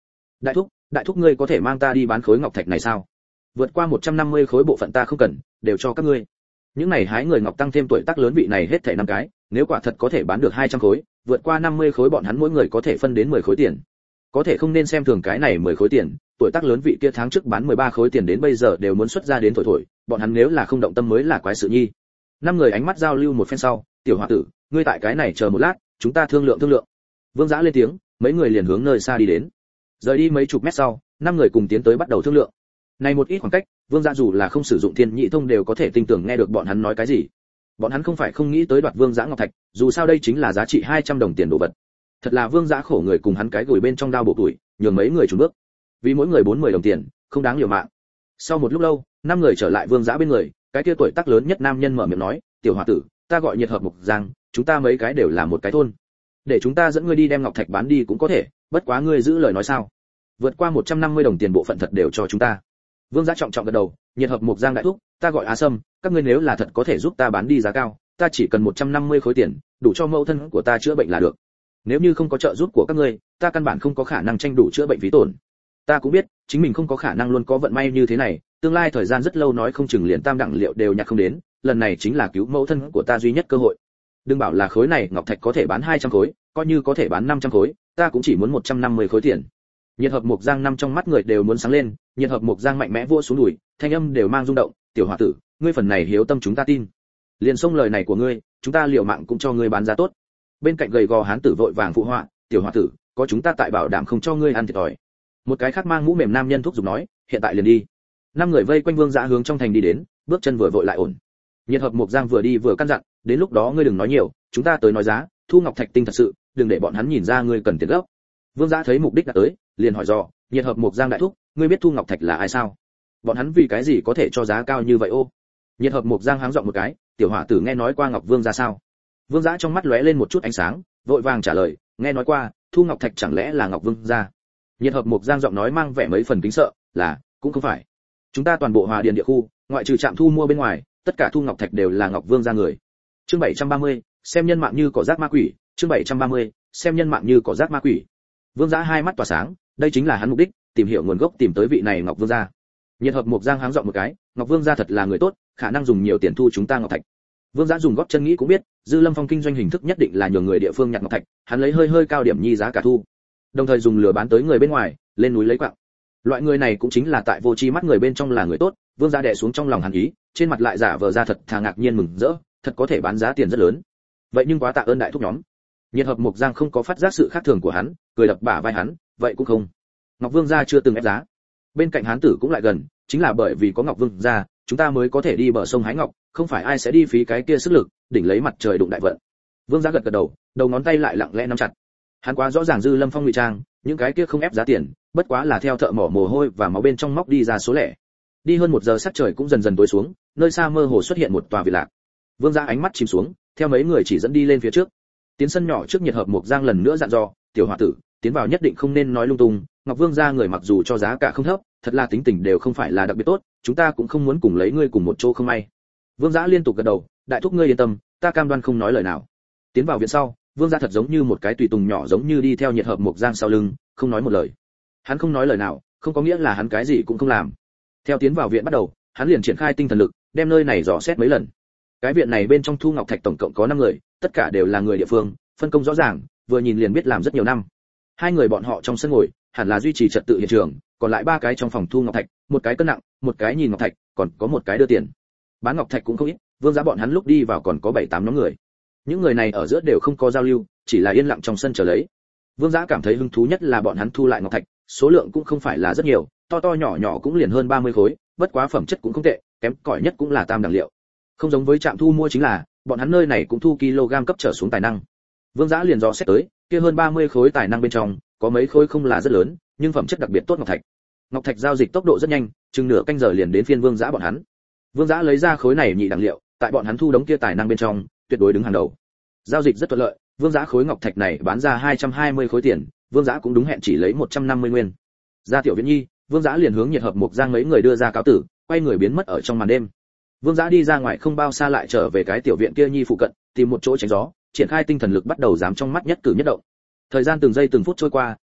đại thúc đại thúc ngươi có thể mang ta đi bán khối ngọc thạch này sao? Vượt qua một trăm năm mươi khối bộ phận ta không cần, đều cho các ngươi. Những này hái người ngọc tăng thêm tuổi tác lớn vị này hết thảy năm cái, nếu quả thật có thể bán được hai trăm khối, vượt qua năm mươi khối bọn hắn mỗi người có thể phân đến mười khối tiền. Có thể không nên xem thường cái này mười khối tiền, tuổi tác lớn vị kia tháng trước bán mười ba khối tiền đến bây giờ đều muốn xuất ra đến thổi thổi, bọn hắn nếu là không động tâm mới là quái sự nhi. Năm người ánh mắt giao lưu một phen sau, tiểu hòa tử, ngươi tại cái này chờ một lát, chúng ta thương lượng thương lượng. Vương Dã lên tiếng, mấy người liền hướng nơi xa đi đến. Rời đi mấy chục mét sau, năm người cùng tiến tới bắt đầu thương lượng. Này một ít khoảng cách, Vương Dã dù là không sử dụng thiên nhị thông đều có thể tinh tường nghe được bọn hắn nói cái gì. Bọn hắn không phải không nghĩ tới đoạt Vương Dã ngọc thạch, dù sao đây chính là giá trị hai trăm đồng tiền đồ vật. Thật là Vương Dã khổ người cùng hắn cái gửi bên trong đao bộ tuổi, nhường mấy người chùn bước. Vì mỗi người bốn mươi đồng tiền, không đáng liều mạng. Sau một lúc lâu, năm người trở lại Vương Dã bên người, cái kia tuổi tác lớn nhất nam nhân mở miệng nói, "Tiểu hòa tử, ta gọi Nhiệt Hợp Mục Giang, chúng ta mấy cái đều là một cái thôn. Để chúng ta dẫn ngươi đi đem ngọc thạch bán đi cũng có thể, bất quá ngươi giữ lời nói sao? Vượt qua một trăm năm mươi đồng tiền bộ phận thật đều cho chúng ta." Vương Dã trọng trọng gật đầu, "Nhiệt Hợp Mục Giang đại thúc, ta gọi Á Sâm, các ngươi nếu là thật có thể giúp ta bán đi giá cao, ta chỉ cần một trăm năm mươi khối tiền, đủ cho mẫu thân của ta chữa bệnh là được. Nếu như không có trợ giúp của các ngươi, ta căn bản không có khả năng tranh đủ chữa bệnh phí tổn. Ta cũng biết, chính mình không có khả năng luôn có vận may như thế này, tương lai thời gian rất lâu nói không chừng liền tam đẳng liệu đều nhặt không đến, lần này chính là cứu mẫu thân của ta duy nhất cơ hội. Đừng bảo là khối này ngọc thạch có thể bán hai trăm khối, coi như có thể bán năm trăm khối, ta cũng chỉ muốn một trăm năm mươi khối tiền." Nhiệt Hợp Mục Giang năm trong mắt người đều muốn sáng lên, Nhiệt Hợp Mục Giang mạnh mẽ vua xuống đùi, thanh âm đều mang rung động, "Tiểu hòa tử, ngươi phần này hiếu tâm chúng ta tin. Liền xông lời này của ngươi, chúng ta liều mạng cũng cho ngươi bán giá tốt." Bên cạnh gầy gò hán tử vội vàng phụ họa, "Tiểu hòa tử, có chúng ta tại bảo đảm không cho ngươi ăn thiệt thòi." Một cái khác mang mũ mềm nam nhân thúc giục nói, "Hiện tại liền đi." Năm người vây quanh Vương Dã hướng trong thành đi đến, bước chân vừa vội lại ổn. Nhiệt Hợp Mục Giang vừa đi vừa căn dặn, "Đến lúc đó ngươi đừng nói nhiều, chúng ta tới nói giá, thu ngọc thạch tinh thật sự, đừng để bọn hắn nhìn ra ngươi cần tiền gấp." Vương Dã thấy mục đích đã tới, liền hỏi dò, "Nhiệt Hợp Mục Giang đại thúc, ngươi biết thu ngọc thạch là ai sao? Bọn hắn vì cái gì có thể cho giá cao như vậy ô?" Nhiệt Hợp Mục Giang háng giọng một cái, "Tiểu hỏa tử nghe nói qua Ngọc Vương ra sao?" Vương Dã trong mắt lóe lên một chút ánh sáng, vội vàng trả lời, "Nghe nói qua, thu ngọc thạch chẳng lẽ là Ngọc Vương ra?" Nhiệt Hợp Mục Giang giọng nói mang vẻ mấy phần kính sợ, "Là, cũng không phải. Chúng ta toàn bộ Hòa Điền địa khu, ngoại trừ trạm thu mua bên ngoài, tất cả thu ngọc thạch đều là Ngọc Vương ra người." Chương bảy trăm ba mươi, xem nhân mạng như cỏ rác ma quỷ, chương bảy trăm ba mươi, xem nhân mạng như cỏ rác ma quỷ. Vương Dã hai mắt tỏa sáng, đây chính là hắn mục đích, tìm hiểu nguồn gốc tìm tới vị này Ngọc Vương gia. Nhiệt Hợp Mục Giang háng giọng một cái, "Ngọc Vương gia thật là người tốt, khả năng dùng nhiều tiền thu chúng ta ngọc thạch." Vương Dã dùng góp chân nghĩ cũng biết, Dư Lâm Phong kinh doanh hình thức nhất định là nhường người địa phương nhặt ngọc thạch, hắn lấy hơi hơi cao điểm nhi giá cả thu, đồng thời dùng lừa bán tới người bên ngoài, lên núi lấy quặng. Loại người này cũng chính là tại vô tri mắt người bên trong là người tốt, Vương Dã đè xuống trong lòng hắn ý, trên mặt lại giả vờ ra thật thà ngạc nhiên mừng rỡ, thật có thể bán giá tiền rất lớn. Vậy nhưng quá tạ ơn đại thúc nhóm. Nhiệt Hợp Mục Giang không có phát giác sự khác thường của hắn, cười đập bả vai hắn, "Vậy cũng không. Ngọc Vương gia chưa từng ép giá." Bên cạnh hán tử cũng lại gần, "Chính là bởi vì có Ngọc Vương gia, chúng ta mới có thể đi bờ sông hái ngọc, không phải ai sẽ đi phí cái kia sức lực, đỉnh lấy mặt trời đụng đại vận." Vương Dã gật gật đầu, đầu ngón tay lại lặng lẽ nắm chặt. Hắn quá rõ ràng Dư Lâm Phong ngụy trang, những cái kia không ép giá tiền, bất quá là theo thợ mỏ mồ hôi và máu bên trong móc đi ra số lẻ. Đi hơn một giờ sắc trời cũng dần dần tối xuống, nơi xa mơ hồ xuất hiện một tòa viện lạc. Vương Dã ánh mắt chìm xuống, theo mấy người chỉ dẫn đi lên phía trước. Tiến sân nhỏ trước, Nhiệt Hợp Mục Giang lần nữa dặn dò, "Tiểu hòa tử, tiến vào nhất định không nên nói lung tung, Ngọc Vương gia người mặc dù cho giá cả không thấp, thật là tính tình đều không phải là đặc biệt tốt, chúng ta cũng không muốn cùng lấy ngươi cùng một chỗ không may." Vương Dã liên tục gật đầu, "Đại thúc ngươi yên tâm, ta cam đoan không nói lời nào." Tiến vào viện sau, Vương Dã thật giống như một cái tùy tùng nhỏ giống như đi theo Nhiệt Hợp Mục Giang sau lưng, không nói một lời. Hắn không nói lời nào, không có nghĩa là hắn cái gì cũng không làm. Theo tiến vào viện bắt đầu, hắn liền triển khai tinh thần lực, đem nơi này dò xét mấy lần. Cái viện này bên trong thu ngọc thạch tổng cộng có năm người, tất cả đều là người địa phương, phân công rõ ràng, vừa nhìn liền biết làm rất nhiều năm. Hai người bọn họ trong sân ngồi, hẳn là duy trì trật tự hiện trường, còn lại ba cái trong phòng thu ngọc thạch, một cái cân nặng, một cái nhìn ngọc thạch, còn có một cái đưa tiền. Bán ngọc thạch cũng không ít, Vương Dã bọn hắn lúc đi vào còn có bảy tám nhóm người. Những người này ở giữa đều không có giao lưu, chỉ là yên lặng trong sân chờ lấy. Vương Dã cảm thấy hứng thú nhất là bọn hắn thu lại ngọc thạch, số lượng cũng không phải là rất nhiều, to to nhỏ nhỏ cũng liền hơn ba mươi khối, bất quá phẩm chất cũng không tệ, kém cỏi nhất cũng là tam đẳng liệu. Không giống với trạm thu mua chính là, bọn hắn nơi này cũng thu kg cấp trở xuống tài năng. Vương Dã liền dò xét tới, kia hơn ba mươi khối tài năng bên trong, có mấy khối không là rất lớn, nhưng phẩm chất đặc biệt tốt ngọc thạch. Ngọc thạch giao dịch tốc độ rất nhanh, chừng nửa canh giờ liền đến phiên Vương Dã bọn hắn. Vương Dã lấy ra khối này nhị đẳng liệu, tại bọn hắn thu đống kia tài năng bên trong, tuyệt đối đứng hàng đầu. Giao dịch rất thuận lợi, Vương Dã khối ngọc thạch này bán ra hai trăm hai mươi khối tiền, Vương Dã cũng đúng hẹn chỉ lấy một trăm năm mươi nguyên. Ra tiểu viện nhi, Vương Dã liền hướng Nhiệt Hợp Mục Giang mấy người đưa ra cáo tử, quay người biến mất ở trong màn đêm. Vương Dã đi ra ngoài không bao xa lại trở về cái tiểu viện kia nhi phụ cận, tìm một chỗ tránh gió, triển khai tinh thần lực bắt đầu giám trong mắt nhất cử nhất động. Thời gian từng giây từng phút trôi qua,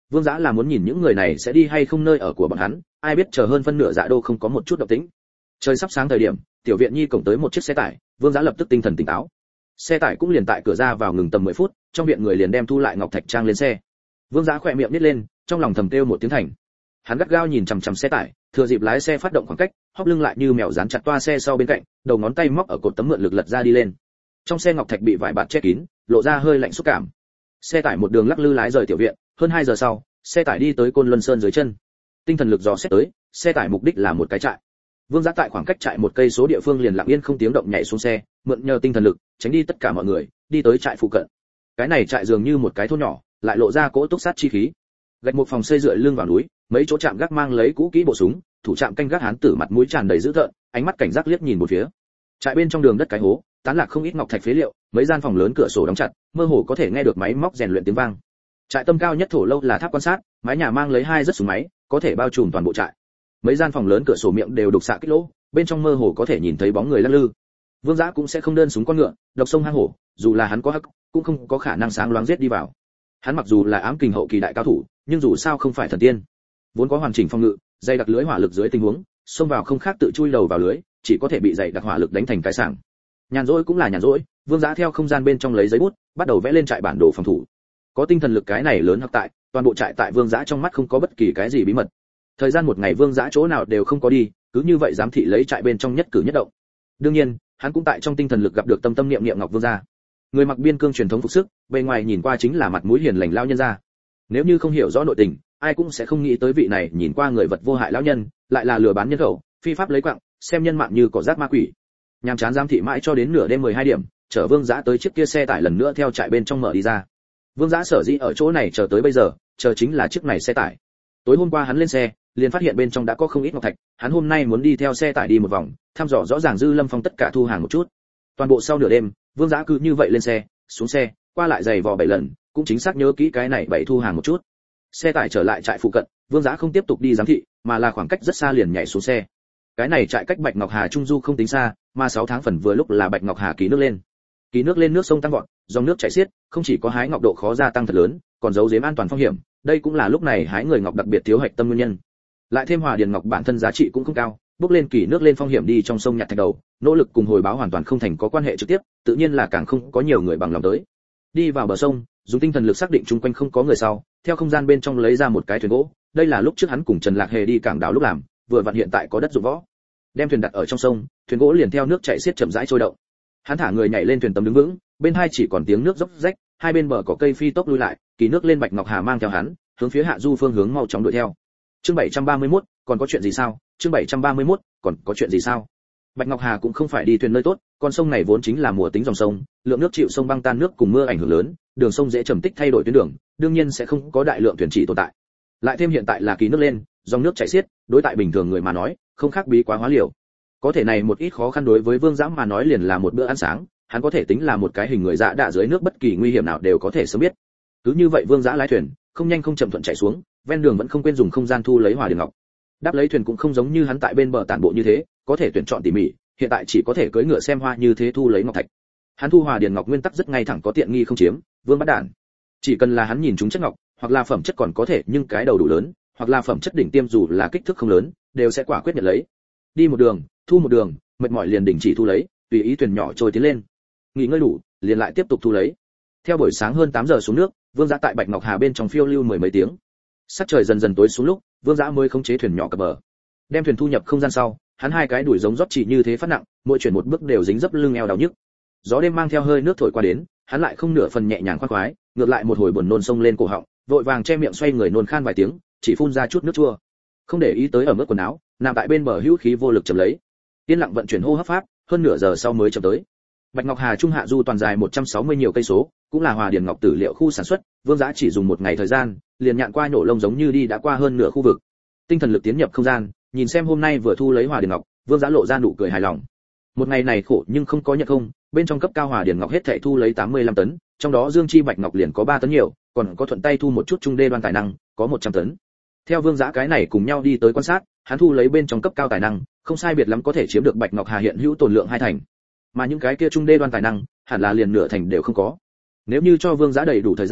Vương Dã là muốn nhìn những người này sẽ đi hay không nơi ở của bọn hắn, ai biết chờ hơn phân nửa Dạ Đô không có một chút động tĩnh. Trời sắp sáng thời điểm, tiểu viện nhi cổng tới một chiếc xe tải, Vương Dã lập tức tinh thần tỉnh táo. Xe tải cũng liền tại cửa ra vào ngừng tầm mười phút, trong viện người liền đem thu lại ngọc thạch trang lên xe. Vương Dã khỏe miệng nhếch lên, trong lòng thầm kêu một tiếng thành. Hắn gắt gao nhìn chằm chằm xe tải, thừa dịp lái xe phát động khoảng cách, hóp lưng lại như mèo dán chặt toa xe sau bên cạnh, đầu ngón tay móc ở cột tấm mượn lực lật ra đi lên. Trong xe ngọc thạch bị vải bạt che kín, lộ ra hơi lạnh xúc cảm. Xe tải một đường lắc lư lái rời tiểu viện, hơn hai giờ sau, xe tải đi tới Côn Luân Sơn dưới chân. Tinh thần lực dò xét tới, xe tải mục đích là một cái trại. Vương Dã tại khoảng cách trại một cây số địa phương liền lặng yên không tiếng động nhảy xuống xe, mượn nhờ tinh thần lực, tránh đi tất cả mọi người, đi tới trại phụ cận. Cái này trại dường như một cái thôn nhỏ, lại lộ ra cỗ túc sát chi khí. Gạch một phòng xây dựa lưng vào núi, mấy chỗ trạm gác mang lấy cũ kỹ bộ súng, thủ trạm canh gác hán tử mặt mũi tràn đầy dữ tợn, ánh mắt cảnh giác liếc nhìn một phía. Trại bên trong đường đất cái hố, tán lạc không ít ngọc thạch phế liệu, mấy gian phòng lớn cửa sổ đóng chặt, mơ hồ có thể nghe được máy móc rèn luyện tiếng vang. Trại tâm cao nhất thổ lâu là tháp quan sát, mái nhà mang lấy hai rất súng máy, có thể bao trùm toàn bộ trại. Mấy gian phòng lớn cửa sổ miệng đều đục xạ kích lỗ, bên trong mơ hồ có thể nhìn thấy bóng người lắc lư. Vương Dã cũng sẽ không đơn súng con ngựa, độc sông hang hổ, dù là hắn có hắc, cũng không có khả năng sáng loáng giết đi vào. Hắn mặc dù là ám kình hậu kỳ đại cao thủ, nhưng dù sao không phải thần tiên. Vốn có hoàn chỉnh phòng ngự, dày đặc lưới hỏa lực dưới tình huống, xông vào không khác tự chui đầu vào lưới, chỉ có thể bị dày đặc hỏa lực đánh thành cái sảng. Nhàn rỗi cũng là nhàn rỗi, Vương Dã theo không gian bên trong lấy giấy bút, bắt đầu vẽ lên trại bản đồ phòng thủ. Có tinh thần lực cái này lớn hắc tại, toàn bộ trại tại Vương Dã trong mắt không có bất kỳ cái gì bí mật. Thời gian một ngày Vương Dã chỗ nào đều không có đi, cứ như vậy giám thị lấy trại bên trong nhất cử nhất động. Đương nhiên, hắn cũng tại trong tinh thần lực gặp được Tâm Tâm Niệm Niệm Ngọc Vương gia. Người mặc biên cương truyền thống phục sức, bề ngoài nhìn qua chính là mặt mũi hiền lành lão nhân gia. Nếu như không hiểu rõ nội tình, ai cũng sẽ không nghĩ tới vị này nhìn qua người vật vô hại lão nhân, lại là lừa bán nhân khẩu, phi pháp lấy quặng, xem nhân mạng như cỏ rác ma quỷ. Nhàm chán giám thị mãi cho đến nửa đêm mười hai điểm, chở Vương Dã tới chiếc kia xe tải lần nữa theo trại bên trong mở đi ra. Vương Dã sở dĩ ở chỗ này chờ tới bây giờ, chờ chính là chiếc này xe tải. Tối hôm qua hắn lên xe, liền phát hiện bên trong đã có không ít ngọc thạch, hắn hôm nay muốn đi theo xe tải đi một vòng, thăm dò rõ ràng Dư Lâm Phong tất cả thu hàng một chút. Toàn bộ sau nửa đêm, Vương Dã cứ như vậy lên xe, xuống xe, qua lại giày vò bảy lần, cũng chính xác nhớ kỹ cái này bảy thu hàng một chút. Xe tải trở lại trại phụ cận, Vương Dã không tiếp tục đi giám thị, mà là khoảng cách rất xa liền nhảy xuống xe. Cái này trại cách Bạch Ngọc Hà Trung Du không tính xa, mà sáu tháng phần vừa lúc là Bạch Ngọc Hà kỳ nước lên. Kỳ nước lên nước sông tăng vọt, dòng nước chảy xiết, không chỉ có hái ngọc độ khó gia tăng thật lớn, còn giấu giếm an toàn phong hiểm, đây cũng là lúc này hái người ngọc đặc biệt thiếu hạch tâm nguyên nhân. Lại thêm Hòa Điền ngọc bản thân giá trị cũng không cao, bước lên kỳ nước lên phong hiểm đi trong sông nhặt thạch đầu, nỗ lực cùng hồi báo hoàn toàn không thành có quan hệ trực tiếp, tự nhiên là càng không có nhiều người bằng lòng tới. Đi vào bờ sông, dùng tinh thần lực xác định chung quanh không có người sau, theo không gian bên trong lấy ra một cái thuyền gỗ, đây là lúc trước hắn cùng Trần Lạc Hề đi cảng đảo lúc làm, vừa vặn hiện tại có đất dụng võ. Đem thuyền đặt ở trong sông, thuyền gỗ liền theo nước chảy xiết chậm rãi trôi động. Hắn thả người nhảy lên thuyền tấm đứng vững, bên hai chỉ còn tiếng nước róc rách, hai bên bờ có cây phi tốc lui lại, kỳ nước lên Bạch Ngọc Hà mang theo hắn, hướng phía hạ du phương hướng mau chóng đuổi theo. Chương bảy trăm ba mươi mốt, còn có chuyện gì sao? Chương bảy trăm ba mươi mốt, còn có chuyện gì sao? Bạch Ngọc Hà cũng không phải đi thuyền nơi tốt, con sông này vốn chính là mùa tính dòng sông, lượng nước chịu sông băng tan nước cùng mưa ảnh hưởng lớn, đường sông dễ trầm tích thay đổi tuyến đường, đương nhiên sẽ không có đại lượng thuyền chỉ tồn tại. Lại thêm hiện tại là kỳ nước lên, dòng nước chảy xiết, đối tại bình thường người mà nói, không khác bí quá hóa liều. Có thể này một ít khó khăn đối với Vương Dã mà nói liền là một bữa ăn sáng, hắn có thể tính là một cái hình người dạ đạ dưới nước bất kỳ nguy hiểm nào đều có thể sớm biết. Cứ như vậy Vương Dã lái thuyền, không nhanh không chậm thuận chạy xuống, ven đường vẫn không quên dùng không gian thu lấy Hòa Điền ngọc. Đáp lấy thuyền cũng không giống như hắn tại bên bờ tản bộ như thế, có thể tuyển chọn tỉ mỉ, hiện tại chỉ có thể cưỡi ngựa xem hoa như thế thu lấy ngọc thạch. Hắn thu Hòa Điền ngọc nguyên tắc rất ngay thẳng có tiện nghi không chiếm, Vương bắt đản. Chỉ cần là hắn nhìn chúng chất ngọc, hoặc là phẩm chất còn có thể nhưng cái đầu đủ lớn, hoặc là phẩm chất đỉnh tiêm dù là kích thước không lớn, đều sẽ quả quyết nhận lấy. Đi một đường, thu một đường, mệt mỏi liền đình chỉ thu lấy, tùy ý thuyền nhỏ trôi tiến lên. Nghỉ ngơi đủ, liền lại tiếp tục thu lấy. Theo buổi sáng hơn tám giờ xuống nước, Vương Dã tại Bạch Ngọc Hà bên trong phiêu lưu mười mấy tiếng. Sắc trời dần dần tối xuống lúc, Vương Dã mới khống chế thuyền nhỏ cập bờ. Đem thuyền thu nhập không gian sau, hắn hai cái đuổi giống rót chỉ như thế phát nặng, mỗi chuyển một bước đều dính dấp lưng eo đau nhức. Gió đêm mang theo hơi nước thổi qua đến, hắn lại không nửa phần nhẹ nhàng khoan khoái, ngược lại một hồi buồn nôn sông lên cổ họng, vội vàng che miệng xoay người nôn khan vài tiếng, chỉ phun ra chút nước chua. Không để ý tới ở mức quần áo, nằm tại bên bờ hữu khí vô lực chầm lấy. Yên lặng vận chuyển hô hấp pháp, hơn nửa giờ sau mới chậm tới. Bạch Ngọc Hà trung hạ du toàn dài một trăm sáu mươi nhiều cây số, cũng là Hòa Điền ngọc tử liệu khu sản xuất, Vương Dã chỉ dùng một ngày thời gian, liền nhạn qua nhổ lông giống như đi đã qua hơn nửa khu vực. Tinh thần lực tiến nhập không gian, nhìn xem hôm nay vừa thu lấy Hòa Điền ngọc, Vương Dã lộ ra nụ cười hài lòng. Một ngày này khổ nhưng không có nhận không, bên trong cấp cao Hòa Điền ngọc hết thảy thu lấy tám mươi lăm tấn, trong đó Dương Chi Bạch ngọc liền có ba tấn nhiều, còn có thuận tay thu một chút trung đê đoan tài năng, có một trăm tấn. Theo Vương Dã cái này cùng nhau đi tới quan sát, hắn thu lấy bên trong cấp cao tài năng, không sai biệt lắm có thể chiếm được Bạch Ngọc Hà hiện hữu tồn lượng hai thành. Mà những cái kia trung đê đoan tài năng, hẳn là liền nửa thành đều không có. Nếu như cho Vương Dã đầy đủ thời gian,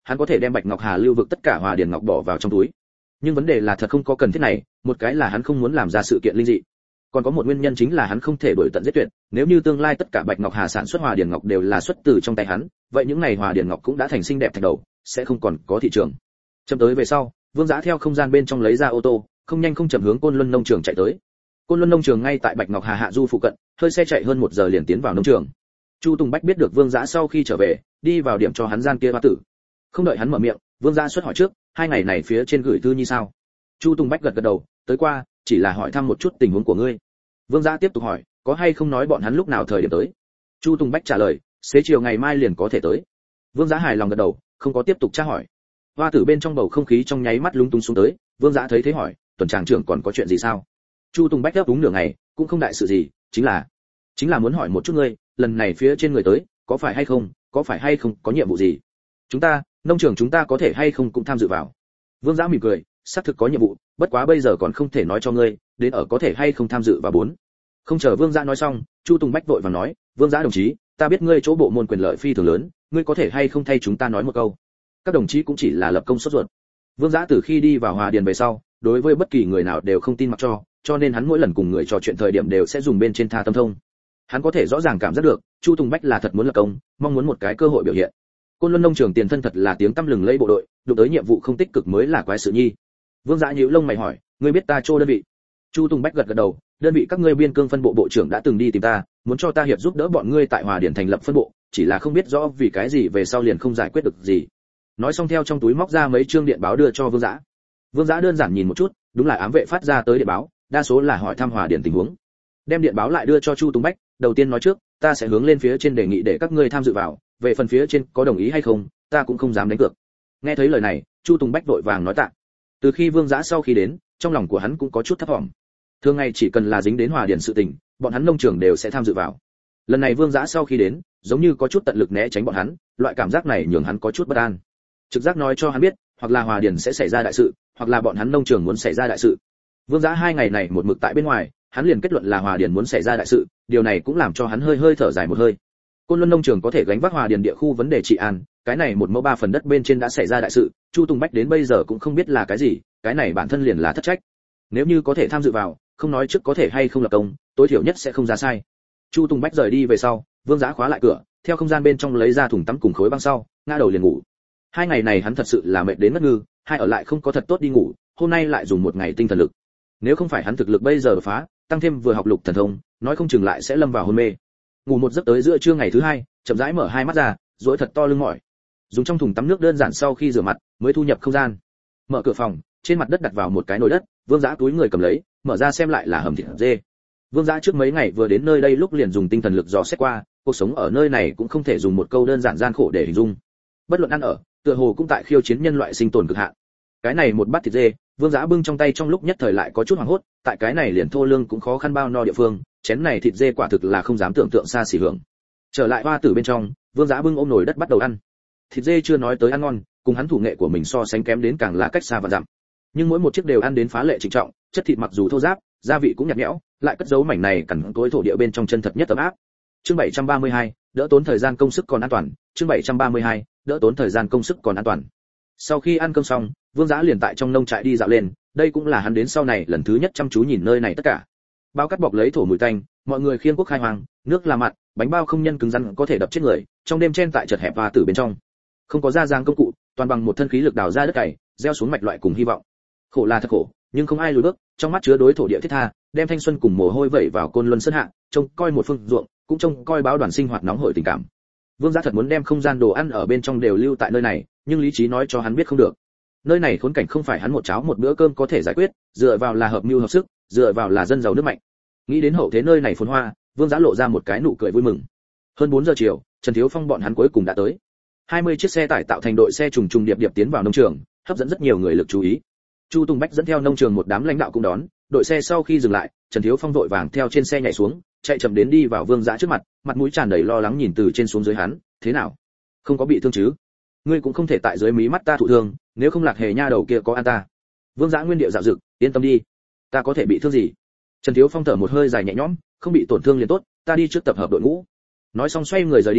hắn có thể đem Bạch Ngọc Hà lưu vực tất cả hòa điền ngọc bỏ vào trong túi. Nhưng vấn đề là thật không có cần thiết này, một cái là hắn không muốn làm ra sự kiện linh dị. Còn có một nguyên nhân chính là hắn không thể đổi tận giết tuyệt, nếu như tương lai tất cả Bạch Ngọc Hà sản xuất hòa điền ngọc đều là xuất từ trong tay hắn, vậy những này hòa điền ngọc cũng đã thành xinh đẹp thạch đầu, sẽ không còn có thị trường. Chậm tới về sau, Vương Dã theo không gian bên trong lấy ra ô tô, không nhanh không chậm hướng Côn Luân nông trường chạy tới. Côn Luân nông trường ngay tại Bạch Ngọc Hà hạ du phụ cận, hơi xe chạy hơn một giờ liền tiến vào nông trường. Chu Tùng Bách biết được Vương Dã sau khi trở về, đi vào điểm cho hắn gian kia hoa tử. Không đợi hắn mở miệng, Vương Dã xuất hỏi trước, hai ngày này phía trên gửi thư như sao? Chu Tùng Bách gật gật đầu, tới qua, chỉ là hỏi thăm một chút tình huống của ngươi. Vương Dã tiếp tục hỏi, có hay không nói bọn hắn lúc nào thời điểm tới? Chu Tùng Bách trả lời, xế chiều ngày mai liền có thể tới. Vương Dã hài lòng gật đầu, không có tiếp tục tra hỏi. Hoa tử bên trong bầu không khí trong nháy mắt lúng túng xuống tới, Vương Dã thấy thế hỏi, tuần tràng trưởng còn có chuyện gì sao? Chu Tùng Bách đáp đúng nửa ngày, cũng không đại sự gì, chính là chính là muốn hỏi một chút ngươi, lần này phía trên người tới, có phải hay không, có phải hay không, có nhiệm vụ gì? Chúng ta, nông trường chúng ta có thể hay không cũng tham dự vào? Vương Dã mỉm cười, xác thực có nhiệm vụ, bất quá bây giờ còn không thể nói cho ngươi, đến ở có thể hay không tham dự vào bốn. Không chờ Vương Dã nói xong, Chu Tùng Bách vội vàng nói, Vương Dã đồng chí, ta biết ngươi chỗ bộ môn quyền lợi phi thường lớn, ngươi có thể hay không thay chúng ta nói một câu? Các đồng chí cũng chỉ là lập công sốt ruột. Vương Dã từ khi đi vào Hòa Điền về sau, đối với bất kỳ người nào đều không tin mặc cho, cho nên hắn mỗi lần cùng người trò chuyện thời điểm đều sẽ dùng bên trên tha tâm thông. Hắn có thể rõ ràng cảm giác được, Chu Tùng Bách là thật muốn lập công, mong muốn một cái cơ hội biểu hiện. Côn Luân nông trường tiền thân thật là tiếng tăm lừng lẫy bộ đội, đụng tới nhiệm vụ không tích cực mới là quái sự nhi. Vương Dã nhíu lông mày hỏi, ngươi biết ta chỗ đơn vị? Chu Tùng Bách gật gật đầu, đơn vị các ngươi biên cương phân bộ bộ trưởng đã từng đi tìm ta, muốn cho ta hiệp giúp đỡ bọn ngươi tại Hòa Điền thành lập phân bộ, chỉ là không biết rõ vì cái gì về sau liền không giải quyết được gì. Nói xong theo trong túi móc ra mấy chương điện báo đưa cho Vương Dã. Vương Dã đơn giản nhìn một chút, đúng là ám vệ phát ra tới điện báo, đa số là hỏi thăm Hòa Điền tình huống. Đem điện báo lại đưa cho Chu Tùng Bách, đầu tiên nói trước, ta sẽ hướng lên phía trên đề nghị để các ngươi tham dự vào, về phần phía trên có đồng ý hay không, ta cũng không dám đánh cược. Nghe thấy lời này, Chu Tùng Bách vội vàng nói tạ. Từ khi Vương Dã sau khi đến, trong lòng của hắn cũng có chút thấp vọng. Thường ngày chỉ cần là dính đến Hòa Điền sự tình, bọn hắn nông trường đều sẽ tham dự vào. Lần này Vương Dã sau khi đến, giống như có chút tận lực né tránh bọn hắn, loại cảm giác này nhường hắn có chút bất an. Trực giác nói cho hắn biết, hoặc là Hòa Điền sẽ xảy ra đại sự, hoặc là bọn hắn nông trường muốn xảy ra đại sự. Vương Dã hai ngày này một mực tại bên ngoài, hắn liền kết luận là Hòa Điền muốn xảy ra đại sự, điều này cũng làm cho hắn hơi hơi thở dài một hơi. Côn Luân nông trường có thể gánh vác Hòa Điền địa khu vấn đề trị an, cái này một mẫu ba phần đất bên trên đã xảy ra đại sự, Chu Tùng Bách đến bây giờ cũng không biết là cái gì, cái này bản thân liền là thất trách. Nếu như có thể tham dự vào, không nói trước có thể hay không lập công, tối thiểu nhất sẽ không ra sai. Chu Tùng Bách rời đi về sau, Vương Dã khóa lại cửa, theo không gian bên trong lấy ra thùng tắm cùng khối băng sau, ngã đầu liền ngủ. Hai ngày này hắn thật sự là mệt đến ngất ngư, hai ở lại không có thật tốt đi ngủ, hôm nay lại dùng một ngày tinh thần lực. Nếu không phải hắn thực lực bây giờ đột phá, tăng thêm vừa học lục thần thông, nói không chừng lại sẽ lâm vào hôn mê. Ngủ một giấc tới giữa trưa ngày thứ hai, chậm rãi mở hai mắt ra, duỗi thật to lưng mỏi. Dùng trong thùng tắm nước đơn giản sau khi rửa mặt, mới thu nhập không gian. Mở cửa phòng, trên mặt đất đặt vào một cái nồi đất, Vương Dã túi người cầm lấy, mở ra xem lại là hầm thịt dê. Vương Dã trước mấy ngày vừa đến nơi đây lúc liền dùng tinh thần lực dò xét qua, cuộc sống ở nơi này cũng không thể dùng một câu đơn giản gian khổ để hình dung. Bất luận ăn ở, tựa hồ cũng tại khiêu chiến nhân loại sinh tồn cực hạn. Cái này một bát thịt dê, Vương Dã bưng trong tay trong lúc nhất thời lại có chút hoảng hốt, tại cái này liền thô lương cũng khó khăn bao no địa phương, chén này thịt dê quả thực là không dám tưởng tượng xa xỉ hưởng. Trở lại hoa tử bên trong, Vương Dã bưng ôm nồi đất bắt đầu ăn. Thịt dê chưa nói tới ăn ngon, cùng hắn thủ nghệ của mình so sánh kém đến càng là cách xa và dặm. Nhưng mỗi một chiếc đều ăn đến phá lệ trịnh trọng, chất thịt mặc dù thô ráp, gia vị cũng nhạt nhẽo, lại cất giấu mảnh này cằn cỗi thổ địa bên trong chân thật nhất ấm áp. Chương bảy trăm ba mươi hai, đỡ tốn thời gian công sức còn an toàn. Chương bảy trăm ba mươi hai, đỡ tốn thời gian công sức còn an toàn. Sau khi ăn cơm xong, Vương Dã liền tại trong nông trại đi dạo lên, đây cũng là hắn đến sau này lần thứ nhất chăm chú nhìn nơi này tất cả. Bao cắt bọc lấy thổ mùi tanh, mọi người khiêng quốc khai hoàng, nước là mặn, bánh bao không nhân cứng rắn có thể đập chết người, trong đêm chen tại chật hẹp và tử bên trong. Không có gia giang công cụ, toàn bằng một thân khí lực đào ra đất cày, gieo xuống mạch loại cùng hy vọng. Khổ là thật khổ, nhưng không ai lùi bước, trong mắt chứa đối thổ địa thiết tha, đem thanh xuân cùng mồ hôi vẩy vào Côn Luân sơn hạ, trông coi một phương ruộng, cũng trông coi báo đoàn sinh hoạt nóng hổi tình cảm. Vương Dã thật muốn đem không gian đồ ăn ở bên trong đều lưu tại nơi này, nhưng lý trí nói cho hắn biết không được. Nơi này khốn cảnh không phải hắn một cháo một bữa cơm có thể giải quyết, dựa vào là hợp mưu hợp sức, dựa vào là dân giàu nước mạnh. Nghĩ đến hậu thế nơi này phồn hoa, Vương Dã lộ ra một cái nụ cười vui mừng. Hơn bốn giờ chiều, Trần Thiếu Phong bọn hắn cuối cùng đã tới. hai mươi chiếc xe tải tạo thành đội xe trùng trùng điệp điệp tiến vào nông trường, hấp dẫn rất nhiều người lực chú ý. Chu Tùng Bách dẫn theo nông trường một đám lãnh đạo cũng đón, đội xe sau khi dừng lại, Trần Thiếu Phong vội vàng theo trên xe nhảy xuống, chạy chậm đến đi vào Vương Dã trước mặt, mặt mũi tràn đầy lo lắng nhìn từ trên xuống dưới hắn, thế nào? Không có bị thương chứ? Ngươi cũng không thể tại dưới mí mắt ta thụ thương, nếu không Lạc Hề nha đầu kia có an ta. Vương Dã nguyên điệu dạo dực, yên tâm đi, ta có thể bị thương gì? Trần Thiếu Phong thở một hơi dài nhẹ nhõm, không bị tổn thương liền tốt, ta đi trước tập hợp đội ngũ. Nói xong xoay người rời đi,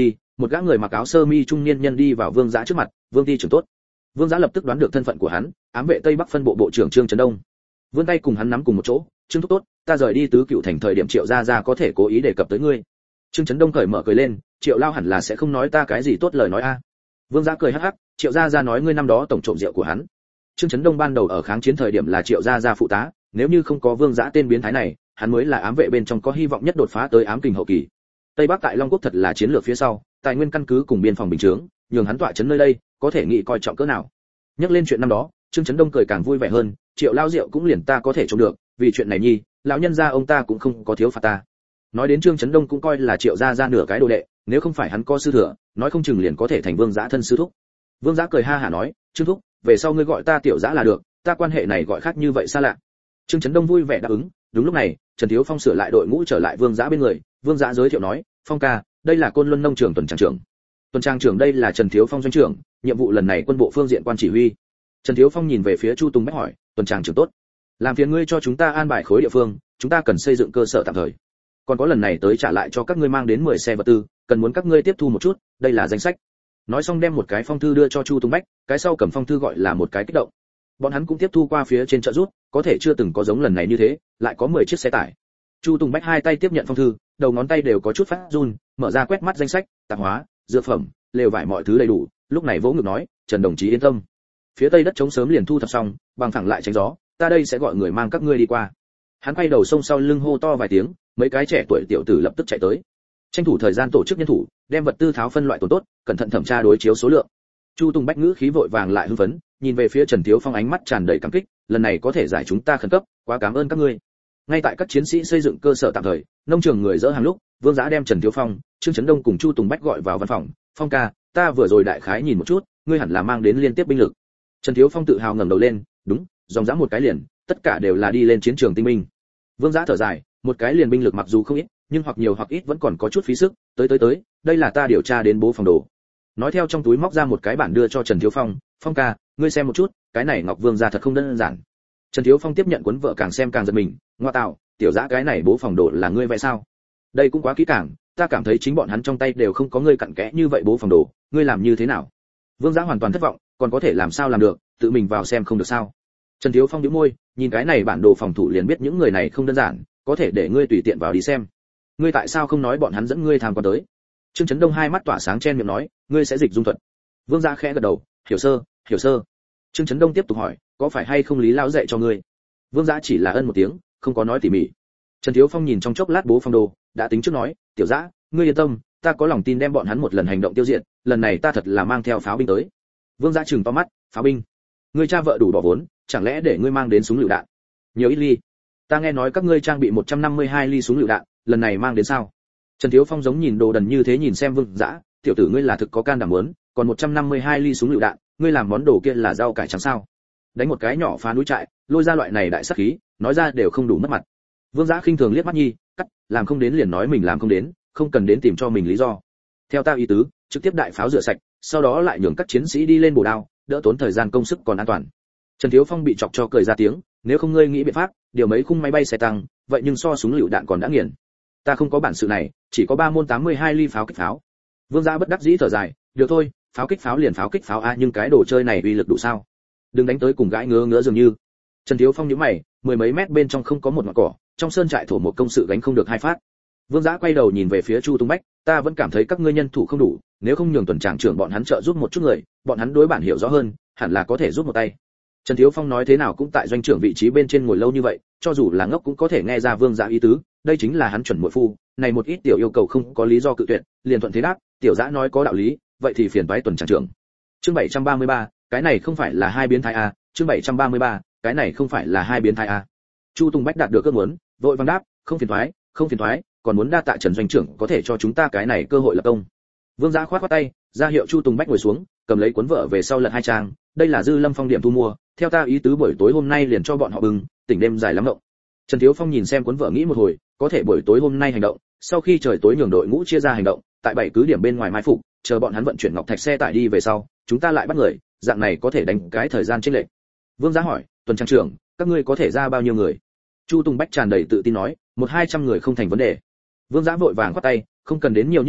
một gã người mặc áo sơ mi trung niên nhân đi vào Vương Dã trước mặt. Vương ty trưởng tốt. Vương Dã lập tức đoán được thân phận của hắn, ám vệ Tây Bắc phân bộ bộ trưởng Trương Trấn Đông. Vươn tay cùng hắn nắm cùng một chỗ. Trương thúc tốt, ta rời đi Tứ Cựu thành thời điểm Triệu gia gia có thể cố ý đề cập tới ngươi. Trương Trấn Đông cởi mở cười lên, Triệu lao hẳn là sẽ không nói ta cái gì tốt lời nói a. Vương Dã cười hắc hắc, Triệu gia gia nói ngươi năm đó tổng trộm rượu của hắn. Trương Trấn Đông ban đầu ở kháng chiến thời điểm là Triệu gia gia phụ tá, nếu như không có Vương Dã tên biến thái này, hắn mới là ám vệ bên trong có hy vọng nhất đột phá tới ám kình hậu kỳ. Tây Bắc tại Long Quốc thật là chiến lược phía sau, tài nguyên căn cứ cùng biên phòng bình chướng, nhường hắn tọa trấn nơi đây, có thể nghĩ coi trọng cỡ nào. Nhắc lên chuyện năm đó, Trương Trấn Đông cười càng vui vẻ hơn, Triệu lao rượu cũng liền ta có thể trộm được, vì chuyện này nhi, lão nhân gia ông ta cũng không có thiếu phạt ta. Nói đến Trương Trấn Đông cũng coi là Triệu gia gia nửa cái đồ đệ, nếu không phải hắn có sư thừa, nói không chừng liền có thể thành Vương Dã thân sư thúc. Vương Dã cười ha hả nói, Trương thúc, về sau ngươi gọi ta Tiểu Dã là được, ta quan hệ này gọi khác như vậy xa lạ. Trương Trấn Đông vui vẻ đáp ứng. Đúng lúc này, Trần Thiếu Phong sửa lại đội ngũ trở lại Vương Dã bên người, Vương Dã giới thiệu nói, Phong ca, đây là Côn Luân nông trường tuần trang trưởng. Tuần trang trưởng đây là Trần Thiếu Phong doanh trưởng, nhiệm vụ lần này quân bộ phương diện quan chỉ huy. Trần Thiếu Phong nhìn về phía Chu Tùng Bách hỏi, tuần trang trưởng tốt, làm phiền ngươi cho chúng ta an bài khối địa phương, chúng ta cần xây dựng cơ sở tạm thời. Còn có lần này tới trả lại cho các ngươi mang đến mười xe vật tư, cần muốn các ngươi tiếp thu một chút, đây là danh sách. Nói xong đem một cái phong thư đưa cho Chu Tùng Bách, cái sau cầm phong thư gọi là một cái kích động. Bọn hắn cũng tiếp thu qua phía trên trợ rút, có thể chưa từng có giống lần này như thế, lại có mười chiếc xe tải. Chu Tùng Bách hai tay tiếp nhận phong thư, đầu ngón tay đều có chút phát run, mở ra quét mắt danh sách, tạp hóa, dược phẩm, lều vải mọi thứ đầy đủ, lúc này vỗ ngực nói, Trần đồng chí yên tâm. Phía tây đất chống sớm liền thu thập xong, bằng phẳng lại tránh gió, ta đây sẽ gọi người mang các ngươi đi qua. Hắn quay đầu xông sau lưng hô to vài tiếng, mấy cái trẻ tuổi tiểu tử lập tức chạy tới. Tranh thủ thời gian tổ chức nhân thủ, đem vật tư tháo phân loại tồn tốt, cẩn thận thẩm tra đối chiếu số lượng. Chu Tùng Bách ngữ khí vội vàng lại hưng phấn, nhìn về phía Trần Thiếu Phong ánh mắt tràn đầy cảm kích, lần này có thể giải chúng ta khẩn cấp, quá cảm ơn các ngươi. Ngay tại các chiến sĩ xây dựng cơ sở tạm thời, nông trường người dỡ hàng lúc, Vương Dã đem Trần Thiếu Phong, Trương Trấn Đông cùng Chu Tùng Bách gọi vào văn phòng, Phong ca, ta vừa rồi đại khái nhìn một chút, ngươi hẳn là mang đến liên tiếp binh lực. Trần Thiếu Phong tự hào ngẩng đầu lên, đúng, dòng dã một cái liền, tất cả đều là đi lên chiến trường tinh minh. Vương Dã thở dài, một cái liền binh lực mặc dù không ít, nhưng hoặc nhiều hoặc ít vẫn còn có chút phí sức, tới tới tới, đây là ta điều tra đến bố phòng đồ. Nói theo trong túi móc ra một cái bản đưa cho Trần Thiếu Phong, Phong ca, ngươi xem một chút, cái này Ngọc Vương gia thật không đơn giản. Trần Thiếu Phong tiếp nhận cuốn vợ càng xem càng giật mình, ngoa tạo, tiểu Dã cái này bố phòng đồ là ngươi vẽ sao? Đây cũng quá kỹ càng, ta cảm thấy chính bọn hắn trong tay đều không có ngươi cặn kẽ như vậy bố phòng đồ, ngươi làm như thế nào? Vương Dã hoàn toàn thất vọng, còn có thể làm sao làm được, tự mình vào xem không được sao? Trần Thiếu Phong nhíu môi, nhìn cái này bản đồ phòng thủ liền biết những người này không đơn giản, có thể để ngươi tùy tiện vào đi xem. Ngươi tại sao không nói bọn hắn dẫn ngươi tham quan tới? Trương Trấn Đông hai mắt tỏa sáng chen miệng nói, ngươi sẽ dịch dung thuật. Vương Dã khẽ gật đầu, hiểu sơ, hiểu sơ. Trương Trấn Đông tiếp tục hỏi, có phải hay không Lý lão dạy cho ngươi? Vương Dã chỉ là ân một tiếng, không có nói tỉ mỉ. Trần Thiếu Phong nhìn trong chốc lát bố phong đồ, đã tính trước nói, tiểu Dã, ngươi yên tâm, ta có lòng tin đem bọn hắn một lần hành động tiêu diệt, lần này ta thật là mang theo pháo binh tới. Vương Dã trừng to mắt, pháo binh? Ngươi cha vợ đủ bỏ vốn, chẳng lẽ để ngươi mang đến súng lựu đạn? Nhiều ít ly? Ta nghe nói các ngươi trang bị một trăm năm mươi hai ly súng lựu đạn, lần này mang đến sao? Trần Thiếu Phong giống nhìn đồ đần như thế nhìn xem Vương Dã, tiểu tử ngươi là thực có can đảm muốn, còn một trăm năm mươi hai ly súng lựu đạn, ngươi làm món đồ kia là rau cải trắng sao? Đánh một cái nhỏ phá núi trại, lôi ra loại này đại sát khí, nói ra đều không đủ mất mặt. Vương Dã khinh thường liếc mắt nhi, cắt, làm không đến liền nói mình làm không đến, không cần đến tìm cho mình lý do. Theo ta ý tứ, trực tiếp đại pháo rửa sạch, sau đó lại nhường các chiến sĩ đi lên bổ đao, đỡ tốn thời gian công sức còn an toàn. Trần Thiếu Phong bị chọc cho cười ra tiếng, nếu không ngươi nghĩ biện pháp, điều mấy khung máy bay xe tăng, vậy nhưng so súng lựu đạn còn đã nghiền. Ta không có bản sự này, chỉ có ba môn tám mươi hai ly pháo kích pháo. Vương Dã bất đắc dĩ thở dài, được thôi, pháo kích pháo liền pháo kích pháo a, nhưng cái đồ chơi này uy lực đủ sao? Đừng đánh tới cùng gãi ngứa ngứa dường như. Trần Thiếu Phong nhíu mày, mười mấy mét bên trong không có một ngọn cỏ, trong sơn trại thổ một công sự gánh không được hai phát. Vương Dã quay đầu nhìn về phía Chu Tung Bách, ta vẫn cảm thấy các ngươi nhân thủ không đủ, nếu không nhường tuần tràng trưởng bọn hắn trợ giúp một chút người, bọn hắn đối bản hiểu rõ hơn, hẳn là có thể giúp một tay. Trần Thiếu Phong nói thế nào cũng tại doanh trưởng vị trí bên trên ngồi lâu như vậy, cho dù là ngốc cũng có thể nghe ra Vương Dã ý tứ, đây chính là hắn chuẩn muội phu, này một ít tiểu yêu cầu không có lý do cự tuyệt, liền thuận thế đáp, tiểu Dã nói có đạo lý, vậy thì phiền toái tuần tràng trưởng. Chương bảy trăm ba mươi ba, cái này không phải là hai biến thái a, chương bảy trăm ba mươi ba, cái này không phải là hai biến thái a. Chu Tùng Bách đạt được ước muốn, vội vàng đáp, không phiền toái, không phiền toái, còn muốn đa tạ Trần doanh trưởng có thể cho chúng ta cái này cơ hội lập công. Vương Dã khoát khoát tay, ra hiệu Chu Tùng Bách ngồi xuống, cầm lấy cuốn vợ về sau lật hai trang, đây là Dư Lâm Phong điểm thu mua, theo ta ý tứ buổi tối hôm nay liền cho bọn họ bừng, tỉnh đêm dài lắm động. Trần Thiếu Phong nhìn xem cuốn vợ nghĩ một hồi, có thể buổi tối hôm nay hành động, sau khi trời tối nhường đội ngũ chia ra hành động, tại bảy cứ điểm bên ngoài mai phục, chờ bọn hắn vận chuyển ngọc thạch xe tải đi về sau, chúng ta lại bắt người, dạng này có thể đánh cái thời gian chênh lệch. Vương Dã hỏi, tuần trang trưởng, các ngươi có thể ra bao nhiêu người? Chu Tùng Bách tràn đầy tự tin nói, một hai trăm người không thành vấn đề. Vương Dã vội vàng khoát tay, không cần đến nhiều như vậy,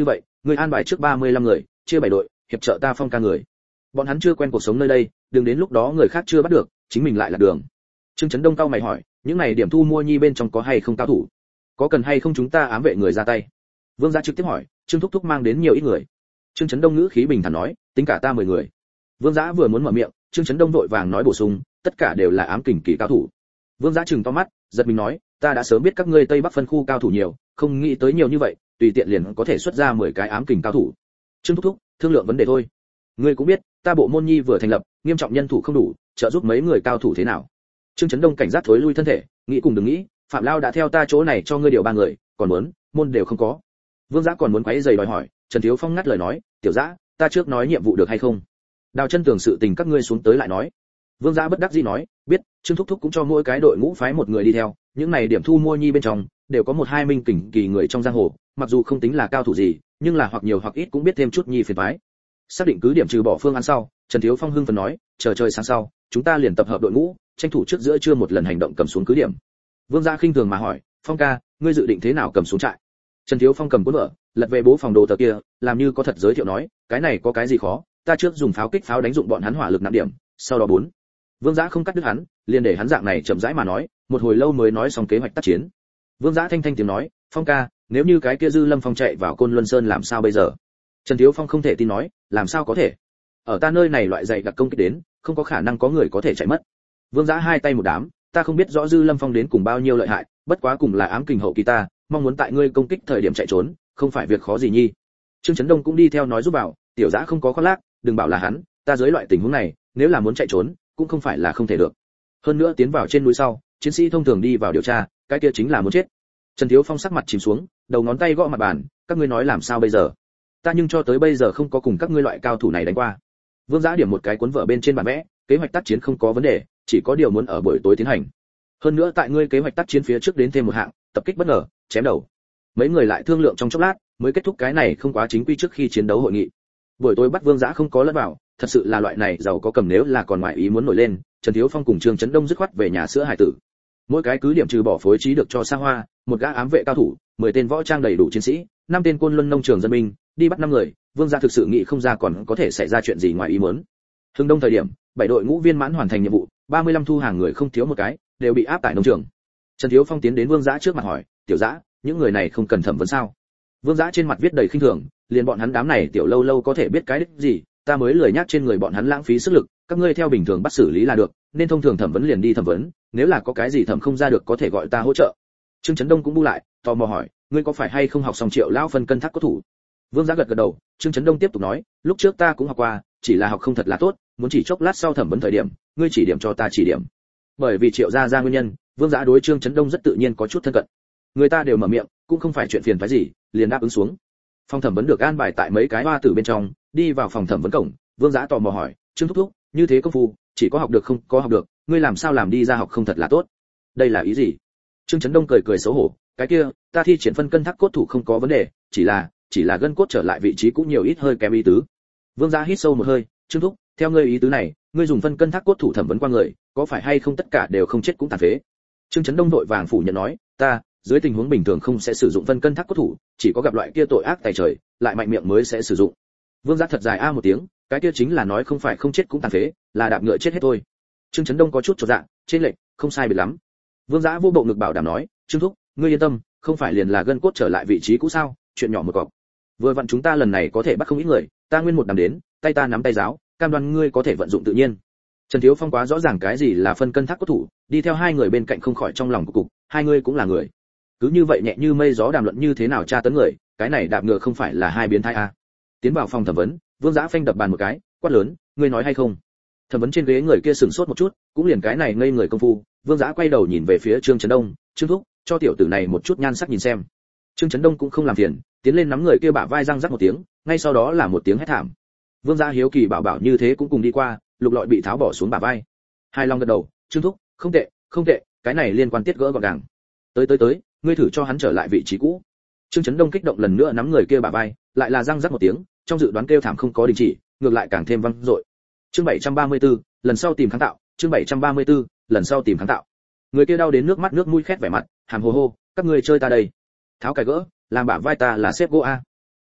ngươi an bài trước ba mươi lăm người, chia bảy đội, hiệp trợ ta Phong ca người. Bọn hắn chưa quen cuộc sống nơi đây, đừng đến lúc đó người khác chưa bắt được, chính mình lại là đường. Trương Chấn Đông cao mày hỏi, những này điểm thu mua nhi bên trong có hay không cao thủ? Có cần hay không chúng ta ám vệ người ra tay? Vương Gia trực tiếp hỏi, Trương Thúc Thúc mang đến nhiều ít người. Trương Chấn Đông ngữ khí bình thản nói, tính cả ta mười người. Vương Gia vừa muốn mở miệng, Trương Chấn Đông vội vàng nói bổ sung, tất cả đều là ám kình kỳ cao thủ. Vương Gia trừng to mắt, giật mình nói, ta đã sớm biết các ngươi Tây Bắc phân khu cao thủ nhiều, không nghĩ tới nhiều như vậy, tùy tiện liền có thể xuất ra mười cái ám kình cao thủ. Trương Thúc Thúc, thương lượng vấn đề thôi. Ngươi cũng biết, ta bộ môn nhi vừa thành lập, nghiêm trọng nhân thủ không đủ, trợ giúp mấy người cao thủ thế nào? Trương Chấn Đông cảnh giác thối lui thân thể, nghĩ cùng đừng nghĩ, Phạm Lao đã theo ta chỗ này cho ngươi điều ba người, còn muốn, môn đều không có. Vương Giã còn muốn quấy giày đòi hỏi, Trần Thiếu Phong ngắt lời nói, tiểu Giã, ta trước nói nhiệm vụ được hay không? Đào chân tường sự tình các ngươi xuống tới lại nói. Vương Giã bất đắc dĩ nói, biết, Trương Thúc Thúc cũng cho mỗi cái đội ngũ phái một người đi theo, những này điểm thu mua nhi bên trong đều có một hai minh kình kỳ người trong giang hồ, mặc dù không tính là cao thủ gì, nhưng là hoặc nhiều hoặc ít cũng biết thêm chút nhi phiền toái. Xác định cứ điểm trừ bỏ phương án sau, Trần Thiếu Phong hưng phấn nói, chờ trời sáng sau, chúng ta liền tập hợp đội ngũ, tranh thủ trước giữa trưa một lần hành động cầm xuống cứ điểm. Vương Gia khinh thường mà hỏi, Phong ca, ngươi dự định thế nào cầm xuống trại? Trần Thiếu Phong cầm cuốn vở, lật về bố phòng đồ tờ kia, làm như có thật giới thiệu nói, cái này có cái gì khó, ta trước dùng pháo kích pháo đánh dụng bọn hắn hỏa lực nặng điểm, sau đó bốn. Vương Giã không cắt đứt hắn, liền để hắn dạng này chậm rãi mà nói, một hồi lâu mới nói xong kế hoạch tác chiến. Vương Giã thanh thanh tiếng nói, Phong ca, nếu như cái kia Dư Lâm Phong chạy vào Côn Luân Sơn làm sao bây giờ? Trần Thiếu Phong không thể tin nói, làm sao có thể? Ở ta nơi này loại dày đặc công kích đến, không có khả năng có người có thể chạy mất. Vương Giã hai tay một đám, ta không biết rõ Dư Lâm Phong đến cùng bao nhiêu lợi hại, bất quá cùng là ám kình hậu kỳ ta, mong muốn tại ngươi công kích thời điểm chạy trốn, không phải việc khó gì nhi. Trương Chấn Đông cũng đi theo nói giúp bảo, tiểu Giã không có khoác lác, đừng bảo là hắn, ta dưới loại tình huống này, nếu là muốn chạy trốn, cũng không phải là không thể được. Hơn nữa tiến vào trên núi sau, chiến sĩ thông thường đi vào điều tra, cái kia chính là muốn chết. Trần Thiếu Phong sắc mặt chìm xuống, đầu ngón tay gõ mặt bàn, các ngươi nói làm sao bây giờ? Ta nhưng cho tới bây giờ không có cùng các ngươi loại cao thủ này đánh qua. Vương Giã điểm một cái cuốn vở bên trên bản vẽ, kế hoạch tác chiến không có vấn đề, chỉ có điều muốn ở buổi tối tiến hành. Hơn nữa tại ngươi kế hoạch tác chiến phía trước đến thêm một hạng, tập kích bất ngờ, chém đầu. Mấy người lại thương lượng trong chốc lát, mới kết thúc cái này không quá chính quy trước khi chiến đấu hội nghị. Buổi tối bắt Vương Giã không có lẫn vào, thật sự là loại này giàu có cầm nếu là còn ngoại ý muốn nổi lên, Trần Thiếu Phong cùng Trương Chấn Đông dứt khoát về nhà sữa hải tử. Mỗi cái cứ điểm trừ bỏ phối trí được cho xa hoa, một gã ám vệ cao thủ, mười tên võ trang đầy đủ chiến sĩ, năm tên Côn Luân nông trường dân binh, đi bắt năm người, Vương Gia thực sự nghĩ không ra còn có thể xảy ra chuyện gì ngoài ý muốn. Hưng đông thời điểm, bảy đội ngũ viên mãn hoàn thành nhiệm vụ, ba mươi lăm thu hàng người không thiếu một cái, đều bị áp tại nông trường. Trần Thiếu Phong tiến đến Vương Giã trước mặt hỏi, "Tiểu Giã, những người này không cần thẩm vấn sao?" Vương Giã trên mặt viết đầy khinh thường, liền bọn hắn đám này tiểu lâu lâu có thể biết cái đích gì, ta mới lười nhắc trên người bọn hắn lãng phí sức lực, các ngươi theo bình thường bắt xử lý là được, nên thông thường thẩm vấn liền đi thẩm vấn, nếu là có cái gì thẩm không ra được có thể gọi ta hỗ trợ. Trương Chấn Đông cũng bu lại, tò mò hỏi, ngươi có phải hay không học xong Triệu lão phân cân thác cốt thủ? Vương Giã gật gật đầu, Trương Chấn Đông tiếp tục nói, lúc trước ta cũng học qua, chỉ là học không thật là tốt, muốn chỉ chốc lát sau thẩm vấn thời điểm, ngươi chỉ điểm cho ta chỉ điểm. Bởi vì Triệu gia gia nguyên nhân, Vương Giã đối Trương Chấn Đông rất tự nhiên có chút thân cận. Người ta đều mở miệng, cũng không phải chuyện phiền phức gì, liền đáp ứng xuống. Phòng thẩm vấn được an bài tại mấy cái hoa tử bên trong, đi vào phòng thẩm vấn cổng, Vương Giã tò mò hỏi, Trương thúc thúc, như thế công phu, chỉ có học được không có học được, ngươi làm sao làm đi ra học không thật là tốt? Đây là ý gì? Trương Chấn Đông cười cười xấu hổ, cái kia, ta thi triển phân cân thác cốt thủ không có vấn đề, chỉ là, chỉ là gân cốt trở lại vị trí cũng nhiều ít hơi kém ý tứ. Vương Giã hít sâu một hơi, Trương thúc, theo ngươi ý tứ này, ngươi dùng phân cân thác cốt thủ thẩm vấn qua người, có phải hay không tất cả đều không chết cũng tàn phế? Trương Chấn Đông đội vàng phủ nhận nói, ta, dưới tình huống bình thường không sẽ sử dụng phân cân thác cốt thủ, chỉ có gặp loại kia tội ác tày trời, lại mạnh miệng mới sẽ sử dụng. Vương Giã thật dài a một tiếng, cái kia chính là nói không phải không chết cũng tàn phế, là đạp ngựa chết hết thôi. Trương Chấn Đông có chút chột dạ, trên lệch, không sai biệt lắm. Vương Giã vô bộ ngực bảo đảm nói, Trương thúc, ngươi yên tâm, không phải liền là gân cốt trở lại vị trí cũ sao, chuyện nhỏ một cọc. Vừa vặn chúng ta lần này có thể bắt không ít người, ta nguyên một đám đến, tay ta nắm tay giáo, cam đoan ngươi có thể vận dụng tự nhiên. Trần Thiếu Phong quá rõ ràng cái gì là phân cân thác cốt thủ, đi theo hai người bên cạnh không khỏi trong lòng của cục, hai người cũng là người. Cứ như vậy nhẹ như mây gió đàm luận như thế nào tra tấn người, cái này đạp ngựa không phải là hai biến thái a. Tiến vào phòng thẩm vấn, Vương Giã phanh đập bàn một cái, quát lớn, ngươi nói hay không? Thẩm vấn trên ghế người kia sửng sốt một chút, cũng liền cái này ngây người công phu, Vương Giã quay đầu nhìn về phía Trương Chấn Đông, Trương thúc, cho tiểu tử này một chút nhan sắc nhìn xem. Trương Chấn Đông cũng không làm phiền, tiến lên nắm người kia bả vai răng rắc một tiếng, ngay sau đó là một tiếng hét thảm. Vương Giã hiếu kỳ bảo bảo như thế cũng cùng đi qua, lục lọi bị tháo bỏ xuống bả vai. Hai long gật đầu, Trương thúc, không tệ, không tệ, cái này liên quan tiết gỡ gọn gàng. Tới tới tới, ngươi thử cho hắn trở lại vị trí cũ. Trương Chấn Đông kích động lần nữa nắm người kia bả vai, lại là răng rắc một tiếng, trong dự đoán kêu thảm không có đình chỉ, ngược lại càng thêm vang dội. Chương bảy trăm ba mươi tư, lần sau tìm kháng tạo, chương bảy trăm ba mươi tư, lần sau tìm kháng tạo. Người kia đau đến nước mắt nước mũi khét vẻ mặt, hàm hồ hô, các ngươi chơi ta đây. Tháo cài gỡ, làm bả vai ta là xếp gỗ a.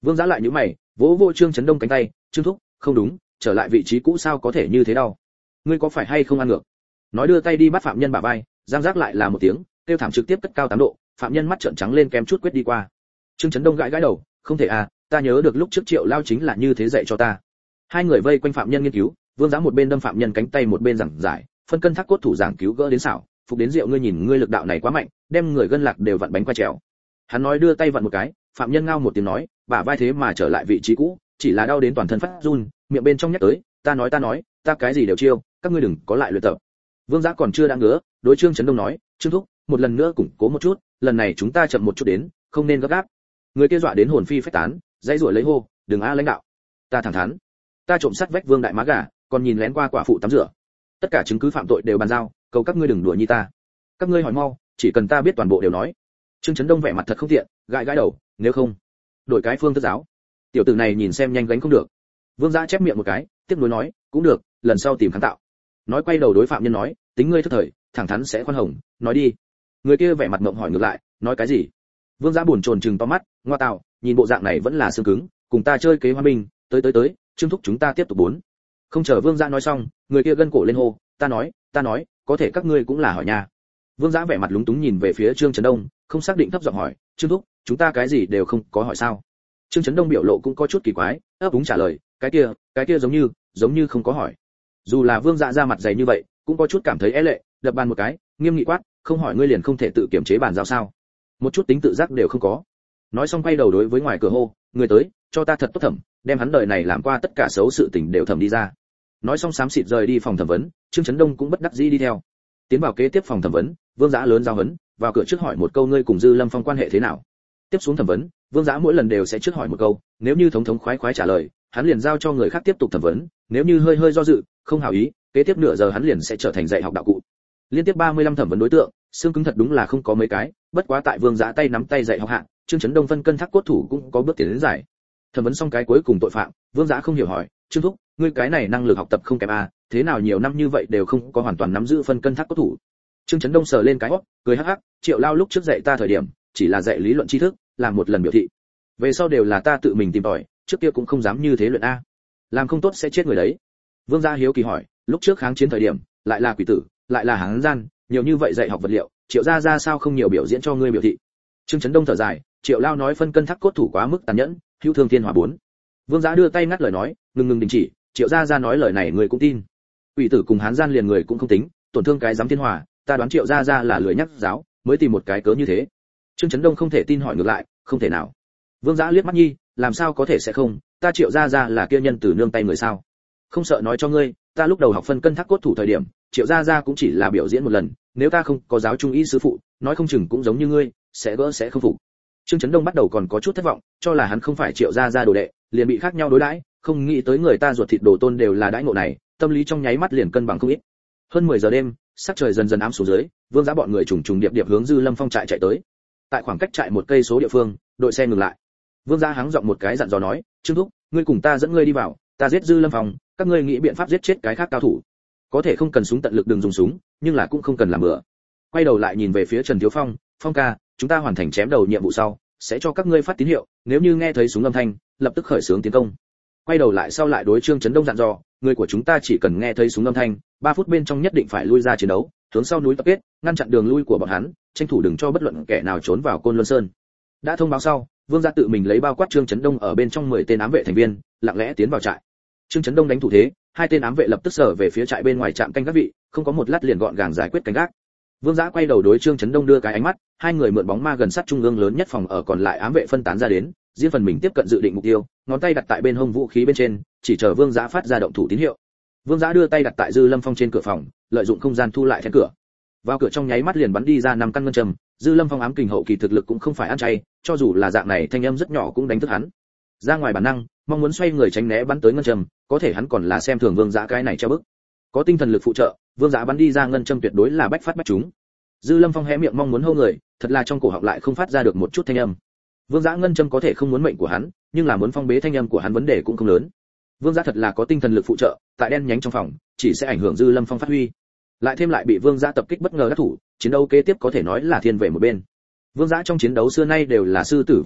Vương Giá lại nhíu mày, vỗ vỗ Trương Chấn Đông cánh tay, "Trương thúc, không đúng, trở lại vị trí cũ sao có thể như thế đâu? Ngươi có phải hay không ăn ngược?" Nói đưa tay đi bắt phạm nhân bả vai, giang giác lại là một tiếng, tiêu thảm trực tiếp cất cao tám độ, phạm nhân mắt trợn trắng lên kém chút quyết đi qua. Trương Chấn Đông gãi gãi đầu, "Không thể à, ta nhớ được lúc trước Triệu Lao chính là như thế dạy cho ta." Hai người vây quanh phạm nhân nghiên cứu, Vương Giá một bên đâm phạm nhân cánh tay một bên giảng giải, phân cân thác cốt thủ giảng cứu gỡ đến xảo, phục đến rượu, ngươi nhìn ngươi lực đạo này quá mạnh, đem người gân lạc đều vặn bánh qua trèo. Hắn nói đưa tay vặn một cái, phạm nhân ngao một tiếng nói, bả vai thế mà trở lại vị trí cũ, chỉ là đau đến toàn thân phát run, miệng bên trong nhắc tới, ta nói ta nói, ta cái gì đều chiêu, các ngươi đừng có lại luyện tập. Vương Giá còn chưa đã ngứa, đối Trương Chấn Đông nói, Trương thúc, một lần nữa củng cố một chút, lần này chúng ta chậm một chút đến, không nên gấp gáp. Người kia dọa đến hồn phi phách tán, dãy rủa lấy hô, đừng a lãnh đạo. Ta thẳng thắn, ta trộm sắt vách Vương đại má gà, còn nhìn lén qua quả phụ tắm rửa. Tất cả chứng cứ phạm tội đều bàn giao, cầu các ngươi đừng đùa như ta. Các ngươi hỏi mau, chỉ cần ta biết toàn bộ đều nói. Trương Chấn Đông vẻ mặt thật không tiện, gãi gãi đầu, nếu không, đổi cái phương thức giáo. Tiểu tử này nhìn xem nhanh gánh không được. Vương Giá chép miệng một cái, tiếp nối nói, cũng được, lần sau tìm kháng tạo. Nói quay đầu đối phạm nhân nói, tính ngươi thức thời, thẳng thắn sẽ khoan hồng, nói đi. Người kia vẻ mặt ngậm hỏi ngược lại, nói cái gì? Vương Giá buồn chồn chừng to mắt, ngoa tạo, nhìn bộ dạng này vẫn là xương cứng, cùng ta chơi kế hoa binh, tới tới tới, Trương thúc chúng ta tiếp tục bốn. Không chờ Vương Giá nói xong, người kia gân cổ lên hô, ta nói, ta nói, có thể các ngươi cũng là hỏi nha. Vương Giá vẻ mặt lúng túng nhìn về phía Trương Chấn Đông, không xác định thấp giọng hỏi, Trương thúc, chúng ta cái gì đều không có hỏi sao? Trương Chấn Đông biểu lộ cũng có chút kỳ quái, ấp úng trả lời, cái kia, cái kia giống như, giống như không có hỏi. Dù là Vương Dạ ra mặt dày như vậy, cũng có chút cảm thấy é lệ, đập bàn một cái, nghiêm nghị quát, không hỏi ngươi liền không thể tự kiểm chế bàn giao sao? Một chút tính tự giác đều không có. Nói xong quay đầu đối với ngoài cửa hô, người tới, cho ta thật tốt thẩm, đem hắn đời này làm qua tất cả xấu sự tình đều thẩm đi ra. Nói xong xám xịt rời đi phòng thẩm vấn, Trương Chấn Đông cũng bất đắc dĩ đi theo. Tiến vào kế tiếp phòng thẩm vấn, Vương Dạ lớn giao hấn, vào cửa trước hỏi một câu ngươi cùng Dư Lâm Phong quan hệ thế nào. Tiếp xuống thẩm vấn, Vương Dạ mỗi lần đều sẽ trước hỏi một câu, nếu như thống thống khoái khoái trả lời, hắn liền giao cho người khác tiếp tục thẩm vấn, nếu như hơi hơi do dự, không hảo ý, kế tiếp nửa giờ hắn liền sẽ trở thành dạy học đạo cụ. Liên tiếp ba mươi lăm thẩm vấn đối tượng, xương cứng thật đúng là không có mấy cái, bất quá tại Vương Dạ tay nắm tay dạy học hạng, Trương Chấn Đông phân cân thác cốt thủ cũng có bước tiến đến giải. Thẩm vấn xong cái cuối cùng tội phạm, Vương Dạ không hiểu hỏi, Trương thúc, ngươi cái này năng lực học tập không kém a, thế nào nhiều năm như vậy đều không có hoàn toàn nắm giữ phân cân thác cốt thủ. Trương Chấn Đông sờ lên cái hót, cười hắc hắc, Triệu Lao lúc trước dạy ta thời điểm, chỉ là dạy lý luận tri thức, làm một lần biểu thị. Về sau đều là ta tự mình tìm tòi, trước kia cũng không dám như thế luyện a. Làm không tốt sẽ chết người đấy. Vương Gia hiếu kỳ hỏi, lúc trước kháng chiến thời điểm, lại là quỷ tử, lại là hán gian, nhiều như vậy dạy học vật liệu, Triệu gia ra sao không nhiều biểu diễn cho ngươi biểu thị. Trương Chấn Đông thở dài, Triệu Lao nói phân cân thác cốt thủ quá mức tàn nhẫn, hữu thương thiên hỏa bốn. Vương Gia đưa tay ngắt lời nói, ngừng ngừng đình chỉ, Triệu gia ra nói lời này người cũng tin. Quỷ tử cùng hán gian liền người cũng không tính, tổn thương cái giám thiên hỏa, ta đoán Triệu gia ra là lười nhắc giáo, mới tìm một cái cớ như thế. Trương Chấn Đông không thể tin hỏi ngược lại, không thể nào. Vương Giã liếc mắt nhi, làm sao có thể sẽ không, ta Triệu gia ra là kia nhân từ nương tay người sao? Không sợ nói cho ngươi, ta lúc đầu học phân cân thác cốt thủ thời điểm, Triệu gia ra cũng chỉ là biểu diễn một lần, nếu ta không có giáo trung y sư phụ, nói không chừng cũng giống như ngươi, sẽ gỡ sẽ không phục. Trương Chấn Đông bắt đầu còn có chút thất vọng, cho là hắn không phải Triệu gia ra đồ đệ, liền bị khác nhau đối đãi, không nghĩ tới người ta ruột thịt đồ tôn đều là đãi ngộ này, tâm lý trong nháy mắt liền cân bằng không ít. Hơn mười giờ đêm, sắc trời dần dần ám xuống dưới, Vương Giã bọn người trùng trùng điệp điệp hướng Dư Lâm Phong trại chạy tới. Tại khoảng cách trại một cây số địa phương, đội xe ngừng lại. Vương Giã hắng giọng một cái dặn dò nói, Trương thúc, ngươi cùng ta dẫn ngươi đi vào, ta giết Dư Lâm Phong, các ngươi nghĩ biện pháp giết chết cái khác cao thủ. Có thể không cần súng tận lực đừng dùng súng, nhưng là cũng không cần làm bừa. Quay đầu lại nhìn về phía Trần Thiếu Phong, Phong ca, chúng ta hoàn thành chém đầu nhiệm vụ sau, sẽ cho các ngươi phát tín hiệu, nếu như nghe thấy súng âm thanh, lập tức khởi xướng tiến công. Quay đầu lại sau lại đối Trương Chấn Đông dặn dò, người của chúng ta chỉ cần nghe thấy súng âm thanh, ba phút bên trong nhất định phải lui ra chiến đấu, hướng sau núi tập kết, ngăn chặn đường lui của bọn hắn, tranh thủ đừng cho bất luận kẻ nào trốn vào Côn Luân Sơn. Đã thông báo sau, Vương Gia tự mình lấy bao quát Trương Chấn Đông ở bên trong mười tên ám vệ thành viên, lặng lẽ tiến vào trại. Trương Chấn Đông đánh thủ thế, hai tên ám vệ lập tức sở về phía trại bên ngoài trạm canh gác vị, không có một lát liền gọn gàng giải quyết canh gác. Vương Giã quay đầu đối Trương Chấn Đông đưa cái ánh mắt, hai người mượn bóng ma gần sát trung ương lớn nhất phòng ở còn lại ám vệ phân tán ra đến, riêng phần mình tiếp cận dự định mục tiêu, ngón tay đặt tại bên hông vũ khí bên trên, chỉ chờ Vương Giã phát ra động thủ tín hiệu. Vương Giã đưa tay đặt tại Dư Lâm Phong trên cửa phòng, lợi dụng không gian thu lại then cửa. Vào cửa trong nháy mắt liền bắn đi ra năm căn ngân trầm, Dư Lâm Phong ám kình hậu kỳ thực lực cũng không phải ăn chay, cho dù là dạng này thanh âm rất nhỏ cũng đánh thức hắn. Ra ngoài bản năng, mong muốn xoay người tránh né bắn tới ngân trầm, có thể hắn còn là xem thường Vương Giã cái này treo bức. Có tinh thần lực phụ trợ, Vương Giã bắn đi ra ngân trầm tuyệt đối là bách phát bách trúng. Dư Lâm Phong hé miệng mong muốn hô người, thật là trong cổ họng lại không phát ra được một chút thanh âm. Vương Giã ngân châm có thể không muốn mệnh của hắn, nhưng là muốn phong bế thanh âm của hắn vấn đề cũng không lớn. Vương Giã thật là có tinh thần lực phụ trợ, tại đen nhánh trong phòng, chỉ sẽ ảnh hưởng Dư Lâm Phong phát huy. Lại thêm lại bị Vương Giã tập kích bất ngờ đắc thủ, chiến đấu kế tiếp có thể nói là thiên về một bên. Vương Giã trong chiến đấu xưa nay đều là sư tử vô thỏ,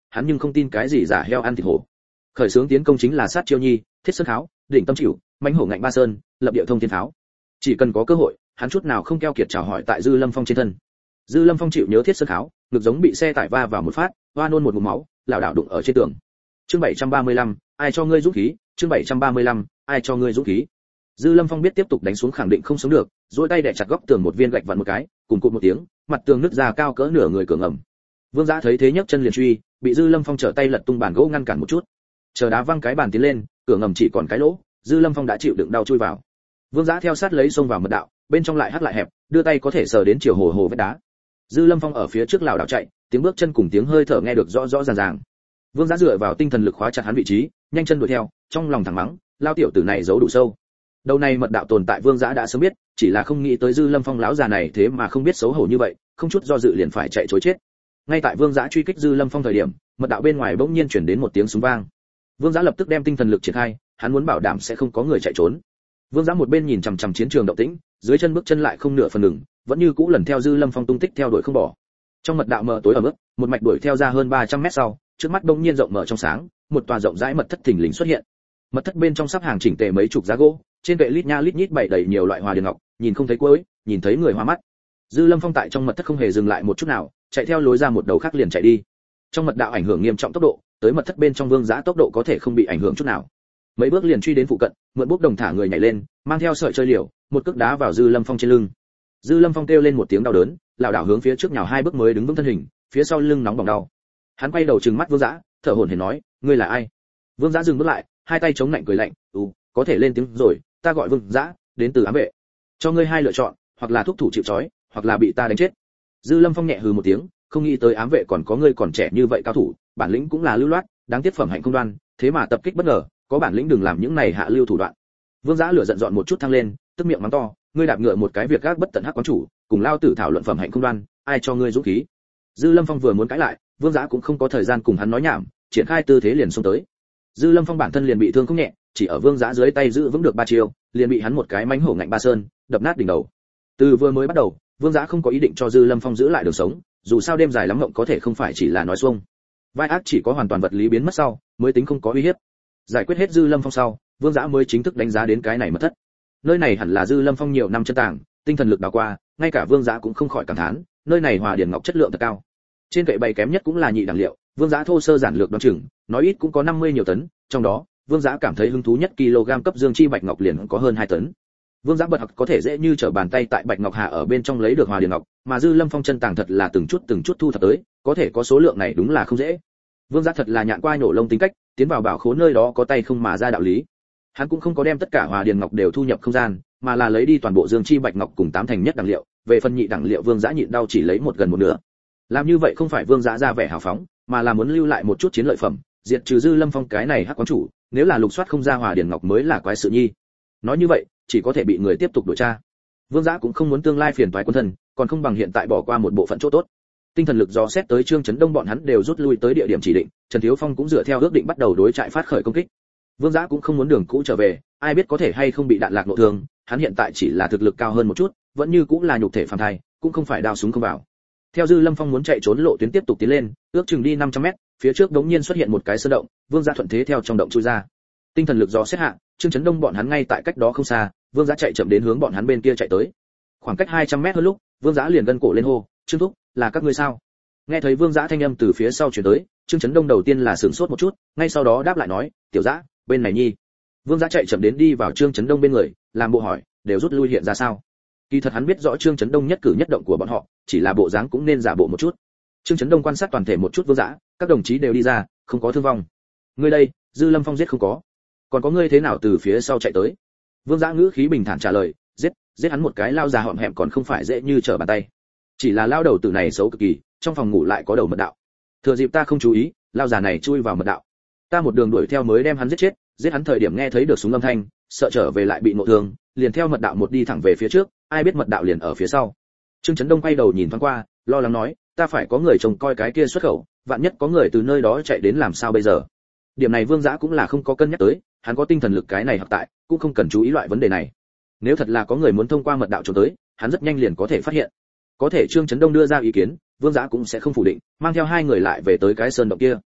hắn nhưng không tin cái gì giả heo ăn thịt hổ. Khởi xướng tiến công chính là sát chiêu nhi, thiết sơn tháo, đỉnh tâm chịu, mãnh hổ ngạnh ba sơn, lập địa thông thiên tháo. Chỉ cần có cơ hội, hắn chút nào không keo kiệt chào hỏi tại Dư Lâm Phong trên thân. Dư Lâm Phong chịu nhớ thiết sơn tháo, ngực giống bị xe tải va vào một phát, hoa nôn một ngụm máu, lảo đảo đụng ở trên tường. Chương bảy trăm ba mươi lăm, ai cho ngươi dũng khí? Chương bảy trăm ba mươi lăm, ai cho ngươi dũng khí? Dư Lâm Phong biết tiếp tục đánh xuống khẳng định không sống được, duỗi tay đè chặt góc tường một viên gạch vặn một cái, cùng cụt một tiếng, mặt tường nứt ra cao cỡ nửa người cường ẩm. Vương Dã thấy thế nhấc chân liền truy, bị Dư Lâm Phong trở tay lật tung bàn gỗ ngăn cản một chút. Chờ đá văng cái bàn tiến lên, cửa ngầm chỉ còn cái lỗ, Dư Lâm Phong đã chịu đựng đau chui vào. Vương Dã theo sát lấy xông vào mật đạo, bên trong lại hắc lại hẹp, đưa tay có thể sờ đến chiều hồ hồ vết đá. Dư Lâm Phong ở phía trước lảo đảo chạy, tiếng bước chân cùng tiếng hơi thở nghe được rõ rõ ràng ràng. Vương Dã dựa vào tinh thần lực khóa chặt hắn vị trí, nhanh chân đuổi theo, trong lòng thẳng mắng, lao tiểu tử này giấu đủ sâu. Đầu này mật đạo tồn tại Vương Dã đã sớm biết, chỉ là không nghĩ tới Dư Lâm Phong lão già này thế mà không biết xấu hổ như vậy, không chút do dự liền phải chạy trối chết. Ngay tại Vương Dã truy kích Dư Lâm Phong thời điểm, mật đạo bên ngoài bỗng nhiên chuyển đến một tiếng súng vang. Vương Dã lập tức đem tinh thần lực triển khai, hắn muốn bảo đảm sẽ không có người chạy trốn. Vương Dã một bên nhìn chằm chằm chiến trường động tĩnh, dưới chân bước chân lại không nửa phần ngừng, vẫn như cũ lần theo Dư Lâm Phong tung tích theo đuổi không bỏ. Trong mật đạo mờ tối ở mức, một mạch đuổi theo ra hơn ba trăm mét sau, trước mắt bỗng nhiên rộng mở trong sáng, một tòa rộng rãi mật thất thình lình xuất hiện. Mật thất bên trong sắp hàng chỉnh tề mấy chục giá gỗ, trên kệ lít nha lít nhít bày đầy nhiều loại hoa điền ngọc, nhìn không thấy cuối, nhìn thấy người hoa mắt. Dư Lâm Phong tại trong mật thất không hề dừng lại một chút nào, chạy theo lối ra một đầu khác liền chạy đi. Trong mật đạo ảnh hưởng nghiêm trọng tốc độ, tới mật thất bên trong Vương Dã tốc độ có thể không bị ảnh hưởng chút nào. Mấy bước liền truy đến phụ cận, mượn bốc đồng thả người nhảy lên, mang theo sợi chơi liều, một cước đá vào Dư Lâm Phong trên lưng. Dư Lâm Phong kêu lên một tiếng đau đớn, lảo đảo hướng phía trước nhào hai bước mới đứng vững thân hình, phía sau lưng nóng bỏng đau. Hắn quay đầu trừng mắt Vương Dã, thở hổn hển nói, ngươi là ai? Vương Dã dừng bước lại, hai tay chống lạnh cười lạnh, "Ừ, có thể lên tiếng rồi, ta gọi Vương Dã, đến từ ám vệ. Cho ngươi hai lựa chọn, hoặc là thúc thủ chịu trói, hoặc là bị ta đánh chết." Dư Lâm Phong nhẹ hừ một tiếng, không nghĩ tới ám vệ còn có ngươi còn trẻ như vậy cao thủ, bản lĩnh cũng là lưu loát, đáng tiếc phẩm hạnh không đoan, thế mà tập kích bất ngờ, có bản lĩnh đừng làm những này hạ lưu thủ đoạn. Vương Dã lửa giận dọn một chút thăng lên, tức miệng mắng to, ngươi đạp ngựa một cái việc gác bất tận hắc quán chủ, cùng lao tử thảo luận phẩm hạnh không đoan, ai cho ngươi dũng khí? Dư Lâm Phong vừa muốn cãi lại, Vương Dã cũng không có thời gian cùng hắn nói nhảm, triển khai tư thế liền xông tới. Dư Lâm Phong bản thân liền bị thương không nhẹ, chỉ ở Vương Dã dưới tay giữ vững được ba chiêu, liền bị hắn một cái mánh hổ ngạnh ba sơn, đập nát đỉnh đầu. Từ vừa mới bắt đầu, Vương Dã không có ý định cho Dư Lâm Phong giữ lại đường sống, dù sao đêm dài lắm ngộng có thể không phải chỉ là nói xuông. Vai ác chỉ có hoàn toàn vật lý biến mất sau, mới tính không có uy hiếp. Giải quyết hết Dư Lâm Phong sau, Vương Dã mới chính thức đánh giá đến cái này mật thất. Nơi này hẳn là Dư Lâm Phong nhiều năm chân tàng, tinh thần lực đào qua, ngay cả Vương Dã cũng không khỏi cảm thán, nơi này hòa điển ngọc chất lượng thật cao. Trên kệ bày kém nhất cũng là nhị đẳng liệu, Vương Dã thô sơ giản lược đoán chừng, nói ít cũng có năm mươi nhiều tấn, trong đó, Vương Dã cảm thấy hứng thú nhất kg cấp dương chi bạch ngọc liền có hơn hai tấn. Vương Dã bật học có thể dễ như trở bàn tay tại bạch ngọc hà ở bên trong lấy được hòa điển ngọc, mà Dư Lâm Phong chân tàng thật là từng chút từng chút thu thập tới, có thể có số lượng này đúng là không dễ. Vương Dã thật là nhạn qua nhổ lông tính cách, tiến vào bảo khố nơi đó có tay không mà ra đạo lý. Hắn cũng không có đem tất cả hòa điển ngọc đều thu nhập không gian, mà là lấy đi toàn bộ dương chi bạch ngọc cùng tám thành nhất đẳng liệu, về phần nhị đẳng liệu Vương Dã nhịn đau chỉ lấy một gần một nửa. Làm như vậy không phải Vương Dã ra vẻ hào phóng, mà là muốn lưu lại một chút chiến lợi phẩm, diệt trừ Dư Lâm Phong cái này hắc quán chủ, nếu là lục soát không ra hòa điển ngọc mới là quái sự nhi. Nói như vậy, chỉ có thể bị người tiếp tục điều tra. Vương Dã cũng không muốn tương lai phiền toái quân thân, còn không bằng hiện tại bỏ qua một bộ phận chỗ tốt. Tinh thần lực dò xét tới Trương Chấn Đông bọn hắn đều rút lui tới địa điểm chỉ định, Trần Thiếu Phong cũng dựa theo ước định bắt đầu đối trại phát khởi công kích. Vương Dã cũng không muốn đường cũ trở về, ai biết có thể hay không bị đạn lạc nội thương, hắn hiện tại chỉ là thực lực cao hơn một chút, vẫn như cũng là nhục thể phàm thai, cũng không phải đao súng không vào. Theo Dư Lâm Phong muốn chạy trốn lộ tuyến tiếp tục tiến lên, ước chừng đi năm trăm mét, phía trước đống nhiên xuất hiện một cái sơn động, Vương Dã thuận thế theo trong động chui ra. Tinh thần lực dò xét hạ, Trương Chấn Đông bọn hắn ngay tại cách đó không xa, Vương Dã chạy chậm đến hướng bọn hắn bên kia chạy tới. Khoảng cách hai trăm mét hơn lúc, Vương Dã liền gân cổ lên hô, "Trương thúc, là các ngươi sao?" Nghe thấy Vương Dã thanh âm từ phía sau truyền tới, Trương Chấn Đông đầu tiên là sửng sốt một chút, ngay sau đó đáp lại nói, "Tiểu Dã, bên này nhi." Vương Dã chạy chậm đến đi vào Trương Chấn Đông bên người, làm bộ hỏi, "Đều rút lui hiện ra sao?" Kỳ thật hắn biết rõ Trương Chấn Đông nhất cử nhất động của bọn họ, chỉ là bộ dáng cũng nên giả bộ một chút. Trương Chấn Đông quan sát toàn thể một chút Vương Dã, các đồng chí đều đi ra, không có thương vong. Ngươi đây, Dư Lâm Phong giết không có. Còn có ngươi thế nào từ phía sau chạy tới? Vương Dã ngữ khí bình thản trả lời, giết, giết hắn một cái lao già hõm hẹm còn không phải dễ như trở bàn tay. Chỉ là lao đầu tử này xấu cực kỳ, trong phòng ngủ lại có đầu mật đạo. Thừa dịp ta không chú ý, lao già này chui vào mật đạo. Ta một đường đuổi theo mới đem hắn giết chết, giết hắn thời điểm nghe thấy được súng âm thanh, sợ trở về lại bị ngộ thương, liền theo mật đạo một đi thẳng về phía trước, ai biết mật đạo liền ở phía sau. Trương Chấn Đông quay đầu nhìn thoáng qua, lo lắng nói, ta phải có người trông coi cái kia xuất khẩu, vạn nhất có người từ nơi đó chạy đến làm sao bây giờ. Điểm này Vương Dã cũng là không có cân nhắc tới, hắn có tinh thần lực cái này hợp tại, cũng không cần chú ý loại vấn đề này. Nếu thật là có người muốn thông qua mật đạo trốn tới, hắn rất nhanh liền có thể phát hiện. Có thể Trương Chấn Đông đưa ra ý kiến, Vương Dã cũng sẽ không phủ định, mang theo hai người lại về tới cái sơn động kia.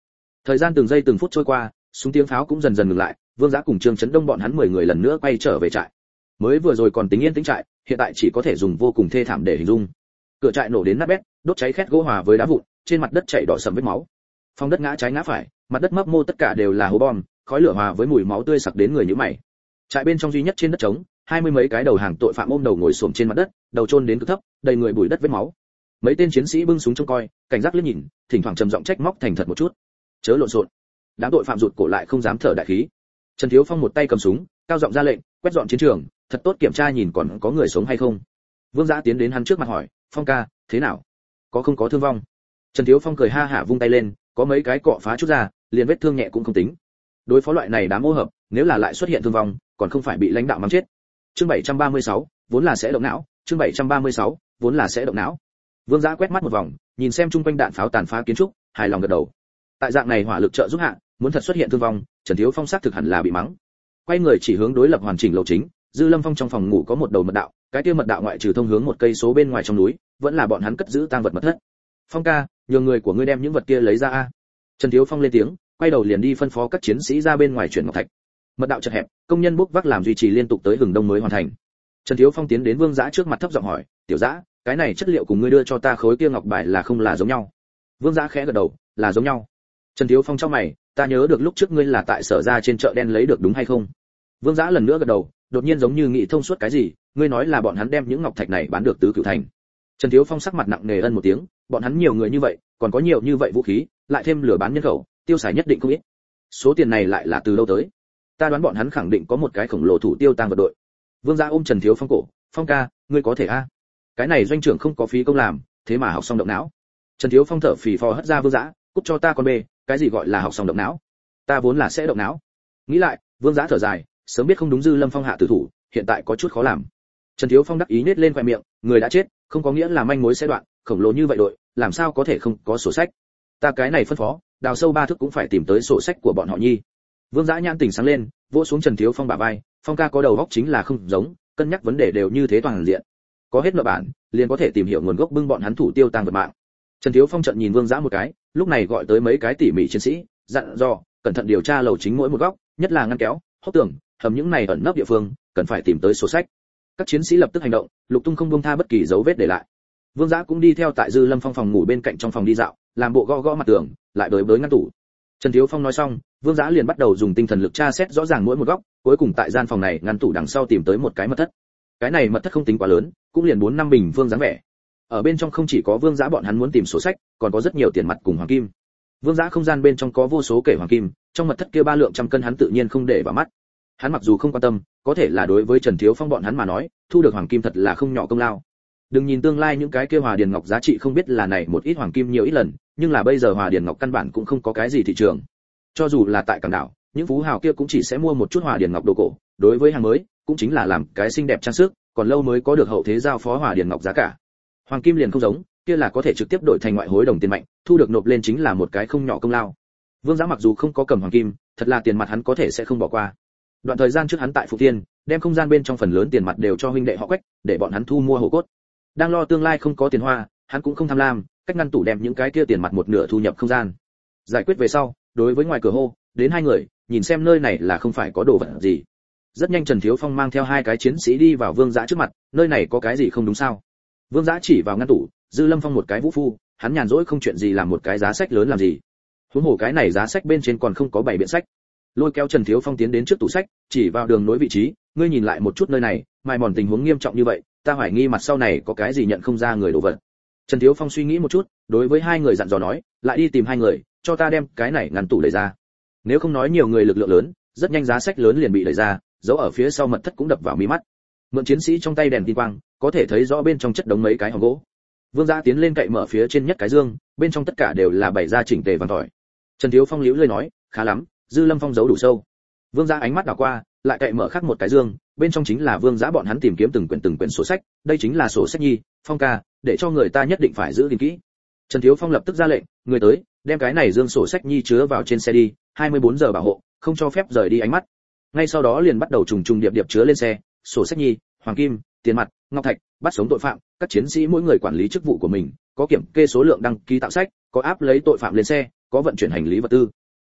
Thời gian từng giây từng phút trôi qua, súng tiếng pháo cũng dần dần ngừng lại, Vương Giá cùng Trương Chấn Đông bọn hắn mười người lần nữa quay trở về trại. Mới vừa rồi còn tính yên tĩnh trại, hiện tại chỉ có thể dùng vô cùng thê thảm để hình dung. Cửa trại nổ đến nát bét, đốt cháy khét gỗ hòa với đá vụn, trên mặt đất chảy đỏ sẫm vết máu. Phong đất ngã trái ngã phải, mặt đất mấp mô tất cả đều là hố bom, khói lửa hòa với mùi máu tươi sặc đến người nhíu mày. Trại bên trong duy nhất trên đất trống, hai mươi mấy cái đầu hàng tội phạm ôm đầu ngồi xổm trên mặt đất, đầu chôn đến cực thấp, đầy người bụi đất vết máu. Mấy tên chiến sĩ bưng súng trông coi, cảnh giác liếc nhìn, thỉnh thoảng trầm giọng trách móc thành thật một chút. Chớ lộn xộn. Đám tội phạm rụt cổ lại không dám thở đại khí. Trần Thiếu Phong một tay cầm súng, cao giọng ra lệnh, quét dọn chiến trường, thật tốt kiểm tra nhìn còn có người sống hay không. Vương Dã tiến đến hắn trước mặt hỏi, Phong ca, thế nào? Có không có thương vong? Trần Thiếu Phong cười ha hả vung tay lên, có mấy cái cọ phá chút ra, liền vết thương nhẹ cũng không tính. Đối phó loại này đám ô hợp, nếu là lại xuất hiện thương vong, còn không phải bị lãnh đạo mắng chết. Chương bảy trăm ba mươi sáu, vốn là sẽ động não, chương bảy trăm ba mươi sáu, vốn là sẽ động não. Vương Dã quét mắt một vòng, nhìn xem chung quanh đạn pháo tàn phá kiến trúc, hài lòng gật đầu. Tại dạng này hỏa lực trợ giúp hạ, muốn thật xuất hiện thương vong, Trần Thiếu Phong xác thực hẳn là bị mắng. Quay người chỉ hướng đối lập hoàn chỉnh lầu chính, Dư Lâm Phong trong phòng ngủ có một đầu mật đạo, cái kia mật đạo ngoại trừ thông hướng một cây số bên ngoài trong núi, vẫn là bọn hắn cất giữ tang vật mật thất. Phong ca, nhờ người của ngươi đem những vật kia lấy ra a. Trần Thiếu Phong lên tiếng, quay đầu liền đi phân phó các chiến sĩ ra bên ngoài chuyển ngọc thạch. Mật đạo chật hẹp, công nhân bốc vác làm duy trì liên tục tới hừng đông mới hoàn thành. Trần Thiếu Phong tiến đến Vương Dã trước mặt thấp giọng hỏi, "Tiểu Dã, cái này chất liệu cùng ngươi đưa cho ta khối kia ngọc bài là không là giống nhau?" Vương Dã khẽ gật đầu, "Là giống nhau." Trần Thiếu Phong trong mày, "Ta nhớ được lúc trước ngươi là tại Sở Ra trên chợ đen lấy được đúng hay không?" Vương Dã lần nữa gật đầu, đột nhiên giống như nghĩ thông suốt cái gì, "Ngươi nói là bọn hắn đem những ngọc thạch này bán được tứ cửu thành?" Trần Thiếu Phong sắc mặt nặng nề ân một tiếng, "Bọn hắn nhiều người như vậy, còn có nhiều như vậy vũ khí, lại thêm lửa bán nhân khẩu, tiêu xài nhất định không ít. Số tiền này lại là từ đâu tới? Ta đoán bọn hắn khẳng định có một cái khổng lồ thủ tiêu tang vật đội." Vương Gia ôm Trần Thiếu Phong cổ, "Phong ca, ngươi có thể a? Cái này doanh trưởng không có phí công làm, thế mà học xong động não." Trần Thiếu Phong thở phì phò hất ra Vương Gia, "Cút cho ta con bê, cái gì gọi là học xong động não? Ta vốn là sẽ động não." Nghĩ lại, Vương Gia thở dài, sớm biết không đúng Dư Lâm Phong hạ tử thủ, hiện tại có chút khó làm. Trần Thiếu Phong đắc ý nết lên khóe miệng, người đã chết, không có nghĩa là manh mối sẽ đoạn, khổng lồ như vậy đội, làm sao có thể không có sổ sách? Ta cái này phân phó, đào sâu ba thước cũng phải tìm tới sổ sách của bọn họ nhi. Vương Dã nhãn tỉnh sáng lên, vỗ xuống Trần Thiếu Phong bả vai, "Phong ca có đầu óc chính là không giống, cân nhắc vấn đề đều như thế toàn diện. Có hết nợ bản, liền có thể tìm hiểu nguồn gốc bưng bọn hắn thủ tiêu tang vật mạng." Trần Thiếu Phong trợn nhìn Vương Dã một cái, lúc này gọi tới mấy cái tỉ mỉ chiến sĩ, dặn dò, cẩn thận điều tra lầu chính mỗi một góc, nhất là ngăn kéo, hốc tường, hầm những này ẩn nấp địa phương, cần phải tìm tới sổ sách. Các chiến sĩ lập tức hành động, lục tung không buông tha bất kỳ dấu vết để lại. Vương Dã cũng đi theo tại Dư Lâm Phong phòng ngủ bên cạnh trong phòng đi dạo, làm bộ gõ gõ mặt tường, lại đối với ngăn tủ. Trần Thiếu Phong nói xong, Vương Dã liền bắt đầu dùng tinh thần lực tra xét rõ ràng mỗi một góc, cuối cùng tại gian phòng này ngăn tủ đằng sau tìm tới một cái mật thất. Cái này mật thất không tính quá lớn, cũng liền bốn năm bình phương dáng vẻ. Ở bên trong không chỉ có Vương Dã bọn hắn muốn tìm sổ sách, còn có rất nhiều tiền mặt cùng hoàng kim. Vương Dã không gian bên trong có vô số kể hoàng kim, trong mật thất kia ba lượng trăm cân hắn tự nhiên không để vào mắt. Hắn mặc dù không quan tâm, có thể là đối với Trần Thiếu Phong bọn hắn mà nói, thu được hoàng kim thật là không nhỏ công lao. Đừng nhìn tương lai những cái kia hòa điền ngọc giá trị không biết là này một ít hoàng kim nhiều ít lần, nhưng là bây giờ hòa điền ngọc căn bản cũng không có cái gì thị trường. Cho dù là tại cảng đảo, những phú hào kia cũng chỉ sẽ mua một chút hòa điền ngọc đồ cổ, đối với hàng mới, cũng chính là làm cái xinh đẹp trang sức, còn lâu mới có được hậu thế giao phó hòa điền ngọc giá cả. Hoàng kim liền không giống, kia là có thể trực tiếp đổi thành ngoại hối đồng tiền mạnh, thu được nộp lên chính là một cái không nhỏ công lao. Vương Dã mặc dù không có cầm hoàng kim, thật là tiền mặt hắn có thể sẽ không bỏ qua. Đoạn thời gian trước hắn tại Phụng Thiên, đem không gian bên trong phần lớn tiền mặt đều cho huynh đệ họ Quách, để bọn hắn thu mua hộ cốt. Đang lo tương lai không có tiền hoa, hắn cũng không tham lam, cách ngăn tủ đem những cái kia tiền mặt một nửa thu nhập không gian. Giải quyết về sau, đối với ngoài cửa hô, đến hai người, nhìn xem nơi này là không phải có đồ vật gì. Rất nhanh Trần Thiếu Phong mang theo hai cái chiến sĩ đi vào Vương Dã trước mặt, nơi này có cái gì không đúng sao? Vương Dã chỉ vào ngăn tủ, Dư Lâm Phong một cái vũ phu, hắn nhàn rỗi không chuyện gì làm một cái giá sách lớn làm gì? Huống hồ cái này giá sách bên trên còn không có bảy biện sách. Lôi kéo Trần Thiếu Phong tiến đến trước tủ sách, chỉ vào đường nối vị trí, ngươi nhìn lại một chút nơi này, mai mòn tình huống nghiêm trọng như vậy, ta hoài nghi mặt sau này có cái gì nhận không ra người đồ vật. Trần Thiếu Phong suy nghĩ một chút, đối với hai người dặn dò nói, lại đi tìm hai người, cho ta đem cái này ngăn tủ đẩy ra. Nếu không nói nhiều người lực lượng lớn, rất nhanh giá sách lớn liền bị đẩy ra, giấu ở phía sau mật thất cũng đập vào mi mắt. Mượn chiến sĩ trong tay đèn tin quang, có thể thấy rõ bên trong chất đống mấy cái hòm gỗ. Vương Dã tiến lên cậy mở phía trên nhất cái dương, bên trong tất cả đều là bày ra chỉnh tề vàng tỏi. Trần Thiếu Phong liễu lơi nói, khá lắm, Dư Lâm Phong giấu đủ sâu. Vương Dã ánh mắt đảo qua, lại cậy mở khác một cái dương, bên trong chính là Vương Dã bọn hắn tìm kiếm từng quyển từng quyển sổ sách, đây chính là sổ sách nhi, Phong ca, để cho người ta nhất định phải giữ gìn kỹ. Trần Thiếu Phong lập tức ra lệnh, người tới, đem cái này dương sổ sách nhi chứa vào trên xe đi, hai mươi bốn giờ bảo hộ, không cho phép rời đi ánh mắt. Ngay sau đó liền bắt đầu trùng trùng điệp điệp chứa lên xe, sổ sách nhi, hoàng kim, tiền mặt, ngọc thạch, bắt sống tội phạm, các chiến sĩ mỗi người quản lý chức vụ của mình, có kiểm kê số lượng đăng ký tạo sách, có áp lấy tội phạm lên xe, có vận chuyển hành lý vật tư.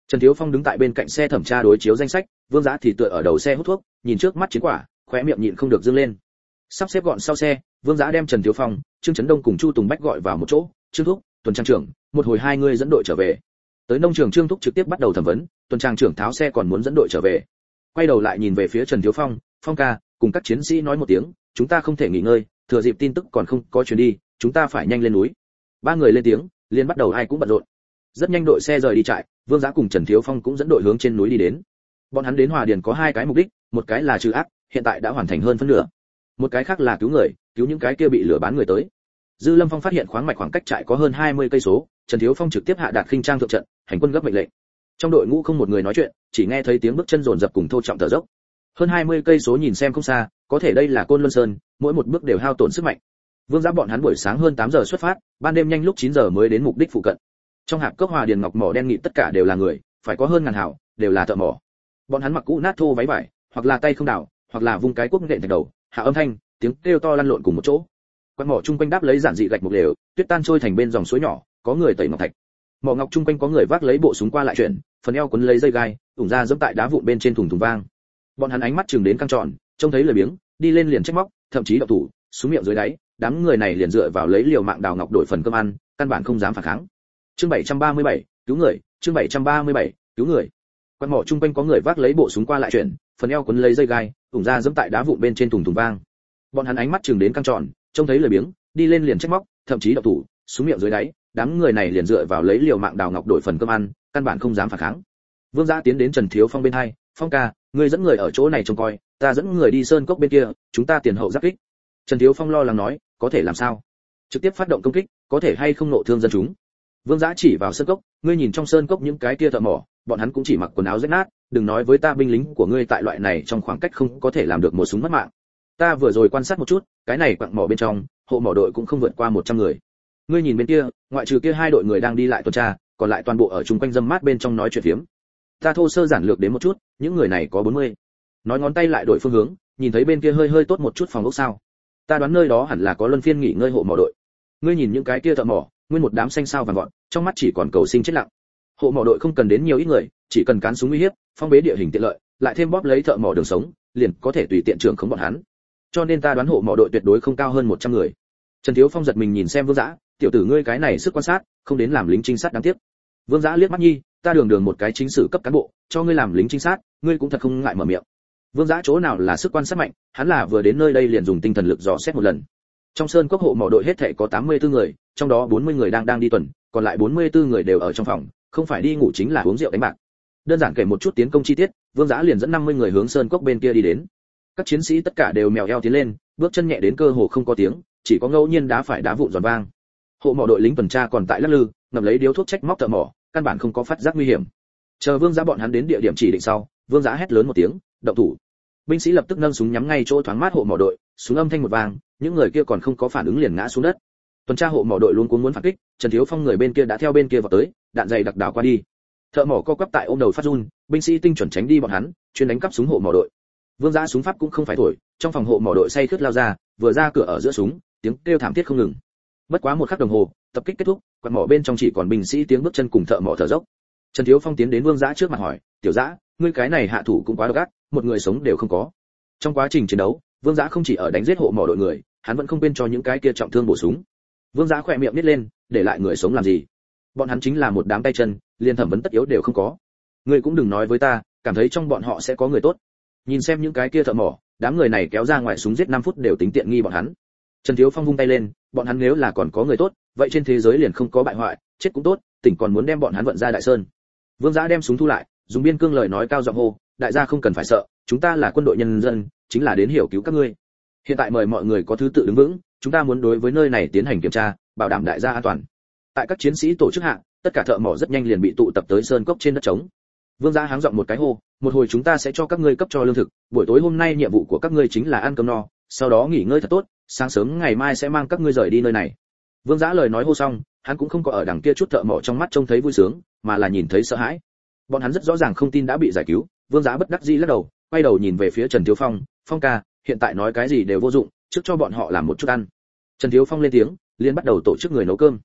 Trần Thiếu Phong đứng tại bên cạnh xe thẩm tra đối chiếu danh sách, Vương Dã thì tựa ở đầu xe hút thuốc, nhìn trước mắt chiến quả, khóe miệng nhịn không được dương lên. Sắp xếp gọn sau xe, Vương Dã đem Trần Thiếu Phong, Trương Chấn Đông cùng Chu Tùng Bách gọi vào một chỗ, "Trương thúc, tuần trang trưởng, một hồi hai người dẫn đội trở về." Tới nông trường Trương thúc trực tiếp bắt đầu thẩm vấn, tuần trang trưởng tháo xe còn muốn dẫn đội trở về. Quay đầu lại nhìn về phía Trần Thiếu Phong, "Phong ca, cùng các chiến sĩ nói một tiếng, chúng ta không thể nghỉ ngơi, thừa dịp tin tức còn không có chuyến đi, chúng ta phải nhanh lên núi." Ba người lên tiếng, liền bắt đầu ai cũng bận rộn. Rất nhanh đội xe rời đi trại, Vương Dã cùng Trần Thiếu Phong cũng dẫn đội hướng trên núi đi đến. Bọn hắn đến Hòa Điền có hai cái mục đích, một cái là trừ ác, hiện tại đã hoàn thành hơn phân nửa. Một cái khác là cứu người, cứu những cái kia bị lửa bán người tới. Dư Lâm Phong phát hiện khoáng mạch khoảng cách trại có hơn hai mươi cây số, Trần Thiếu Phong trực tiếp hạ đạt khinh trang thượng trận, hành quân gấp mệnh lệnh. Trong đội ngũ không một người nói chuyện, chỉ nghe thấy tiếng bước chân rồn rập cùng thô trọng thở dốc. Hơn hai mươi cây số nhìn xem không xa, có thể đây là Côn Luân Sơn, mỗi một bước đều hao tổn sức mạnh. Vương Dã bọn hắn buổi sáng hơn tám giờ xuất phát, ban đêm nhanh lúc chín giờ mới đến mục đích phụ cận. Trong hạp cốc Hòa Điền ngọc mỏ đen nghị tất cả đều là người, phải có hơn ngàn hảo, đều là thợ mỏ. Bọn hắn mặc cũ nát thô váy vải, hoặc là tay không đào, hoặc là vung cái cuốc nện thạch đầu, hạ âm thanh, tiếng kêu to lăn lộn cùng một chỗ. Quán mỏ chung quanh đáp lấy giản dị gạch mục lều, tuyết tan trôi thành bên dòng suối nhỏ, có người tẩy ngọc thạch. Mỏ ngọc chung quanh có người vác lấy bộ súng qua lại chuyển, phần eo quấn lấy dây gai, ủng ra giẫm tại đá vụn bên trên thùng thùng vang. Bọn hắn ánh mắt chừng đến căng tròn, trông thấy lười biếng, đi lên liền trách móc, thậm chí động thủ, xuống miệng dưới đáy, đám người này liền dựa vào lấy liều mạng đào ngọc đổi phần cơm ăn, căn bản không dám phản kháng. Chương bảy trăm ba mươi bảy, cứu người, chương bảy trăm ba mươi bảy, cứu người. Quan mỏ chung quanh có người vác lấy bộ súng qua lại chuyển, phần eo quấn lấy dây gai, ủng ra giẫm tại đá vụn bên trên thùng thùng vang. Bọn hắn ánh mắt chừng đến căng tròn, trông thấy lười biếng, đi lên liền trách móc, thậm chí động thủ, xuống miệng dưới đáy, đám người này liền dựa vào lấy liều mạng đào ngọc đổi phần cơm ăn, căn bản không dám phản kháng. Vương Dã tiến đến Trần Thiếu Phong bên hai, "Phong ca, ngươi dẫn người ở chỗ này trông coi, ta dẫn người đi sơn cốc bên kia, chúng ta tiền hậu giáp kích." Trần Thiếu Phong lo lắng nói, "Có thể làm sao? Trực tiếp phát động công kích, có thể hay không nộ thương dân chúng?" Vương Dã chỉ vào sơn cốc, "Ngươi nhìn trong sơn cốc những cái kia thợ mỏ, bọn hắn cũng chỉ mặc quần áo rách nát, đừng nói với ta binh lính của ngươi tại loại này trong khoảng cách không có thể làm được một súng mất mạng. Ta vừa rồi quan sát một chút, cái này quặng mỏ bên trong, hộ mỏ đội cũng không vượt qua một trăm người. Ngươi nhìn bên kia, ngoại trừ kia hai đội người đang đi lại tuần tra, còn lại toàn bộ ở chung quanh dâm mát bên trong nói chuyện phiếm. Ta thô sơ giản lược đến một chút, những người này có bốn mươi." Nói ngón tay lại đổi phương hướng, nhìn thấy bên kia hơi hơi tốt một chút phòng ốc sao? Ta đoán nơi đó hẳn là có luân phiên nghỉ ngơi hộ mỏ đội. Ngươi nhìn những cái kia thợ mỏ, nguyên một đám xanh sao vàng gọn, trong mắt chỉ còn cầu sinh chết lặng. Hộ mỏ đội không cần đến nhiều ít người, chỉ cần cán súng uy hiếp, phong bế địa hình tiện lợi, lại thêm bóp lấy thợ mỏ đường sống, liền có thể tùy tiện trưởng khống bọn hắn. Cho nên ta đoán hộ mỏ đội tuyệt đối không cao hơn một trăm người. Trần Thiếu Phong giật mình nhìn xem Vương Dã, "Tiểu tử ngươi cái này sức quan sát, không đến làm lính trinh sát đáng tiếc." Vương Dã liếc mắt nhi, "Ta đường đường một cái chính sử cấp cán bộ, cho ngươi làm lính trinh sát, ngươi cũng thật không ngại mở miệng." Vương Dã chỗ nào là sức quan sát mạnh, hắn là vừa đến nơi đây liền dùng tinh thần lực dò xét một lần. Trong sơn cốc hộ mỏ đội hết thảy có tám mươi tư người, trong đó bốn mươi người đang đang đi tuần, còn lại bốn mươi tư người đều ở trong phòng, không phải đi ngủ chính là uống rượu đánh bạc. Đơn giản kể một chút tiến công chi tiết, Vương Dã liền dẫn năm mươi người hướng sơn cốc bên kia đi đến. Các chiến sĩ tất cả đều mèo eo tiến lên, bước chân nhẹ đến cơ hồ không có tiếng, chỉ có ngẫu nhiên đá phải đá vụn giòn vang. Hộ mỏ đội lính tuần tra còn tại lắc lư, ngậm lấy điếu thuốc trách móc thợ mỏ, căn bản không có phát giác nguy hiểm. Chờ Vương Dã bọn hắn đến địa điểm chỉ định sau, Vương Dã hét lớn một tiếng, "Động thủ!" Binh sĩ lập tức nâng súng nhắm ngay chỗ thoáng mát hộ mỏ đội, súng âm thanh một vang, những người kia còn không có phản ứng liền ngã xuống đất. Tuần tra hộ mỏ đội luôn cuống muốn phản kích, Trần Thiếu Phong người bên kia đã theo bên kia vào tới, đạn dày đặc đảo qua đi. Thợ mỏ co quắp tại ôm đầu phát run, binh sĩ tinh chuẩn tránh đi bọn hắn, chuyên đánh cắp súng hộ mỏ đội. Vương Dã súng pháp cũng không phải thổi, trong phòng hộ mỏ đội say khướt lao ra, vừa ra cửa ở giữa súng, tiếng kêu thảm thiết không ngừng. Bất quá một khắc đồng hồ, tập kích kết thúc, quạt mỏ bên trong chỉ còn binh sĩ tiếng bước chân cùng thợ mỏ thở dốc. Trần Thiếu Phong tiến đến Vương Dã trước mặt hỏi, "Tiểu Dã, ngươi cái này hạ thủ cũng quá độc ác, một người sống đều không có." Trong quá trình chiến đấu, Vương Dã không chỉ ở đánh giết hộ mỏ đội người, hắn vẫn không quên cho những cái kia trọng thương bổ súng. Vương Dã khỏe miệng nít lên, để lại người sống làm gì? Bọn hắn chính là một đám tay chân, liền thẩm vấn tất yếu đều không có. Ngươi cũng đừng nói với ta, cảm thấy trong bọn họ sẽ có người tốt. Nhìn xem những cái kia thợ mỏ, đám người này kéo ra ngoài súng giết năm phút đều tính tiện nghi bọn hắn. Trần Thiếu Phong vung tay lên, bọn hắn nếu là còn có người tốt, vậy trên thế giới liền không có bại hoại, chết cũng tốt, tỉnh còn muốn đem bọn hắn vận ra đại sơn. Vương Dã đem súng thu lại, dùng biên cương lời nói cao giọng hô, đại gia không cần phải sợ, chúng ta là quân đội nhân dân, chính là đến hiểu cứu các ngươi. Hiện tại mời mọi người có thứ tự đứng vững, chúng ta muốn đối với nơi này tiến hành kiểm tra, bảo đảm đại gia an toàn. Tại các chiến sĩ tổ chức hạ, tất cả thợ mỏ rất nhanh liền bị tụ tập tới sơn cốc trên đất trống. Vương Dã háng giọng một cái hô, một hồi chúng ta sẽ cho các ngươi cấp cho lương thực, buổi tối hôm nay nhiệm vụ của các ngươi chính là ăn cơm no, sau đó nghỉ ngơi thật tốt, sáng sớm ngày mai sẽ mang các ngươi rời đi nơi này. Vương Dã lời nói hô xong, hắn cũng không có ở đằng kia chút thợ mỏ trong mắt trông thấy vui sướng, mà là nhìn thấy sợ hãi. Bọn hắn rất rõ ràng không tin đã bị giải cứu. Vương Dã bất đắc dĩ lắc đầu, quay đầu nhìn về phía Trần Thiếu Phong, "Phong ca, hiện tại nói cái gì đều vô dụng, trước cho bọn họ làm một chút ăn." Trần Thiếu Phong lên tiếng, liền bắt đầu tổ chức người nấu cơm.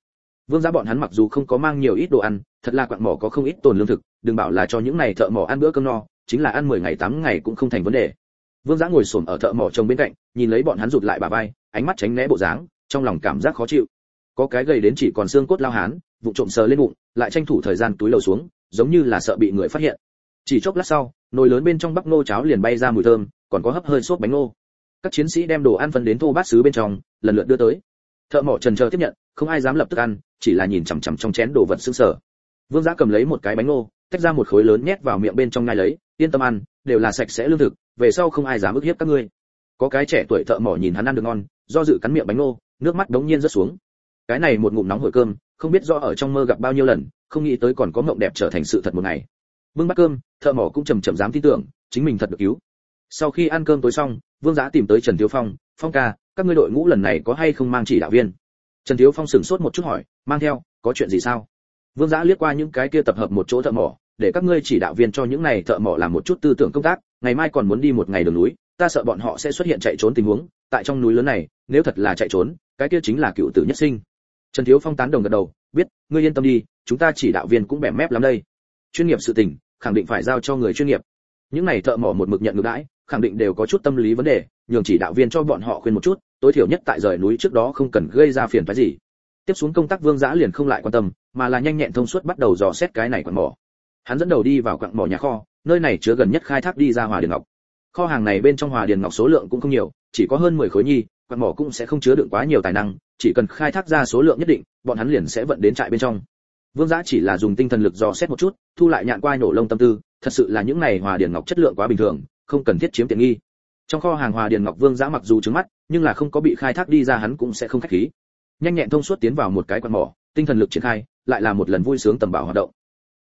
Vương Giá bọn hắn mặc dù không có mang nhiều ít đồ ăn, thật là quặng mỏ có không ít tồn lương thực, đừng bảo là cho những này thợ mỏ ăn bữa cơm no, chính là ăn mười ngày tám ngày cũng không thành vấn đề. Vương Giá ngồi xổm ở thợ mỏ trồng bên cạnh, nhìn lấy bọn hắn rụt lại bả vai, ánh mắt tránh né bộ dáng, trong lòng cảm giác khó chịu. Có cái gầy đến chỉ còn xương cốt lao hán, vụ trộm sờ lên bụng, lại tranh thủ thời gian túi lầu xuống, giống như là sợ bị người phát hiện. Chỉ chốc lát sau, nồi lớn bên trong bắp nô cháo liền bay ra mùi thơm, còn có hấp hơi xốp bánh nô. Các chiến sĩ đem đồ ăn phân đến thô bát sứ bên trong, lần lượt đưa tới. Thợ mỏ trần chờ tiếp nhận, không ai dám lập tức ăn, chỉ là nhìn chằm chằm trong chén đồ vật sững sờ. Vương Giá cầm lấy một cái bánh nô, tách ra một khối lớn nhét vào miệng bên trong nhai lấy, yên tâm ăn, đều là sạch sẽ lương thực, về sau không ai dám ức hiếp các ngươi. Có cái trẻ tuổi thợ mỏ nhìn hắn ăn được ngon, do dự cắn miệng bánh nô, nước mắt đống nhiên rớt xuống. Cái này một ngụm nóng hổi cơm, không biết do ở trong mơ gặp bao nhiêu lần, không nghĩ tới còn có mộng đẹp trở thành sự thật một ngày. Bưng bát cơm, thợ mỏ cũng chậm chậm dám tin tưởng, chính mình thật được cứu. Sau khi ăn cơm tối xong, Vương Giá tìm tới Trần Thiếu Phong, "Phong ca, các ngươi đội ngũ lần này có hay không mang chỉ đạo viên?" Trần Thiếu Phong sửng sốt một chút hỏi, "Mang theo, có chuyện gì sao?" Vương Giá liếc qua những cái kia tập hợp một chỗ thợ mỏ, "Để các ngươi chỉ đạo viên cho những này thợ mỏ làm một chút tư tưởng công tác, ngày mai còn muốn đi một ngày đường núi, ta sợ bọn họ sẽ xuất hiện chạy trốn tình huống, tại trong núi lớn này, nếu thật là chạy trốn, cái kia chính là cựu tử nhất sinh." Trần Thiếu Phong tán đồng gật đầu, "Biết, ngươi yên tâm đi, chúng ta chỉ đạo viên cũng bẻ mép lắm đây. Chuyên nghiệp sự tình, khẳng định phải giao cho người chuyên nghiệp." Những này thợ mỏ một mực nhận ngược đãi, khẳng định đều có chút tâm lý vấn đề, nhường chỉ đạo viên cho bọn họ khuyên một chút, tối thiểu nhất tại rời núi trước đó không cần gây ra phiền phức gì. Tiếp xuống công tác Vương Giá liền không lại quan tâm, mà là nhanh nhẹn thông suốt bắt đầu dò xét cái này quặng mỏ. Hắn dẫn đầu đi vào quặng mỏ nhà kho, nơi này chứa gần nhất khai thác đi ra hòa điền ngọc. Kho hàng này bên trong hòa điền ngọc số lượng cũng không nhiều, chỉ có hơn mười khối nhi, quặng mỏ cũng sẽ không chứa đựng quá nhiều tài năng, chỉ cần khai thác ra số lượng nhất định, bọn hắn liền sẽ vận đến trại bên trong. Vương Giá chỉ là dùng tinh thần lực dò xét một chút, thu lại nhạn qua nổ lông tâm tư, thật sự là những này hòa điền ngọc chất lượng quá bình thường, không cần thiết chiếm tiện nghi. Trong kho hàng hòa điền ngọc Vương Giá mặc dù trứng mắt, nhưng là không có bị khai thác đi ra hắn cũng sẽ không khách khí. Nhanh nhẹn thông suốt tiến vào một cái quặng mỏ, tinh thần lực triển khai, lại là một lần vui sướng tầm bảo hoạt động,